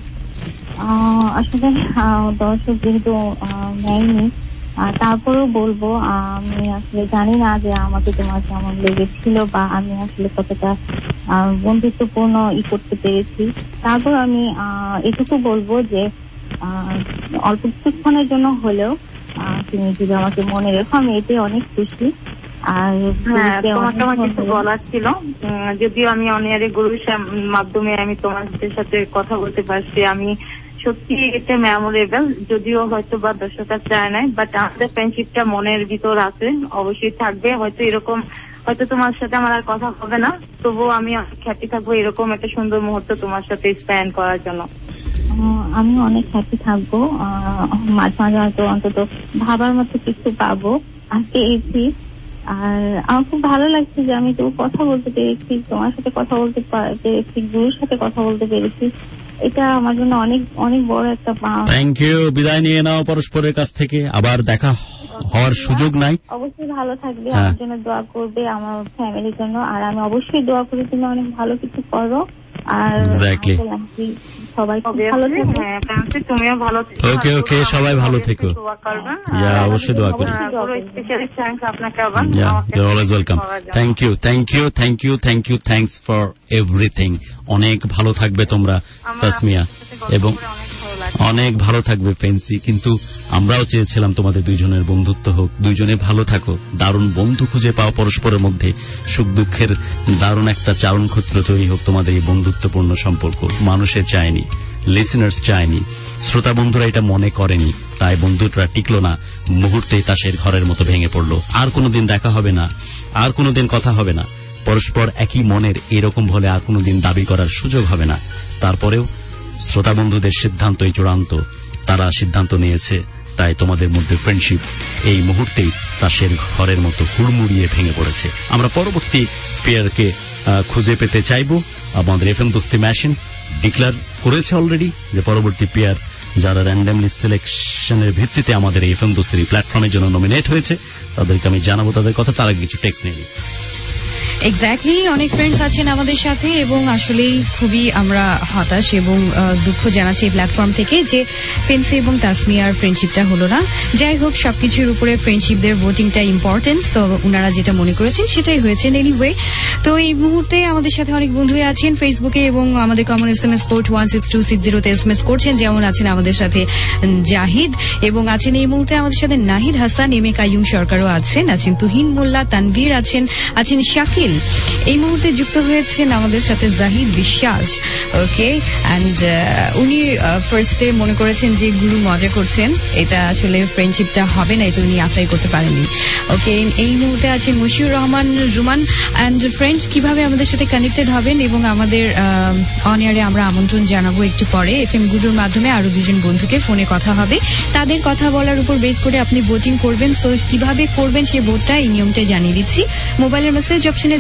আসলে দর্শক যেহেতু নেয়নি, তারপরেও বলবো আমি আসলে জানি না যে আমাকে তোমার কেমন লেগেছিল বা আমি আসলে কতটা বন্ধুত্বপূর্ণ ই করতে পেরেছি। তারপর আমি এটুকু বলবো যে অল্প কিছুক্ষণের জন্য হলেও তুমি যদি আমাকে মনে রেখো, আমি এতে অনেক খুশি। আর তোমার কিছু বলার ছিল, যদিও আমি অনিয়ারে গুরুর মাধ্যমে আমি তোমাদের সাথে কথা বলতে পারছি, আমি সত্যি এটা মেমোরেবল। যদিও হয়তো বা দর্শকরা চায় নাই, বাট আমাদের ফ্রেন্ডশিপটা মনের ভিতর আছে, অবশ্যই থাকবে। হয়তো এরকম হয়তো তোমার সাথে আমার আর কথা হবে না, তবুও আমি হ্যাপি থাকবো এরকম একটা সুন্দর মুহূর্ত তোমার সাথে স্পেন্ড করার জন্য। আমি অনেক হ্যাপি থাকবো, মাঝে মাঝে হয়তো অন্তত ভাবার মতো কিছু পাবো আর পেয়েছি। আর আমার খুব ভালো লাগছে যে আমি তো কথা বলতে পেরেছি, তোমার সাথে কথা বলতে পেরেছি, গুরুর সাথে কথা বলতে পেরেছি। এটা আমার জন্য অনেক অনেক বড় একটা পাওয়া। Thank you. বিদায় নিয়ে নাও পরস্পরের কাছ থেকে, আবার দেখা হওয়ার সুযোগ নাই। অবশ্যই ভালো থাকবে, আমার জন্য দোয়া করবে, আমার ফ্যামিলির জন্য। আর আমি অবশ্যই দোয়া করি তুমি অনেক ভালো কিছু করো। আর সবাই ভালো থেকো। তুমিও ভালো থেকো। ওকে ওকে, সবাই ভালো থেকো। ইয়া অবশ্যই দোয়া করি। Yeah you always welcome. Thank you thank you thank you thank you thanks for everything. অনেক ভালো থাকবে তোমরা তাসমিয়া, এবং অনেক ভালো থাকবে ফ্যান্সি। কিন্তু আমরাও চেয়েছিলাম তোমাদের দুইজনের বন্ধুত্ব হোক, দুইজনে ভালো থাকো, দারুণ বন্ধু খুঁজে পাও পরস্পরের মধ্যে, সুখ দুঃখের দারুণ একটা চারণক্ষেত্র তৈরি হোক তোমাদের এই বন্ধুত্বপূর্ণ সম্পর্ক। মানুষে চায়নি, লিসেনার্স চায়নি, শ্রোতা বন্ধুরা এটা মনে করেনি, তাই বন্ধুটা টিকলো না, মুহূর্তেই তাসের ঘরের মতো ভেঙে পড়লো। আর কোনোদিন দেখা হবে না, আর কোনোদিন কথা হবে না, পরস্পর একই মনের এরকম হলে আর কোনোদিন দাবি করার সুযোগ হবে না। তারপরেও শ্রোতা বন্ধুদের সিদ্ধান্তই চূড়ান্ত, তারা সিদ্ধান্ত নিয়েছে, তাই তোমাদের মধ্যে ফ্রেন্ডশিপ এই মুহূর্তেই তাসের ঘরের মতো হুড়মুড়িয়ে ভেঙে পড়েছে। আমরা পরবর্তী পেয়ারকে খুঁজে পেতে চাইব। আমাদের এফএম দোস্তি মেশিন ডিক্লেয়ার করেছে অলরেডি যে পরবর্তী পেয়ার যারা র্যান্ডামলি সিলেকশনের ভিত্তিতে আমাদের এই এফএম দোস্তির প্ল্যাটফর্মের জন্য নমিনেট হয়েছে, তাদেরকে আমি জানাবো তাদের কথা, তার আগে কিছু টেক্সট নিয়ে। এক্স্যাক্টলি, অনেক ফ্রেন্ডস আছেন আমাদের সাথে এবং আসলেই খুবই আমরা হতাশ এবং দুঃখ জানাচ্ছি এই প্ল্যাটফর্ম থেকে যে ফেন্সি এবং তাসমিয়ার ফ্রেন্ডশিপটা হলো না। যাই হোক, সবকিছুর উপরে ফ্রেন্ডশিপদের ভোটিংটা ইম্পর্টেন্ট, তো ওনারা যেটা মনে করেছেন সেটাই হয়েছে। এনিওয়ে, তো এই মুহূর্তে আমাদের সাথে অনেক বন্ধুই আছেন ফেসবুকে এবং আমাদের common S M S code one six two six জিরোতে এস এম এস করছেন। যেমন আছেন আমাদের সাথে জাহিদ এবং আছেন এই মুহূর্তে আমাদের সাথে নাহিদ হাসান, এম এ কাইয়ুম সরকারও আছেন, আছেন তুহিন মোল্লা, তানভীর আছেন, আছেন শাকিল। এই মুহূর্তে যুক্ত হয়েছেন আমাদের সাথে জাহিদ বিশ্বাস। ওকে, অ্যান্ড উনি ফার্স্টে মনে করেছেন যে গুরু মজা করছেন, এটা আসলে ফ্রেন্ডশিপটা হবে না, এটা উনি আশাই করতে পারেননি। ওকে, এই মুহূর্তে আছেন মশিউর রহমান রুমান। অ্যান্ড ফ্রেন্ডস, কিভাবে আমাদের সাথে কানেক্টেড হবেন এবং আমাদের অন এয়ারে আমরা আমন্ত্রণ জানাবো একটু পরে। এফ এম গুরুর মাধ্যমে আরো দুজন বন্ধুকে ফোনে কথা হবে, তাদের কথা বলার উপর বেস করে আপনি ভোটিং করবেন। সো কিভাবে করবেন সেই ভোটটা, এই নিয়মটাই জানিয়ে দিচ্ছি। মোবাইলের মেসেজ অপশনে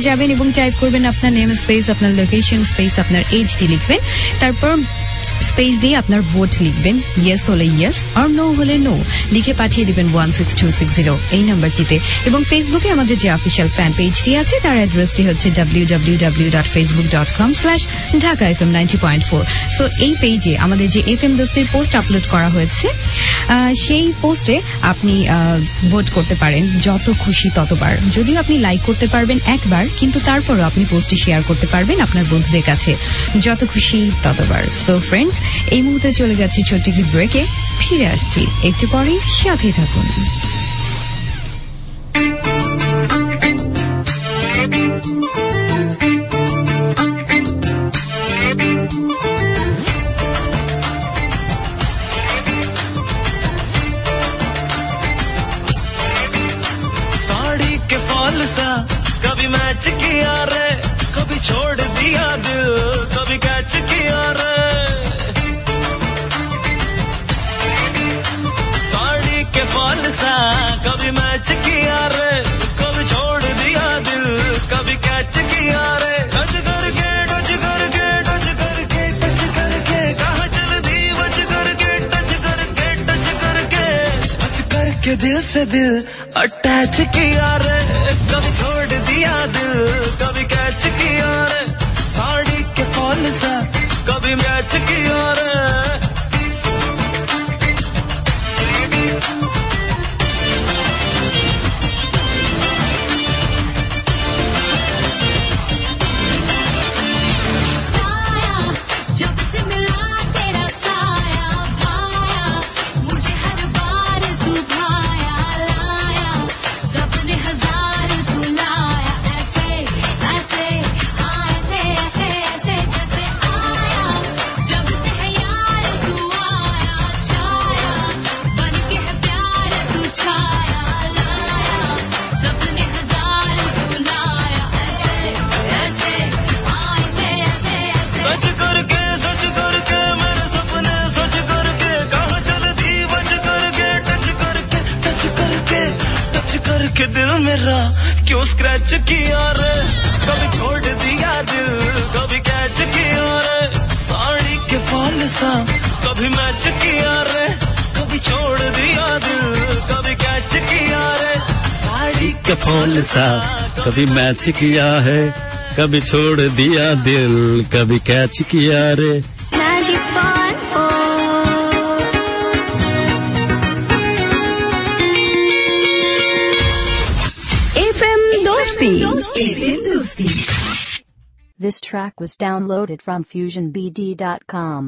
যাবেন এবং টাইপ করবেন আপনার নেম স্পেস, আপনার লোকেশন স্পেস, আপনার এইচডি লিখবেন, তারপর স্পেস দিয়ে আপনার ভোট লিখবেন। ইয়েস হলে ইয়েস আর নো হলে নো লিখে পাঠিয়ে দিবেন one six two six zero এই নাম্বারটিতে। এবং ফেসবুকে আমাদের যে অফিসিয়াল ফ্যান পেজটি আছে তার অ্যাড্রেসটি হচ্ছে W W W dot Facebook dot com slash Dhaka F M ninety point four. So এই পেজে আমাদের যে এফ এম দোস্তির পোস্ট আপলোড করা হয়েছে, সেই পোস্টে আপনি ভোট করতে পারেন যত খুশি ততবার। যদিও আপনি লাইক করতে পারবেন একবার, কিন্তু তারপরও আপনি পোস্টটি শেয়ার করতে পারবেন আপনার বন্ধুদের কাছে যত খুশি ততবার। সো ফ্রেন্ডস, এই মুহূর্তে চলে যাচ্ছি ছোট্ট একটি ব্রেকে, ফিরে আসছি একটু পরেই, সাথে থাকুন। साड़ी के फॉल सा कभी मैच किया रे, कभी छोड़ दिया दिल, कभी कैच किया रे। साड़ी के फॉल सा कभी मैच किया रे, कभी छोड़ दिया दिल, कभी कैच किया रे। टच करके टच करके टच करके टच करके कहाँ चल दी बच करके टच करके टच करके टच करके दिल से दिल अटैच किया रे, कभी छोड़ दिया दिल, कभी कैच किया रे। साड़ी के फॉल सा कभी मैच किया रे। जब से मिला तेरा साया भाया, मुझे हर बार तू भाया लाया, सपने हजार तू लाया, ऐसे ऐसे हाँ ऐसे ऐसे ऐसे जैसे आया। जब से है यार तू आया छाया, बन के है प्यार तू छाया लाया, सपने हजार तू लाया, ऐसे ऐसे हाँ ऐसे ऐसे ऐसे। सच करके सच करके मेरे सपने सच करके कहाँ चल दी बच करके टच करके टच करके टच करके दिल मेरा क्यों स्क्रैच किया रे। कभी छोड़ दिया दिल, कभी कैच किया रे। साड़ी के फॉल सा कभी मैच किया रे, कभी छोड़ दिया दिल, कभी कैच किया रे। साड़ी के फॉल सा कभी मैच किया है, कभी छोड़ दिया दिल, कभी कैच किया रे। FM Dosti. FM Dosti. This track was downloaded from fusion b d dot com.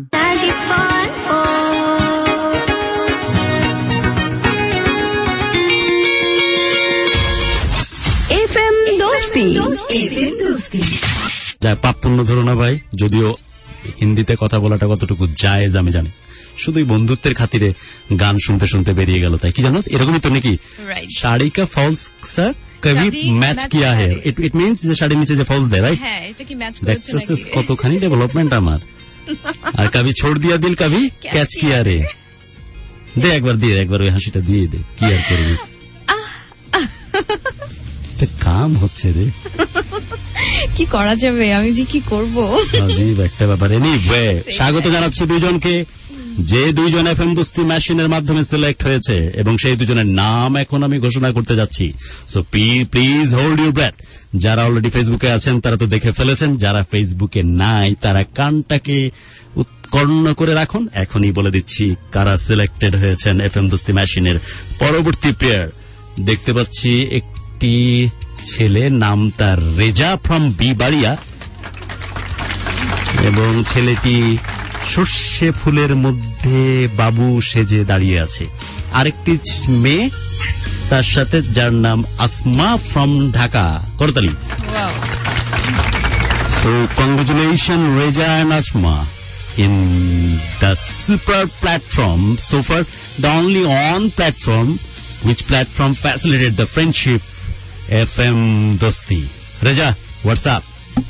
FM Dosti. FM Dosti. যা পাপ পুণ্য ধরো না ভাই, যদিও হিন্দিতে কথা বলাটা কতটুকু জায়েজ আমি জানি, শুধুই বন্ধুত্বের খাতিরে গান শুনতে শুনতে বেরিয়ে গেল। তাই কি জানো, এরকমই তো নাকি? শাড়ি কা ফলস সা কবি ম্যাচ কিয়া হে, ইট ইট মিন্স যে শাড়ির নিচে যে ফলস দেয়, রাইট? হ্যাঁ, এটা কি ম্যাচ করছে দেখতেছিস নাকি? কতখানি ডেভেলপমেন্ট আমার। আর কবি ছোড় দিয়া দিল, কবি ক্যাচ কিয়া রে। দে একবার দিয়ে একবার ওই হাসিটা দিয়ে দে, কি আর করবি, কাম হচ্ছে রে। কি করা যাবে, আমি যে কি করব। আজীব একটা ব্যাপার। এনিওয়ে, স্বাগত জানাচ্ছি দুইজনকে, যে দুইজন এফএম দোস্তি মেশিনের মাধ্যমে সিলেক্ট হয়েছে, এবং সেই দুজনের নাম এখন আমি ঘোষণা করতে যাচ্ছি। So please hold your breath. যারা অলরেডি ফেসবুকে আছেন তারা তো দেখে ফেলেছেন, যারা ফেসবুকে নাই তারা কানটাকে উৎকর্ণ করে রাখুন। এখনই বলে দিচ্ছি কারা সিলেক্টেড হয়েছেন এফএম দোস্তি মেশিনের পরবর্তী প্লেয়ার। দেখতে পাচ্ছি একটি ছেলে, নাম তার রেজা ফ্রম বি বাড়িয়া, এবং ছেলেটি সর্ষে ফুলের মধ্যে বাবু সেজে দাঁড়িয়ে আছে। আরেকটি মেয়ে তার সাথে, যার নাম আসমা ফ্রম ঢাকা, করতালি। So congratulation Reza and Asma in the super platform, so far the only on platform which platform facilitated the friendship, F M Dosti. Reja, what's up?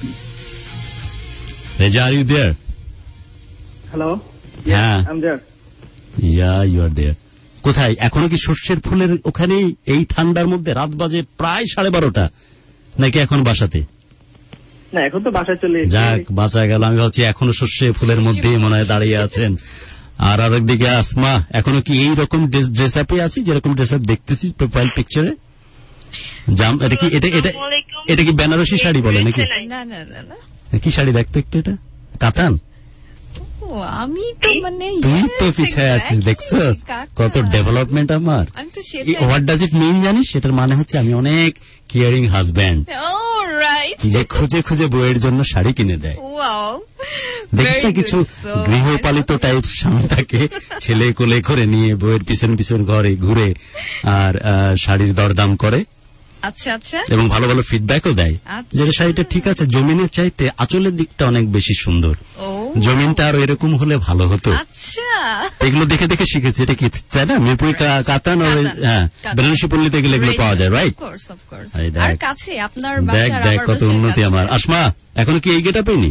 Reja, are you there? Hello. Yeah, yeah. I'm there. Yeah, you are there. কোথায়? এখনো কি সর্ষের ফুলের ওখানেই এই ঠান্ডার মধ্যে? রাত বাজে প্রায় সাড়ে বারোটা। নাকি এখন বাসাতে? না, এখন তো বাসায় চলে এসেছি। যাক, বাঁচা গেল। আমি ভাবছি এখনো শস্যে ফুলের মধ্যেই মনে হয় দাঁড়িয়ে আছেন। আর আরেকদিকে আসমা, এখনো কি এইরকম ড্রেস আপে আছি যেরকম ড্রেস আপ দেখতেছি প্রোফাইল পিকচারে? জাম এটা কি এটা এটা এটা কি বেনারসি শাড়ি বলে নাকি? না না না না, কি শাড়ি দেখতো একটু? এটা কাতান? ও আমি তো মানে তুই তো পিছায় আছিস, দেখছো কত ডেভেলপমেন্ট আমার। হোয়াট ডাজ ইট মিন জানিস? সেটার মানে হচ্ছে আমি অনেক কেয়ারিং হাজব্যান্ড, যে খুঁজে খুঁজে বইয়ের জন্য শাড়ি কিনে দেয়। দেখিস না কিছু গৃহপালিত টাইপ স্বামী থাকে, ছেলে কোলে করে নিয়ে বইয়ের পিছন পিছন ঘরে ঘুরে আর শাড়ির দরদাম করে। আচ্ছা আচ্ছা, এবং ভালো ভালো ফিডব্যাকও দেয় যে শাড়িটা ঠিক আছে, জমিনের চাইতে আঁচলের দিকটা অনেক বেশি সুন্দর, জমিনটা আরো এরকম হলে ভালো হতো। আচ্ছা, এগুলো দেখে দেখে শিখেছি। এটা কি তাই না? মিরপুরি কাতান, হ্যাঁ, বেনারসি পল্লীতে গেলে এগুলো পাওয়া যায়, রাইট? আর কাছে আপনার দেখ দেখ কত উন্নতি আমার। আসমা, এখনো কি এই গেটা পেনি?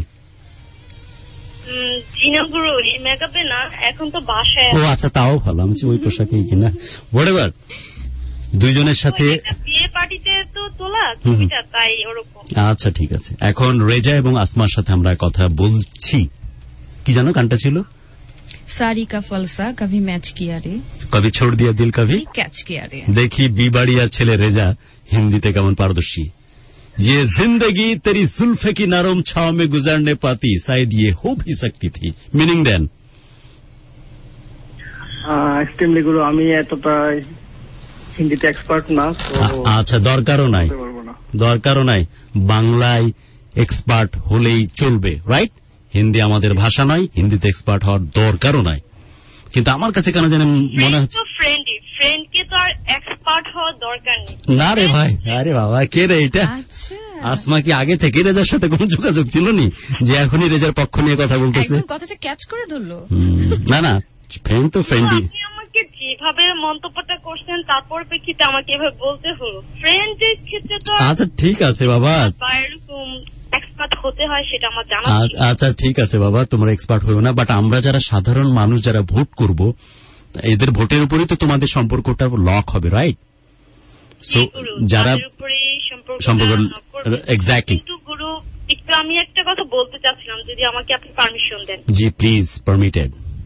ও আচ্ছা, তাও ভালো। আমি ওই পোশাকে কিনা হোয়াটএভার দুইজনের সাথে বিয়ে পার্টিতে তো তোলা তাই ওরকম। আচ্ছা ঠিক আছে, এখন রেজা এবং আসমার সাথে আমরা কথা বলছি। কি জানো গানটা ছিল? सारी का फलसा कभी मैच किया रे, कभी छोड़ दिया दिल कभी कैच किया रे। देखी बी बाड़िया ছেলে রেজা হিন্দিতে কেমন পারদর্শী। ये जिंदगी तेरी जुल्फे की नरम छाव में गुजरने पाती शायद ये हो भी सकती थी। Meaning then. এক্সট্রিমলি গুরু, আমি এতটা হিন্দিতে এক্সপার্ট না। আচ্ছা, দরকারও নাই, দরকারও নাই, বাংলায় এক্সপার্ট হলেই চলবে, রাইট? হিন্দি আমাদের ভাষা নয়, হিন্দিতে এক্সপার্ট হওয়ার দরকারও নাই। কিন্তু আমার কাছে কেন জানি মনে হচ্ছে না রে ভাই। আরে বাবা, কে রে এটা? আসমা কি আগে থেকে রেজার সাথে কোনো যোগাযোগ ছিল নি যে এখনই রেজার পক্ষ নিয়ে কথা বলতেছে? কথাটা ক্যাচ করে ধরলো। না না, ফ্রেন্ড তো ফ্রেন্ডই। যেভাবে মন্তব্যটা করছেন তারপর প্রেক্ষিতে আমাকে এভাবে বলতে হলো। ফ্রেন্ডের ক্ষেত্রে তো আচ্ছা ঠিক আছে বাবা, এরকম এক্সপার্ট হতে হয় সেটা আমার জানা। আচ্ছা ঠিক আছে বাবা, তোমরা এক্সপার্ট হও না, বাট আমরা যারা সাধারণ মানুষ যারা ভোট করব, এদের ভোটের উপরেই তো তোমাদের সম্পর্কটা লক হবে, রাইট? সো যারা সম্পর্ক এক্স্যাক্টলি। গুরু, একটু আমি একটা কথা বলতে চাচ্ছিলাম, যদি আমাকে আপনি পারমিশন দেন। জি প্লিজ, পারমিটেড।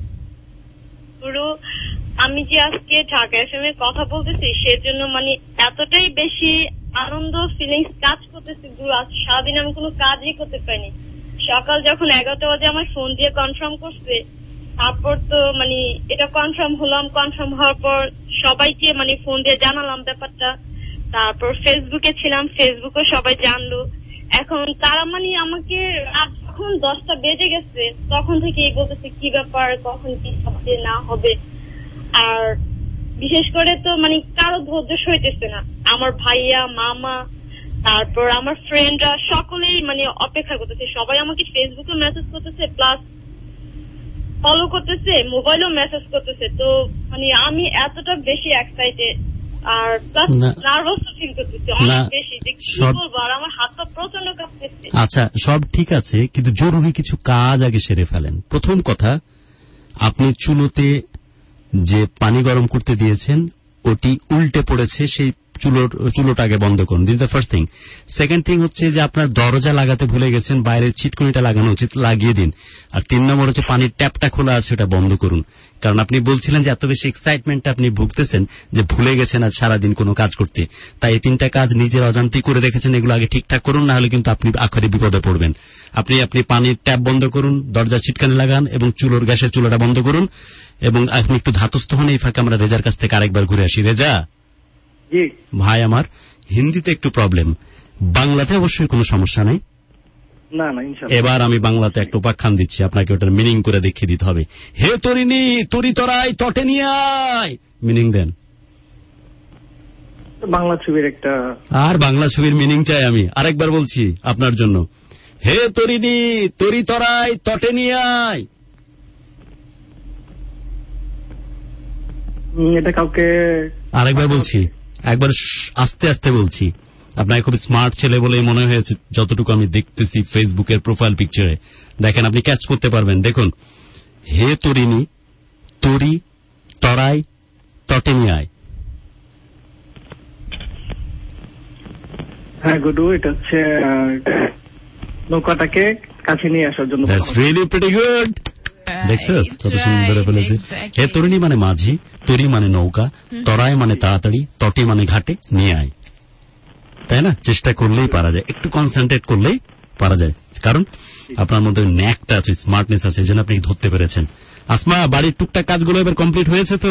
গুরু, আমি যে আজকে ঢাকা এফএম এর কথা বলতেছি সেজন্য মানে এতটাই বেশি আনন্দ ফিলিংস কাজ করতেছে গুরু। আজ সারাদিন আমি কোনো কাজই করতে পারিনি। সকাল যখন এগারোটা বাজে আমার ফোন দিয়ে কনফার্ম করছে, তারপর তো মানে এটা কনফার্ম হলাম, কনফার্ম হওয়ার পর সবাইকে মানে ফোন দিয়ে জানালাম ব্যাপারটা। তারপর ফেসবুকে ছিলাম, ফেসবুকে সবাই জানলো। এখন তারা মানে আমাকে যখন দশটা বেজে গেছে তখন থেকে বলতেছে কি ব্যাপার, কখন কি হবে না হবে। আর বিশেষ করে তো মানে কারো ধৈর্য সইতেছে না। আমার ভাইয়া, মামা, তারপর আমার ফ্রেন্ডরা সকলেই মানে অপেক্ষা করতেছে। সবাই আমাকে ফেসবুকে মেসেজ করতেছে, প্লাস ফলো করতেছে, মোবাইলেও মেসেজ করতেছে। তো মানে আমি এতটা বেশি এক্সাইটেড আর প্লাস নার্ভাস ফিল করতেছি অনেক বেশি, যে কি বলবো। আর আমার হাতটা প্রচন্ড কাঁপতেছে। আচ্ছা সব ঠিক আছে, কিন্তু জরুরি কিছু কাজ আগে সেরে ফেলেন। প্রথম কথা, আপনি চুলোতে যে পানি গরম করতে দিয়েছেন ওটি উল্টে পড়েছে, সেই চুলোর চুলোটাকে বন্ধ করুন। This the first thing. Second thing হচ্ছে যে আপনার দরজা লাগাতে ভুলে গেছেন, বাইরের ছিটকুনিটা লাগানো উচিত, লাগিয়ে দিন। আর তিন নম্বর হচ্ছে পানির ট্যাপটা খোলা আছে, ওটা বন্ধ করুন। কারণ আপনি বলছিলেন যে এত বেশি এক্সাইটমেন্টে আপনি ভুগতেছেন যে ভুলে গেছেন আজ সারাদিন কোনো কাজ করতে। তাই এই তিনটা কাজ নিজের অজান্তেই করে রেখেছেন, এগুলো আগে ঠিকঠাক করুন, না হলে কিন্তু আপনি আখেরি বিপদে পড়বেন। আপনি আপনি পানির ট্যাপ বন্ধ করুন, দরজা ছিটকানি লাগান এবং চুলোর গ্যাসের চুলাটা বন্ধ করুন। এবং আপনি একটু ধাতস্থ হন। এই ফাঁকে আমরা রেজার কাছ থেকে আরেকবার ঘুরে আসি। রেজা ভাই, আমার হিন্দিতে একটু প্রবলেম, বাংলাতে অবশ্যই কোনো সমস্যা নাই। না না, ইনশাআল্লাহ। এবার আমি বাংলাতে একটা উপাখ্যান দিচ্ছি, আপনাকে ওটার মিনিং করে দেখিয়ে দিতে হবে। হে তরিনি তরি তরাই তটে নিয়ে আয়, মিনিং দেন। বাংলা ছবির একটা, আর বাংলা ছবির মিনিং চাই আমি। আরেকবার বলছি আপনার জন্য, হে তরিনি তরি তরাই তটে নিয়ে আয়। এটা কাউকে আরেকবার বলছি, একবার আস্তে আস্তে বলছি। আপনাকে খুব স্মার্ট ছেলে বলেই মনে হয়েছে যতটুকু আমি দেখতেছি ফেসবুকের প্রোফাইল পিকচারে। দেখেন, আপনি ক্যাচ করতে পারবেন। দেখুন, হে তরিনি তরি তরাই তটে নিয়ে আয়। হ্যাঁ গুরু, এটা হচ্ছে আহ, নৌকাটাকে কাছে নিয়ে আসার জন্য। That's really pretty good. দেখছস কত সুন্দর ফেলেছে। হে তরুণী মানে মাঝি, তরি মানে নৌকা, তরায় মানে তাড়াতাড়ি, তটি মানে ঘাটে নিয়ে আয়। তাই না? চেষ্টা করলেই পারা যায়, একটু কনসেন্ট্রেট করলেই পারা যায়, কারণ আপনার মধ্যে ন্যাকটা আছে, স্মার্টনেস আছে, যেন আপনি ধরতে পেরেছেন। আসমা, বাড়ির টুকটাক কাজগুলো এবার কমপ্লিট হয়েছে তো?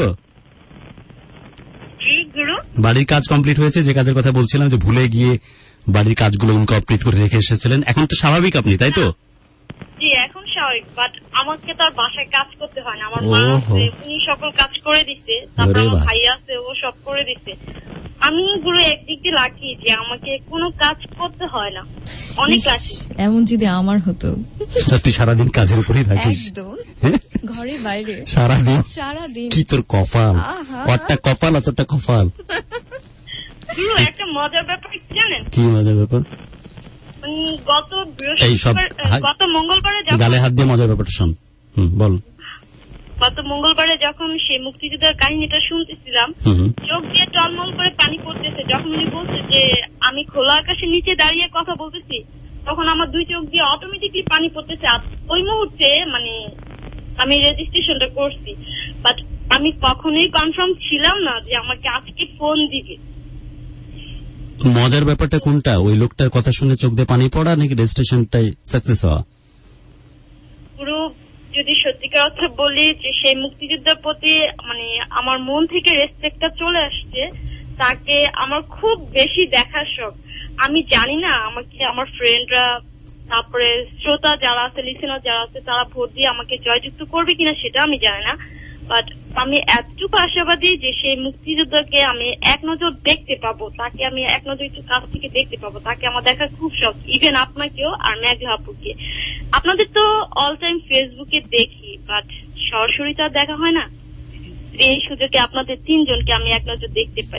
বাড়ির কাজ কমপ্লিট হয়েছে? যে কাজের কথা বলছিলাম যে ভুলে গিয়ে বাড়ির কাজগুলো ইনকমপ্লিট করে রেখে এসেছিলেন, এখন তো স্বাভাবিক আপনি, তাই তো? জি, এখন স্বাভাবিক, বাট আমাকে তো আর বাসায় কাজ করতে হয় না। আমার মা আছে, উনি সকল কাজ করে দিচ্ছে, তারপর আমার ভাই আছে, ও সব করে দিচ্ছে। আমি গুলো একদিক দিয়ে লাকি যে আমাকে কোনো কাজ করতে হয় না, অনেক লাকি। এমন যদি আমার হতো। তুই সারাদিন কাজের উপরেই থাকিস, ঘরে বাইরে সারাদিন সারাদিন। কি তোর কপাল, ওরটা কপাল আর তোরটা কপাল। একটা মজার ব্যাপার কি জানেন? কি মজার ব্যাপার? গত বৃহস্পতিবার, গত মঙ্গলবারে গালে হাত দিয়ে মজার ব্যাপারটা শোন। হুম, বল। গত মঙ্গলবারে যখন সেই মুক্তিযুদ্ধের কাহিনীটা শুনতেছিলাম, চোখ দিয়ে টলমল করে পানি পড়তেছে। যখন উনি বলছে যে আমি খোলা আকাশের নিচে দাঁড়িয়ে কথা বলতেছি, তখন আমার দুই চোখ দিয়ে অটোমেটিকলি পানি পড়তেছে। ওই মুহূর্তে মানে আমি রেজিস্ট্রেশনটা করছি, বাট আমি কখনোই কনফার্ম ছিলাম না যে আমাকে আজকে ফোন দিবে। মজার ব্যাপারটা কোনটা? ওই লোকটার কথা শুনে চোখ দিয়ে পানি পড়া, নাকি রেজিস্ট্রেশনটাই সাকসেস হওয়া? পুরো যদি সত্যিকার অর্থে বলি যে সেই মুক্তিযুদ্ধের প্রতি মানে আমার মন থেকে রেসপেক্টটা চলে আসছে, তাকে আমার খুব বেশি দেখার শখ। আমি জানি না আমাকে আমার ফ্রেন্ডরা, তারপরে শ্রোতা যারা আছে, লিসেনার যারা আছে, তারা ভোট দিয়ে আমাকে জয়যুক্ত করবে কিনা সেটা আমি জানি না, বাট আমি এতটুকু আশাবাদী যে সেই মুক্তিযোদ্ধাকে আমি এক নজর দেখতে পাবো, তাকে আমি এক নজর একটু কাছ থেকে দেখতে পাবো, তাকে আমার দেখার খুব শখ। ইভেন আপনাকেও আর মেঘলা আপুকে। আপনাদের তো অল টাইম ফেসবুকে দেখি, বাট সরাসরি তো আর দেখা হয় না। এই সুযোগে আপনাদের তিনজনকে আমি এক নজর দেখতে পাই,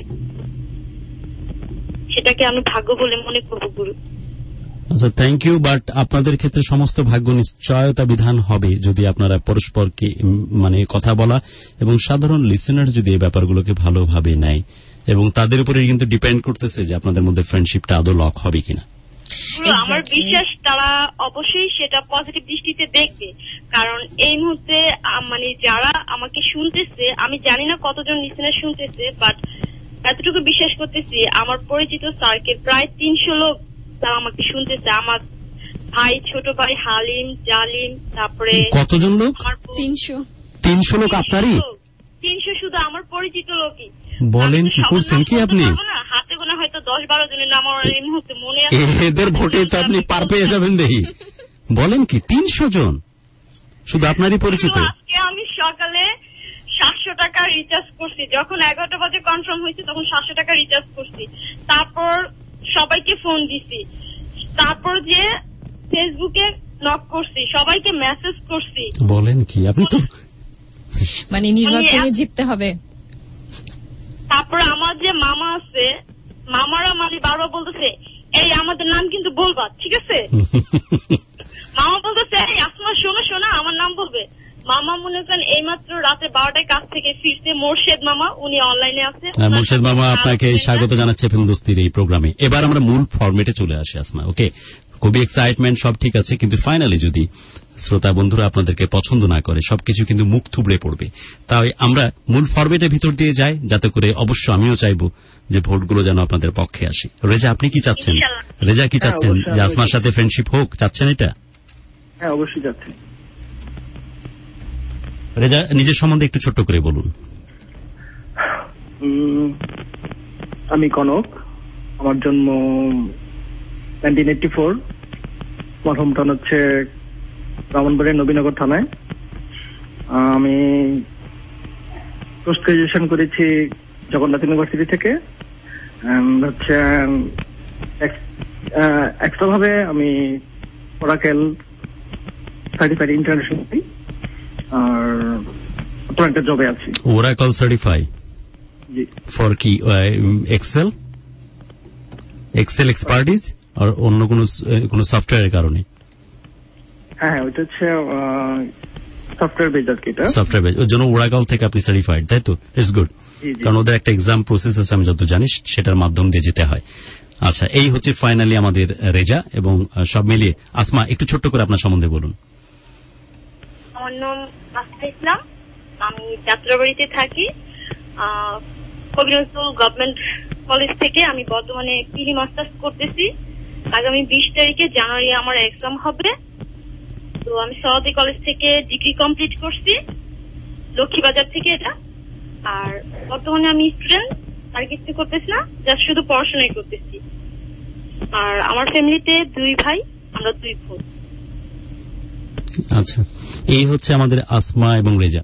সেটাকে আমি ভাগ্য বলে মনে করবো গুরু। আচ্ছা, থ্যাংক ইউ। বাট আপনাদের ক্ষেত্রে সমস্ত ভাগ্য নিশ্চয়তা বিধান হবে যদি আপনারা পরস্পরকে মানে কথা বলা এবং সাধারণ লিসেনার যদি এই ব্যাপারগুলোকে ভালোভাবে নেয়, এবং তাদের উপরে কিন্তু ডিপেন্ড করতেছে যে আপনাদের মধ্যে ফ্রেন্ডশিপটা আদৌ লক হবে কিনা। আমার বিশ্বাস তারা অবশ্যই সেটা পজিটিভ দৃষ্টিতে দেখবে, কারণ এই মুহূর্তে মানে যারা আমাকে শুনতেছে, আমি জানি না কতজন লিসেনার শুনতেছে, বাট এতটুকু বিশ্বাস করতেছি আমার পরিচিত সার্কেল প্রায় তিনশো লোক তারা আমাকে শুনতেছে। আমার ভাই, ছোট ভাই হালিম, জালিম, তারপরে কতজন লোক? তিনশো তিনশো লোক আপনারই? তিনশো শুধু আমার পরিচিত লোকই। বলেন কি, করছেন কি আপনি? হাতে গোনা হয়তো দশ বারো জনের নাম আমার এই মুহূর্তে মনে আছে। এদের ভোটে তো আপনি পার পেয়ে যাবেন দেখি। বলেন কি, তিনশো জন শুধু আপনারই পরিচিত? আজকে আমি সকালে সাতশো টাকা রিচার্জ করছি, যখন এগারোটা বাজে কনফার্ম হয়েছে তখন সাতশো টাকা রিচার্জ করছি, তারপর সবাইকে ফোন দিছি, তারপর যে ফেসবুকে নক করছি, সবাইকে মেসেজ করছি। বলেন কি, আপনি তো মানে নির্বাচনে জিততে হবে। তারপর আমার যে মামা আছে, মামারা মানে বারবার বলতেছে এই আমাদের নাম কিন্তু বলবা, ঠিক আছে? মামা বলতেছে এই আসমা শোনো শোনা আমার নাম বলবে। মামা মনে করেন এইমাত্র রাতে বারোটায় কাছ থেকে ফিরছে, মোর্শেদ মামা, উনি অনলাইনে আছে। মোর্শেদ মামা আপনাকে স্বাগত জানাচ্ছে এফএম দোস্তির এই প্রোগ্রামে। এবার আমরা মূল ফরম্যাটে চলে আসি আসমা। ওকে, খুবই এক্সাইটমেন্ট, সব ঠিক আছে, কিন্তু ফাইনালি যদি শ্রোতা বন্ধুরা আপনাদেরকে পছন্দ না করে, সবকিছু কিন্তু মুখ থুবড়ে পড়বে। তাই আমরা মূল ফরম্যাটের ভিতর দিয়ে যাই, যাতে করে অবশ্য আমিও চাইবো যে ভোটগুলো যেন আপনাদের পক্ষে আসে। রেজা, আপনি কি চাচ্ছেন? রেজা কি চাচ্ছেন যে আসমার সাথে ফ্রেন্ডশিপ হোক? চাচ্ছেন এটা? হ্যাঁ, অবশ্যই চাচ্ছি। রেজা, নিজের সম্বন্ধে একটু ছোট্ট করে বলুন। আমি কনক, আমার জন্ম নাইনটিন এইটটি ফোর, আমার হোম টাউন হচ্ছে ব্রাহ্মণবাড়িয়া নবীনগর থানায়। আমি পোস্ট গ্রাজুয়েশন করেছি জগন্নাথ ইউনিভার্সিটি থেকে। হচ্ছে এক্সট্রা ভাবে আমি ওরাকেল সার্টিফাইড ইন্টারন্যাশনাল আর আপনার একটা জবে আছি। ওরাকল সার্টিফাই ফর কি? এক্সেল এক্সেল এক্সপার্টিস আর অন্য কোন কোন সফটওয়্যারের কারণে? হ্যাঁ, ওইটা হচ্ছে সফটওয়্যার বেজ আর কি। এটা সফটওয়্যার বেজ, ওর জন্য ওরাকল থেকে আপনি সার্টিফাইড, তাই তো? ইটস গুড, কারণ ওদের একটা এক্সাম প্রসেস আছে আমি যত জানি, সেটার মাধ্যম দিয়ে যেতে হয়। আচ্ছা, এই হচ্ছে ফাইনালি আমাদের রেজা। এবং সব মিলিয়ে আসমা একটু ছোট্ট করে আপনার সম্বন্ধে বলুন। আমার নাম আসমা ইসলাম, আমি যাত্রাবাড়িতে থাকি। কবি নজরুল গভর্নমেন্ট কলেজ থেকে আমি বর্তমানে পিজি মাস্টার্স করতেছি। আগামী বিশ তারিখে জানুয়ারি আমার এক্সাম হবে। তো আমি সৌদি কলেজ থেকে ডিগ্রি কমপ্লিট করছি, লক্ষ্মীবাজার থেকে এটা। আর বর্তমানে আমি স্টুডেন্ট, আর কিছু করতেছি না, জাস্ট শুধু পড়াশোনাই করতেছি। আর আমার ফ্যামিলিতে দুই ভাই, আমরা দুই বোন। আচ্ছা, এই হচ্ছে আমাদের আসমা এবং রেজা।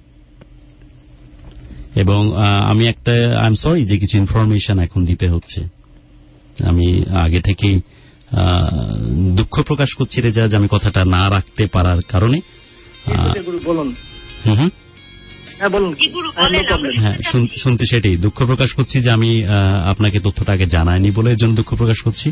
এবং আমি একটা আই এম সরি যে কিছু ইনফরমেশন এখন দিতে হচ্ছে। আমি আগে থেকেই দুঃখ প্রকাশ করছি রেজা যে আমি কথাটা না রাখতে পারার কারণে। বলুন। হুম হুম হ্যাঁ বলুন। হ্যাঁ, শুনতে সেটাই দুঃখ প্রকাশ করছি যে আমি আপনাকে তথ্যটা আগে জানাইনি বলে এর জন্য দুঃখ প্রকাশ করছি।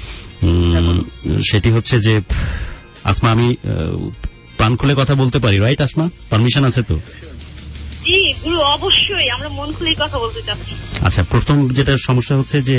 সেটি হচ্ছে যে আসমা, আমি প্রাণ খুলে কথা বলতে পারি, রাইট আসমা? পারমিশন আছে তো? জি গুরু, অবশ্যই আমরা মন খুলেই কথা বলতে চাচ্ছি। আচ্ছা, প্রথম যেটা সমস্যা হচ্ছে যে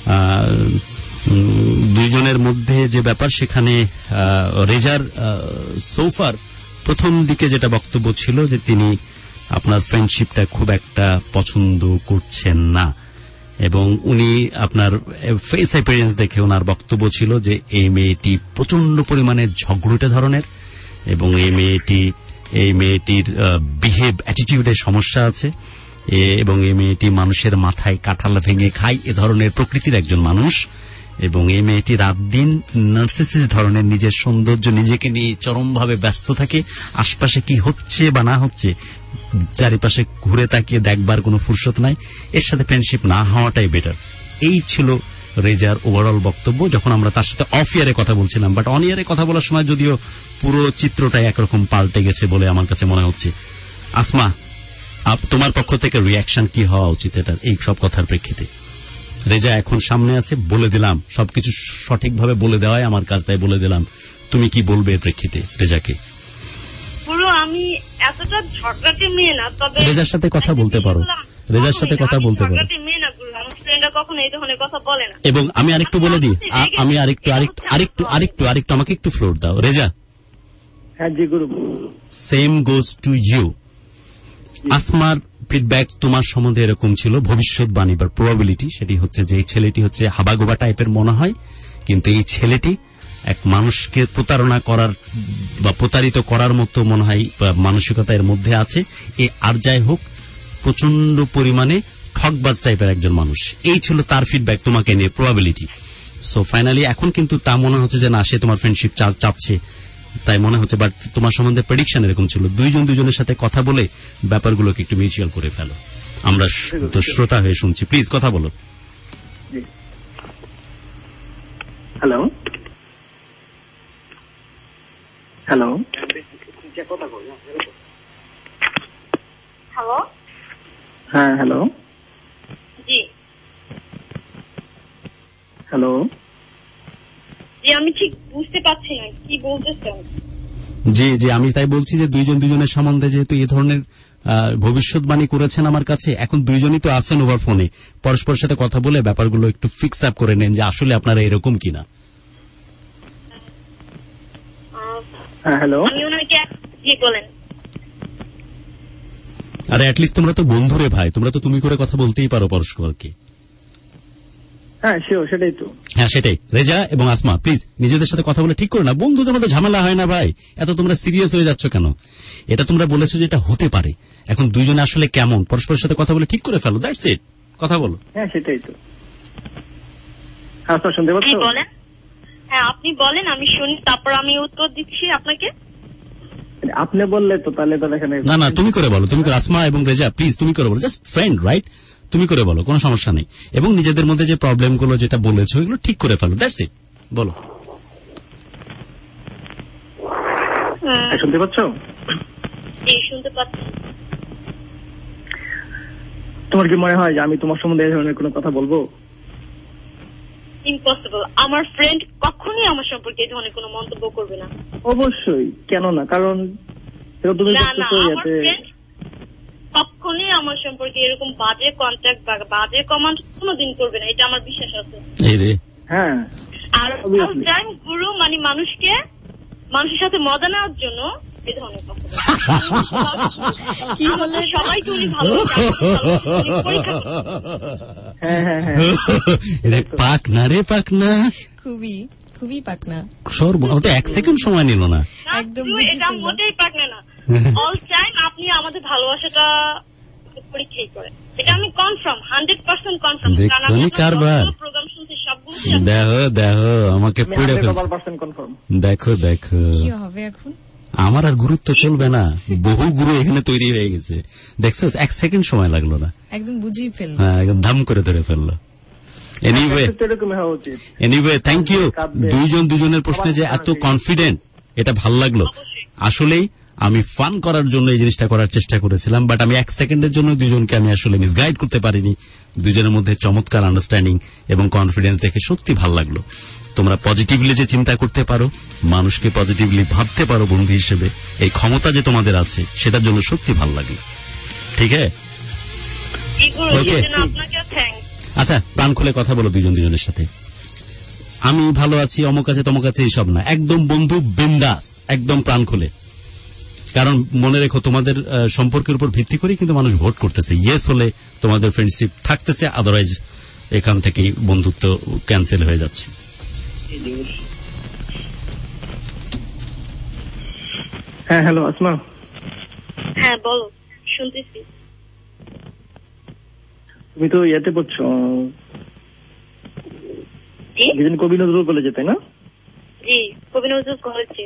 দুইজনের মধ্যে যে ব্যাপার, সেখানে রেজার সোফার প্রথম দিকে যেটা বক্তব্য ছিল যে তিনি আপনার ফ্রেন্ডশিপটা খুব একটা পছন্দ করছেন না, এবং উনি আপনার ফেস অ্যাপিয়ারেন্স দেখে ওনার বক্তব্য ছিল যে এই মেয়েটি প্রচন্ড পরিমাণে ঝগড়ুটে ধরনের, এবং এই মেয়েটি এই মেয়েটির বিহেভ অ্যাটিটিউডের সমস্যা আছে, এবং এই মেয়েটি মানুষের মাথায় কাঁঠাল ভেঙে খায় এ ধরনের প্রকৃতির একজন মানুষ, এবং এই মেয়েটি রাত দিন নার্সিসিস ধরনের নিজের সৌন্দর্য নিজেকে নিয়ে চরমভাবে ব্যস্ত থাকে। আশপাশে কি হচ্ছে বা না হচ্ছে চারিপাশে ঘুরে তাকিয়ে দেখবার কোনো ফুরসত নাই। এর সাথে ফ্রেন্ডশিপ না হওয়াটাই বেটার। এই ছিল রেজার ওভারঅল বক্তব্য যখন আমরা তার সাথে অফ ইয়ারে কথা বলছিলাম। বাট অন ইয়ারে কথা বলার সময় যদিও পুরো চিত্রটাই একরকম পাল্টে গেছে বলে আমার কাছে মনে হচ্ছে। আসমা, তোমার পক্ষ থেকে রিয়াকশন কি হওয়া উচিত এটার, এই সব কথার প্রেক্ষিতে? রেজা এখন সামনে আছে, বলে দিলাম সবকিছু সঠিকভাবে বলে দেওয়াই আমার কাজ, তাই বলে দিলাম। তুমি কি বলবে এর প্রেক্ষিতে রেজাকে? পুরো আমি এতটা ঝগড়াটে মেয়ে না, তবে রেজার সাথে কথা বলতে পারো, রেজার সাথে কথা বলতে পারো। এবং আমি আরেকটু বলে দিই, আমি আরেকটু আরেকটু আরেকটু আরেকটু আরেকটু আমাকে একটু ফ্লোর দাও রেজা। হ্যাঁ জি গুরু। Same goes to you. আসমার ফিডব্যাক তোমার সম্বন্ধে এরকম ছিল, ভবিষ্যৎবাণী বা প্রবাবিলিটি, সেটি হচ্ছে যে এই ছেলেটি হচ্ছে হাবাগোবা টাইপের মনে হয়, কিন্তু এই ছেলেটি এক মানুষকে প্রতারণা করার বা প্রতারিত করার মতো মনে হয় মানসিকতা এর মধ্যে আছে। এ আর যাই হোক প্রচন্ড পরিমাণে ঠকবাজ টাইপের একজন মানুষ। এই ছিল তার ফিডব্যাক তোমাকে নিয়ে, প্রবাবিলিটি। সো ফাইনালি এখন কিন্তু তা মনে হচ্ছে যে না, সে তোমার ফ্রেন্ডশিপ চাচ্ছে, তাই মনে হচ্ছে। বাট তোমার সম্বন্ধে প্রেডিকশন এরকম ছিল। দুইজন দুজনের সাথে কথা বলে ব্যাপারগুলোকে একটু মিউচুয়াল করে ফেলো। আমরা শ্রোতা হয়ে শুনছি, প্লিজ কথা বলো। হ্যালো হ্যালো হ্যালো হ্যাঁ হ্যালো জি হ্যালো জি আমি ঠিক বুঝতে পারছি না কি বলতেছেন। জি জি আমি তাই বলছি যে দুইজন দুজনের সম্বন্ধে যেহেতু এই ধরনের ভবিষ্যৎবাণী করেছেন আমার কাছে, এখন দুইজনই তো আছেন ওভার ফোনে, পরস্পরের সাথে কথা বলে ব্যাপারগুলো একটু ফিক্স আপ করে নেন যে আসলে আপনারা এরকম কিনা। হ্যালো আমি ওনাকে জি বলেন। আরে অ্যাটলিস্ট তোমরা তো বন্ধু রে ভাই, তোমরা তো তুমি করে কথা বলতেই পারো পরস্পরকে। হ্যাঁ শিওর, সেটাই তো। হ্যাঁ সেটাই। রেজা এবং আসমা প্লিজ নিজেদের সাথে কথা বলে ঠিক করে না, বন্ধুদের মধ্যে ঝামেলা হয় না ভাই, এত তোমরা সিরিয়াস হয়ে যাচ্ছ কেন? এটা তোমরা বলেছো যে এটা হতে পারে, এখন দুইজনে আসলে কেমন পরস্পরের সাথে কথা বলে ঠিক করে ফেলো, দ্যাটস ইট। কথা বলো। হ্যাঁ সেটাই তো। আচ্ছা শুনতে পাচ্ছ? বলেন। হ্যাঁ আপনি বলেন, আমি শুনি, তারপর আমি উত্তর দিচ্ছি আপনাকে। আপনি বললে তো তাহলে তো দেখেন। না না তুমি করে বলো, তুমি করে। আসমা এবং রেজা প্লিজ তুমি করে বলো, জাস্ট ফ্রেন্ড রাইট, তুমি করে বলো, কোনো সমস্যা নেই। এবং নিজেদের মধ্যে যে প্রবলেম গুলো যেটা বলেছো এগুলো ঠিক করে ফেলো, দ্যাটস ইট। বলো। শুনতে পাচ্ছ? জি শুনতে পাচ্ছি। তোমার কি মনে হয় যে আমি তোমার সম্বন্ধে এই ধরনের কোনো কথা বলবো? ইম্পসিবল, আমার ফ্রেন্ড কখনোই আমার সম্পর্কে এই ধরনের কোনো মন্তব্য করবে না। অবশ্যই, কেন না, কারণ তুমি না না আমার ফ্রেন্ড কখনোই আমার সম্পর্কে এরকম বাজে কন্ট্যাক্ট বা বাজে কমেন্ট কোনোদিন করবে না, এটা আমার বিশ্বাস আছে। হ্যাঁ, আর অল টাইম গুরু মানে মানুষকে মানুষের সাথে মজা নেওয়ার জন্য এই ধরনের কথা কি বলে সবাইকে উনি ভালো পাক না রে পাক না, খুবই খুবই পাক না, সর্ব তো এক সেকেন্ড সময় নিল না একদম। এটা মোটেই পাক না না, অল টাইম আপনি আমাদের ভালোবাসাটা পরীক্ষাই করেন, এটা আমি কনফার্ম হান্ড্রেড পার্সেন্ট কনফার্ম। দেখছো নি কারবার, প্রোগ্রাম শুনতে সবগুলো দেখো দেখো আমাকে পুড়ে ফেলছে, দেখো দেখো কি হবে এখন। আমার আর গুরুত্ব চলবে না, বহু গুরু এখানে তৈরি হয়ে গেছে, দেখছো এক সেকেন্ড সময় লাগলো না, একদম বুঝিয়ে ফেললো, হ্যাঁ একদম ধাম করে ধরে ফেললো। এনিওয়ে এনিওয়ে থ্যাংক ইউ, দুইজন দুজনের প্রশ্নে যে এত কনফিডেন্ট, এটা ভাল লাগলো। আসলেই আমি ফান করার জন্য এই জিনিসটা করার চেষ্টা করেছিলাম, বাট আমি এক সেকেন্ডের জন্য দুজনকে আমি আসলে মিসগাইড করতে পারিনি। দুজনের মধ্যে চমৎকার আন্ডারস্ট্যান্ডিং এবং কনফিডেন্স দেখে সত্যি ভাল লাগলো। তোমরা পজিটিভলি যে চিন্তা করতে পারো, মানুষকে পজিটিভলি ভাবতে পারো বন্ধু হিসেবে, এই ক্ষমতা যে তোমাদের আছে, সেটার জন্য সত্যি ভাল লাগলো। ঠিক আছে, ওকে, আচ্ছা প্রাণ খুলে কথা বলো দুজন দুজনের সাথে। আমি ভালো আছি, অমুক আছে তমুক আছে এইসব না, একদম বন্ধু বিন্দাস, একদম প্রাণ খুলে। কারণ মনে রেখো, তোমাদের সম্পর্কের উপর ভিত্তি করে কিন্তু মানুষ ভোট করতেছে। ইয়েস হলে তোমাদের ফ্রেন্ডশিপ থাকতেছে, আদারওয়াইজ এখান থেকেই বন্ধুত্ব ক্যান্সেল হয়ে যাচ্ছে। হ্যাঁ হ্যালো আসমা। হ্যাঁ বলো, শুনতেছি। তুমি তো ইয়েতে পড়ছো, কবি নজরুল কলেজে, তাই না? জি, কবি নজরুল কলেজে।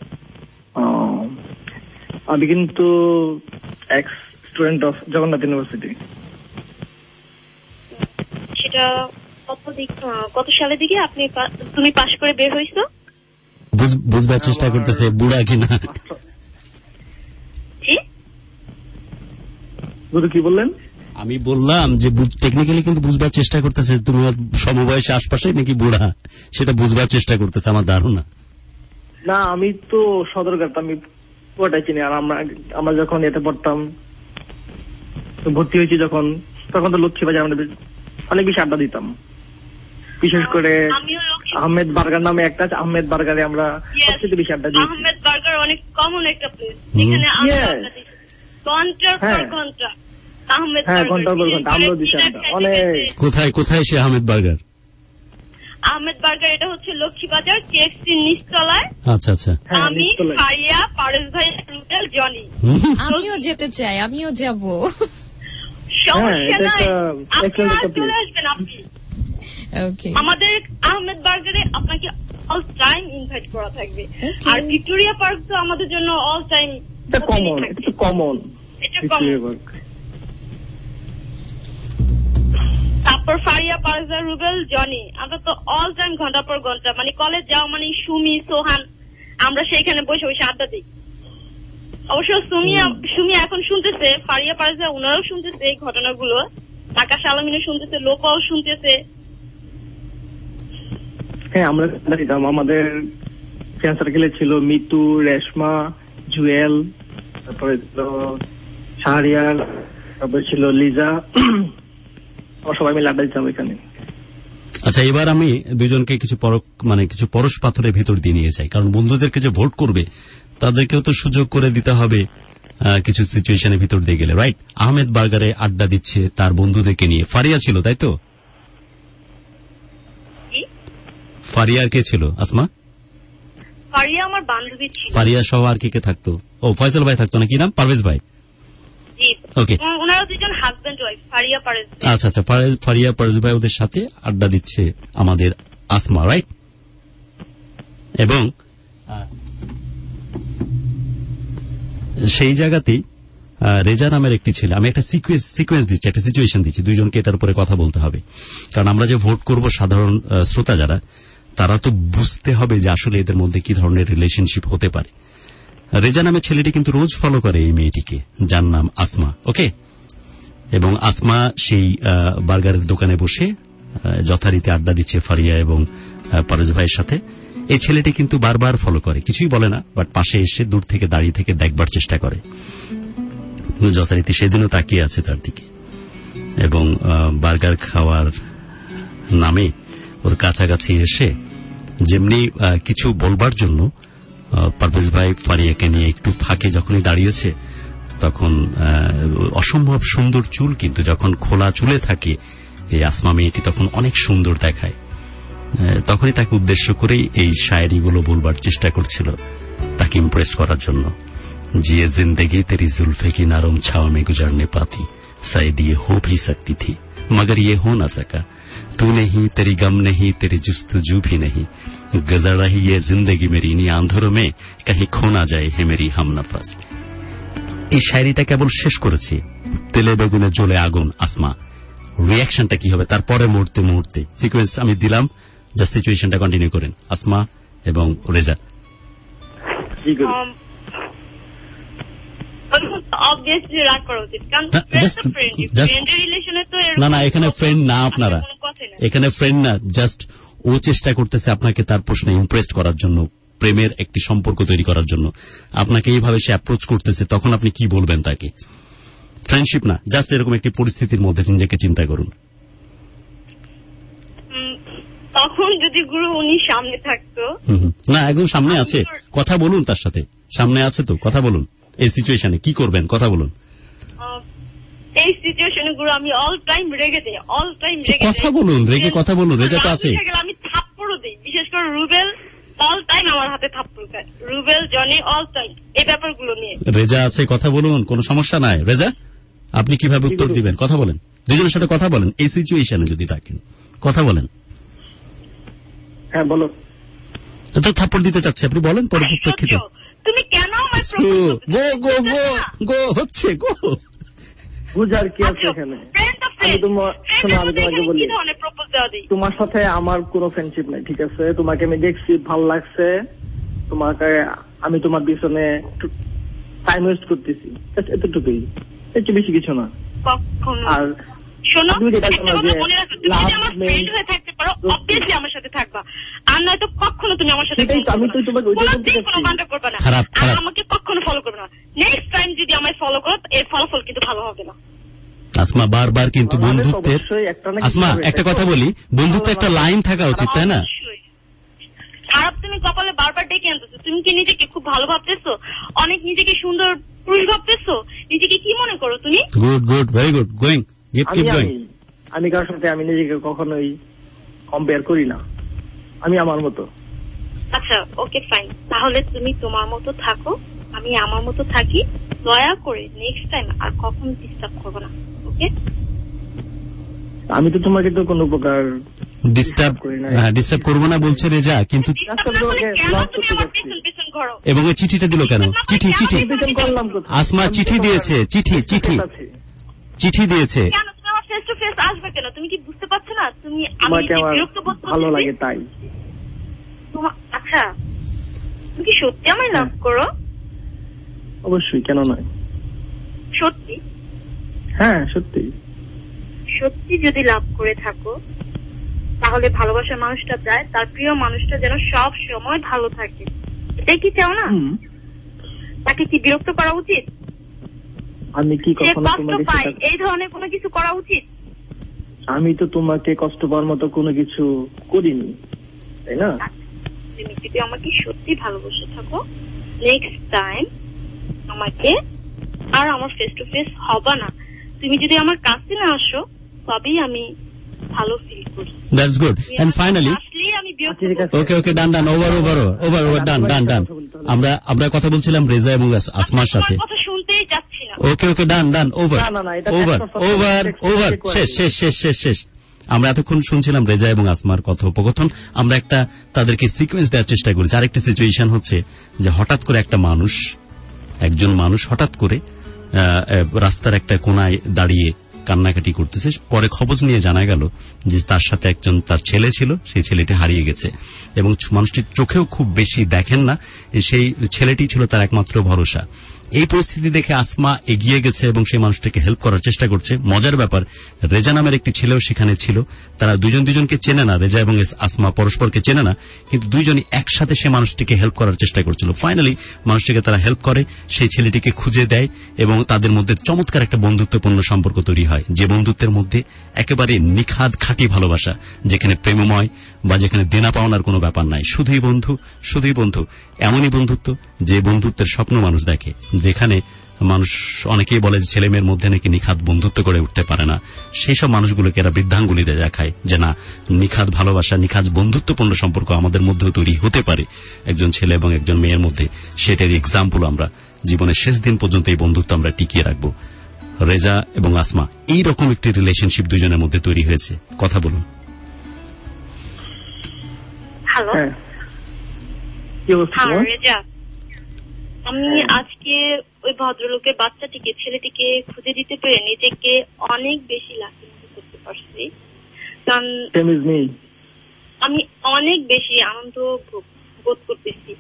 আমি কিন্তু ex student of Jagannath university. সেটা কত দিক কত সালের দিকে আপনি তুমি পাশ করে বের হইছো? বুঝবার চেষ্টা করতেছে বুড়া কিনা। কি বললেন? আমি বললাম যে টেকনিক্যালি কিন্তু বুঝবার চেষ্টা করতেছে তুমি সমবয়সী আশপাশে নাকি বুড়া, সেটা বুঝবার চেষ্টা করতেছে আমার ধারণা। না আমি তো সদরঘাট, আমি পুরোটাই চিনি। আর আমরা আমরা যখন এতে পড়তাম, ভর্তি হয়েছি যখন, তখন তো লক্ষ্মীবাজার আমরা অনেক বেশি আড্ডা দিতাম। বিশেষ করে আহমেদ বার্গার নামে একটা আছে, আহমেদ বার্গারে আমরা সবচেয়ে বেশি আড্ডা দিই। আহমেদ বার্গার অনেক কমন একটা প্লেস, এখানে আমরা ঘন্টার পর ঘন্টা আহমেদ হ্যাঁ ঘন্টার পর ঘন্টা আমরা দিছি আড্ডা অনেক। কোথায় কোথায় সে আহমেদ বার্গার? আহমেদ বার্গার এটা হচ্ছে লক্ষ্মীবাজার কেএফসি নিচতলায়। আচ্ছা আচ্ছা, আমি ফারিয়া, পারেশ ভাই, রুবেল, জনি। আমিও যেতে চাই, আমিও যাব। সমস্যা নাই, আপনারা চলে আসবেন। আপনি আমাদের আহমেদ বার্গারে আপনাকে অল টাইম ইনভাইট করা থাকবে। আর ভিক্টোরিয়া পার্ক তো আমাদের জন্য অল টাইম কমন, এটা কমন, এটা কমন। তারপর ফারিয়া, পারজা, রুবেল, জনি, আমরা তো অল টাইম ঘন্টা পর ঘন্টা, মানে কলেজ যাও মানে সুমি, সোহান, আমরা সেইখানে বসে বসে আড্ডা দিই। অবশ্য সুমি সুমি এখন শুনতেছে, ফারিয়া, পারজা ওনারাও শুনতেছে এই ঘটনাগুলো, আকাশ আলমিনও শুনতেছে, লোপাও শুনতেছে। হ্যাঁ আমরা দিতাম, আমাদের ফ্রেন্ড সার্কেলে ছিল মিতু, রেশমা, জুয়েল, তারপরে ছিল শাহরিয়ার, তারপরে ছিল লিজা, সবাই মিলে আড্ডা দিতাম এখানে। আচ্ছা এবার আমি দুজনকে কিছু মানে কিছু পরশ পাথরের ভিতর দিয়ে নিয়ে যাই, কারণ বন্ধুদেরকে যে ভোট করবে তাদেরকেও তো সুযোগ করে দিতে হবে কিছু সিচুয়েশনের ভিতর দিয়ে গেলে, রাইট? আহমেদ বার্গারে আড্ডা দিচ্ছে তার বন্ধুদেরকে নিয়ে, ফারিয়া ছিল তাই তো? ফারিয়া আর কে ছিল? আসমা? ফারিয়া আমার বান্ধবী ছিল। ফারিয়া সহ আর কে কে থাকতো? ও ফয়সাল ভাই থাকতো না, কি নাম? পারভেজ ভাই। ওকে, ওনারা দুজন হাজবেন্ড ওয়াইফ, ফারিয়া পারভেজ। আচ্ছা আচ্ছা, ফারিয়া পারভেজ ভাই ওদের সাথে আড্ডা দিচ্ছে আমাদের আসমা, রাইট? এবং সেই জায়গাতেই রেজা নামের একটি ছেলে, আমি একটা সিকোয়েন্স সিকোয়েন্স দিচ্ছি, একটা সিচুয়েশন দিচ্ছি, দুইজনকে এটার উপরে কথা বলতে হবে। কারণ আমরা যে ভোট করব, সাধারণ শ্রোতা যারা, তারা তো বুঝতে হবে যে আসলে এদের মধ্যে কি ধরনের রিলেশনশিপ হতে পারে। রেজা নামের ছেলেটি কিন্তু রোজ ফলো করে এই মেয়েটিকে, যার নাম আসমা, ওকে? এবং আসমা সেই বার্গারের দোকানে বসে যথারীতি আড্ডা দিচ্ছে ফারিয়া এবং পারভেজ ভাইয়ের সাথে। এই ছেলেটি কিন্তু বারবার ফলো করে, কিছুই বলে না, বাট পাশে এসে দূর থেকে দাঁড়িয়ে থেকে দেখবার চেষ্টা করে। যথারীতি সেদিনও তাকিয়ে আছে তার দিকে এবং বার্গার খাওয়ার নামে ওর কাছাকাছি এসে যেমনি কিছু বলবার জন্য পারভেজ ভাই ফারিয়াকে নিয়ে একটু ফাঁকে যখনই দাঁড়িয়েছে তখন অসম্ভব সুন্দর চুল, কিন্তু যখন খোলা চুলে থাকে এই আসমা মেয়েটি তখন অনেক সুন্দর দেখায়। তখনই তাকে উদ্দেশ্য করেই এই শায়েরিগুলো বলবার চেষ্টা করছিল তাকে ইমপ্রেস করার জন্য। जिए जिंदगी तेरी जुल्फे की नरम छाव में गुजरने पाती शायद ये हो भी सकती थी मगर ये हो ना सका तू नहीं तेरी गम नहीं तेरी जुस्तजू भी नहीं गुजर रही ये जिंदगी मेरी इन आंधरों में कहीं खो ना जाए है मेरी हमनफस। এই শায়রিটা কেবল শেষ করেছি, তেলে বেগুনে জ্বলে আগুন আসমা। রিঅ্যাকশনটা কি হবে তারপরে মুহূর্তে মুহূর্তে সিকোয়েন্স আমি দিলাম, জাস্ট সিচুয়েশনটা কন্টিনিউ করেন আসমা এবং রেজা। না না এখানে ফ্রেন্ড না আপনারা, এখানে ফ্রেন্ড না, জাস্ট ও চেষ্টা করতেছে আপনাকে তার প্রশ্নে ইমপ্রেস করার জন্য, প্রেমের একটি সম্পর্ক তৈরি করার জন্য। আপনাকে এইভাবে সে অ্যাপ্রোচ করতেছে, তখন আপনি কি বলবেন তাকে? ফ্রেন্ডশিপ না, জাস্ট এরকম একটি পরিস্থিতির মধ্যে নিজেকে চিন্তা করুন। তখন যদি গুরু উনি সামনে থাকতো। না একদম সামনে আছে, কথা বলুন তার সাথে, সামনে আছে তো কথা বলুন। এই সিচুয়েশনে কি করবেন কথা বলুন। এই সিচুয়েশনে গুরু আমি অল টাইম রেগে যাই, অল টাইম রেগে যাই। কথা বলুন, রেগে কথা বলুন। রেজা তো আছে, আমি থাপ্পড়ও দেই, বিশেষ করে রুবেল অল টাইম আমার হাতে থাপ্পড় খায়, রুবেল জনি অল টাইম এই ব্যাপারগুলো নিয়ে। রেজা আছে, কথা বলুন, কোনো সমস্যা নাই। রেজা আপনি কিভাবে উত্তর দিবেন কথা বলেন, দুজনের সাথে কথা বলেন। এই সিচুয়েশনে যদি থাকেন কথা বলেন। হ্যাঁ বলো। তো থাপ্পড় দিতে চাচ্ছে, আপনি বলেন পরিপ্রেক্ষিতে। তুমি কেন আমার গো গো গো গো হচ্ছে গো বুঝার কি আছে এখানে? আমি তোমার শোনো, আমি তোমাকে বলি তোমার সাথে আমার কোনো ফ্রেন্ডশিপ নাই, ঠিক আছে? তোমাকে আমি দেখছি, ভালো লাগছে, তোমাকে আমি তোমার পিছনে টাইম ওয়েস্ট করতেছি, এতটুকুই, একটু বেশি কিছু না। আর শোনো, মনে রাখো, তুমি যদি আমার ফ্রেন্ড হয়ে থাকতে পারো অবভিয়াসলি আমার সাথে থাকবা, আর নয়তো কখনো তুমি আমার সাথে আমি তো তোমাকে ওইটাই বলতে চাচ্ছি, কোনো কন্টাক্ট করবে না, আর আমাকে কখনো ফলো করবে না। নেক্সট টাইম যদি আমায় ফলো করো এর ফলাফল কিন্তু ভালো হবে না। আসমা বারবার কিন্তু বন্ধুত্বের, আসমা একটা কথা বলি, বন্ধুত্ব একটা লাইন থাকা উচিত, তাই না? খারাপ তুমি কপালে বারবার ডেকে আনতেছো, তুমি কি নিজেকে খুব ভালো ভাবতেছো, অনেক নিজেকে সুন্দর পুরুষ ভাবতেছো, নিজেকে কি মনে করো তুমি? Good good very good, going keep keep going. আমি কারোর সাথে আমি নিজেকে কখনোই কম্পেয়ার করি না, আমি আমার মতো। আচ্ছা ওকে ফাইন, তাহলে তুমি তোমার মতো থাকো, আমি আমার মতো থাকি, দয়া করে নেক্সট টাইম আর কখনো ডিস্টার্ব করবো না, ওকে? আমি তো তোমাকে তো কোনো প্রকার ডিস্টার্ব ডিস্টার্ব করবো না বলছে রেজা, কিন্তু এবং এই চিঠিটা দিল কেন? চিঠি চিঠি আসমা চিঠি দিয়েছে, চিঠি চিঠি চিঠি দিয়েছে। ফেস টু ফেস আসবে কেন? তুমি কি বুঝতে পারছো না? তুমি আমাকে আমার ভালো লাগে তাই। আচ্ছা তুমি কি সত্যি আমায় লাভ করো? অবশ্যই, কেন নয়? সত্যি? হ্যাঁ সত্যি। সত্যি যদি লাভ করে থাকো তাহলে ভালোবাসার মানুষটা যায় তার প্রিয় মানুষটা যেন সব সময় ভালো থাকে, এটাই কি চাও না? তাকে কি বিরক্ত করা উচিত? আমি কি কখনো তোমাকে পাই এই ধরনের কোনো কিছু করা উচিত? আমি তো তোমাকে কষ্ট পাওয়ার মতো কোনো কিছু করিনি, তাই না? তুমি যদি আমাকে সত্যি ভালোবেসে থাকো নেক্সট টাইম আমাকে আর আমার ফেস টু ফেস হবা না, তুমি যদি আমার কাছে না আসো তবেই আমি ভালো ফিল করি। That's good. And finally okay okay done done over over over over done done done আমরা আমরা কথা বলছিলাম রেজা এবং আসমার সাথে। কথা শুনতেই যাচ্ছি না। Okay okay done done over over over over শেষ শেষ শেষ শেষ শেষ আমরা এতক্ষণ শুনছিলাম রেজা এবং আসমার কথোপকথন। আমরা একটা তাদেরকে সিকোয়েন্স দেওয়ার চেষ্টা করেছি। আরেকটা সিচুয়েশন হচ্ছে যে হঠাৎ করে একটা মানুষ, একজন মানুষ হঠাৎ করে রাস্তার একটা কোনায় দাঁড়িয়ে কান্নাকাটি করতেছে। পরে খবর নিয়ে জানা গেল যে তার সাথে একজন তার ছেলে ছিল, সেই ছেলেটি হারিয়ে গেছে এবং মানুষটির চোখেও খুব বেশি দেখেন না, সেই ছেলেটি ছিল তার একমাত্র ভরসা। এই পরিস্থিতি দেখে আসমা এগিয়ে গেছে এবং সেই মানুষটাকে হেল্প করার চেষ্টা করছে। মজার ব্যাপার, রেজা নামের একটি ছেলেও সেখানে ছিল, তারা দুজন দুজনকে চেনে না, রেজা এবং আসমা পরস্পরকে চেনে না, কিন্তু দুইজনই একসাথে সে মানুষটিকে হেল্প করার চেষ্টা করছিল। ফাইনালি মানুষটিকে তারা হেল্প করে, সেই ছেলেটিকে খুঁজে দেয় এবং তাদের মধ্যে চমৎকার একটা বন্ধুত্বপূর্ণ সম্পর্ক তৈরি হয়, যে বন্ধুত্বের মধ্যে একেবারে নিখাদ খাঁটি ভালোবাসা, যেখানে প্রেমময় বা যেখানে দেনা পাওনার কোনো ব্যাপার নাই, শুধুই বন্ধু শুধুই বন্ধু। এমনই বন্ধুত্ব যে বন্ধুত্বের স্বপ্ন মানুষ দেখে, যেখানে মানুষ অনেকেই বলে যে ছেলে মেয়ের মধ্যে নাকি নিখাদ বন্ধুত্ব করে উঠতে পারে না, সেই সব মানুষগুলোকে এরা বৃদ্ধাঙ্গুলিতে দেখায় যে না, নিখাদ ভালোবাসা, নিখাদ বন্ধুত্বপূর্ণ সম্পর্ক আমাদের মধ্যেও তৈরি হতে পারে একজন ছেলে এবং একজন মেয়ের মধ্যে। সেটার এক্সাম্পল আমরা জীবনের শেষ দিন পর্যন্ত এই বন্ধুত্ব আমরা টিকিয়ে রাখবো। রেজা এবং আসমা এইরকম একটি রিলেশনশিপ দুজনের মধ্যে তৈরি হয়েছে। কথা বলুন। হ্যালো, কি অবস্থা? রেজা, আমি আজকে ওই ভদ্রলোকের বাচ্চাটিকে, ছেলেটিকে খুঁজে দিতে পেরে নিজেকে অনেক বেশি লাকি করতে পারছি, কারণ আমি অনেক বেশি আনন্দ বোধ করতেছি।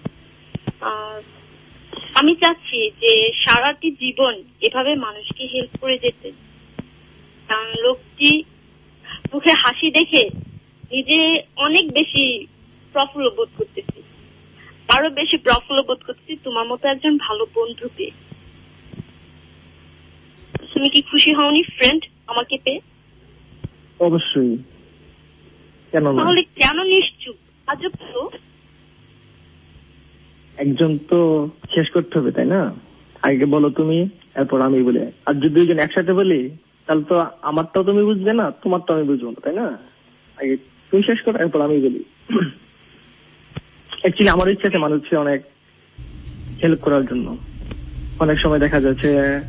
আমি চাচ্ছি যে সারাটি জীবন এভাবে মানুষকে হেল্প করে যেতে, কারণ লোকটি মুখে হাসি দেখে নিজে অনেক বেশি প্রফুল্ল বোধ করতেছি, আরো বেশি প্রফুল্ল বোধ করতেছি তোমার মতো একজন ভালো বন্ধু পেয়ে। তুমি কি খুশি হওনি ফ্রেন্ড আমাকে পেয়ে? অবশ্যই, কেন না? তাহলে কেন নিশ্চুপ? আজব তো। একজন তো শেষ করতে হবে, তাই না? আগে বলো তুমি, এরপর আমি বলি। আর যদি দুইজন একসাথে বলি তাহলে তো আমারটাও তুমি বুঝবে না, তোমারটাও আমি বুঝবো না, তাই না? আগে তুমি শেষ করো, এরপর আমি বলি। অ্যাকচুয়ালি আমার ইচ্ছা আছে মানুষকে অনেক হেল্প করার জন্য। অনেক সময় দেখা যাচ্ছে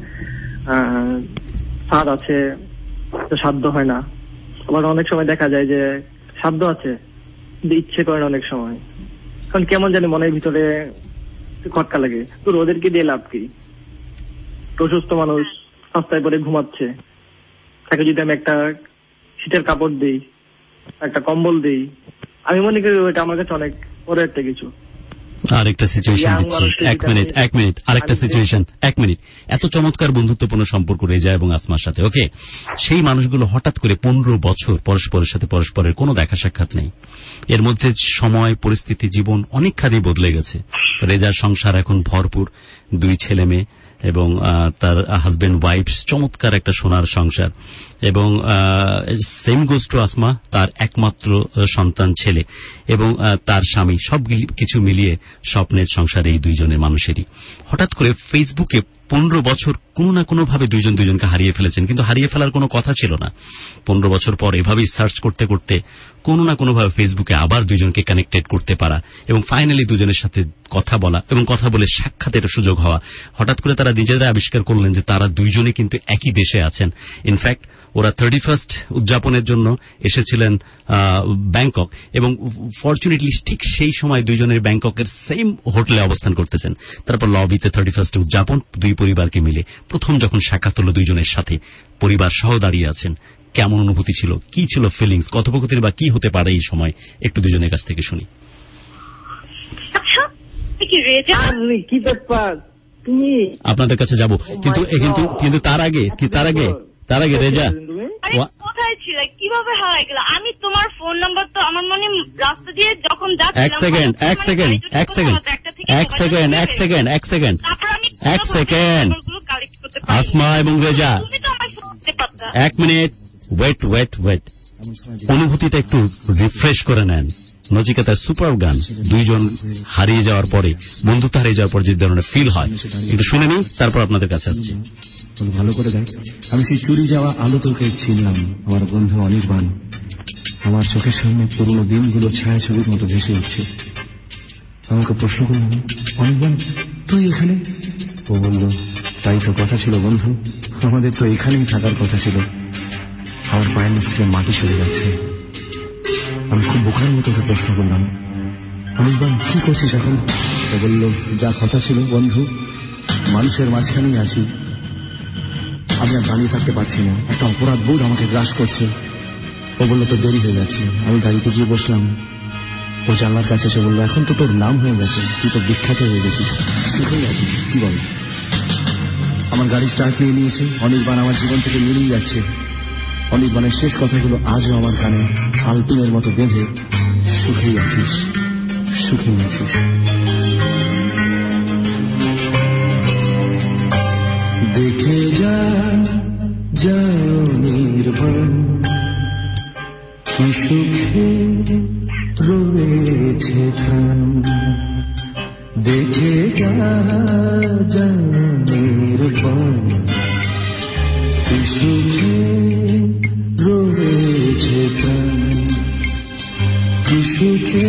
সাধ্য আছে তো সাধ্য হয় না, আবার অনেক সময় দেখা যায় যে সাধ্য আছে কিন্তু ইচ্ছে করে না অনেক সময়। কারণ কেমন জানি মনের ভিতরে খটকা লাগে, তো ওদেরকে দিয়ে লাভ কি? অসুস্থ মানুষ রাস্তায় পরে ঘুমাচ্ছে, তাকে যদি আমি একটা শীতের কাপড় দিই, একটা কম্বল দিই, আমি মনে করি ওইটা আমার কাছে অনেক বড় একটা কিছু। আরেকটা সিচুয়েশন দিচ্ছি, এক মিনিট এক মিনিট আরেকটা সিচুয়েশন, এক মিনিট। এত চমৎকার বন্ধুত্বপূর্ণ সম্পর্ক রেজা এবং আসমার সাথে, ওকে, সেই মানুষগুলো হঠাৎ করে পনেরো বছর পরস্পরের সাথে পরস্পরের কোনো দেখা সাক্ষাৎ নেই। এর মধ্যে সময়, পরিস্থিতি, জীবন অনেক খানি বদলে গেছে। রেজার সংসার এখন ভরপুর, দুই ছেলে মেয়ে এবং তার হাজবেন্ড ওয়াইফ, চমৎকার একটা সোনার সংসার। এবং সেম গোজ টু আসমা, তার একমাত্র সন্তান ছেলে এবং তার স্বামী, সব কিছু মিলিয়ে স্বপ্নের সংসার এই দুইজনের মানুষেরই। হঠাৎ করে ফেসবুকে পনেরো বছর কোনো না কোনো ভাবে দুইজন দুইজনকে হারিয়ে ফেলেছেন, কিন্তু হারিয়ে ফেলার কোনো কথা ছিল না। পনেরো বছর পর এভাবেই সার্চ করতে করতে কোনো না কোনো ভাবে ফেসবুকে আবার দুইজনকে কানেক্টেড করতে পারা এবং ফাইনালি দুজনের সাথে কথা বলা এবং কথা বলে সাক্ষাতের সুযোগ হওয়া। হঠাৎ করে তারা নিজেরা আবিষ্কার করলেন যে তারা দুইজনে কিন্তু একই দেশে আছেন। ইনফ্যাক্ট ওরা থার্টি ফার্স্ট উদযাপনের জন্য এসেছিলেন ব্যাংকক এবং ফরচুনেটলি ঠিক সেই সময় দুইজনের ব্যাংককের সেম হোটেলে অবস্থান করতেছেন। তারপর লবিতে থার্টি ফার্স্ট উদযাপন, দুই পরিবারকে মিলে প্রথম যখন সাক্ষাৎ হলো দুইজনের সাথে, পরিবার সহ দাঁড়িয়ে আছেন, কেমন অনুভূতি ছিল, কি ছিল ফিলিংস, কথোপকথন বা কি হতে পারে এই সময়, একটু দুজনের কাছ থেকে শুনি। কি ব্যাপার, তুমি আপনাদের কাছে যাব, কিন্তু কিন্তু কিন্তু তার আগে কি তার আগে তার আগে রেজা কোথায় ছিল, কিভাবে হারাই গেল? আমি তোমার ফোন নাম্বার তো আমার মনে রাস্তা দিয়ে যখন যাচ্ছিলাম। এক সেকেন্ড এক সেকেন্ড এক সেকেন্ড এক সেকেন্ড এক সেকেন্ড এক সেকেন্ড এক সেকেন্ড আসমা এবং রেজা, এক মিনিট ওয়েট ওয়েট ওয়েট অনুভূতিটা একটু রিফ্রেশ করে নেন। নচিকেতার সুপার গান, দুইজন হারিয়ে যাওয়ার পরে, বন্ধুত্ব হারিয়ে যাওয়ার পর যে ধরনের ফিল হয়, একটু শুনে নিন, তারপর আপনাদের কাছে আসছি। ভালো করে দেখ, আমি সেই চুরি যাওয়া আলো তোকে ছিলাম, আমার বন্ধু অনির্বাণ। আমার চোখের সামনে পুরোনো দিনগুলো ছায়া ছবির মতো ভেসে উঠছে। আমাকে প্রশ্ন করলাম, অনির্বাণ তুই এখানে? ও বলল, তাই তো কথা ছিল বন্ধু, আমাদের তো এখানেই থাকার কথা ছিল। আমার পায়ের নিচ থেকে মাটি সরে যাচ্ছে। আমি খুব বোকার মতো ওকে প্রশ্ন করলাম, অনির্বাণ কি করছিস এখন? ও বলল, যা কথা ছিল বন্ধু, মানুষের মাঝখানেই আছি, আমি আর দাঁড়িয়ে থাকতে পারছি না, একটা অপরাধ বোধ আমাকে গ্রাস করছে। ও বললো, তো দেরি হয়ে যাচ্ছে। আমি গাড়িতে গিয়ে বসলাম। ও জানলার কাছে এসে বললো, এখন তো তোর নাম হয়ে গেছে, তুই তো বিখ্যাত হয়ে গেছিস, সুখেই আছিস, কি বল? আমার গাড়ি স্টার্ট নিয়ে নিয়েছে, অনির্বাণ আমার জীবন থেকে মিলিয়ে যাচ্ছে। অনির্বাণের শেষ কথাগুলো আজও আমার কানে আলপিনের মতো বেঁধে, সুখেই আছিস, সুখেই আছিস। দেখে যা যাও নির্বাণ, কি সুখে রয়েছে প্রাণ। দেখে যা যা নির্বাণ, কি সুখে রয়েছে প্রাণ। কি সুখে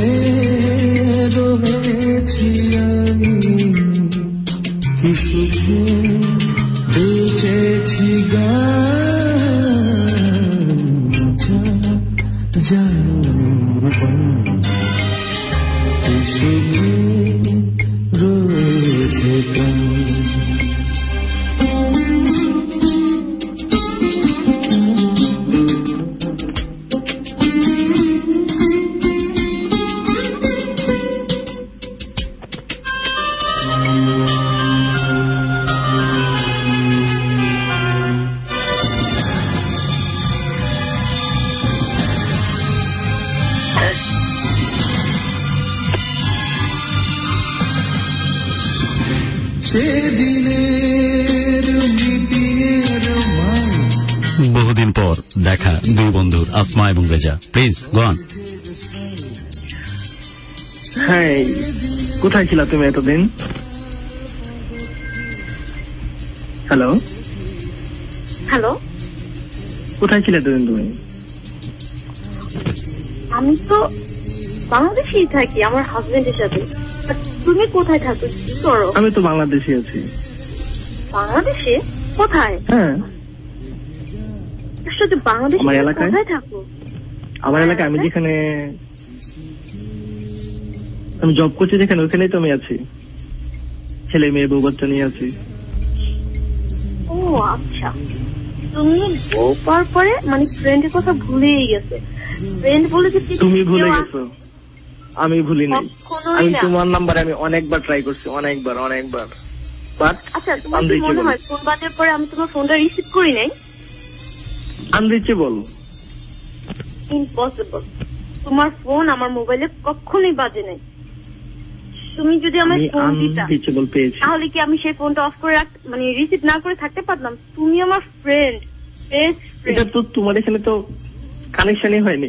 রয়েছি আমি, কি সুখে বেঁচেছি গান। যা কি সুখে রয়েছে প্রাণ। বহুদিন পর দেখা দুই বন্ধুর, আসমা এবং রেজা। প্লিজ গন। হ্যাঁ, কোথায় ছিল তুমি এতদিন? হ্যালো হ্যালো, কোথায় ছিলে এতদিন তুমি? আমি তো বাংলাদেশেই থাকি আমার হাজবেন্ডের সাথে। তুমি কোথায় থাকো, কি করো? আমি তো বাংলাদেশে আছি। বাংলাদেশে কোথায়? হ্যাঁ, বাংলাদেশ আমার এলাকায়। কোথায় থাকো? আমার এলাকায় আমি যেখানে আমি জব করছি, যেখানে ওখানেই তো আমি আছি। ছেলে মেয়ে বউ বাচ্চা নিয়ে আছি। ও আচ্ছা, তুমি বউ পাওয়ার পরে মানে ফ্রেন্ডের কথা ভুলেই গেছে। ফ্রেন্ড বলে যে তুমি ভুলে গেছো, আমি ভুলি নাই। আমি তোমার নাম্বারে আমি অনেকবার ট্রাই করছি, অনেকবার অনেকবার। আচ্ছা, তোমার কি মনে হয় ফোন বাজার পরে আমি তোমার ফোনটা রিসিভ করি নাই? আনরিচেবল। ইম্পসিবল। তোমার ফোন আমার মোবাইলে কখনোই বাজে নাই। তুমি যদি আমার ফোন দিতা তাহলে কি আমি সেই ফোনটা অফ করে রাখ মানে রিসিভ না করে থাকতে পারলাম? তুমি আমার ফ্রেন্ড, বেস্ট ফ্রেন্ড। এটা তো তোমার এখানে তো কানেকশনই হয়নি,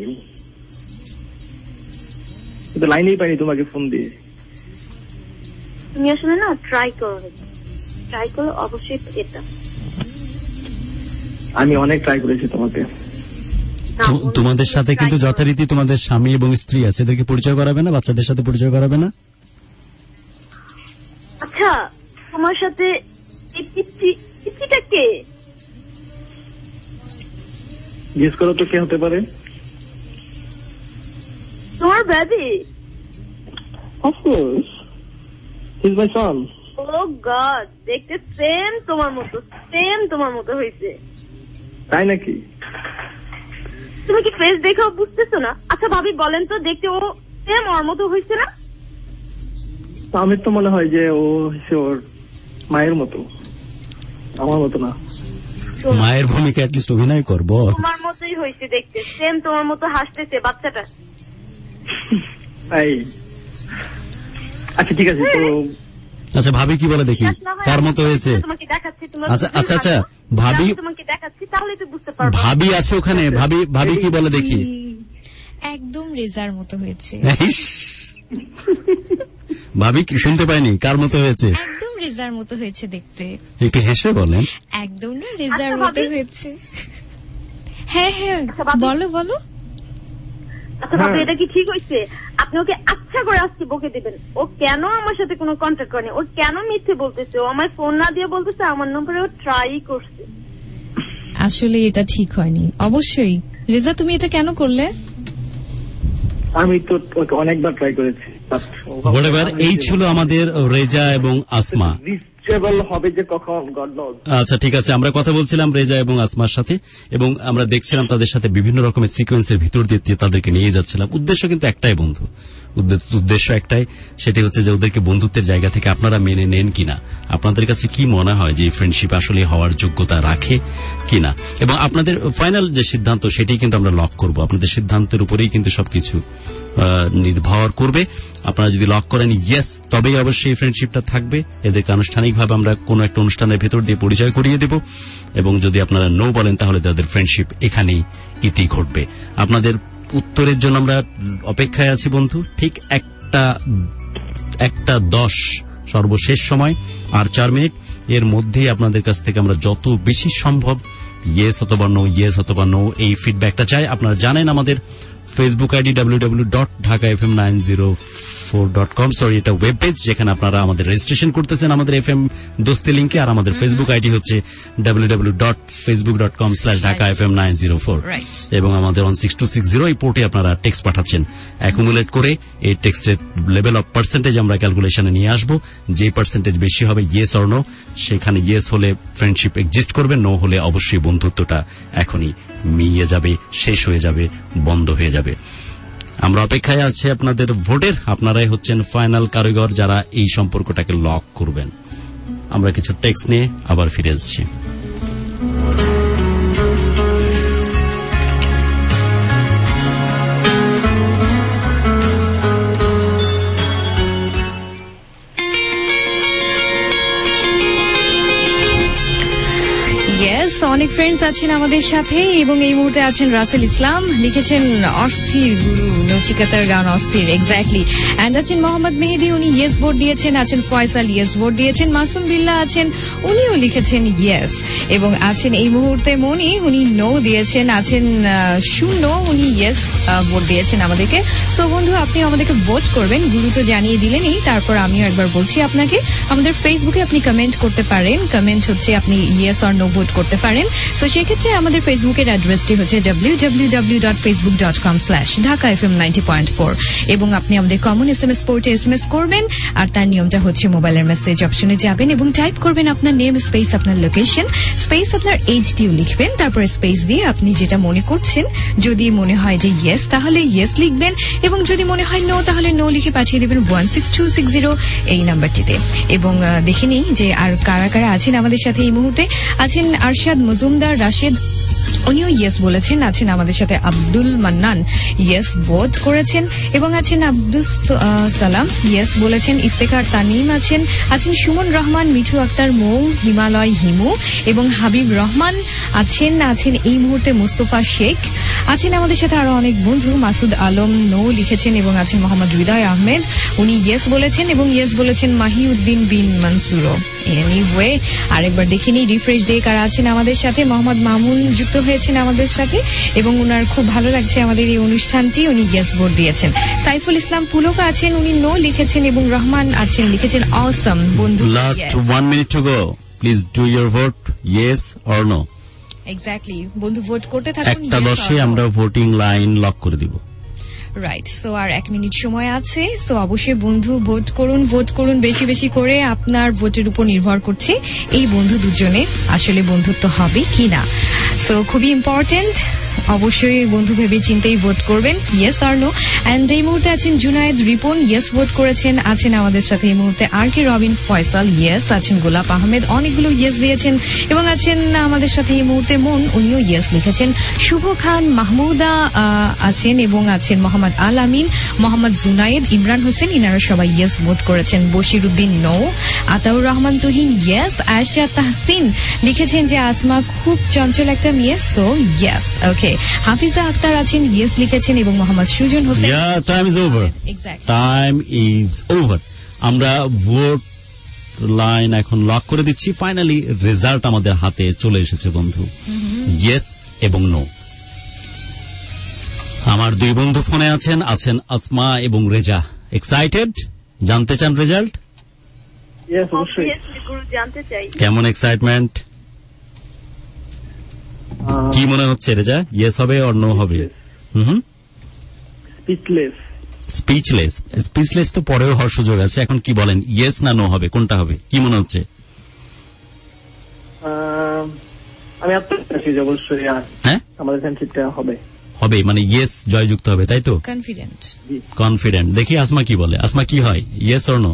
তো লাইনেই পাইনি তোমাকে ফোন দিয়ে। তুমি আসলে না ট্রাই করো, ট্রাই করো অবশ্যই এটা। আমি অনেক ট্রাই করেছি তোমাকে। তোমাদের সাথে কিন্তু যথারীতি তোমাদের স্বামী এবং স্ত্রী আছে, এদেরকে পরিচয় করাবে না? বাচ্চাদের সাথে পরিচয় করাবে না? আচ্ছা, তোমার সাথে পিচ্চিটা কে? গেস করো তো কে হতে পারে? তোমার baby. Of course, he is my son. Oh God, দেখতে সেম তোমার মতো, সেম তোমার মতো হয়েছে। তাই নাকি? তুমি কি ফেস দেখেও বুঝতেছো না? আচ্ছা ভাবি বলেন তো, দেখতে ও সেম ওর মতো হয়েছে না? আমি তো মনে হয় যে ও হচ্ছে ওর মায়ের মতো, আমার মতো না। মায়ের ভূমিকা অ্যাটলিস্ট অভিনয় করবো। তোমার মতোই হয়েছে দেখতে, সেম তোমার মতো হাসতেছে বাচ্চাটা। আচ্ছা ঠিক আছে তো। আচ্ছা ভাবি কি বলে দেখি, কার মতো হয়েছে? আচ্ছা আচ্ছা আচ্ছা ভাবি, ভাবি আছে ওখানে, ভাবি ভাবি কি বলে দেখি। একদম রেজার মতো হয়েছে। ভাবি কি শুনতে পাইনি, কার মতো হয়েছে? একদম রেজার মতো হয়েছে দেখতে। একটু হেসে বলেন। একদম না রেজার মতো হয়েছে। হ্যাঁ হ্যাঁ বলো বলো। আচ্ছা ভাবি, এটা কি ঠিক হয়েছে? আপনি ওকে আচ্ছা করে আজকে বকে দিবেন। ও কেন আমার সাথে কোনো কন্ট্যাক্ট করেনি? ও কেন মিথ্যে বলতেছে? ও আমার ফোন না দিয়ে বলতেছে আমার নম্বরে ও ট্রাই করছে। আসলে এটা ঠিক হয়নি অবশ্যই। রেজা তুমি এটা কেন করলে? আমি তো ওকে অনেকবার ট্রাই করেছি। এই ছিল আমাদের রেজা এবং আসমা। হবে যে কখন গড নোজ। আচ্ছা ঠিক আছে, আমরা কথা বলছিলাম রেজা এবং আসমার সাথে, এবং আমরা দেখছিলাম তাদের সাথে বিভিন্ন রকমের সিকোয়েন্সের ভিতর দিয়ে তাদেরকে নিয়ে যাচ্ছিলাম। উদ্দেশ্য কিন্তু একটাই বন্ধু, উদ্দেশ্য একটাই, সেটি হচ্ছে যে ওদেরকে বন্ধুত্বের জায়গা থেকে আপনারা মেনে নেন কিনা, আপনাদের কাছে কি মনে হয় যে ফ্রেন্ডশিপ আসলে হওয়ার যোগ্যতা রাখে কিনা, এবং আপনাদের ফাইনাল যে সিদ্ধান্ত সেটাই কিন্তু আমরা লক করব। আপনাদের সিদ্ধান্তের উপরেই কিন্তু সবকিছু নির্ভর করবে। আপনারা যদি লক করেন ইয়েস, তবেই অবশ্যই ফ্রেন্ডশিপটা থাকবে। এদেরকে আনুষ্ঠানিকভাবে আমরা কোনো একটা অনুষ্ঠানের ভেতর দিয়ে পরিচয় করিয়ে দেব, এবং যদি আপনারা নো বলেন তাহলে তাদের ফ্রেন্ডশিপ এখানেই ইতি ঘটবে। আপনাদের উত্তরের জন্য আমরা অপেক্ষায় আছি বন্ধু। ঠিক একটা একটা দশ সর্বশেষ সময়, আর চার মিনিট এর মধ্যেই আপনাদের কাছ থেকে আমরা যত বেশি সম্ভব ইয়েস অথবা নো, ইয়েস অথবা নো এই ফিডব্যাকটা চাই। আপনারা জানেন আমাদের Facebook ID W W W dot Dhaka F M nine zero four dot com, sorry এটা ওয়েব পেজ, যেখানে আপনারা আমাদের রেজিস্ট্রেশন করতেছেন আমাদের এফ এম দোস্তি লিঙ্কে। আর আমাদের ফেসবুক আইডি হচ্ছে W W W dot Facebook dot com slash Dhaka F M nine zero four, এবং আমাদের one six two six zero এই পোর্টে আপনারা টেক্সট পাঠাচ্ছেন। অ্যাকুমুলেট করে এই টেক্সটের লেভেল অফ পার্সেন্টেজ আমরা ক্যালকুলেশনে নিয়ে আসবো। যে পার্সেন্টেজ বেশি হবে ইয়েস অর নো, সেখানে ইয়েস হলে ফ্রেন্ডশিপ এক্সিস্ট করবে, নো হলে অবশ্যই বন্ধুত্বটা এখনই মিইয়ে যাবে, শেষ হয়ে যাবে, বন্ধ হয়ে যাবে। আমরা অপেক্ষায় আছি আপনাদের ভোটের। আপনারাই হচ্ছেন ফাইনাল কারিগর যারা এই সম্পর্কটাকে লক করবেন। আমরা কিছু টেক্সট নিয়ে আবার ফিরে আসছি। অনেক ফ্রেন্ডস আছেন আমাদের সাথে, এবং এই মুহূর্তে আছেন রাসেল ইসলাম, লিখেছেন অস্থির গুরু নচিকাতার গান অস্থির, এক্স্যাক্টলি। অ্যান্ড আছেন মোহাম্মদ মেহেদি, উনি ইয়েস ভোট দিয়েছেন। আছেন ফয়সাল, ইয়েস ভোট দিয়েছেন। মাসুম বিল্লাহ আছেন, উনিও লিখেছেন ইয়েস। এবং আছেন এই মুহূর্তে মনি, উনি নো দিয়েছেন। আছেন শূন্য, উনি ইয়েস ভোট দিয়েছেন আমাদেরকে। সো বন্ধু, আপনি আমাদেরকে ভোট করবেন, গুরু তো জানিয়ে দিলেনই, তারপর আমিও একবার বলছি আপনাকে, আমাদের ফেসবুকে আপনি কমেন্ট করতে পারেন। কমেন্ট হচ্ছে আপনি ইয়েস অর নো ভোট করতে পারেন। সো সেক্ষেত্রে আমাদের ফেসবুকের অ্যাড্রেসটি হচ্ছে W W W dot Facebook dot com slash Dhaka F M ninety point four, এবং আপনি আমাদের কমন এস এম এস পোর্টে এস এম এস করবেন। আর তার নিয়মটা হচ্ছে মোবাইলের মেসেজ অপশনে যাবেন এবং টাইপ করবেন আপনার নেম স্পেস আপনার লোকেশন স্পেস আপনার এইচটিও লিখবেন, তারপরে স্পেস দিয়ে আপনি যেটা মনে করছেন। যদি মনে হয় যে ইয়েস তাহলে ইয়েস লিখবেন, এবং যদি মনে হয় নো তাহলে নো লিখে পাঠিয়ে দেবেন one six two six zero এই নাম্বারটিতে। এবং দেখে নিই যে আর কারা কারা আছেন আমাদের সাথে এই মুহূর্তে। আছেন আরশাদ মজুমদার, রাশেদ, উনিও ইয়েস বলেছেন। আছেন আমাদের সাথে আব্দুল মান্নান, ইয়েস ভোট করেছেন। এবং আছেন আব্দুল সালাম, ইয়েস বলেছেন। ইফতেখার তানিম আছেন। আছেন সুমন রহমান, মিঠু আক্তার মৌ, হিমালয় হিমু এবং হাবিব রহমান আছেন। আছেন এই মুহূর্তে মুস্তফা শেখ। আছেন আমাদের সাথে আরো অনেক বন্ধু। মাসুদ আলম নো লিখেছেন, এবং আছেন মোহাম্মদ হৃদয় আহমেদ, উনি ইয়েস বলেছেন। এবং ইয়েস বলেছেন মাহিউদ্দিন বিন মনসুরো। এনিওয়ে আরেকবার দেখে নিই রিফ্রেশ দিয়ে কারা আছেন আমাদের সাথে। মোহাম্মদ মামুন যুক্ত হয়েছেন আমাদের সাথে, এবং ওনার খুব ভালো লাগছে আমাদের এই অনুষ্ঠানটি, উনি ইয়েস ভোট দিয়েছেন। সাইফুল ইসলাম পুলক আছেন, উনি নো লিখেছেন। এবং রহমান আছেন, লিখেছেন অসম। বন্ধু last one minute to go, please do your vote, yes or no. Exactly বন্ধু, ভোট করতে থাকুন। একটা দশে আমরা ভোটিং লাইন লক করে দিব। রাইট, সো আর এক মিনিট সময় আছে। সো অবশ্যই বন্ধু ভোট করুন, ভোট করুন বেশি বেশি করে। আপনার ভোটের উপর নির্ভর করছে এই বন্ধু দুজনে আসলে বন্ধুত্ব হবে কিনা। সো খুবই ইম্পর্টেন্ট, অবশ্যই বন্ধু ভেবে চিন্তেই ভোট করবেন, ইয়েস অর নো। অ্যান্ড এই মুহূর্তে আছেন জুনায়েদ রিপন, ইয়েস ভোট করেছেন। আছেন আমাদের সাথে এই মুহূর্তে আর কে রবিন ফয়সাল, ইয়েস। আছেন গোলাপ আহমেদ, অনেকগুলো ইয়েস দিয়েছেন। এবং আছেন আমাদের সাথে এই মুহূর্তে মন, উনিও ইয়েস লিখেছেন। শুভ খান, মাহমুদা আছেন, এবং আছেন মোহাম্মদ আল আমিন, মোহাম্মদ জুনায়েদ, ইমরান হোসেন, ইনারা সবাই ইয়েস ভোট করেছেন। Bashir Uddin no, Ataur Rahman Tuhin yes. আয়েশা তাহসিন লিখেছেন যে আসমা খুব চঞ্চল একটা মেয়ে, so yes. Okay, Hafiza Akter আছেন, ইয়েস লিখেছেন। এবং Mohammad Sujon Hossain, time is over, time is over. আমরা ভোট লাইন এখন লক করে দিচ্ছি। ফাইনালি রেজাল্ট আমাদের হাতে চলে এসেছে বন্ধু, ইয়েস এবং নো। আমার দুই বন্ধু ফোনে আছেন, আছেন আসমা এবং রেজা। এক্সাইটেড? জানতে চান রেজাল্ট? কেমন এক্সাইটমেন্ট? কি মনে হচ্ছে রেজা, ইয়েস হবে অর নো হবে? Hmm, speechless. স্পিচলেস স্পিচলেস তো পরেও হওয়ার সুযোগ আছে। এখন কি বলেন, ইয়েস না নো হবে, কোনটা হবে, কি মনে হচ্ছে? আমি আপনার কাছে অবশ্যই আমাদের ফ্রেন্ডশিপটা হবে। হবে, মানে ইয়েস জয়যুক্ত হবে, তাই তো? Confident confident. দেখি আসমা কি বলে। আসমা কি হয়, ইয়েস অর নো?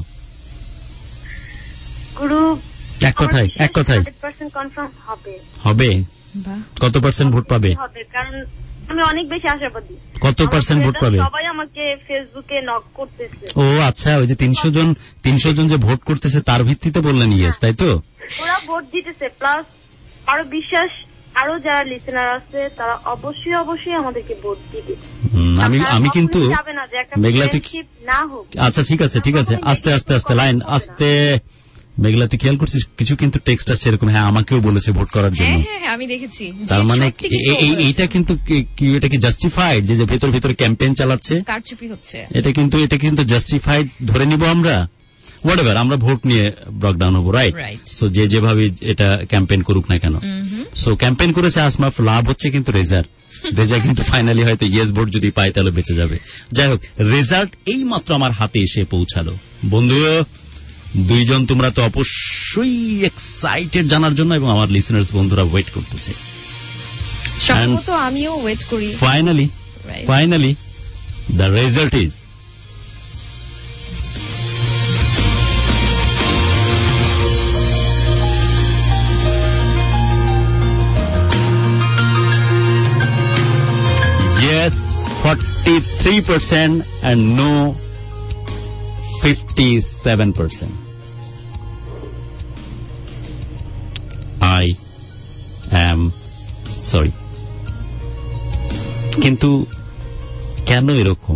গুরু এক কথায় এক কথায় হান্ড্রেড পার্সেন্ট কনফার্ম হবে। হবে? কত পার্সেন্ট ভোট পাবে? হবে, কারণ আমি অনেক বেশি আশাবাদী। কত পার্সেন্ট ভোট পাবে? সবাই আমাকে ফেসবুকে নক করতেছে। ও আচ্ছা, ওই যে তিনশো জন তিনশো জন যে ভোট করতেছে তার ভিত্তিতে বললেন ইয়েস, তাই তো? ওরা ভোট দিতেছে, প্লাস আরো বিশ্বাস আরো যারা লিসেনার আছে তারা অবশ্যই অবশ্যই আমাদেরকে ভোট দিবে। আমি আমি কিন্তু মেঘলা তুই না হোক। আচ্ছা ঠিক আছে ঠিক আছে, আস্তে আস্তে আস্তে লাইন আস্তে। মেঘলা তুই খেয়াল করছিস কিছু কিন্তু টেক্সট আছে এরকম, হ্যাঁ আমাকেও বলেছে ভোট করার জন্য। হ্যাঁ হ্যাঁ আমি দেখেছি। তার মানে এইটা কিন্তু কি, এটা কি জাস্টিফাইড যে ভেতর ভেতর ক্যাম্পেইন চালাচ্ছে, কারচুপি হচ্ছে? এটা কিন্তু এটা কিন্তু জাস্টিফাইড ধরে নিব আমরা। হোয়াটএভার, আমরা ভোট নিয়ে ব্রকডাউন হবো, রাইট? সো যে যেভাবে এটা ক্যাম্পেইন করুক না কেন, সো ক্যাম্পেইন করেছে আসমা, লাভ হচ্ছে কিন্তু রেজার রেজা কিন্তু ফাইনালি হয়তো ইয়েস ভোট যদি পায় তাহলে বেঁচে যাবে। যাই হোক, রেজাল্ট এই মাত্র আমার হাতে এসে পৌঁছালো। বন্ধু দুইজন তোমরা তো অবশ্যই এক্সাইটেড জানার জন্য, এবং আমার লিসেনার্স বন্ধুরা ওয়েট করতেছে। সম্ভবত আমিও ওয়েট করি। Finally finally the result is yes forty-three percent and no fifty-seven percent. I am sorry. কিন্তু কেন এরকম?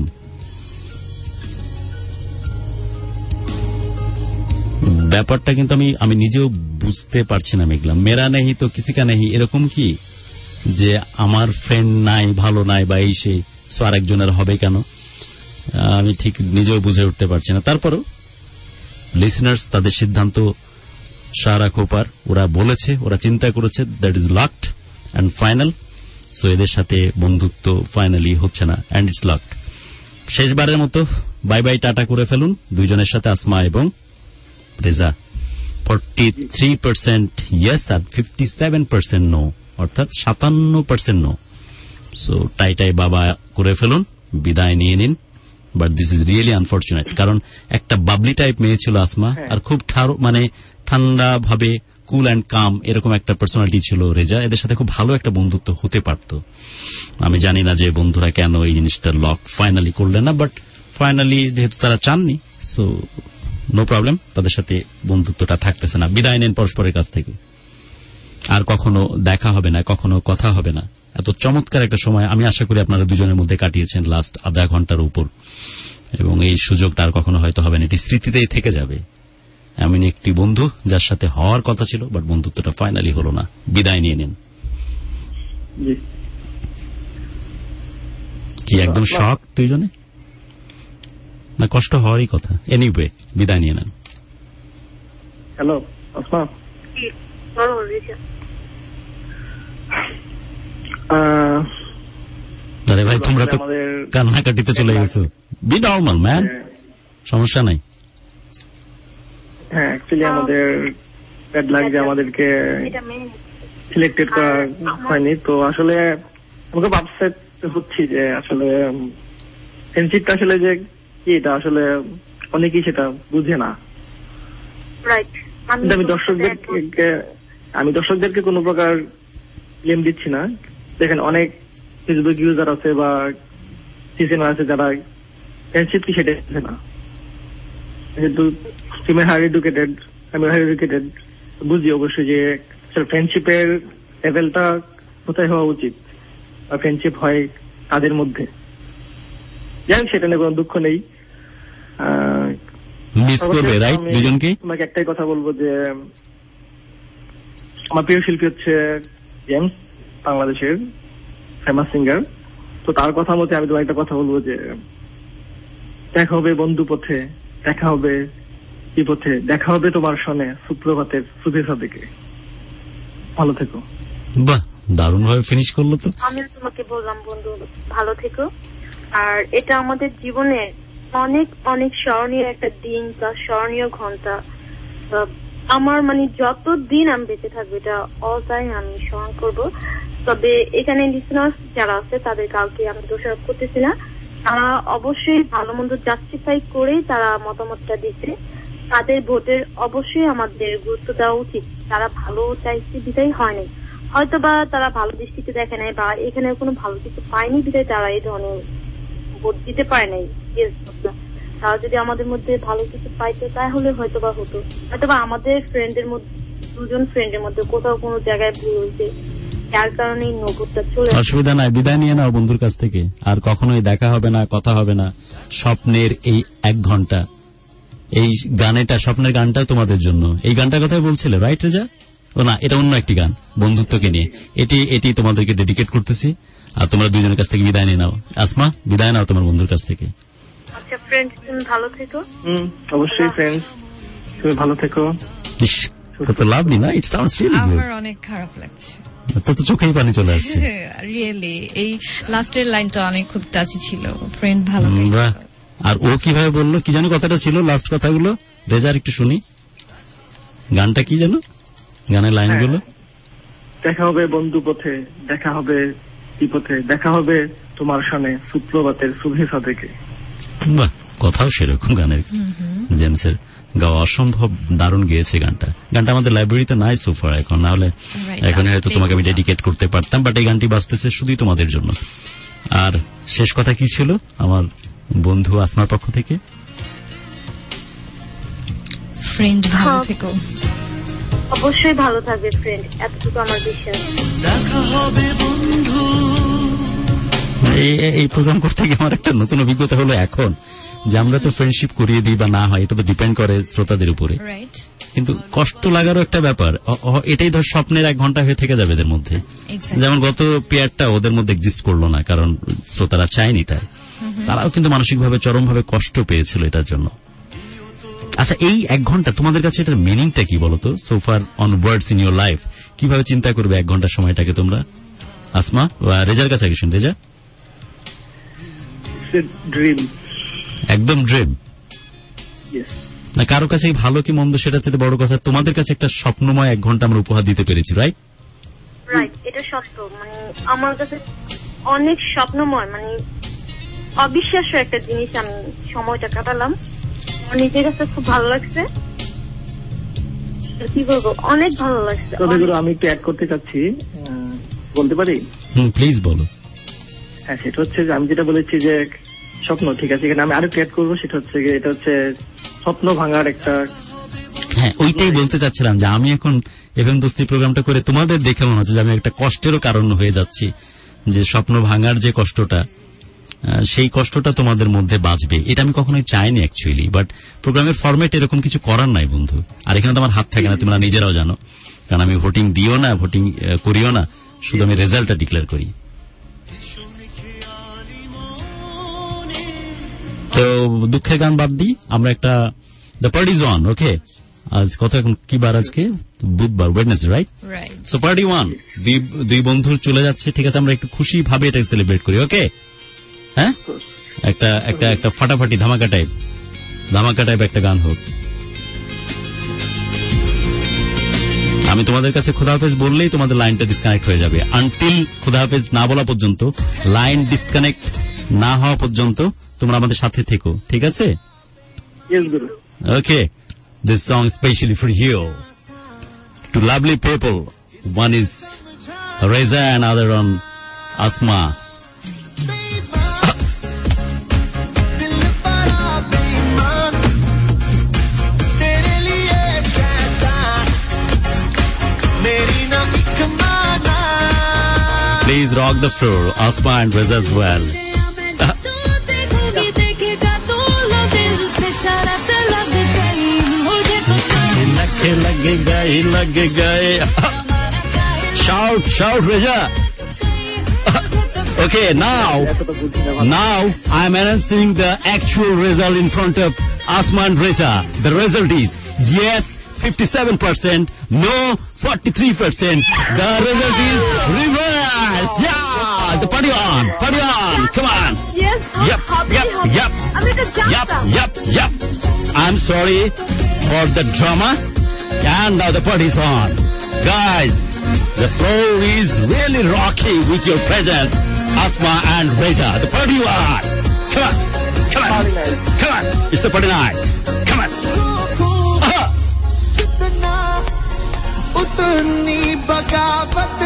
ব্যাপারটা কিন্তু আমি আমি নিজেও বুঝতে পারছি না। মেঘলা মেরা নেই তো কিসি কা নেই, এরকম কি যে আমার ফ্রেন্ড নাই, ভালো নাই বা এই সেই, সো আরেকজনের হবে কেন? আমি ঠিক নিজেও বুঝে উঠতে পারছি না। তারপরও লিসনার্স তাদের সিদ্ধান্ত সারা খোপার, ওরা বলেছে, ওরা চিন্তা করেছে, that is locked and final. So এদের সাথে বন্ধুত্ব ফাইনালি হচ্ছে না, অ্যান্ড ইটস লকড। শেষবারের মতো বাই বাই টাটা করে ফেলুন দুইজনের সাথে, আসমা এবং Reza. Forty three percent yes আর ফিফটি সেভেন পার্সেন্ট নো, অর্থাৎ সাতান্ন percent no. So tie tie বাবা করে ফেলুন, বিদায় নিয়ে নিন। But this is really unfortunate, কারণ একটা বাবলি টাইপ মেয়ে ছিল আসমা, আর খুব মানে ঠান্ডা ভাবে কুল অ্যান্ড কাম এরকম একটা পার্সোনালিটি ছিল রেজা। এদের সাথে খুব ভালো একটা বন্ধুত্ব হতে পারত। আমি জানি না যে বন্ধুরা কেন এই জিনিসটা লক ফাইনালি করলেন না, বাট ফাইনালি যেহেতু তারা চাননি, সো নো প্রবলেম, তাদের সাথে বন্ধুত্বটা থাকতেছে না। বিদায় নেন পরস্পরের কাছ থেকে, আর কখনো দেখা হবে না, কখনো কথা হবে না। এত চমৎকার একটা সময় আমি আশা করি আপনারা দুজনের মধ্যে কাটিয়েছেন লাস্ট আধা ঘন্টার উপর, এবং এই সুযোগটা আর কখনো হয়তো হবে না, এটি স্মৃতিতেই থেকে যাবে। এমন একটি বন্ধু যার সাথে হওয়ার কথা ছিল, বাট বন্ধুত্বটা ফাইনালি হলো না। বিদায় নিয়ে নিন। কি একদম শক দুইজনে, না কষ্ট হওয়ারই কথা? এনিওয়ে বিদায় নিয়ে নেন। হ্যালো আসমা, আরে ভাই তোমরা তো কান্নাকাটিতে চলে গেছো। বি নর্মাল ম্যান, সমস্যা নাই। হ্যাঁ অ্যাকচুয়ালি আমাদের ব্যাড লাগ যে আমাদেরকে সিলেক্টেড করা হয়নি। তো আসলে আমাকে আপসেট হচ্ছি যে আসলে ফ্রেন্ডশিপটা আসলে যে কি, এটা আসলে অনেকেই সেটা বুঝে না। আমি দর্শকদেরকে আমি দর্শকদেরকে কোনো প্রকার ব্লেম দিচ্ছি না। দেখেন অনেক ফেসবুক ইউজার আছে বা সিজনার আছে যারা ফ্রেন্ডশিপ কি সেটা বুঝে না। যেহেতু তুমি হাই এডুকেটেড, আমি হাই এডুকেটেড, বুঝি অবশ্যই যে ফ্রেন্ডশিপের লেভেলটা কোথায় হওয়া উচিত, বা ফ্রেন্ডশিপ হয় তাদের মধ্যে। যাই হোক, সেটা নিয়ে কোনো দুঃখ নেই। তোমাকে একটাই কথা বলবো যে আমার প্রিয় শিল্পী হচ্ছে জেমস, বাংলাদেশের ফেমাস সিঙ্গার। তো তার কথা মতে আমি তোমার একটা কথা বলবো যে দেখা হবে বন্ধু পথে, দেখা হবে কি পথে, দেখা হবে তোমার সনে সুপ্রভাতের শুভেচ্ছা থেকে। ভালো থেকো। বাহ, দারুণ ভাবে ফিনিশ করলো তো। আমি তোমাকে বললাম বন্ধু ভালো থেকো। আর এটা আমাদের জীবনে অনেক অনেক স্মরণীয় একটা দিন, প্লাস স্মরণীয় ঘন্টা। আমার মানে যত দিন আমি বেঁচে থাকবো এটা অল টাইম আমি স্মরণ করবো। তবে এখানে লিসেনার্স যারা আছে তাদের কাউকে আমি দোষারোপ করতেছি না, তারা অবশ্যই ভালো মন্দ জাস্টিফাই করেই তারা মতামতটা দিচ্ছে। তাদের ভোটের অবশ্যই আমাদের গুরুত্ব দেওয়া উচিত। তারা ভালো চাইছে বিদায় হয়নি, হয়তো বা তারা ভালো দৃষ্টিতে দেখে নাই বা এখানে কোনো ভালো কিছু পায়নি বিদায় তারা এই ধরনের ভোট দিতে পারে নাই। তারা যদি আমাদের মধ্যে ভালো কিছু পাইতো তাহলে হয়তো বা হতো, হয়তো বা আমাদের ফ্রেন্ডের মধ্যে দুজন ফ্রেন্ডের মধ্যে কোথাও কোনো জায়গায় ভুল হয়েছে, যার কারণে নৌকোটা চলে। অসুবিধা নাই, বিদায় নিয়ে নাও বন্ধুর কাছ থেকে। আর কখনোই দেখা হবে না, কথা হবে না। স্বপ্নের এই এক ঘন্টা, এই গানেটা, স্বপ্নের গানটা তোমাদের জন্য। এই গানটার কথাই বলছিলে রাইট রেজা? ও না, এটা অন্য একটি গান বন্ধুত্বকে নিয়ে। এটি এটি তোমাদেরকে ডেডিকেট করতেছি। আর তোমরা দুজনের কাছ থেকে বিদায় নিয়ে নাও। আসমা, বিদায় নাও তোমার বন্ধুর কাছ থেকে। আচ্ছা ফ্রেন্ড, তুমি ভালো থেকো। হুম, অবশ্যই ফ্রেন্ড, তুমি ভালো থেকো। কত লাভলি না, ইট সাউন্ডস রিয়েলি গুড। আমার অনেক খারাপ লাগছে, তো তো চোখেই পানি চলে আসছে। রিয়েলি এই লাস্টের লাইনটা অনেক খুব টাচি ছিল। ফ্রেন্ড ভালো থেকো। আর ও কিভাবে বললো, কি জানো কথাটা ছিল লাস্ট কথাগুলো? রেজার একটু শুনি, গানটা কি জানো, গানের লাইনগুলো? দেখা হবে বন্ধু পথে, দেখা হবে কি পথে, দেখা হবে তোমার সনে সুপ্রভাতের শুভেচ্ছা থেকে। বাহ, কথাও সেরকম গানের। জেমসের গাওয়া অসম্ভব দারুণ গেয়েছে গানটা। গানটা আমাদের লাইব্রেরিতে নাই সোফার এখন, না হলে এখন হয়তো তোমাকে আমি ডেডিকেট করতে পারতাম, বাট এই গানটি বাজতেছে শুধুই তোমাদের জন্য। আর শেষ কথা কি ছিল আমার বন্ধু আসমার পক্ষ থেকে? ফ্রেন্ড ভালো থেকো। অবশ্যই ভালো থাকবে ফ্রেন্ড, এতটুকু আমার বিশ্বাস। দেখা হবে বন্ধু। এই প্রোগ্রাম করতে গিয়ে আমার একটা নতুন অভিজ্ঞতা হলো এখন, যে আমরা তো ফ্রেন্ডশিপ করিয়ে দিই বা না হয় এটা তো ডিপেন্ড করে শ্রোতাদের উপরে, কিন্তু কষ্ট লাগারও একটা ব্যাপার। এটাই ধর স্বপ্নের এক ঘন্টা হয়ে থেকে যাবে এদের মধ্যে। যেমন গত পেয়ারটা ওদের মধ্যে এক্সিস্ট করলো না, কারণ শ্রোতারা চায়নি তাই। তারাও কিন্তু মানসিকভাবে চরমভাবে কষ্ট পেয়েছিল এটার জন্য। আচ্ছা, এই এক ঘন্টা তোমাদের কাছে এটার মিনিংটা কি বলতো? So far on words in your life, কিভাবে চিন্তা করবে এক ঘন্টার সময়টাকে তোমরা? আসমা, রেজার কাছে গেছেন। রেজা? ড্রিম, একদম ড্রিম। না কারো কাছে ভালো কি মন্দ সেটা চেয়ে বড় কথা, তোমাদের কাছে একটা স্বপ্নময় এক ঘন্টা আমরা উপহার দিতে পেরেছি, রাইট? রাইট, এটা সত্য। মানে আমার কাছে অনেক স্বপ্নময়, মানে অবিশ্বাস্য একটা জিনিস আমি সময়টা কাটালাম। আমার নিজের কাছে খুব ভালো লাগছে, কি বলবো, অনেক ভালো লাগছে। তবে গুরু আমি একটু অ্যাড করতে চাচ্ছি, বলতে পারি? হুম, প্লিজ বলো। হ্যাঁ, সেটা হচ্ছে যে আমি যেটা বলেছি যে স্বপ্ন, ঠিক আছে, এখানে আমি আরো অ্যাড করবো, সেটা হচ্ছে এটা হচ্ছে স্বপ্ন ভাঙার একটা। হ্যাঁ, ওইটাই বলতে চাচ্ছিলাম যে আমি এখন এফএম দোস্তি প্রোগ্রামটা করে তোমাদের দেখে মনে হচ্ছে যে আমি একটা কষ্টেরও কারণ হয়ে যাচ্ছি, যে স্বপ্ন ভাঙার যে কষ্টটা, সেই কষ্টটা তোমাদের মধ্যে বাঁচবে, এটা আমি কখনোই চাইনি অ্যাকচুয়ালি। বাট প্রোগ্রামের ফরম্যাট এরকম কিছু করার নাই বন্ধু। আর এখানে তো আমার হাত থাকে না, তোমরা নিজেরাও জানো, কারণ আমি ভোটিং দিও না, ভোটিং করিও না, শুধু আমি রেজাল্টটা ডিক্লেয়ার করি। তো দুঃখের গান বাদ দিই, আমরা একটা the party is on. Okay, আজ কত এখন কি বার? আজকে বুধবার, Wednesday, right? So party one, দুই বন্ধু চলে যাচ্ছে, ঠিক আছে, আমরা একটু খুশি ভাবে এটা সেলিব্রেট করি। ওকে, হ্যাঁ, একটা একটা একটা ফাটাফাটি ধামাকা টাইপ ধামাকা টাইপ একটা গান হোক। আমি তোমাদের কাছে খোদা হাফেজ বললেই তোমাদের লাইনটা ডিসকানেক্ট হয়ে যাবে। আনটিল খোদা হাফেজ না বলা পর্যন্ত, লাইন ডিসকানেক্ট না হওয়া পর্যন্ত তোমরা আমাদের সাথে থেকো, ঠিক আছে? Okay, this song specially for you, two lovely people, one is Reza and other on Asma. Please rock the floor, Asma and Reza as well. Shout, shout, Reza. Okay, now, now I'm announcing the actual result in front of Asma and Reza. The result is yes, fifty-seven percent, no, forty-three percent. The result is reversed. Yeah, the party on, party on. Come on. Yes. Yep, yep, yep, yep, yep, yep. I'm sorry for the drama, and now the party's on. Guys, The floor is really rocky with your presence, Asma and Reza. The party one. Come on, come on, come on. It's the party night. Come on. Uh-huh. उतनी बगावत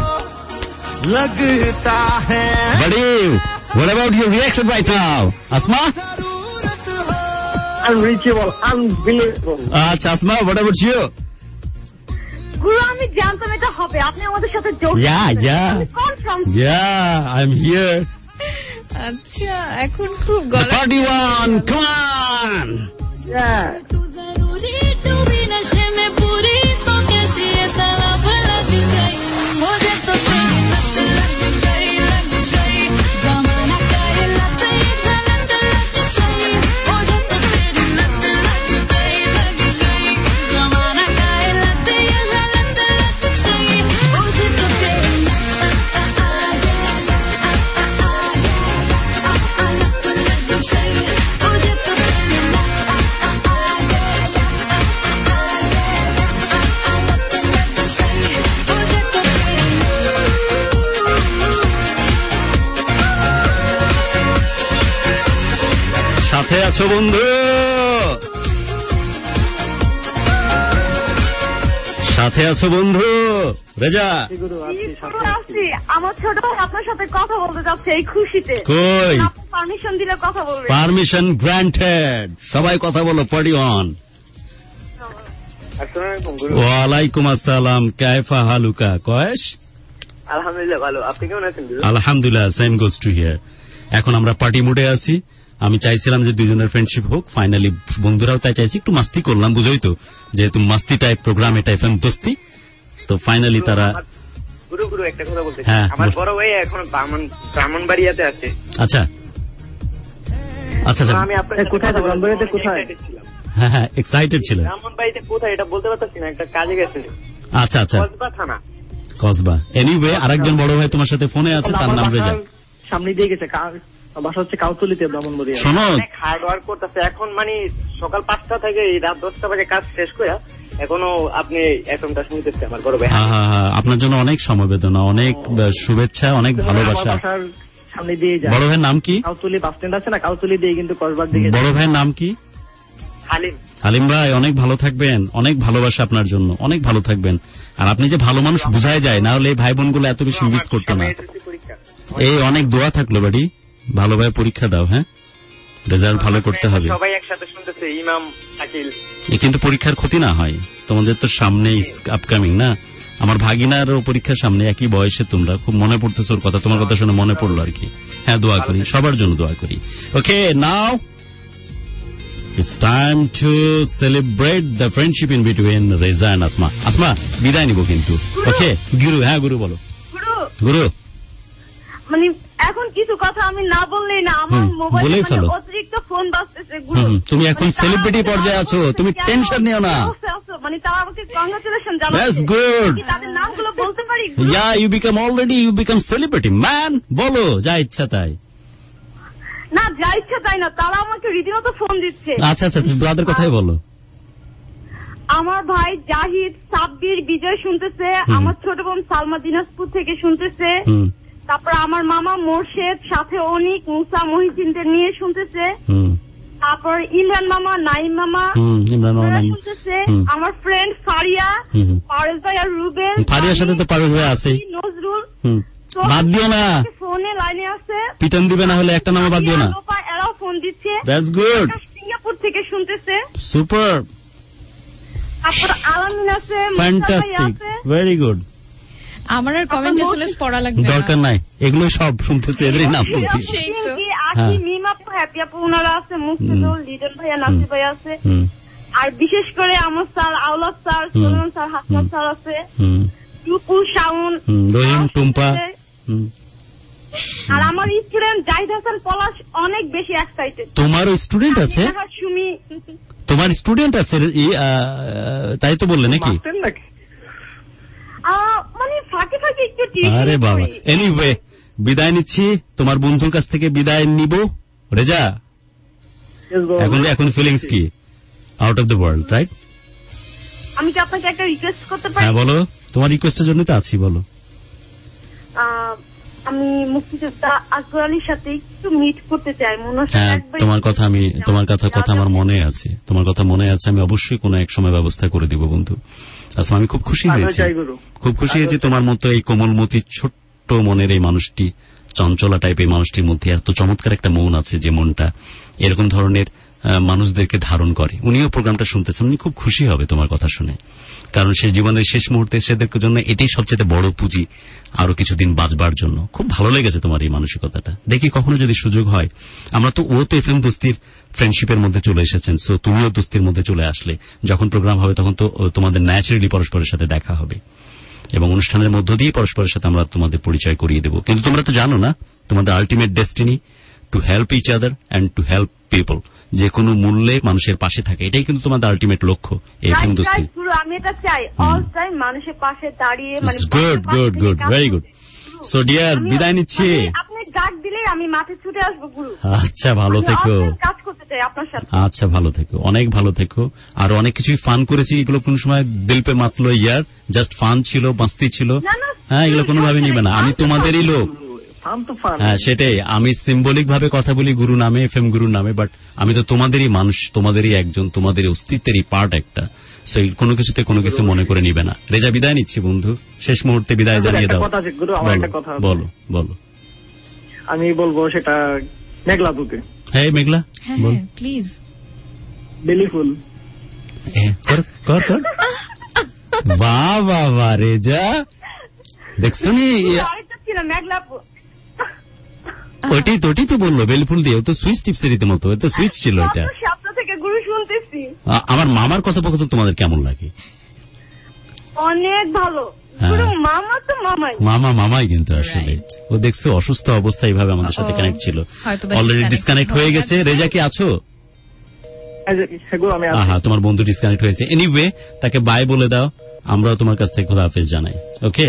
लगता है. Buddy, what about your reaction right now, Asma? Unreachable, unbelievable. আচ্ছা, Asma, what about you? গুরু, আমি জানতাম এটা হবে, আপনি আমাদের সাথে যোগ Yeah, yeah. Yeah, I'm here. আচ্ছা, এখন খুব The গলা party one, come on. Yeah. সাথে আছো বন্ধু, সাথে আছো বন্ধু রেজা? আমার ছোট ভাই আপনার সাথে কথা বলতে যাচ্ছে এই খুশিতে। কই পারমিশন দিলে কথা বলবে? Permission granted. সবাই কথা বলো, পার্টি অন। ওয়ালাইকুম আসসালাম, কাইফা হালুকা কয়েশ? আলহামদুলিল্লাহ ভালো, আপনি কেমন আছেন? আলহামদুলিল্লাহ, সেম গোস টু হিয়ার। এখন আমরা পার্টি মুডে আছি। আমি চাইছিলাম যে দুজনের ফ্রেন্ডশিপ হোক, ফাইনালি বন্ধুরাও তাই চাইছি, একটু মাস্তি করলাম, বুঝোই তো যেহেতু মাস্তি টাইপ প্রোগ্রাম, এটা এফএম দোস্তি, তো ফাইনালি তারা। গুরু গুরু একটা কথা বলতে, হ্যাঁ, আমার বড় ভাই এখন ব্রাহ্মণবাড়িয়াতে আছে। আচ্ছা আচ্ছা আচ্ছা, আমি আপনার কোথায় ব্রাহ্মণবাড়িয়াতে কোথায়? হ্যাঁ হ্যাঁ, এক্সাইটেড ছিল। ব্রাহ্মণবাড়িতে কোথায় এটা বলতে পারতেছি না, একটা কাজে গেছে। আচ্ছা আচ্ছা, কসবা থানা। কসবা। এনিওয়ে, আরেকজন বড় ভাই তোমার সাথে ফোনে আছে, তার নাম রেজা। সামনে দিয়ে গেছে, বাসা হচ্ছে কাউতলিতে, ব্রাহ্মণবাড়িয়া। শোনো, হার্ড ওয়ার্ক করতেছে এখন, মানে সকাল পাঁচটা থেকে রাত দশটা বাজে কাজ শেষ করে এখনো আপনি এখনটা শুনতেছে আমার বড় ভাই। হ্যাঁ হ্যাঁ, আপনার জন্য অনেক সমবেদনা, অনেক শুভেচ্ছা, অনেক ভালোবাসা। সামনে দিয়ে যায়। বড় ভাইয়ের নাম কি? কাউতলি বাস স্ট্যান্ড আছে না, কাউতলি দিয়ে কিন্তু কসবার দিকে। বড় ভাইয়ের নাম কি? হালিম। হালিম ভাই, অনেক ভালো থাকবেন, অনেক ভালোবাসা আপনার জন্য, অনেক ভালো থাকবেন। আর আপনি যে ভালো মানুষ বুঝাই যায়, না হলে এই ভাই বোনগুলো এত বেশি মিস করতো না। এই অনেক দোয়া থাকলো বাড়ি, ভালোভাবে পরীক্ষা দাও, হ্যাঁ, রেজাল্ট ভালো করতে হবে। সবাই একসাথে শুনতেছে, ইমাম শাকিল। কিন্তু পরীক্ষার ক্ষতি না হয়, তোমাদের তো সামনে আপকামিং না, আমার ভাগিনারও পরীক্ষার সামনে, একই বয়সে তোমরা, খুব মনে পড়তেছে ওর কথা, তোমার কথা শুনে মনে পড়লো আর কি। হ্যাঁ, দোয়া করি, সবার জন্য দোয়া করি। ওকে, নাও it's time to celebrate the friendship in between Reza and Asma. Asma, বিদায় নিব কিন্তু। ওকে গুরু, হ্যাঁ গুরু বলো। গুরু, মানে এখন কিছু কথা আমি না বললেই না, আমার মোবাইলে মানে অতিরিক্ত ফোন বাজতেছে। গুরু, তুমি এখন সেলিব্রিটি পর্যায়ে আছো, তুমি টেনশন নিও না। মানে তারা আমাকে কংগ্রাচুলেশন জানাচ্ছে। That's good. তাদের নামগুলো বলতে পারি? Yeah, you become already you become celebrity man. বলো যা ইচ্ছা তাই। না, যা ইচ্ছা তাই না, তারা আমাকে রীতিমতো ফোন দিচ্ছে। আচ্ছা আচ্ছা, ব্রাদার কথাই বলো। আমার ভাই জাহিদ, সাব্বির, বিজয় শুনতেছে, আমার ছোট বোন সালমা দিনাজপুর থেকে শুনতেছে, তারপর আমার মামা মোর্শেদ, সাথে অনিক, মুসা, মহিসিনদের নিয়ে শুনতেছে, তারপর ইমরান মামা, নাইম মামা শুনতেছে, আমার ফ্রেন্ড ফারিয়া, পারুল ভাই আর রুবেল। ফারিয়ার সাথে তো পারুল ভাই আছে, নজরুল। বাদ দিও না, ফোনে লাইনে আছে, পিটন দিবে না হলে, একটা নামে বাদ দিও না। এরাও ফোন দিচ্ছে। That's good. সিঙ্গাপুর থেকে শুনতেছে। সুপার। তারপর আলামিন আছে, ফ্যান্টাস্টিক, ভেরি গুড। আমার আর কমেন্ট আসলে পড়া লাগবে না, দরকার নাই, এগুলো সব শুনতেছে, এদের নাম বলছি। আকি, মিমাপু, হ্যাপি আপু, ওনারা আছে, মুক্তিদুল, লিডন ভাইয়া, নাসির ভাই আছে, আর বিশেষ করে আমার sir, Aulad sir, Sulman sir, Hasnat sir আছে, টুকু, শাউন, রহিম, টুম্পা। আর আমার স্টুডেন্ট জাহিদ হাসান পলাশ অনেক বেশি এক্সাইটেড। তোমারও স্টুডেন্ট আছে? সুমি, তোমার স্টুডেন্ট আছে তাই তো বললে নাকি? মানে ফাঁকে ফাঁকে একটু। আরে বাবা, এনিওয়ে বিদায় নিচ্ছি, তোমার বন্ধুর কাছ থেকে বিদায় নিব। রেজা, এখন এখন ফিলিংস কি? Out of the world, right? আমি কি আপনাকে একটা রিকোয়েস্ট করতে পারি? হ্যাঁ বলো। তোমার রিকোয়েস্টের জন্য তো আছি, বলো। আহ, আমি মুক্তিযোদ্ধা আকবর আলীর সাথে একটু মিট করতে চাই। মনে হচ্ছে হ্যাঁ, একবার তোমার কথা আমি তোমার কথা কথা আমার মনে আছে, তোমার কথা মনে আছে। আমি অবশ্যই কোনো এক সময় ব্যবস্থা করে দিব বন্ধু। আচ্ছা, আমি খুব খুশি হয়েছি, খুব খুশি হয়েছি তোমার মতো এই কোমলমতি ছোট্ট মনের এই মানুষটি, চঞ্চলা টাইপ এই মানুষটির মধ্যে এত চমৎকার একটা মন আছে, যে মনটা এরকম ধরনের মানুষদেরকে ধারণ করে। উনিও প্রোগ্রামটা শুনতেছেন, উনি খুব খুশি হবে তোমার কথা শুনে, কারণ সে জীবনের শেষ মুহূর্তে সেদের জন্য এটাই সবচেয়ে বড় পুঁজি, আরো কিছুদিন বাঁচবার জন্য। খুব ভালো লেগেছে তোমার এই মানসিকতাটা। দেখি কখনো যদি সুযোগ হয়, আমরা তো ও তো এফএম দোস্তির ফ্রেন্ডশিপের মধ্যে চলে এসেছেন, সো তুমিও দোস্তির মধ্যে চলে আসলে, যখন প্রোগ্রাম হবে তখন তো তোমাদের ন্যাচারালি পরস্পরের সাথে দেখা হবে, এবং অনুষ্ঠানের মধ্য দিয়ে পরস্পরের সাথে আমরা তোমাদের পরিচয় করিয়ে দেব। কিন্তু তোমরা তো জানো না, তোমাদের ultimate destiny to help each other and to help people, যে কোনো মূল্যে মানুষের পাশে থাকে, এটাই কিন্তু তোমাদের আলটিমেট লক্ষ্য এফএম দোস্তি। আমি এটা চাই, অল টাইম মানুষের পাশে দাঁড়িয়ে, মানে good good good very good. So dear, বিদায় নিচ্ছি। আপনি ডাক দিলে আমি মাঠে ছুটে আসবো গুরু। আচ্ছা, ভালো থেকো। কাজ করতে চাই আপনার সাথে। আচ্ছা, ভালো থেকো, অনেক ভালো থেকো। আর অনেক কিছুই ফান করেছি, এগুলো কোন সময় দিল পে মাতলো ইয়ার, জাস্ট ফান ছিল, মাস্তি ছিল। হ্যাঁ, এগুলো কোনোভাবে নিবে না, আমি তোমাদেরই লোক। হ্যাঁ, সেটাই, আমি সিম্বলিক ভাবে কথা বলি গুরু নামে, এফএম গুরু নামে, বাট আমি তো তোমাদেরই মানুষ, তোমাদেরই একজন, তোমাদের অস্তিত্বেরই পার্ট একটা। সেই কোনো কিছুতে কোনো কিছু মনে করে নিবে না। রেজা, বিদায় নিচ্ছি বন্ধু, শেষ মুহূর্তে বিদায় জানিয়ে দাও। বলো বলো। আমি বলবো সেটা মেঘলা দুতে। হ্যাঁ, মেঘলা বল প্লিজ। বেলি ফুল। কর কর কর। বাহ বাহ বাহ, রেজা দেখছো নি, ওইটাই তো ওটাই তো বললো বেলফুল দিয়ে, ও তো সুইচ টিপসের মতো, তো সুইচ ছিল এটা। আমার মামার কথোপকথন তোমাদের কেমন লাগে? অনেক ভালো। মামা তো মামাই, মামা মামাই কিন্তু আসলে ও দেখছো অসুস্থ অবস্থা এইভাবে আমাদের সাথে কানেক্ট ছিল, অলরেডি ডিসকানেক্ট হয়ে গেছে। রেজা কি আছো? হ্যাঁ, তোমার বন্ধু ডিসকানেক্ট হয়েছে। এনিওয়ে, তাকে বাই বলে দাও, আমরাও তোমার কাছ থেকে খোদা হাফেজ জানাই। ওকে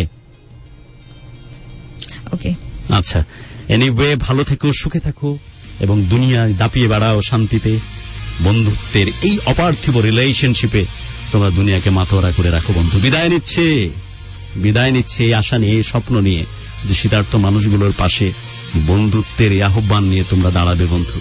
ওকে আচ্ছা, এনিওয়ে, ভালো থেকো, সুখে থাকো, এবং দুনিয়ায় দাপিয়ে বেড়াও শান্তিতে। বন্ধুত্বের এই অপার্থিব রিলেশনশিপে তোমরা দুনিয়াকে মাথোয়ারা করে রাখো বন্ধু। বিদায় নিচ্ছে বিদায় নিচ্ছে এই আশা নিয়ে, এই স্বপ্ন নিয়ে যে শীতার্থ মানুষগুলোর পাশে বন্ধুত্বের এই আহ্বান নিয়ে তোমরা দাঁড়াবে বন্ধু।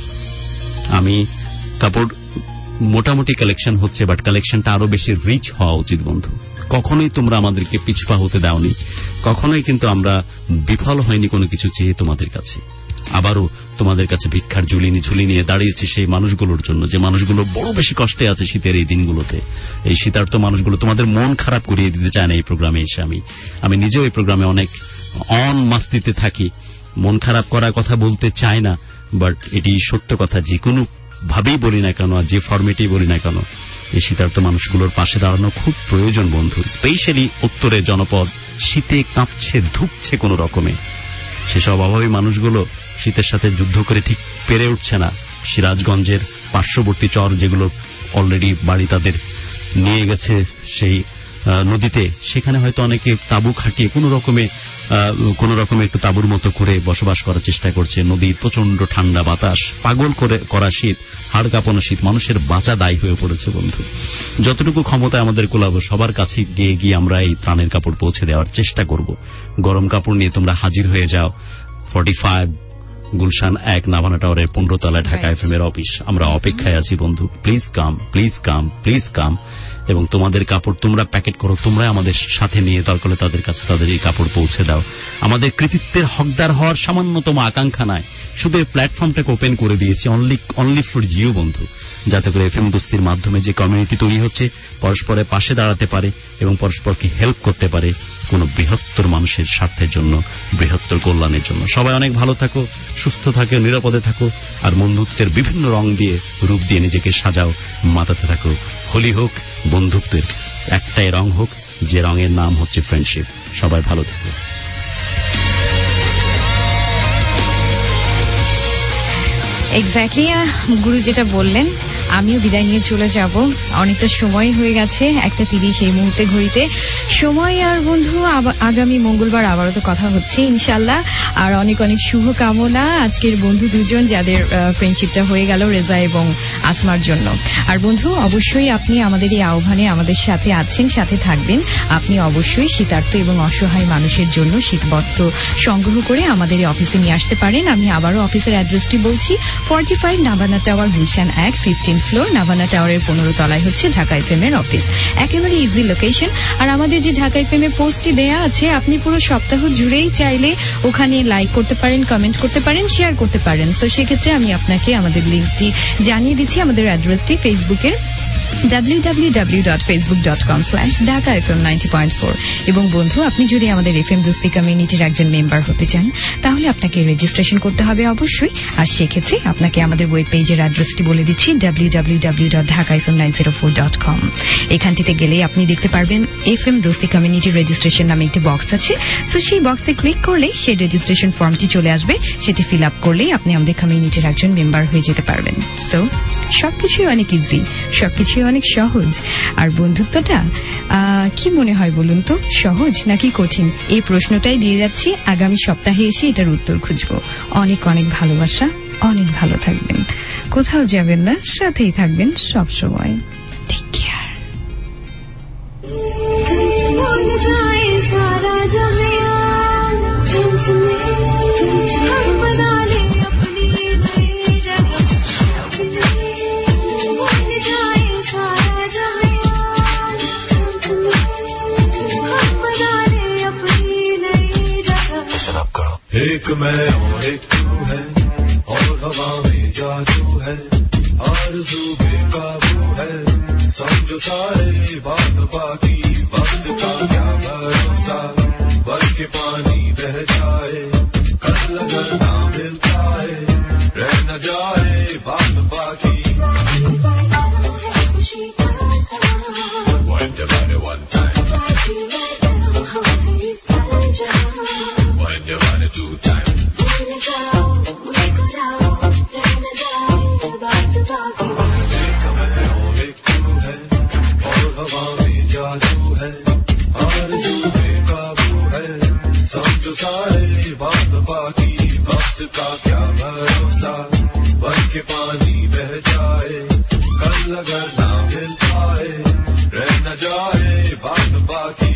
আমি কাপড় মোটামুটি কালেকশন হচ্ছে, বাট কালেকশনটা আরো বেশি রিচ হওয়া উচিত বন্ধু। কখনোই তোমরা আমাদেরকে পিছপা হতে দাওনি, কখনোই কিন্তু আমরা বিফল হয়নি কোনো কিছু চেয়ে তোমাদের কাছে। আবারও তোমাদের কাছে ভিক্ষার ঝুলিনি ঝুলি নিয়ে দাঁড়িয়েছি সেই মানুষগুলোর জন্য, যে মানুষগুলো বড় বেশি কষ্টে আছে শীতের এই দিনগুলোতে। এই শীতার্থ মানুষগুলো তোমাদের মন খারাপ করিয়ে দিতে চায় না এই প্রোগ্রামে এসে। আমি আমি নিজেও এই প্রোগ্রামে অনেক অন মাস্তিতে থাকি, মন খারাপ করার কথা বলতে চাই না, বাট এটি সত্য কথা। যে কোনো ভাবেই বলি না কেন, যে ফরম্যাটেই বলি না কেন, এই শীতার্থ মানুষগুলোর পাশে দাঁড়ানো খুব প্রয়োজন বন্ধু। স্পেশালি উত্তরের জনপদ শীতে কাঁপছে, ধুকছে কোনো রকমে। সেসব অভাবী মানুষগুলো শীতের সাথে যুদ্ধ করে ঠিক পেরে উঠছে না। সিরাজগঞ্জের পার্শ্ববর্তী চর যেগুলো অলরেডি বাড়ি তাদের নিয়ে গেছে সেই নদীতে, সেখানে হয়তো অনেকে তাঁবু খাটিয়ে কোনো রকমে কোন রকমে একটু তাঁবুর মতো করে বসবাস করার চেষ্টা করছে। নদীর প্রচন্ড ঠান্ডা বাতাস, পাগল করে করা শীত, হাড় কাঁপানো শীত, মানুষের বাঁচা দায়ী হয়ে পড়েছে বন্ধু। যতটুকু ক্ষমতায় আমাদের কোলাবো সবার কাছে গিয়ে গিয়ে আমরা এই ত্রাণের কাপড় পৌঁছে দেওয়ার চেষ্টা করব। গরম কাপড় নিয়ে তোমরা হাজির হয়ে যাও। ফর্টি ফাইভ গুলশান এক নাভানা টাওয়ারের পনেরো তলায় ঢাকা এফএম এর অফিস, আমরা অপেক্ষায় আছি বন্ধু। Please come, please come, please come. এবং তোমাদের কাপড় তোমরা প্যাকেট করো, তোমরা আমাদের সাথে নিয়ে দরকার তাদের কাছে তাদের এই কাপড় পৌঁছে দাও। আমাদের কৃতিত্বের হকদার হওয়ার সামান্যতম আকাঙ্ক্ষা নাই, শুধু এই প্ল্যাটফর্মটাকে ওপেন করে দিয়েছি অনলি অনলি ফর জিও বন্ধু, যাতে করে এফএম দোস্তির মাধ্যমে যে কমিউনিটি তৈরি হচ্ছে পরস্পরের পাশে দাঁড়াতে পারে এবং পরস্পরকে হেল্প করতে পারে কোন বৃহত্তর মানুষের স্বার্থের জন্য, বৃহত্তর কল্যাণের জন্য। সবাই অনেক ভালো থাকো, সুস্থ থাকো, নিরাপদে থাকো, আর বন্ধুত্বের বিভিন্ন রং দিয়ে রূপ দিয়ে নিজেকে সাজাও, মাতাতে থাকো। হোলি হোক, বন্ধুত্বের একটাই রং হোক, যে রঙের নাম হচ্ছে ফ্রেন্ডশিপ। সবাই ভালো থাকো। এক্স্যাক্টলি গুরু যেটা বললেন, আমিও বিদায় নিয়ে চলে যাব। অনেকটা সময় হয়ে গেছে, একটা তিরিশ এই মুহূর্তে ঘড়িতে সময়। আর বন্ধু, আগামী মঙ্গলবার আবারও তো কথা হচ্ছে ইনশাল্লাহ। আর অনেক অনেক শুভ কামনা আজকের বন্ধু দুজন যাদের ফ্রেন্ডশিপটা হয়ে গেল, রেজা এবং আসমার জন্য। আর বন্ধু, অবশ্যই আপনি আমাদের এই আহ্বানে আমাদের সাথে আছেন, সাথে থাকবেন। আপনি অবশ্যই শীতার্ত এবং অসহায় মানুষের জন্য শীতবস্ত্র সংগ্রহ করে আমাদের এই অফিসে নিয়ে আসতে পারেন। আমি আবারও অফিসের অ্যাড্রেসটি বলছি, forty five Navana tower, Gulshan এক, ফিফটিন ফ্লোর, নাভানা টাওয়ারের পনেরো তলায় হচ্ছে ঢাকা এফএম এর অফিস। একেবারে ইজি লোকেশন। আর আমাদের যে ঢাকা এফএম এর পোস্টটি দেয়া আছে, আপনি পুরো সপ্তাহ জুড়েই চাইলে ওখানে লাইক করতে পারেন, কমেন্ট করতে পারেন, শেয়ার করতে পারেন। তো সেক্ষেত্রে আমি আপনাকে আমাদের লিঙ্কটি জানিয়ে দিচ্ছি, আমাদের অ্যাড্রেসটি ফেসবুকের W W W dot Facebook dot com slash Dhaka FM ninety point four. এবং বন্ধু, আপনি যদি আমাদের এফএম দোস্তি কমিউনিটির একজন মেম্বার হতে চান, তাহলে আপনাকে রেজিস্ট্রেশন করতে হবে অবশ্যই। আর সেক্ষেত্রে আপনাকে আমাদের ওয়েব পেজের অ্যাড্রেসটি বলে দিচ্ছি, W W W dot Dhaka FM nine zero four dot com. এখানটিতে গেলে আপনি দেখতে পারবেন এফএম দোস্তি কমিউনিটি রেজিস্ট্রেশন নামে একটি বক্স আছে। সো সেই বক্সে ক্লিক করলে সেই রেজিস্ট্রেশন ফর্মটি চলে আসবে, সেটি ফিল আপ করলেই আপনি আমাদের কমিউনিটির একজন মেম্বার হয়ে যেতে পারবেন। সো সবকিছুই অনেক ইজি, সবকিছুই অনেক সহজ। আর বন্ধুত্বটা কি মনে হয় বলুন তো, সহজ নাকি কঠিন? এই প্রশ্নটাই দিয়ে যাচ্ছি। আগামী সপ্তাহে এসে এটার উত্তর খুঁজবো। অনেক অনেক ভালোবাসা, অনেক ভালো থাকবেন, কোথাও যাবেন না, সাথেই থাকবেন সব সময়। Take care. एक मैं और एक तू है, और हवा में जादू है, आरज़ू बेकाबू है, समझो सारे बात बाकी, वक्त का क्या भरोसा, बन के पानी बह जाए, कल अगर ना मिल पाए, रह न जाए बात बाकी। Wind your body one time, wind your body two times. एक मैं और एक तू है, और हवा में जादू है, आरज़ू बेकाबू है, समझो सारे बात बाकी, वक्त का क्या भरोसा, बन के पानी बह जाए, कल अगर ना मिल पाए, रह न जाए बात बाकी।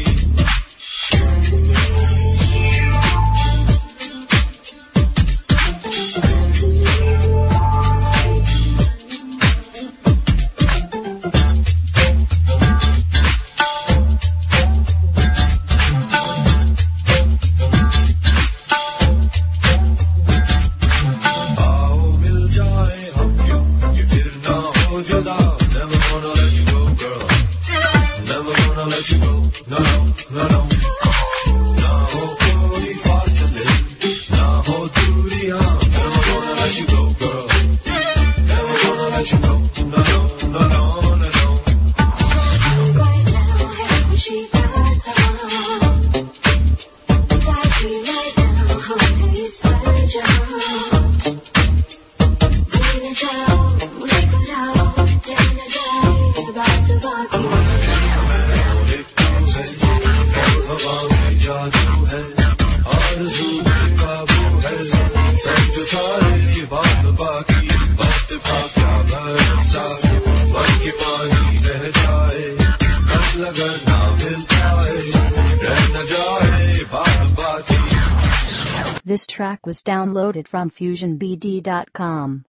This track was downloaded from fusion b d dot com.